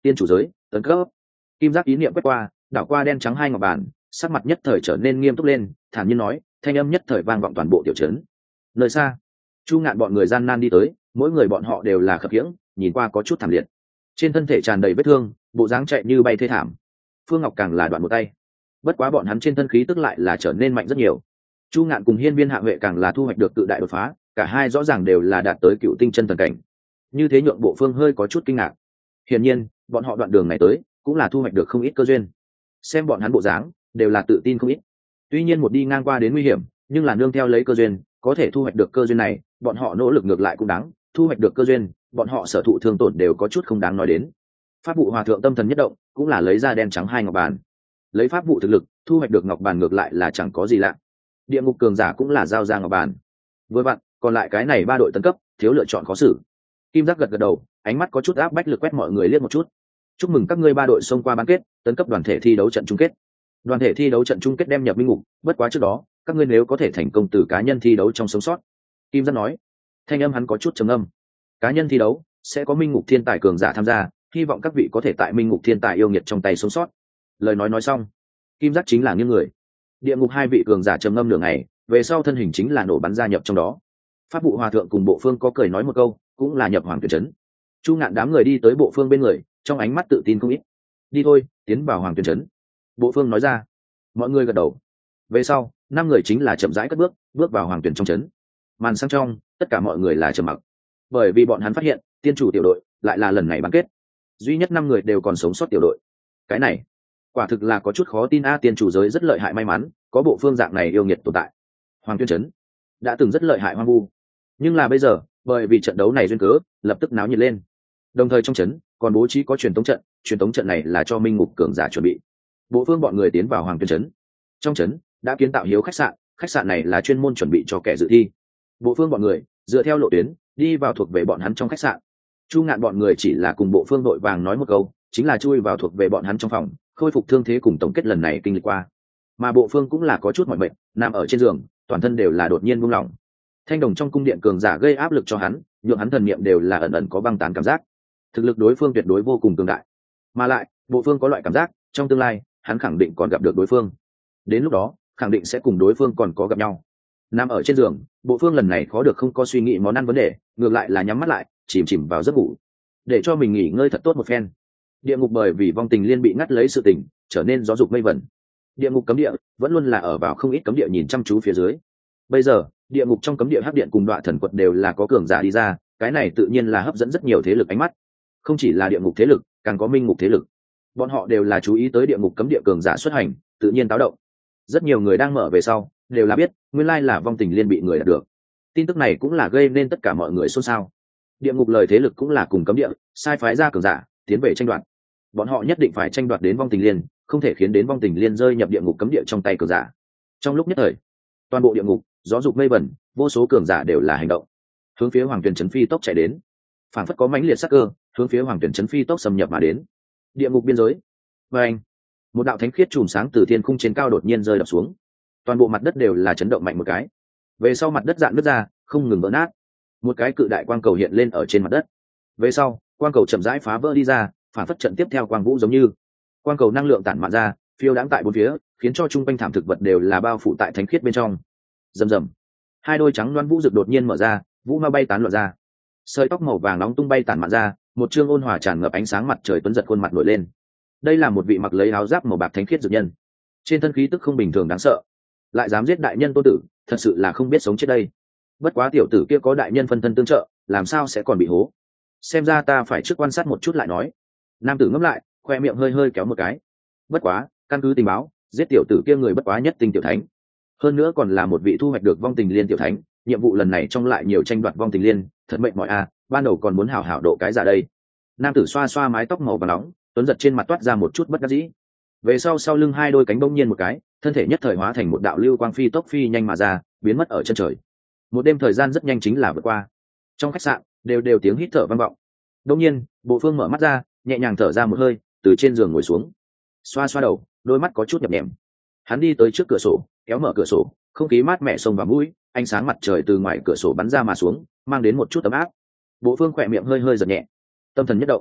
tiên chủ giới tấn cấp. Kim giác ý niệm quét qua, đảo qua đen trắng hai ngọc bàn, sắc mặt nhất thời trở nên nghiêm túc lên, thản nhiên nói, thanh âm nhất thời vang vọng toàn bộ tiểu trấn. Nơi xa, Chu Ngạn bọn người gian nan đi tới, mỗi người bọn họ đều là khập khiễng, nhìn qua có chút thảm liệt, trên thân thể tràn đầy vết thương, bộ dáng chạy như bay thê thảm. Phương Ngọc càng là đoạn một tay, bất quá bọn hắn trên thân khí tức lại là trở nên mạnh rất nhiều. Chu Ngạn cùng Hiên Viên Hạ Huệ càng là thu hoạch được tự đại đột phá, cả hai rõ ràng đều là đạt tới cựu tinh chân thần cảnh. Như thế nhượng Bộ Phương hơi có chút kinh ngạc. Hiển nhiên, bọn họ đoạn đường này tới, cũng là thu hoạch được không ít cơ duyên. Xem bọn hắn bộ dáng, đều là tự tin không ít. Tuy nhiên một đi ngang qua đến nguy hiểm, nhưng là nương theo lấy cơ duyên, có thể thu hoạch được cơ duyên này, bọn họ nỗ lực ngược lại cũng đáng, thu hoạch được cơ duyên, bọn họ sở thụ thương tổn đều có chút không đáng nói đến. Pháp vụ hòa thượng tâm thần nhất động, cũng là lấy ra đen trắng hai ngọc bàn. Lấy pháp vụ thực lực, thu hoạch được ngọc bàn ngược lại là chẳng có gì lạ. Địa ngục cường giả cũng là giao ra ngọc bàn. Với bạn, còn lại cái này ba đội tấn cấp, thiếu lựa chọn khó xử. Kim Giác gật gật đầu, ánh mắt có chút áp bách lực quét mọi người liếc một chút. Chúc mừng các ngươi ba đội xông qua bán kết, tấn cấp đoàn thể thi đấu trận chung kết. Đoàn thể thi đấu trận chung kết đem nhập minh ngục, bất quá trước đó, các ngươi nếu có thể thành công từ cá nhân thi đấu trong sống sót. Kim Giác nói. Thanh âm hắn có chút trầm âm. Cá nhân thi đấu sẽ có minh ngục thiên tài cường giả tham gia, hy vọng các vị có thể tại minh ngục thiên tài yêu nghiệt trong tay sống sót. Lời nói nói xong, Kim Giác chính là những người. Địa ngục hai vị cường giả trầm ngâm nửa ngày, về sau thân hình chính là nổ bắn ra nhập trong đó. Pháp vụ hòa thượng cùng Bộ Phương có cười nói một câu, cũng là nhập Hoàng Tuyển trấn. Chu Ngạn đám người đi tới Bộ Phương bên người, trong ánh mắt tự tin không ít. Đi thôi, tiến vào Hoàng Tuyển trấn. Bộ Phương nói ra. Mọi người gật đầu. Về sau, năm người chính là chậm rãi cất bước, bước vào Hoàng Tuyển trong trấn. Màn sang trong, tất cả mọi người là trầm mặc, bởi vì bọn hắn phát hiện, tiên chủ tiểu đội lại là lần này bán kết, duy nhất năm người đều còn sống sót tiểu đội. Cái này, quả thực là có chút khó tin a, tiên chủ giới rất lợi hại, may mắn có Bộ Phương dạng này yêu nghiệt tồn tại. Hoàng Tuyên trấn đã từng rất lợi hại hoang vu, nhưng là bây giờ, bởi vì trận đấu này duyên cớ, lập tức náo nhiệt lên. Đồng thời trong trấn còn bố trí có truyền tống trận, truyền tống trận này là cho minh ngục cường giả chuẩn bị. Bộ Phương bọn người tiến vào Hoàng Tuyên trấn. Trong trấn đã kiến tạo hiếu khách sạn, khách sạn này là chuyên môn chuẩn bị cho kẻ dự thi. Bộ Phương bọn người dựa theo lộ tuyến đi vào thuộc về bọn hắn trong khách sạn. Chu Ngạn bọn người chỉ là cùng Bộ Phương đội vàng nói một câu, chính là chui vào thuộc về bọn hắn trong phòng, khôi phục thương thế cùng tổng kết lần này kinh lịch qua. Mà Bộ Phương cũng là có chút mỏi mệt, nằm ở trên giường, toàn thân đều là đột nhiên buông lỏng. Thanh đồng trong cung điện cường giả gây áp lực cho hắn, nhượng hắn thần niệm đều là ẩn ẩn có băng tán cảm giác. Thực lực đối phương tuyệt đối vô cùng cường đại, mà lại Bộ Phương có loại cảm giác, trong tương lai hắn khẳng định còn gặp được đối phương. Đến lúc đó, khẳng định sẽ cùng đối phương còn có gặp nhau. Nằm ở trên giường, Bộ Phương lần này khó được không có suy nghĩ món ăn vấn đề, ngược lại là nhắm mắt lại, chìm chìm vào giấc ngủ, để cho mình nghỉ ngơi thật tốt một phen. Địa ngục bởi vì vong tình liên bị ngắt lấy sự tình, trở nên gió dục mây vẩn. Địa ngục cấm địa vẫn luôn là ở vào không ít cấm địa nhìn chăm chú phía dưới. Bây giờ, địa ngục trong cấm địa hắc điện cùng Đoạ Thần Quật đều là có cường giả đi ra, cái này tự nhiên là hấp dẫn rất nhiều thế lực ánh mắt. Không chỉ là địa ngục thế lực, càng có minh ngục thế lực. Bọn họ đều là chú ý tới địa ngục cấm địa cường giả xuất hành, tự nhiên táo động. Rất nhiều người đang mở về sau, đều là biết, nguyên lai là vong tình liên bị người đạt được. Tin tức này cũng là gây nên tất cả mọi người xôn xao. Địa ngục lời thế lực cũng là cùng cấm địa, sai phái ra cường giả, tiến về tranh đoạt. Bọn họ nhất định phải tranh đoạt đến vong tình liên, không thể khiến đến vong tình liên rơi nhập địa ngục cấm địa trong tay cường giả. Trong lúc nhất thời, toàn bộ địa ngục gió dục mây vẩn, vô số cường giả đều là hành động, hướng phía Hoàng Tuyển trấn phi tốc chạy đến. Phản phất có mãnh liệt sắc cơ, hướng phía Hoàng Tuyển trấn phi tốc xâm nhập mà đến. Địa ngục biên giới. Và anh, một đạo thánh khiết chùm sáng từ thiên khung trên cao đột nhiên rơi đập xuống. Toàn bộ mặt đất đều là chấn động mạnh một cái. Về sau mặt đất dạn nứt ra, không ngừng vỡ nát. Một cái cự đại quang cầu hiện lên ở trên mặt đất. Về sau, quang cầu chậm rãi phá vỡ đi ra, phản phất trận tiếp theo quang vũ giống như. Quang cầu năng lượng tản mạn ra, phiêu đãng tại bốn phía, khiến cho trung quanh thảm thực vật đều là bao phủ tại thánh khiết bên trong. Rầm rầm, hai đôi trắng loan vũ rực đột nhiên mở ra, vũ ma bay tán loạn ra. Sợi tóc màu vàng nóng tung bay tản mạn ra, một trương ôn hòa tràn ngập ánh sáng mặt trời tuấn giật khuôn mặt nổi lên. Đây là một vị mặc lấy áo giáp màu bạc thánh khiết dược nhân, trên thân khí tức không bình thường đáng sợ, lại dám giết đại nhân tôn tử, thật sự là không biết sống chết đây. Bất quá tiểu tử kia có đại nhân phân thân tương trợ, làm sao sẽ còn bị hố? Xem ra ta phải trước quan sát một chút lại nói. Nam tử ngẫm lại, khoe miệng hơi hơi kéo một cái. Bất quá, căn cứ tình báo, giết tiểu tử kia người bất quá nhất tinh tiểu thánh, hơn nữa còn là một vị thu hoạch được vong tình liên tiểu thánh. Nhiệm vụ lần này trong lại nhiều tranh đoạt vong tình liên, thật mệnh mọi a. Ban đầu còn muốn hảo hảo độ cái giả đây. Nam tử xoa xoa mái tóc màu vàng nóng, tuấn giật trên mặt toát ra một chút bất đắc dĩ. Về sau sau lưng hai đôi cánh bỗng nhiên một cái, thân thể nhất thời hóa thành một đạo lưu quang phi tốc phi nhanh mà ra, biến mất ở chân trời. Một đêm thời gian rất nhanh chính là vượt qua. Trong khách sạn đều đều tiếng hít thở vang vọng. Đột nhiên, Bộ Phương mở mắt ra, nhẹ nhàng thở ra một hơi, từ trên giường ngồi xuống, xoa xoa đầu, đôi mắt có chút nhập nhèm. Hắn đi tới trước cửa sổ, kéo mở cửa sổ, không khí mát mẻ xông vào mũi, ánh sáng mặt trời từ ngoài cửa sổ bắn ra mà xuống, mang đến một chút ấm áp. Bộ Phương khỏe miệng hơi hơi giật nhẹ, tâm thần nhất động.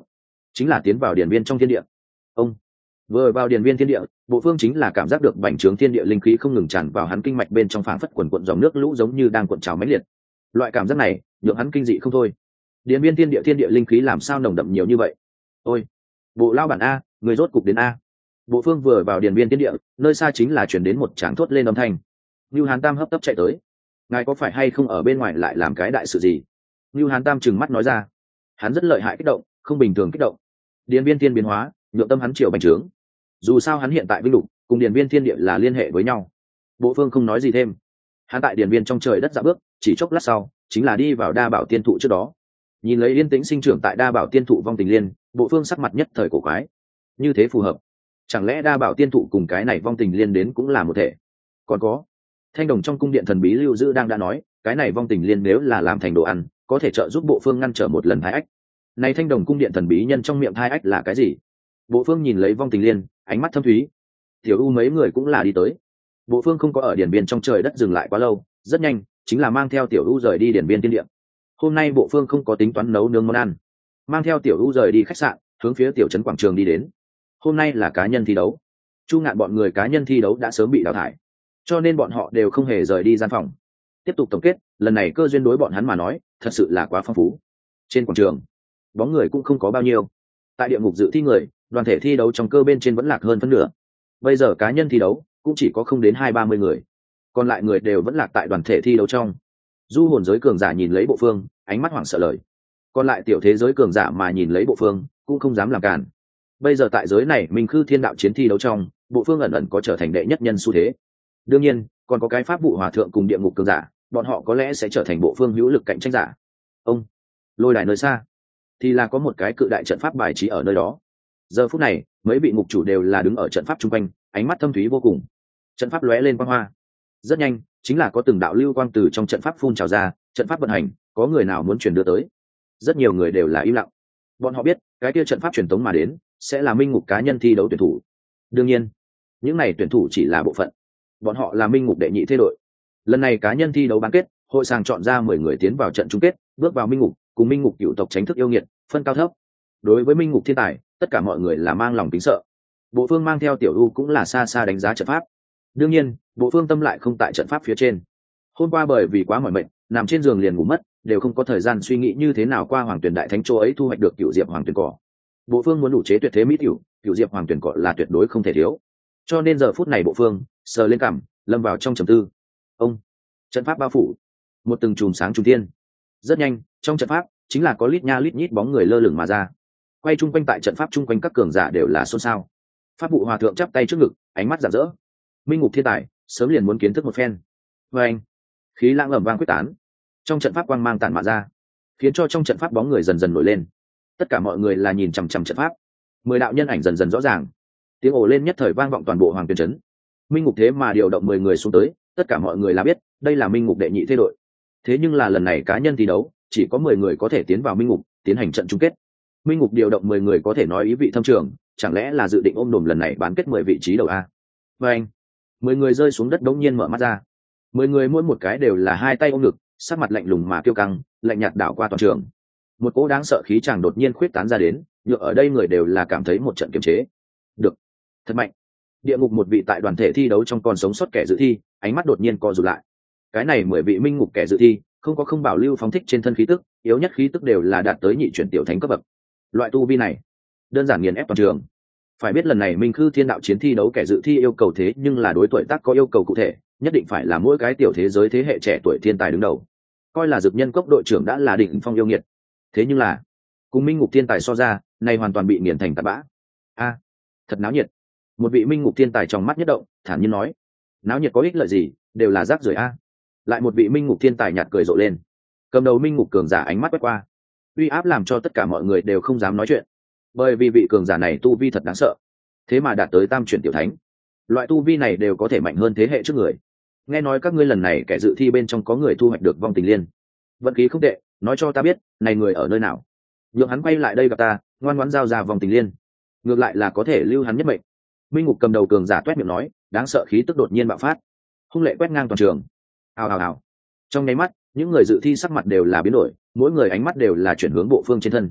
chính là tiến vào điển viên trong thiên địa. Ông vừa vào điển viên thiên địa, bộ phương chính là cảm giác được bành trướng thiên địa linh khí không ngừng tràn vào hắn kinh mạch bên trong, phảng phất quần cuộn dòng nước lũ giống như đang cuộn trào mãnh liệt. Loại cảm giác này nhượng hắn kinh dị không thôi. Điển viên thiên địa thiên địa linh khí làm sao nồng đậm nhiều như vậy? Ôi, bộ lao bản a, người rốt cục đến a. Bộ phương vừa vào điển viên thiên địa, nơi xa chính là chuyển đến một tràng thốt lên âm thanh. Nưu Hán Tam hấp tấp chạy tới. Ngài có phải hay không ở bên ngoài lại làm cái đại sự gì? Nưu Hán Tam trừng mắt nói ra. Hắn rất lợi hại kích động, không bình thường kích động. Điển viên thiên biến hóa, nhượng tâm hắn chiều bành trướng. Dù sao hắn hiện tại vinh lục cùng điển viên thiên địa là liên hệ với nhau. Bộ phương không nói gì thêm. Hắn tại điển viên trong trời đất dạo bước, chỉ chốc lát sau chính là đi vào đa bảo tiên thụ trước đó. Nhìn lấy yên tĩnh sinh trưởng tại đa bảo tiên thụ vong tình liên, bộ phương sắc mặt nhất thời cổ quái. Như thế phù hợp, chẳng lẽ đa bảo tiên thụ cùng cái này vong tình liên đến cũng là một thể? Còn có thanh đồng trong cung điện thần bí lưu dữ đang đã nói, cái này vong tình liên nếu là làm thành đồ ăn, có thể trợ giúp bộ phương ngăn trở một lần thai ách. Này thanh đồng cung điện thần bí nhân trong miệng thai ách là cái gì? Bộ phương nhìn lấy vong tình liên, ánh mắt thâm thúy. Tiểu u mấy người cũng là đi tới. Bộ phương không có ở điển biên trong trời đất dừng lại quá lâu, rất nhanh chính là mang theo tiểu u rời đi điển biên tiên điện. Hôm nay bộ phương không có tính toán nấu nướng món ăn, mang theo tiểu u rời đi khách sạn, hướng phía tiểu trấn quảng trường đi đến. Hôm nay là cá nhân thi đấu, chu ngạn bọn người cá nhân thi đấu đã sớm bị đào thải, cho nên bọn họ đều không hề rời đi gian phòng. Tiếp tục tổng kết, lần này cơ duyên đối bọn hắn mà nói thật sự là quá phong phú. Trên quảng trường bóng người cũng không có bao nhiêu. Tại địa ngục dự thi người, đoàn thể thi đấu trong cơ bên trên vẫn lạc hơn phân nửa. Bây giờ cá nhân thi đấu cũng chỉ có không đến hai ba mươi người, còn lại người đều vẫn lạc tại đoàn thể thi đấu trong. Du hồn giới cường giả nhìn lấy bộ phương, ánh mắt hoảng sợ lời. Còn lại tiểu thế giới cường giả mà nhìn lấy bộ phương, cũng không dám làm cản. Bây giờ tại giới này mình khư thiên đạo chiến thi đấu trong, bộ phương ẩn ẩn có trở thành đệ nhất nhân xu thế. Đương nhiên còn có cái pháp vụ hòa thượng cùng địa ngục cường giả, bọn họ có lẽ sẽ trở thành bộ phương hữu lực cạnh tranh giả. Ông lôi đài nơi xa thì là có một cái cự đại trận pháp bài trí ở nơi đó. Giờ phút này mấy vị ngục chủ đều là đứng ở trận pháp chung quanh, ánh mắt thâm thúy vô cùng. Trận pháp lóe lên quang hoa, rất nhanh chính là có từng đạo lưu quang từ trong trận pháp phun trào ra. Trận pháp vận hành, có người nào muốn truyền đưa tới? Rất nhiều người đều là im lặng. Bọn họ biết cái kia trận pháp truyền tống mà đến sẽ là minh ngục cá nhân thi đấu tuyển thủ. Đương nhiên những này tuyển thủ chỉ là bộ phận, bọn họ là minh ngục đệ nhị thế đội. Lần này cá nhân thi đấu bán kết, hội sàng chọn ra mười người tiến vào trận chung kết, bước vào minh ngục, cùng minh ngục cựu tộc tránh thức yêu nghiệt, phân cao thấp. Đối với minh ngục thiên tài, tất cả mọi người là mang lòng kính sợ. Bộ phương mang theo tiểu u cũng là xa xa đánh giá trận pháp. Đương nhiên bộ phương tâm lại không tại trận pháp phía trên. Hôm qua bởi vì quá mỏi mệt, nằm trên giường liền ngủ mất, đều không có thời gian suy nghĩ như thế nào qua hoàng tuyển đại thánh châu ấy thu hoạch được cựu diệp hoàng tuyển cỏ. Bộ phương muốn đủ chế tuyệt thế mỹ tiểu, cựu diệp hoàng tuyển cỏ là tuyệt đối không thể thiếu. Cho nên giờ phút này bộ phương sờ lên cằm, lâm vào trong trầm tư. Ông trận pháp bao phủ một từng chùm sáng trung tiên. Rất nhanh trong trận pháp chính là có lít nha lít nhít bóng người lơ lửng mà ra, quay chung quanh tại trận pháp chung quanh các cường giả đều là xôn xao. Pháp vụ hòa thượng chắp tay trước ngực, ánh mắt rạng rỡ. Minh ngục thiên tài sớm liền muốn kiến thức một phen. Và anh khí lãng ầm vang quyết tán, trong trận pháp quang mang tản mạ ra, khiến cho trong trận pháp bóng người dần dần nổi lên. Tất cả mọi người là nhìn chằm chằm trận pháp. Mười đạo nhân ảnh dần dần rõ ràng, tiếng ồ lên nhất thời vang vọng toàn bộ hoàng tuyển trấn. Minh ngục thế mà điều động mười người xuống tới, tất cả mọi người là biết đây là minh ngục đệ nhị thế đội. Thế nhưng là lần này cá nhân thi đấu chỉ có mười người có thể tiến vào minh ngục tiến hành trận chung kết. Minh ngục điều động mười người có thể nói ý vị thâm trường, chẳng lẽ là dự định ôm đồm lần này bán kết mười vị trí đầu a? Và anh mười người rơi xuống đất đống nhiên mở mắt ra. Mười người mỗi một cái đều là hai tay ôm ngực, sắc mặt lạnh lùng mà kiêu căng, lạnh nhạt đảo qua toàn trường. Một cỗ đáng sợ khí chàng đột nhiên khuyết tán ra đến, nhựa ở đây người đều là cảm thấy một trận kiềm chế. Được, thật mạnh. Địa ngục một vị tại đoàn thể thi đấu trong còn sống sót kẻ dự thi, ánh mắt đột nhiên co rụt lại. Cái này mười vị minh ngục kẻ dự thi, không có không bảo lưu phóng thích trên thân khí tức, yếu nhất khí tức đều là đạt tới nhị chuyển tiểu thánh cấp bậc. Loại tu vi này, đơn giản nghiền ép toàn trường. Phải biết lần này minh khư thiên đạo chiến thi đấu kẻ dự thi yêu cầu thế nhưng là đối tuổi tác có yêu cầu cụ thể, nhất định phải là mỗi cái tiểu thế giới thế hệ trẻ tuổi thiên tài đứng đầu. Coi là dực nhân cốc đội trưởng đã là đỉnh phong yêu nghiệt. Thế nhưng là cùng minh ngục thiên tài so ra, này hoàn toàn bị nghiền thành tạt bã. A, thật náo nhiệt. Một vị minh ngục thiên tài trong mắt nhất động, thản nhiên nói: náo nhiệt có ích lợi gì, đều là rác rưởi a. Lại một vị minh ngục thiên tài nhạt cười rộ lên. Cầm đầu minh ngục cường giả ánh mắt quét qua, uy áp làm cho tất cả mọi người đều không dám nói chuyện, bởi vì vị cường giả này tu vi thật đáng sợ, thế mà đạt tới tam chuyển tiểu thánh. Loại tu vi này đều có thể mạnh hơn thế hệ trước người. Nghe nói các ngươi lần này kẻ dự thi bên trong có người thu hoạch được vong tình liên, vận khí không tệ, nói cho ta biết này người ở nơi nào, nhượng hắn quay lại đây gặp ta, ngoan ngoãn giao ra vong tình liên, ngược lại là có thể lưu hắn nhất mệnh. Minh ngục cầm đầu cường giả toét miệng nói, đáng sợ khí tức đột nhiên bạo phát, hung lệ quét ngang toàn trường. Hào hào hào. Trong nháy mắt những người dự thi sắc mặt đều là biến đổi, mỗi người ánh mắt đều là chuyển hướng bộ phương trên thân.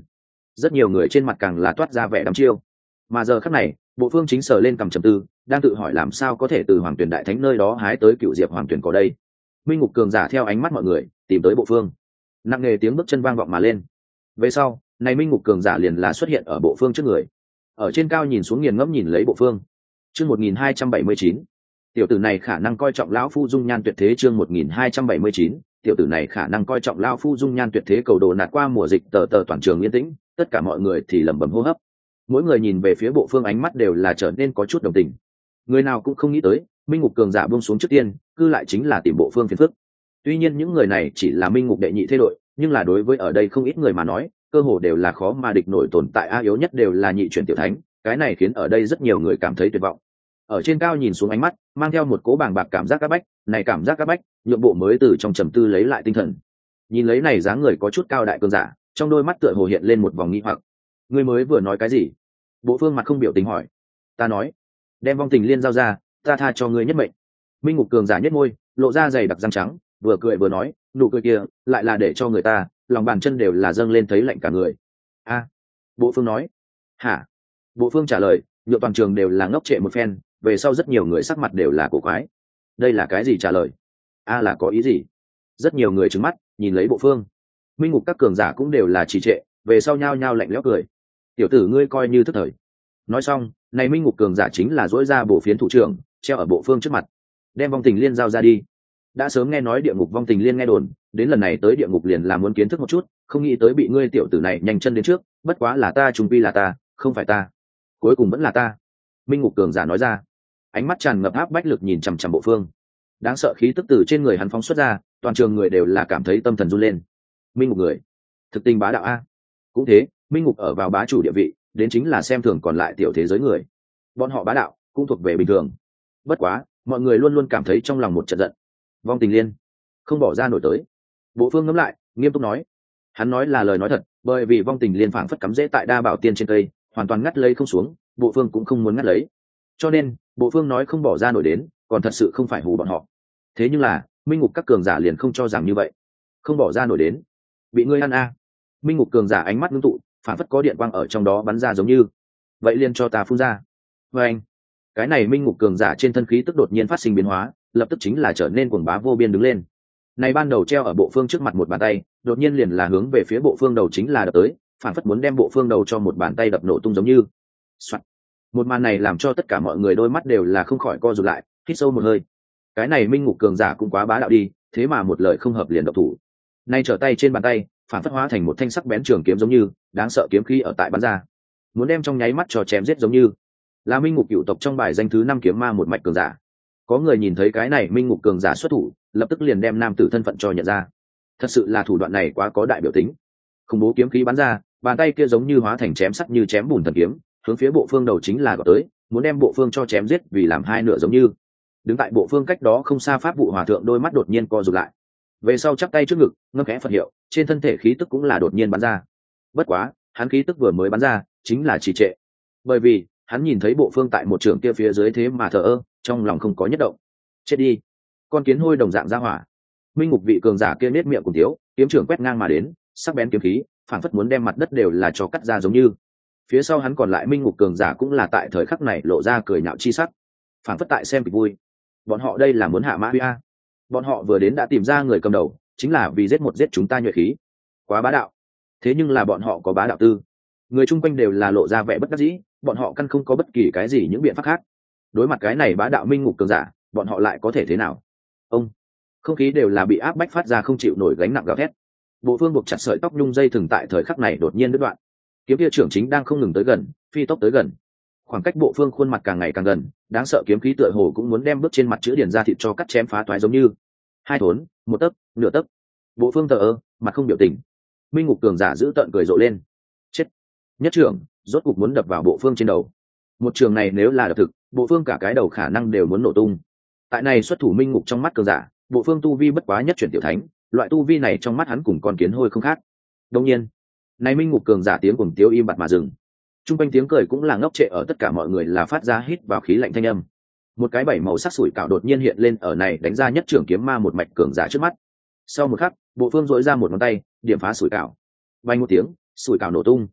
rất nhiều người trên mặt càng là toát ra vẻ đăm chiêu. Mà giờ khắc này bộ phương chính sờ lên cầm trầm tư, đang tự hỏi làm sao có thể từ hoàng tuyển đại thánh nơi đó hái tới cựu diệp hoàng tuyển có đây. Minh ngục cường giả theo ánh mắt mọi người tìm tới bộ phương, nặng nề tiếng bước chân vang vọng mà lên. Về sau này minh ngục cường giả liền là xuất hiện ở bộ phương trước người, ở trên cao nhìn xuống nghiền ngẫm nhìn lấy bộ phương. Chương một nghìn hai trăm bảy mươi chín, tiểu tử này khả năng coi trọng lão phu dung nhan tuyệt thế. Chương một nghìn hai trăm bảy mươi chín, tiểu tử này khả năng coi trọng lão phu dung nhan tuyệt thế. Cầu đồ nạt qua mùa dịch, tờ tờ toàn trường yên tĩnh, tất cả mọi người thì lẩm bẩm hô hấp. Mỗi người nhìn về phía bộ phương ánh mắt đều là trở nên có chút đồng tình. Người nào cũng không nghĩ tới minh ngục cường giả buông xuống trước tiên cư lại chính là tìm bộ phương phiền phức. Tuy nhiên những người này chỉ là minh ngục đệ nhị thế đội, nhưng là đối với ở đây không ít người mà nói cơ hồ đều là khó mà địch nổi tồn tại. A yếu nhất đều là nhị chuyển tiểu thánh, cái này khiến ở đây rất nhiều người cảm thấy tuyệt vọng. Ở trên cao nhìn xuống ánh mắt mang theo một cố bàng bạc cảm giác các bách, này cảm giác các bách nhượng bộ mới từ trong trầm tư lấy lại tinh thần. Nhìn lấy này dáng người có chút cao đại cường giả, trong đôi mắt tựa hồ hiện lên một vòng nghi hoặc. Ngươi mới vừa nói cái gì? Bộ phương mặt không biểu tình hỏi. Ta nói đem vong tình liên giao ra, ta tha cho ngươi nhất mệnh. Minh ngục cường giả nhất môi lộ ra dày đặc răng trắng, vừa cười vừa nói, nụ cười kia lại là để cho người ta lòng bàn chân đều là dâng lên thấy lạnh cả người. A, bộ phương nói. Hả? Bộ phương trả lời nhựa toàn trường đều là ngốc trệ một phen, về sau rất nhiều người sắc mặt đều là cổ quái. Đây là cái gì trả lời? A là có ý gì? Rất nhiều người trừng mắt nhìn lấy bộ phương. Minh ngục các cường giả cũng đều là trì trệ, về sau nhao nhao lạnh lẽo cười. Tiểu tử ngươi coi như thức thời. Nói xong này minh ngục cường giả chính là dỗi ra bổ phiến thủ trưởng treo ở bộ phương trước mặt, đem vong tình liên giao ra đi. Đã sớm nghe nói địa ngục vong tình liên nghe đồn, đến lần này tới địa ngục liền là muốn kiến thức một chút, không nghĩ tới bị ngươi tiểu tử này nhanh chân đến trước. Bất quá là ta, trung quy là ta, không phải ta, cuối cùng vẫn là ta. Minh ngục cường giả nói ra, ánh mắt tràn ngập áp bách lực nhìn chằm chằm bộ phương. Đáng sợ khí tức từ trên người hắn phóng xuất ra, toàn trường người đều là cảm thấy tâm thần run lên. Minh ngục người thực tình bá đạo a. Cũng thế, minh ngục ở vào bá chủ địa vị, đến chính là xem thường còn lại tiểu thế giới người. Bọn họ bá đạo cũng thuộc về bình thường. Bất quá mọi người luôn luôn cảm thấy trong lòng một trận giận. Vong tình liên không bỏ ra nổi tới. Bộ phương ngẫm lại nghiêm túc nói, hắn nói là lời nói thật, bởi vì vong tình liên phảng phất cắm rễ tại đa bảo tiên trên cây, hoàn toàn ngắt lấy không xuống, bộ phương cũng không muốn ngắt lấy, cho nên bộ phương nói không bỏ ra nổi đến, còn thật sự không phải hù bọn họ. Thế nhưng là minh ngục các cường giả liền không cho rằng như vậy. Không bỏ ra nổi đến, bị ngươi ăn a. Minh ngục cường giả ánh mắt ngưng tụ, phảng phất có điện quang ở trong đó bắn ra giống như, vậy liền cho ta phun ra. Và anh, cái này minh ngục cường giả trên thân khí tức đột nhiên phát sinh biến hóa, lập tức chính là trở nên cuồng bá vô biên đứng lên. Này ban đầu treo ở bộ phương trước mặt một bàn tay, đột nhiên liền là hướng về phía bộ phương đầu chính là đập tới, phảng phất muốn đem bộ phương đầu cho một bàn tay đập nổ tung giống như. Soạn. Một màn này làm cho tất cả mọi người đôi mắt đều là không khỏi co rụt lại, hít sâu một hơi. Cái này minh ngục cường giả cũng quá bá đạo đi, thế mà một lời không hợp liền độc thủ. Nay trở tay trên bàn tay, phản phất hóa thành một thanh sắc bén trường kiếm giống như, đáng sợ kiếm khí ở tại bắn ra, muốn đem trong nháy mắt cho chém giết giống như. Là minh ngục cựu tộc trong bài danh thứ năm kiếm ma một mạch cường giả. Có người nhìn thấy cái này minh ngục cường giả xuất thủ, lập tức liền đem nam tử thân phận cho nhận ra. Thật sự là thủ đoạn này quá có đại biểu tính. Khủng bố kiếm khí bắn ra, bàn tay kia giống như hóa thành chém sắt như chém bùn thần kiếm, hướng phía bộ phương đầu chính là gọt tới, muốn đem bộ phương cho chém giết vì làm hai nửa giống như. Đứng tại bộ phương cách đó không xa pháp vụ hòa thượng đôi mắt đột nhiên co rụt lại, về sau chắp tay trước ngực ngâm khẽ phật hiệu, trên thân thể khí tức cũng là đột nhiên bắn ra. Bất quá hắn khí tức vừa mới bắn ra chính là trì trệ, bởi vì hắn nhìn thấy bộ phương tại một trường kia phía dưới thế mà thờ ơ, trong lòng không có nhất động. Chết đi, con kiến hôi đồng dạng ra hỏa. Minh ngục vị cường giả kia nết miệng cùng thiếu, kiếm trưởng quét ngang mà đến, sắc bén kiếm khí phảng phất muốn đem mặt đất đều là cho cắt ra giống như. Phía sau hắn còn lại minh ngục cường giả cũng là tại thời khắc này lộ ra cười nhạo chi sắc, phảng phất tại xem kịch vui. Bọn họ đây là muốn hạ mã huy a. Bọn họ vừa đến đã tìm ra người cầm đầu, chính là vì giết một giết chúng ta nhuệ khí. Quá bá đạo. Thế nhưng là bọn họ có bá đạo tư, người chung quanh đều là lộ ra vẻ bất đắc dĩ, bọn họ căn không có bất kỳ cái gì những biện pháp khác. Đối mặt cái này bá đạo minh ngục cường giả, bọn họ lại có thể thế nào? Ông, không khí đều là bị áp bách phát ra không chịu nổi gánh nặng gào thét. Bộ phương buộc chặt sợi tóc nhung dây thừng tại thời khắc này đột nhiên đứt đoạn. Kiếm kia trưởng chính đang không ngừng tới gần, phi tốc tới gần. Khoảng cách bộ phương khuôn mặt càng ngày càng gần, đáng sợ kiếm khí tựa hồ cũng muốn đem bước trên mặt chữ điển ra thịt cho cắt chém phá toái giống như. Hai thốn, một tấc, nửa tấc. Bộ phương thờ ơ, mặt không biểu tình. Minh ngục cường giả giữ tợn cười rộ lên. Chết. Nhất trưởng rốt cục muốn đập vào bộ phương trên đầu. Một trường này nếu là đập thực, bộ phương cả cái đầu khả năng đều muốn nổ tung. Tại này xuất thủ minh ngục trong mắt cường giả, bộ phương tu vi bất quá nhất chuyển tiểu thánh, loại tu vi này trong mắt hắn cùng con kiến hôi không khác. Đương nhiên, này minh ngục cường giả tiếng cùng tiếu im bặt mà dừng. Trung quanh tiếng cười cũng là ngốc trệ ở tất cả mọi người là phát ra hít vào khí lạnh thanh âm. Một cái bảy màu sắc sủi cảo đột nhiên hiện lên ở này đánh ra nhất trưởng kiếm ma một mạch cường giả trước mắt. Sau một khắc, bộ phương dỗi ra một ngón tay, điểm phá sủi cảo. Vang một tiếng, sủi cảo nổ tung.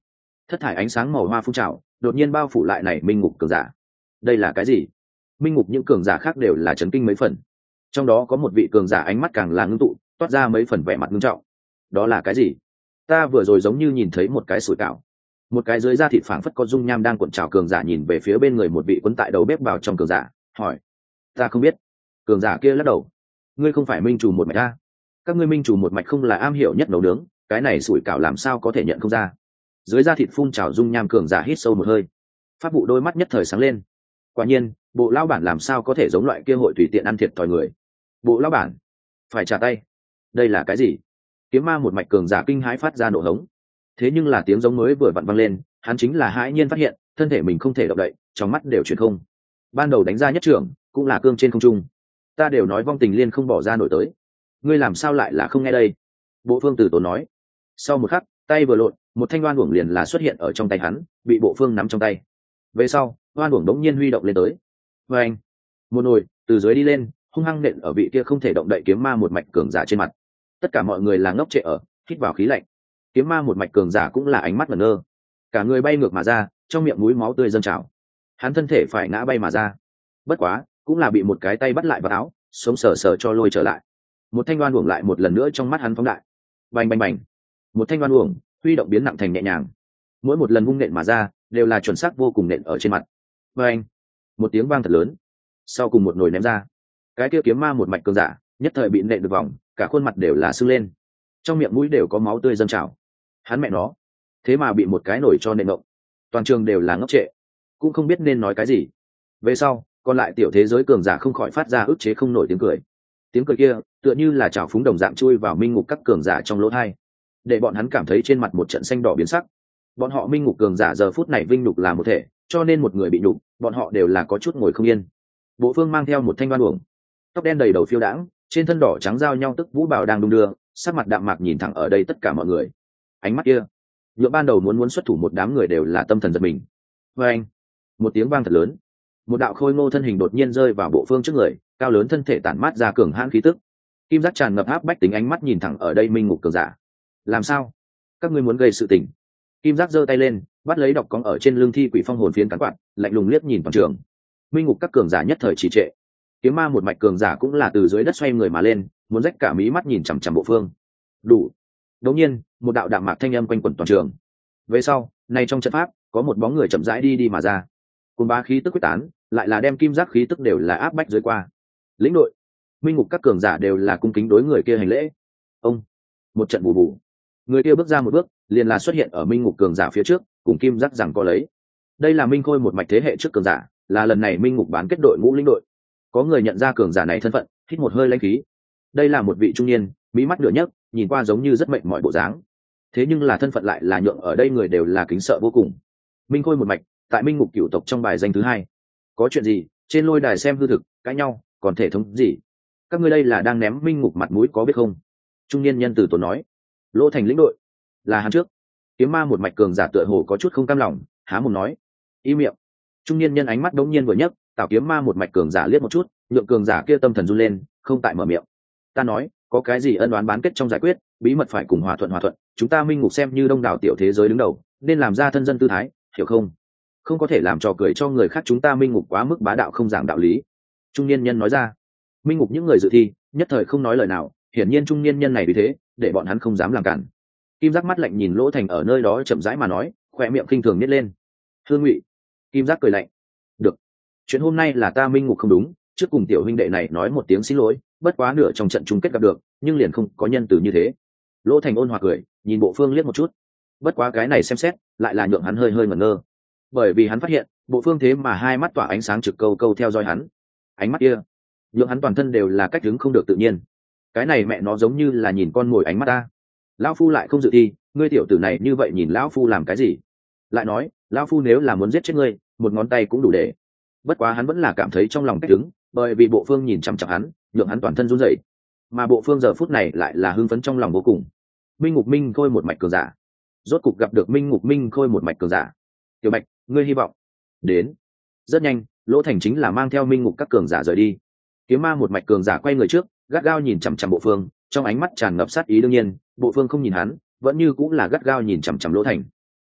thất thải ánh sáng màu hoa phun trào đột nhiên bao phủ lại này minh ngục cường giả. Đây là cái gì? Minh ngục những cường giả khác đều là chấn kinh mấy phần, trong đó có một vị cường giả ánh mắt càng là ngưng tụ, toát ra mấy phần vẻ mặt ngưng trọng. Đó là cái gì? Ta vừa rồi giống như nhìn thấy một cái sủi cảo. Một cái dưới da thịt phảng phất có dung nham đang cuộn trào cường giả nhìn về phía bên người một vị quấn tại đầu bếp vào trong cường giả, hỏi: ta không biết. Cường giả kia lắc đầu: ngươi không phải minh chủ một mạch a? Các ngươi minh chủ một mạch không là am hiểu nhất nấu nướng, cái này sủi cảo làm sao có thể nhận không ra? Dưới da thịt phun trào dung nham cường giả hít sâu một hơi, pháp vụ đôi mắt nhất thời sáng lên. Quả nhiên, bộ lão bản làm sao có thể giống loại kia hội tùy tiện ăn thiệt thòi người? Bộ lão bản phải trả tay. Đây là cái gì? Kiếm ma một mạch cường giả kinh hãi phát ra nổ hống. Thế nhưng là tiếng giống mới vừa vặn vang lên, hắn chính là hãi nhiên phát hiện thân thể mình không thể động đậy, trong mắt đều chuyển không. Ban đầu đánh ra nhất trưởng cũng là cương trên không trung, ta đều nói vong tình liên không bỏ ra nổi tới, ngươi làm sao lại là không nghe đây? Bộ phương từ tốn nói. Sau một khắc, tay vừa lộn, một thanh oan uổng liền là xuất hiện ở trong tay hắn, bị bộ phương nắm trong tay. Về sau, oan uổng đống nhiên huy động lên tới. Và anh, một nồi từ dưới đi lên, hung hăng nện ở vị kia không thể động đậy kiếm ma một mạch cường giả trên mặt. Tất cả mọi người là ngốc trệ ở, hít vào khí lạnh. Kiếm ma một mạch cường giả cũng là ánh mắt ngẩn ngơ, cả người bay ngược mà ra, trong miệng mũi máu tươi dâng trào. Hắn thân thể phải ngã bay mà ra, bất quá cũng là bị một cái tay bắt lại vào áo, sống sờ sờ cho lôi trở lại. Một thanh oan uổng lại một lần nữa trong mắt hắn phóng đại. Bành bành bành, một thanh oan uổng huy động biến nặng thành nhẹ nhàng, mỗi một lần vung nện mà ra đều là chuẩn xác vô cùng nện ở trên mặt. Bành, một tiếng vang thật lớn, sau cùng một nồi ném ra. Cái kia kiếm ma một mạch cường giả nhất thời bị nện được vòng, cả khuôn mặt đều là sưng lên, trong miệng mũi đều có máu tươi dâng trào. Hắn mẹ nó, thế mà bị một cái nổi cho nện ngộng. Toàn trường đều là ngốc trệ, cũng không biết nên nói cái gì. Về sau, còn lại tiểu thế giới cường giả không khỏi phát ra ức chế không nổi tiếng cười. Tiếng cười kia tựa như là trào phúng đồng dạng chui vào minh ngục các cường giả trong lỗ tai, để bọn hắn cảm thấy trên mặt một trận xanh đỏ biến sắc. Bọn họ minh ngục cường giả giờ phút này vinh nhục là một thể, cho nên một người bị nhục, bọn họ đều là có chút ngồi không yên. Bộ phương mang theo một thanh oan uổng, tóc đen đầy đầu phiêu đãng, trên thân đỏ trắng giao nhau tức vũ bào đang đung đưa, sắc mặt đạm mạc nhìn thẳng ở đây tất cả mọi người. Ánh mắt kia, nhựa ban đầu muốn muốn xuất thủ một đám người đều là tâm thần giật mình. Và anh, một tiếng vang thật lớn, một đạo khôi ngô thân hình đột nhiên rơi vào bộ phương trước người, cao lớn thân thể tản mát ra cường hãn khí tức. Kim giác tràn ngập áp bách tính ánh mắt nhìn thẳng ở đây minh ngục cường giả. Làm sao? Các ngươi muốn gây sự tình? Kim giác giơ tay lên, bắt lấy độc cong ở trên lưng thi quỷ phong hồn phiến cắn quạt, lạnh lùng liếc nhìn toàn trường. Minh ngục các cường giả nhất thời trì trệ. Kiếm ma một mạch cường giả cũng là từ dưới đất xoay người mà lên, muốn rách cả mí mắt nhìn chằm chằm bộ phương. Đủ. Đột nhiên, một đạo đạm mạc thanh âm quanh quẩn toàn trường. Về sau, này trong trận pháp, có một bóng người chậm rãi đi đi mà ra. Cùng ba khí tức quyết tán, lại là đem kim giác khí tức đều là áp bách dưới qua. Lĩnh đội, minh ngục các cường giả đều là cung kính đối người kia hành lễ. Ông, một trận bù bù, người kia bước ra một bước, liền là xuất hiện ở minh ngục cường giả phía trước, cùng kim giác rằng có lấy. Đây là minh khôi một mạch thế hệ trước cường giả, là lần này minh ngục bán kết đội ngũ lĩnh đội. Có người nhận ra cường giả này thân phận, hít một hơi lãnh khí. Đây là một vị trung niên, mí mắt nửa nhấc, nhìn qua giống như rất mệnh mọi bộ dáng. Thế nhưng là thân phận lại là nhượng ở đây người đều là kính sợ vô cùng. Minh khôi một mạch, tại minh ngục cửu tộc trong bài danh thứ hai. Có chuyện gì trên lôi đài xem hư thực, cãi nhau còn thể thống gì? Các ngươi đây là đang ném minh ngục mặt mũi có biết không? Trung niên nhân từ tốn nói. Lỗ thành lĩnh đội là hắn trước. Kiếm ma một mạch cường giả tựa hồ có chút không cam lòng, há mồm nói. Im miệng. Trung niên nhân ánh mắt đống nhiên vừa nhấc, tạo kiếm ma một mạch cường giả liếc một chút, nhượng cường giả kia tâm thần run lên, không tại mở miệng. Ta nói, có cái gì ân oán bán kết trong giải quyết, bí mật phải cùng hòa thuận hòa thuận, chúng ta minh ngục xem như đông đảo tiểu thế giới đứng đầu, nên làm ra thân dân tư thái, hiểu không? Không có thể làm trò cười cho người khác, chúng ta minh ngục quá mức bá đạo không giảng đạo lý. Trung niên nhân nói ra. Minh ngục những người dự thi nhất thời không nói lời nào, hiển nhiên trung niên nhân này vì thế để bọn hắn không dám làm cản. Kim giác mắt lạnh nhìn Lỗ Thành ở nơi đó chậm rãi mà nói, khoe miệng khinh thường nhếch lên. Hương Ngụy. Kim giác cười lạnh. Được, chuyện hôm nay là ta minh ngục không đúng, trước cùng tiểu huynh đệ này nói một tiếng xin lỗi, bất quá nửa trong trận chung kết gặp được, nhưng liền không có nhân từ như thế. Lỗ Thành ôn hòa cười, nhìn bộ phương liếc một chút. Bất quá cái này xem xét lại là nhượng hắn hơi hơi ngẩn ngơ, bởi vì hắn phát hiện bộ phương thế mà hai mắt tỏa ánh sáng trực câu câu theo dõi hắn. Ánh mắt kia nhượng hắn toàn thân đều là cách đứng không được tự nhiên. Cái này mẹ nó giống như là nhìn con mồi ánh mắt ta. Lão phu lại không dự thi, ngươi tiểu tử này như vậy nhìn lão phu làm cái gì? Lại nói, lão phu nếu là muốn giết chết ngươi, một ngón tay cũng đủ để. Bất quá hắn vẫn là cảm thấy trong lòng cách đứng, bởi vì bộ phương nhìn chằm chằm hắn, nhượng hắn toàn thân run rẩy. Mà bộ phương giờ phút này lại là hưng phấn trong lòng vô cùng. Minh ngục minh khôi một mạch cường giả, rốt cục gặp được minh ngục minh khôi một mạch cường giả. Tiểu Bạch, ngươi hy vọng đến. Rất nhanh, Lỗ Thành chính là mang theo minh ngục các cường giả rời đi. Kiếm ma một mạch cường giả quay người trước, gắt gao nhìn chằm chằm bộ phương, trong ánh mắt tràn ngập sát ý. Đương nhiên, bộ phương không nhìn hắn, vẫn như cũng là gắt gao nhìn chằm chằm Lỗ Thành.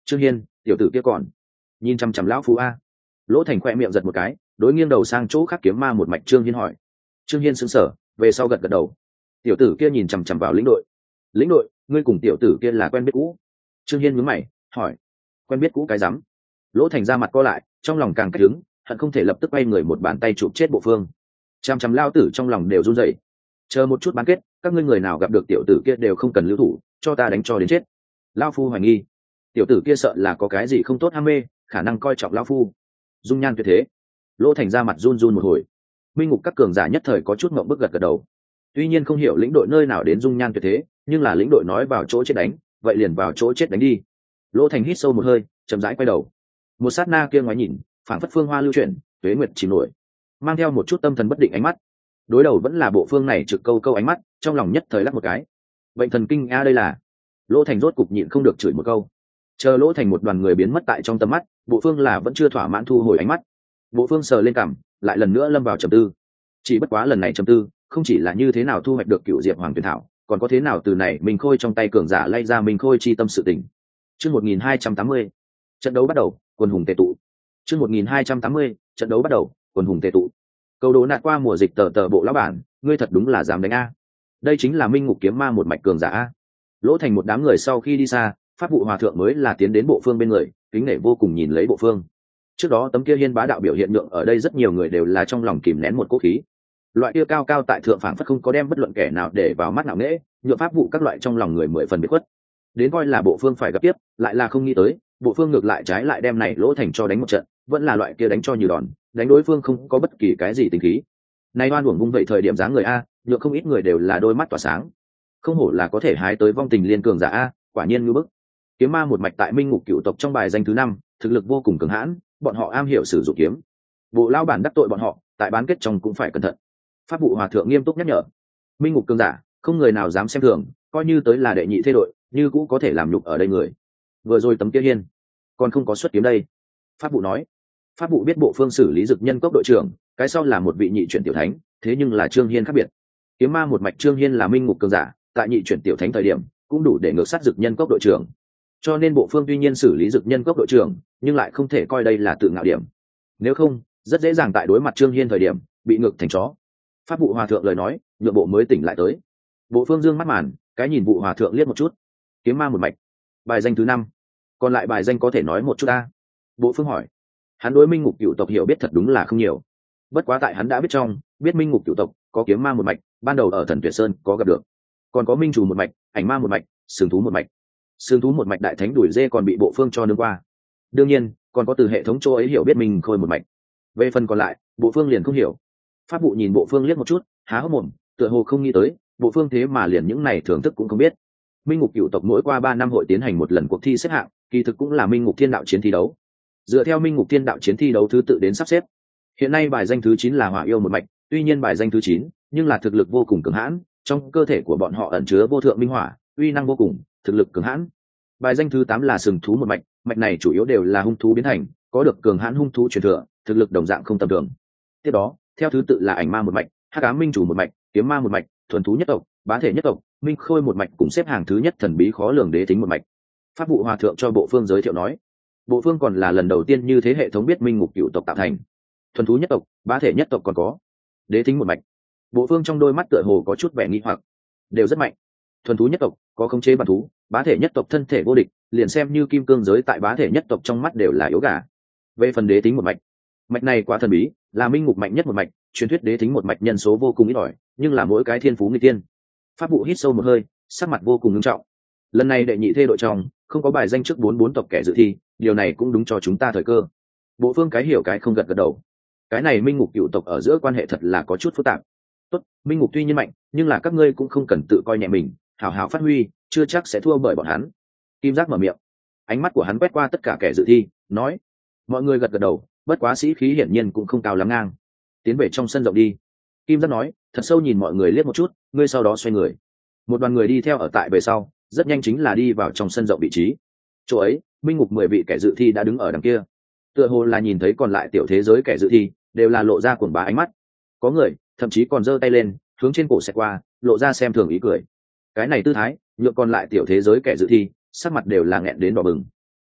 Trương Hiên, tiểu tử kia còn nhìn chằm chằm lão phu a. Lỗ Thành khoe miệng giật một cái, đối nghiêng đầu sang chỗ khác kiếm ma một mạch Trương Hiên hỏi. Trương Hiên sững sờ, về sau gật gật đầu. Tiểu tử kia nhìn chằm chằm vào lĩnh đội. Lĩnh đội, ngươi cùng tiểu tử kia là quen biết cũ? Trương Hiên nhướng mày hỏi. Quen biết cũ cái rắm? Lỗ Thành ra mặt co lại, trong lòng càng cách đứng, hận không thể lập tức quay người một bàn tay chụp chết Bộ Phương. Chằm chằm lao tử trong lòng đều run rẩy. Chờ một chút bán kết, các ngươi người nào gặp được tiểu tử kia đều không cần lưu thủ, cho ta đánh cho đến chết. Lão phu hoài nghi, tiểu tử kia sợ là có cái gì không tốt ham mê, khả năng coi trọng lão phu. Dung nhan tuyệt thế. Lỗ Thành ra mặt run run một hồi. Minh ngục các cường giả nhất thời có chút ngậm bức gật gật đầu. Tuy nhiên không hiểu lĩnh đội nơi nào đến dung nhan tuyệt thế, nhưng là lĩnh đội nói vào chỗ chết đánh, vậy liền vào chỗ chết đánh đi. Lỗ Thành hít sâu một hơi, chậm rãi quay đầu. Một sát na kia ngoái nhìn, phảng phất phương hoa lưu chuyển, tuế nguyệt chìm nổi, mang theo một chút tâm thần bất định ánh mắt. Đối đầu vẫn là Bộ Phương này trực câu câu ánh mắt, trong lòng nhất thời lắc một cái. Bệnh thần kinh a đây là. Lỗ Thành rốt cục nhịn không được chửi một câu. Chờ Lỗ Thành một đoàn người biến mất tại trong tầm mắt, Bộ Phương là vẫn chưa thỏa mãn thu hồi ánh mắt. Bộ Phương sờ lên cằm, lại lần nữa lâm vào trầm tư. Chỉ bất quá lần này trầm tư, không chỉ là như thế nào thu hoạch được cựu diệp hoàng tuyển thảo, còn có thế nào từ này mình khôi trong tay cường giả lay ra mình khôi chi tâm sự tình. Chương một nghìn hai trăm tám mươi, trận đấu bắt đầu, quần hùng tề tụ. Chương một nghìn hai trăm tám mươi, trận đấu bắt đầu, quần hùng tề tụ. Câu đố nạt qua mùa dịch tờ tờ bộ lão bản, ngươi thật đúng là dám đánh a. Đây chính là Minh Ngục kiếm ma một mạch cường giả a. Lỗ Thành một đám người sau khi đi xa, pháp vụ hòa thượng mới là tiến đến Bộ Phương bên người, kính nể vô cùng nhìn lấy Bộ Phương. Trước đó tấm kia hiên bá đạo biểu hiện nhượng ở đây rất nhiều người đều là trong lòng kìm nén một cỗ khí. Loại kia cao cao tại thượng phảng phất không có đem bất luận kẻ nào để vào mắt nào nghễ, nhượng pháp vụ các loại trong lòng người mười phần biệt khuất. Đến coi là Bộ Phương phải gặp tiếp, lại là không nghĩ tới, Bộ Phương ngược lại trái lại đem này Lỗ Thành cho đánh một trận, vẫn là loại kia đánh cho như đòn, đánh đối phương không có bất kỳ cái gì tình khí. Này oan uổng vung vậy thời điểm dáng người a, nhượng không ít người đều là đôi mắt tỏa sáng. Không hổ là có thể hái tới vong tình liên cường giả a, quả nhiên ngư bức. Kiếm ma một mạch tại Minh Ngục cựu tộc trong bài danh thứ năm, thực lực vô cùng cường hãn, bọn họ am hiểu sử dụng kiếm. Bộ lao bản đắc tội bọn họ, tại bán kết trong cũng phải cẩn thận. Pháp vụ hòa thượng nghiêm túc nhắc nhở. Minh Ngục cường giả, không người nào dám xem thường, coi như tới là đệ nhị thế đội, như cũng có thể làm nhục ở đây người. Vừa rồi tấm kia hiên, còn không có xuất kiếm đây. Pháp vụ nói. Pháp vụ biết Bộ Phương xử lý dực nhân cốc đội trưởng, cái sau là một vị nhị chuyển tiểu thánh, thế nhưng là Trương Hiên khác biệt. Kiếm ma một mạch Trương Hiên là Minh Ngục cường giả, tại nhị chuyển tiểu thánh thời điểm, cũng đủ để ngược sát dực nhân cốc đội trưởng. Cho nên Bộ Phương tuy nhiên xử lý dực nhân cốc đội trưởng, nhưng lại không thể coi đây là tự ngạo điểm. Nếu không, rất dễ dàng tại đối mặt Trương Hiên thời điểm, bị ngược thành chó. Pháp vụ hòa thượng lời nói, nhượng bộ mới tỉnh lại tới. Bộ Phương dương mắt màn, cái nhìn vụ hòa thượng liếc một chút. Kiếm ma một mạch, bài danh thứ năm, còn lại bài danh có thể nói một chút ta. Bộ Phương hỏi. Hắn đối Minh Ngục cựu tộc hiểu biết thật đúng là không nhiều, bất quá tại hắn đã biết trong biết Minh Ngục cựu tộc có kiếm ma một mạch, ban đầu ở Thần Tuyệt Sơn có gặp được, còn có Minh Chủ một mạch, Ảnh ma một mạch, Sừng thú một mạch. Sừng thú một mạch đại thánh đuổi dê còn bị Bộ Phương cho nương qua. Đương nhiên còn có từ hệ thống chỗ ấy hiểu biết mình khôi một mạch. Về phần còn lại, Bộ Phương liền không hiểu. Pháp vụ nhìn Bộ Phương liếc một chút, há hốc mồm, tựa hồ không nghĩ tới Bộ Phương thế mà liền những này thưởng thức cũng không biết. Minh Ngục cựu tộc mỗi qua ba năm hội tiến hành một lần cuộc thi xếp hạng, kỳ thực cũng là Minh Ngục thiên đạo chiến thi đấu. Dựa theo Minh Ngục thiên đạo chiến thi đấu thứ tự đến sắp xếp, hiện nay bài danh thứ chín là Hỏa yêu một mạch, tuy nhiên bài danh thứ chín nhưng là thực lực vô cùng cường hãn, trong cơ thể của bọn họ ẩn chứa vô thượng minh hỏa, uy năng vô cùng, thực lực cường hãn. Bài danh thứ tám là Sừng thú một mạch, mạch này chủ yếu đều là hung thú biến thành, có được cường hãn hung thú truyền thừa, thực lực đồng dạng không tầm thường. Tiếp đó, theo thứ tự là Ảnh ma một mạch, Hắc ám minh chủ một mạch, Kiếm ma một mạch, Thuần thú nhất tộc, Bá thể nhất tộc, Minh khôi một mạch cùng xếp hàng thứ nhất thần bí khó lường Đế thính một mạch. Pháp vụ hòa thượng cho Bộ Phương giới thiệu nói. Bộ Phương còn là lần đầu tiên như thế hệ thống biết Minh Ngục cựu tộc tạo thành. Thuần thú nhất tộc, Bá thể nhất tộc còn có Đế thính một mạch. Bộ Phương trong đôi mắt tựa hồ có chút vẻ nghi hoặc. Đều rất mạnh. Thuần thú nhất tộc có khống chế bản thú, Bá thể nhất tộc thân thể vô địch, liền xem như kim cương giới tại Bá thể nhất tộc trong mắt đều là yếu gà. Về phần Đế thính một mạch, mạch này quá thần bí, là Minh Ngục mạnh nhất một mạch, truyền thuyết Đế thính một mạch nhân số vô cùng ít ỏi, nhưng là mỗi cái thiên phú nghịch tiên. Pháp vụ hít sâu một hơi, sắc mặt vô cùng nghiêm trọng. Lần này đệ nhị thê đội trong không có bài danh trước bốn bốn tộc kẻ dự thi, điều này cũng đúng cho chúng ta thời cơ. Bộ Phương cái hiểu cái không gật gật đầu. Cái này Minh Ngục cựu tộc ở giữa quan hệ thật là có chút phức tạp. Tốt, Minh Ngục tuy nhiên mạnh, nhưng là các ngươi cũng không cần tự coi nhẹ mình, hảo hảo phát huy, chưa chắc sẽ thua bởi bọn hắn. Kim Giác mở miệng, ánh mắt của hắn quét qua tất cả kẻ dự thi, nói. Mọi người gật gật đầu, bất quá sĩ khí hiển nhiên cũng không cao lắm ngang. Tiến về trong sân rộng đi. Kim Giác nói, thật sâu nhìn mọi người liếc một chút, ngươi sau đó xoay người. Một đoàn người đi theo ở tại về sau, rất nhanh chính là đi vào trong sân rộng vị trí. Chỗ ấy, Minh Ngục mười vị kẻ dự thi đã đứng ở đằng kia. Tựa hồ là nhìn thấy còn lại tiểu thế giới kẻ dự thi, đều là lộ ra cuồng bá ánh mắt. Có người thậm chí còn giơ tay lên, hướng trên cổ xẹt qua, lộ ra xem thường ý cười. Cái này tư thái, nhượng còn lại tiểu thế giới kẻ dự thi, sắc mặt đều là nghẹn đến đỏ bừng.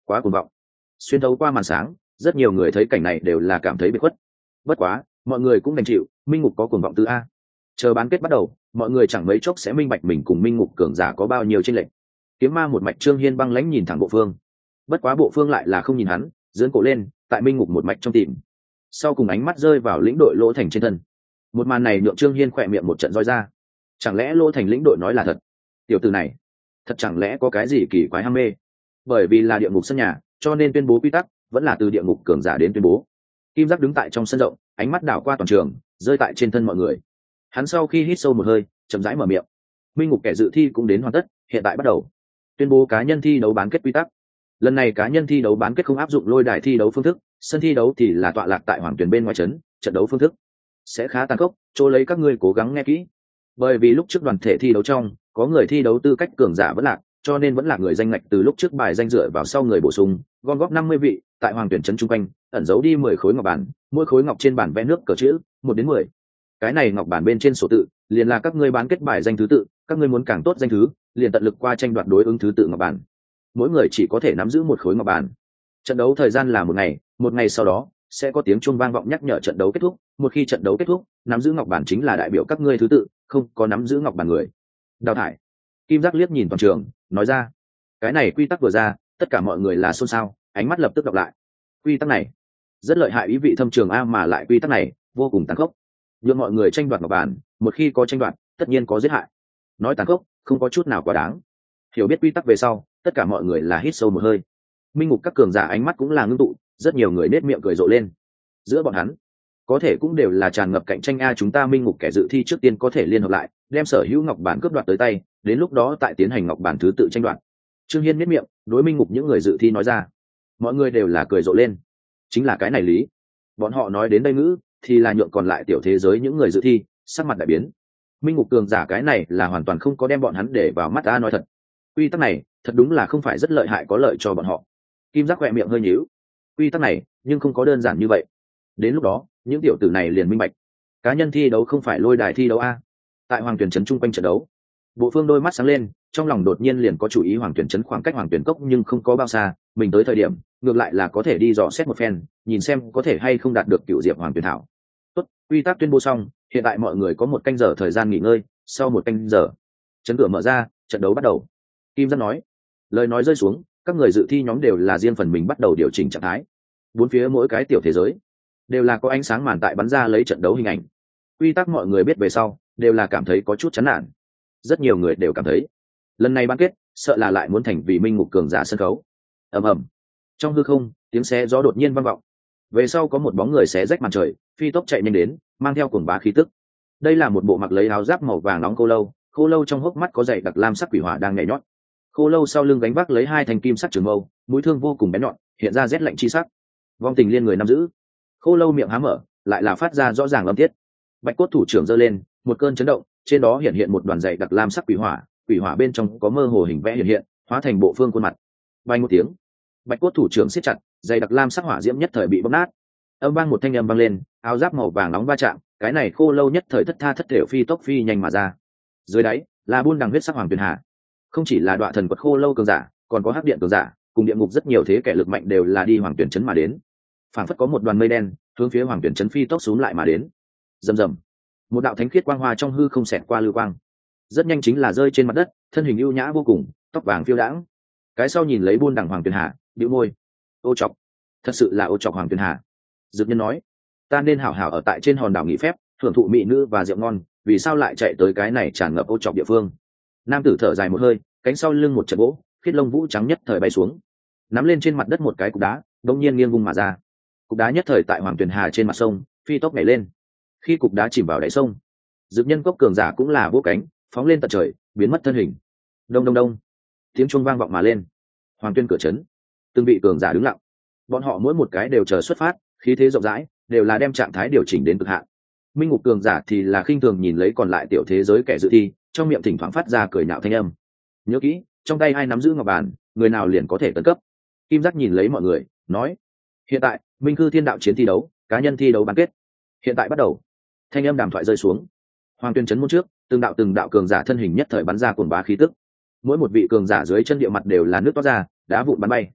quá cuồng vọng. Xuyên thấu qua màn sáng, rất nhiều người thấy cảnh này đều là cảm thấy bị khuất. Bất quá mọi người cũng đành chịu, minh ngục có cuồng vọng từ a. Chờ bán kết bắt đầu, mọi người chẳng mấy chốc sẽ minh bạch mình cùng minh ngục cường giả có bao nhiêu chênh lệch. Kiếm ma một mạch Trương Hiên băng lãnh nhìn thẳng Bộ Phương, bất quá Bộ Phương lại là không nhìn hắn, giương cổ lên, tại minh ngục một mạch trong tìm. Sau cùng ánh mắt rơi vào lĩnh đội Lỗ Thành trên thân. Một màn này nhượng Trương Hiên khỏe miệng một trận roi ra. Chẳng lẽ Lỗ Thành lĩnh đội nói là thật? Tiểu tử này, thật chẳng lẽ có cái gì kỳ quái ham mê? Bởi vì là địa ngục sân nhà, cho nên tuyên bố quy tắc vẫn là từ địa ngục cường giả đến tuyên bố. Kim Giác đứng tại trong sân rộng, ánh mắt đảo qua toàn trường, rơi tại trên thân mọi người. Hắn sau khi hít sâu một hơi, chậm rãi mở miệng. Minh ngục kẻ dự thi cũng đến hoàn tất, hiện tại bắt đầu. Tuyên bố cá nhân thi đấu bán kết quy tắc. Lần này cá nhân thi đấu bán kết không áp dụng lôi đài thi đấu phương thức, sân thi đấu thì là tọa lạc tại hoàng tuyển bên ngoài trấn, trận đấu phương thức sẽ khá tàn khốc, chỗ lấy các ngươi cố gắng nghe kỹ. Bởi vì lúc trước đoàn thể thi đấu trong, có người thi đấu tư cách cường giả vẫn lạc, cho nên vẫn là người danh ngạch từ lúc trước bài danh dựa vào sau người bổ sung, gom góp năm mươi vị, tại hoàng tuyển trấn trung quanh, ẩn giấu đi mười khối ngọc bản, mỗi khối ngọc trên bản vẽ nước cờ chữ, một đến mười. Cái này ngọc bản bên trên sổ tự, liền là các ngươi bán kết bài danh thứ tự, các ngươi muốn càng tốt danh thứ, liền tận lực qua tranh đoạt đối ứng thứ tự ngọc bản. Mỗi người chỉ có thể nắm giữ một khối ngọc bản. Trận đấu thời gian là một ngày, một ngày sau đó sẽ có tiếng chuông vang vọng nhắc nhở trận đấu kết thúc. Một khi trận đấu kết thúc, nắm giữ ngọc bản chính là đại biểu các ngươi thứ tự, không có nắm giữ ngọc bản người đào thải. Kim Giác liếc nhìn toàn trường, nói ra, cái này quy tắc vừa ra, tất cả mọi người là xôn xao, ánh mắt lập tức đọc lại. Quy tắc này rất lợi hại, ý vị thâm trường a, mà lại quy tắc này vô cùng tàn khốc, nhượng mọi người tranh đoạt ngọc bản, một khi có tranh đoạt, tất nhiên có giết hại. Nói tàn khốc, không có chút nào quá đáng. Hiểu biết quy tắc về sau, tất cả mọi người là hít sâu một hơi. Minh ngục các cường giả ánh mắt cũng là ngưng tụ, rất nhiều người nết miệng cười rộ lên. Giữa bọn hắn, có thể cũng đều là tràn ngập cạnh tranh a, chúng ta Minh ngục kẻ dự thi trước tiên có thể liên hợp lại, đem sở hữu ngọc bản cướp đoạt tới tay, đến lúc đó tại tiến hành ngọc bản thứ tự tranh đoạt. Trương Hiên nết miệng, đối Minh ngục những người dự thi nói ra. Mọi người đều là cười rộ lên. Chính là cái này lý. Bọn họ nói đến đây ngữ, thì là nhượng còn lại tiểu thế giới những người dự thi sắc mặt đại biến. Minh ngục cường giả cái này là hoàn toàn không có đem bọn hắn để vào mắt. Ta nói thật, quy tắc này thật đúng là không phải rất lợi hại, có lợi cho bọn họ. Kim Giác khỏe miệng hơi nhíu. Quy tắc này nhưng không có đơn giản như vậy. Đến lúc đó những tiểu tử này liền minh bạch, cá nhân thi đấu không phải lôi đài thi đấu a. Tại hoàng tuyển trấn chung quanh trận đấu, Bộ Phương đôi mắt sáng lên, trong lòng đột nhiên liền có chủ ý. Hoàng tuyển trấn khoảng cách hoàng tuyển cốc nhưng không có bao xa, mình tới thời điểm ngược lại là có thể đi dò xét một phen, nhìn xem có thể hay không đạt được cựu diệp hoàng tuyển thảo. Tốt, quy tắc tuyên bố xong, hiện tại mọi người có một canh giờ thời gian nghỉ ngơi. Sau một canh giờ, trấn cửa mở ra, trận đấu bắt đầu. Kim Giác nói. Lời nói rơi xuống, các người dự thi nhóm đều là riêng phần mình bắt đầu điều chỉnh trạng thái. Bốn phía mỗi cái tiểu thế giới đều là có ánh sáng màn tại bắn ra lấy trận đấu hình ảnh. Quy tắc mọi người biết về sau, đều là cảm thấy có chút chán nản. Rất nhiều người đều cảm thấy lần này bán kết sợ là lại muốn thành vì minh ngục cường giả sân khấu. Ầm ầm, trong hư không tiếng xé gió đột nhiên vang vọng. Về sau có một bóng người xé rách màn trời, phi tốc chạy nhanh đến, mang theo cuồng bá khí tức. Đây là một bộ mặc lấy áo giáp màu vàng nóng khô lâu, khô lâu trong hốc mắt có dày đặc lam sắc quỷ hỏa đang nhảy nhót. Khô lâu sau lưng gánh vác lấy hai thanh kim sắc trường mâu, mũi thương vô cùng bén nhọn, hiện ra rét lạnh chi sắc. Vong tình liên người nắm giữ. Khô lâu miệng há mở, lại là phát ra rõ ràng âm tiết. Bạch cốt thủ trưởng giơ lên, một cơn chấn động, trên đó hiện hiện một đoàn dày đặc lam sắc quỷ hỏa, quỷ hỏa bên trong có mơ hồ hình vẽ hiện hiện, hóa thành Bộ Phương khuôn mặt. Bay một tiếng, bạch cốt thủ trưởng siết chặt, dày đặc lam sắc hỏa diễm nhất thời bị bóp nát. Âm vang một thanh âm vang lên, áo giáp màu vàng nóng va chạm, cái này khô lâu nhất thời thất tha thất thểu phi tốc phi nhanh mà ra. Dưới đáy là buôn đằng huyết sắc hoàng tuyền hà. Không chỉ là đoạn thần quật khô lâu cường giả, còn có hắc điện cường giả, cùng địa ngục rất nhiều thế kẻ lực mạnh đều là đi hoàng tuyển trấn mà đến. Phảng phất có một đoàn mây đen hướng phía hoàng tuyển trấn phi tốc xuống lại mà đến. Rầm rầm, một đạo thánh khiết quang hoa trong hư không xẹt qua lưu quang, rất nhanh chính là rơi trên mặt đất, thân hình ưu nhã vô cùng, tóc vàng phiêu đãng. Cái sau nhìn lấy buôn đằng hoàng tuyền hà, bĩu môi, ô chọc, thật sự là ô chọc hoàng tuyền hà. Dực Nhân nói, ta nên hảo hảo ở tại trên hòn đảo nghỉ phép, thưởng thụ mỹ nữ và rượu ngon, vì sao lại chạy tới cái này tràn ngập ô chọc địa phương? Nam tử thở dài một hơi, cánh sau lưng một trận gỗ, khiết lông vũ trắng nhất thời bay xuống, nắm lên trên mặt đất một cái cục đá, đột nhiên nghiêng vung mà ra. Cục đá nhất thời tại hoàng tuyền hà trên mặt sông phi tốc nhảy lên. Khi cục đá chìm vào đáy sông, Dực Nhân cốc cường giả cũng là vỗ cánh, phóng lên tận trời, biến mất thân hình. Đông đông đông, tiếng chuông vang vọng mà lên. Hoàng tuyên cửa trấn, từng vị cường giả đứng lặng. Bọn họ mỗi một cái đều chờ xuất phát, khí thế rộng rãi, đều là đem trạng thái điều chỉnh đến cực hạn. Minh ngục cường giả thì là khinh thường nhìn lấy còn lại tiểu thế giới kẻ dự thi, trong miệng thỉnh thoảng phát ra cười nhạo thanh âm. Nhớ kỹ, trong tay ai nắm giữ ngọc bàn, người nào liền có thể tấn cấp. Kim Giác nhìn lấy mọi người, nói: hiện tại Minh Cư Thiên đạo chiến thi đấu, cá nhân thi đấu bán kết, hiện tại bắt đầu. Thanh âm đàm thoại rơi xuống, hoàng tuyên trấn môn trước, từng đạo từng đạo cường giả thân hình nhất thời bắn ra cuồng bá khí tức. Mỗi một vị cường giả dưới chân địa mặt đều là nước toát ra, đá vụn bắn bay.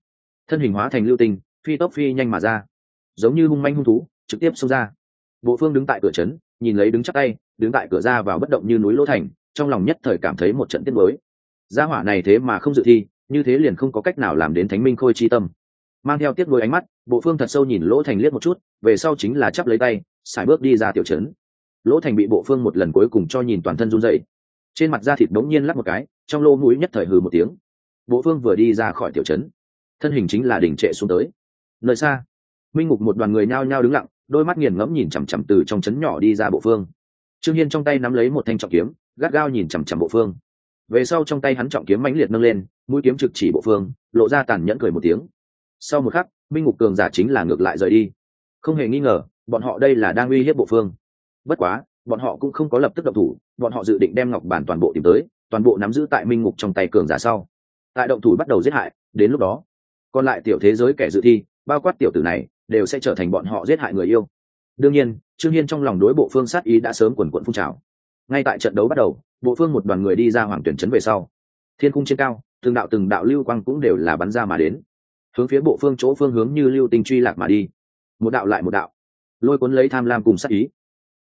thân hình hóa thành lưu tinh phi tốc phi nhanh mà ra, giống như hung manh hung thú trực tiếp xông ra. Bộ Phương đứng tại cửa trấn, nhìn lấy đứng chắp tay đứng tại cửa ra vào bất động như núi Lỗ Thành, trong lòng nhất thời cảm thấy một trận tiếc nuối. Gia hỏa này thế mà không dự thi, như thế liền không có cách nào làm đến thánh minh khôi chi tâm. Mang theo tiếc nuối ánh mắt, Bộ Phương thật sâu nhìn Lỗ Thành liếc một chút, về sau chính là chắp lấy tay sải bước đi ra tiểu trấn. Lỗ Thành bị Bộ Phương một lần cuối cùng cho nhìn toàn thân run rẩy, trên mặt da thịt đống nhiên lắc một cái, trong lỗ mũi nhất thời hừ một tiếng. Bộ Phương vừa đi ra khỏi tiểu trấn, thân hình chính là đỉnh trệ xuống tới. Nơi xa, Minh Ngục một đoàn người nhao nhao đứng lặng, đôi mắt nghiền ngẫm nhìn chằm chằm từ trong trấn nhỏ đi ra Bộ Phương. Trương Hiên trong tay nắm lấy một thanh trọng kiếm, gắt gao nhìn chằm chằm Bộ Phương. Về sau trong tay hắn trọng kiếm mãnh liệt nâng lên, mũi kiếm trực chỉ Bộ Phương, lộ ra tàn nhẫn cười một tiếng. Sau một khắc, Minh Ngục cường giả chính là ngược lại rời đi. Không hề nghi ngờ, bọn họ đây là đang uy hiếp Bộ Phương. Bất quá, bọn họ cũng không có lập tức động thủ, bọn họ dự định đem ngọc bản toàn bộ tìm tới, toàn bộ nắm giữ tại Minh Ngục trong tay cường giả sau. Tại động thủ bắt đầu giết hại, đến lúc đó, còn lại tiểu thế giới kẻ dự thi, bao quát tiểu tử này, đều sẽ trở thành bọn họ giết hại người yêu. Đương nhiên, Trương Hiên trong lòng đối Bộ Phương sát ý đã sớm quần quần phun trào. Ngay tại trận đấu bắt đầu, Bộ Phương một đoàn người đi ra hoàng tuyển trấn về sau, thiên cung trên cao, từng đạo từng đạo lưu quang cũng đều là bắn ra mà đến, hướng phía Bộ Phương chỗ phương hướng như lưu tinh truy lạc mà đi, một đạo lại một đạo, lôi cuốn lấy tham lam cùng sát ý.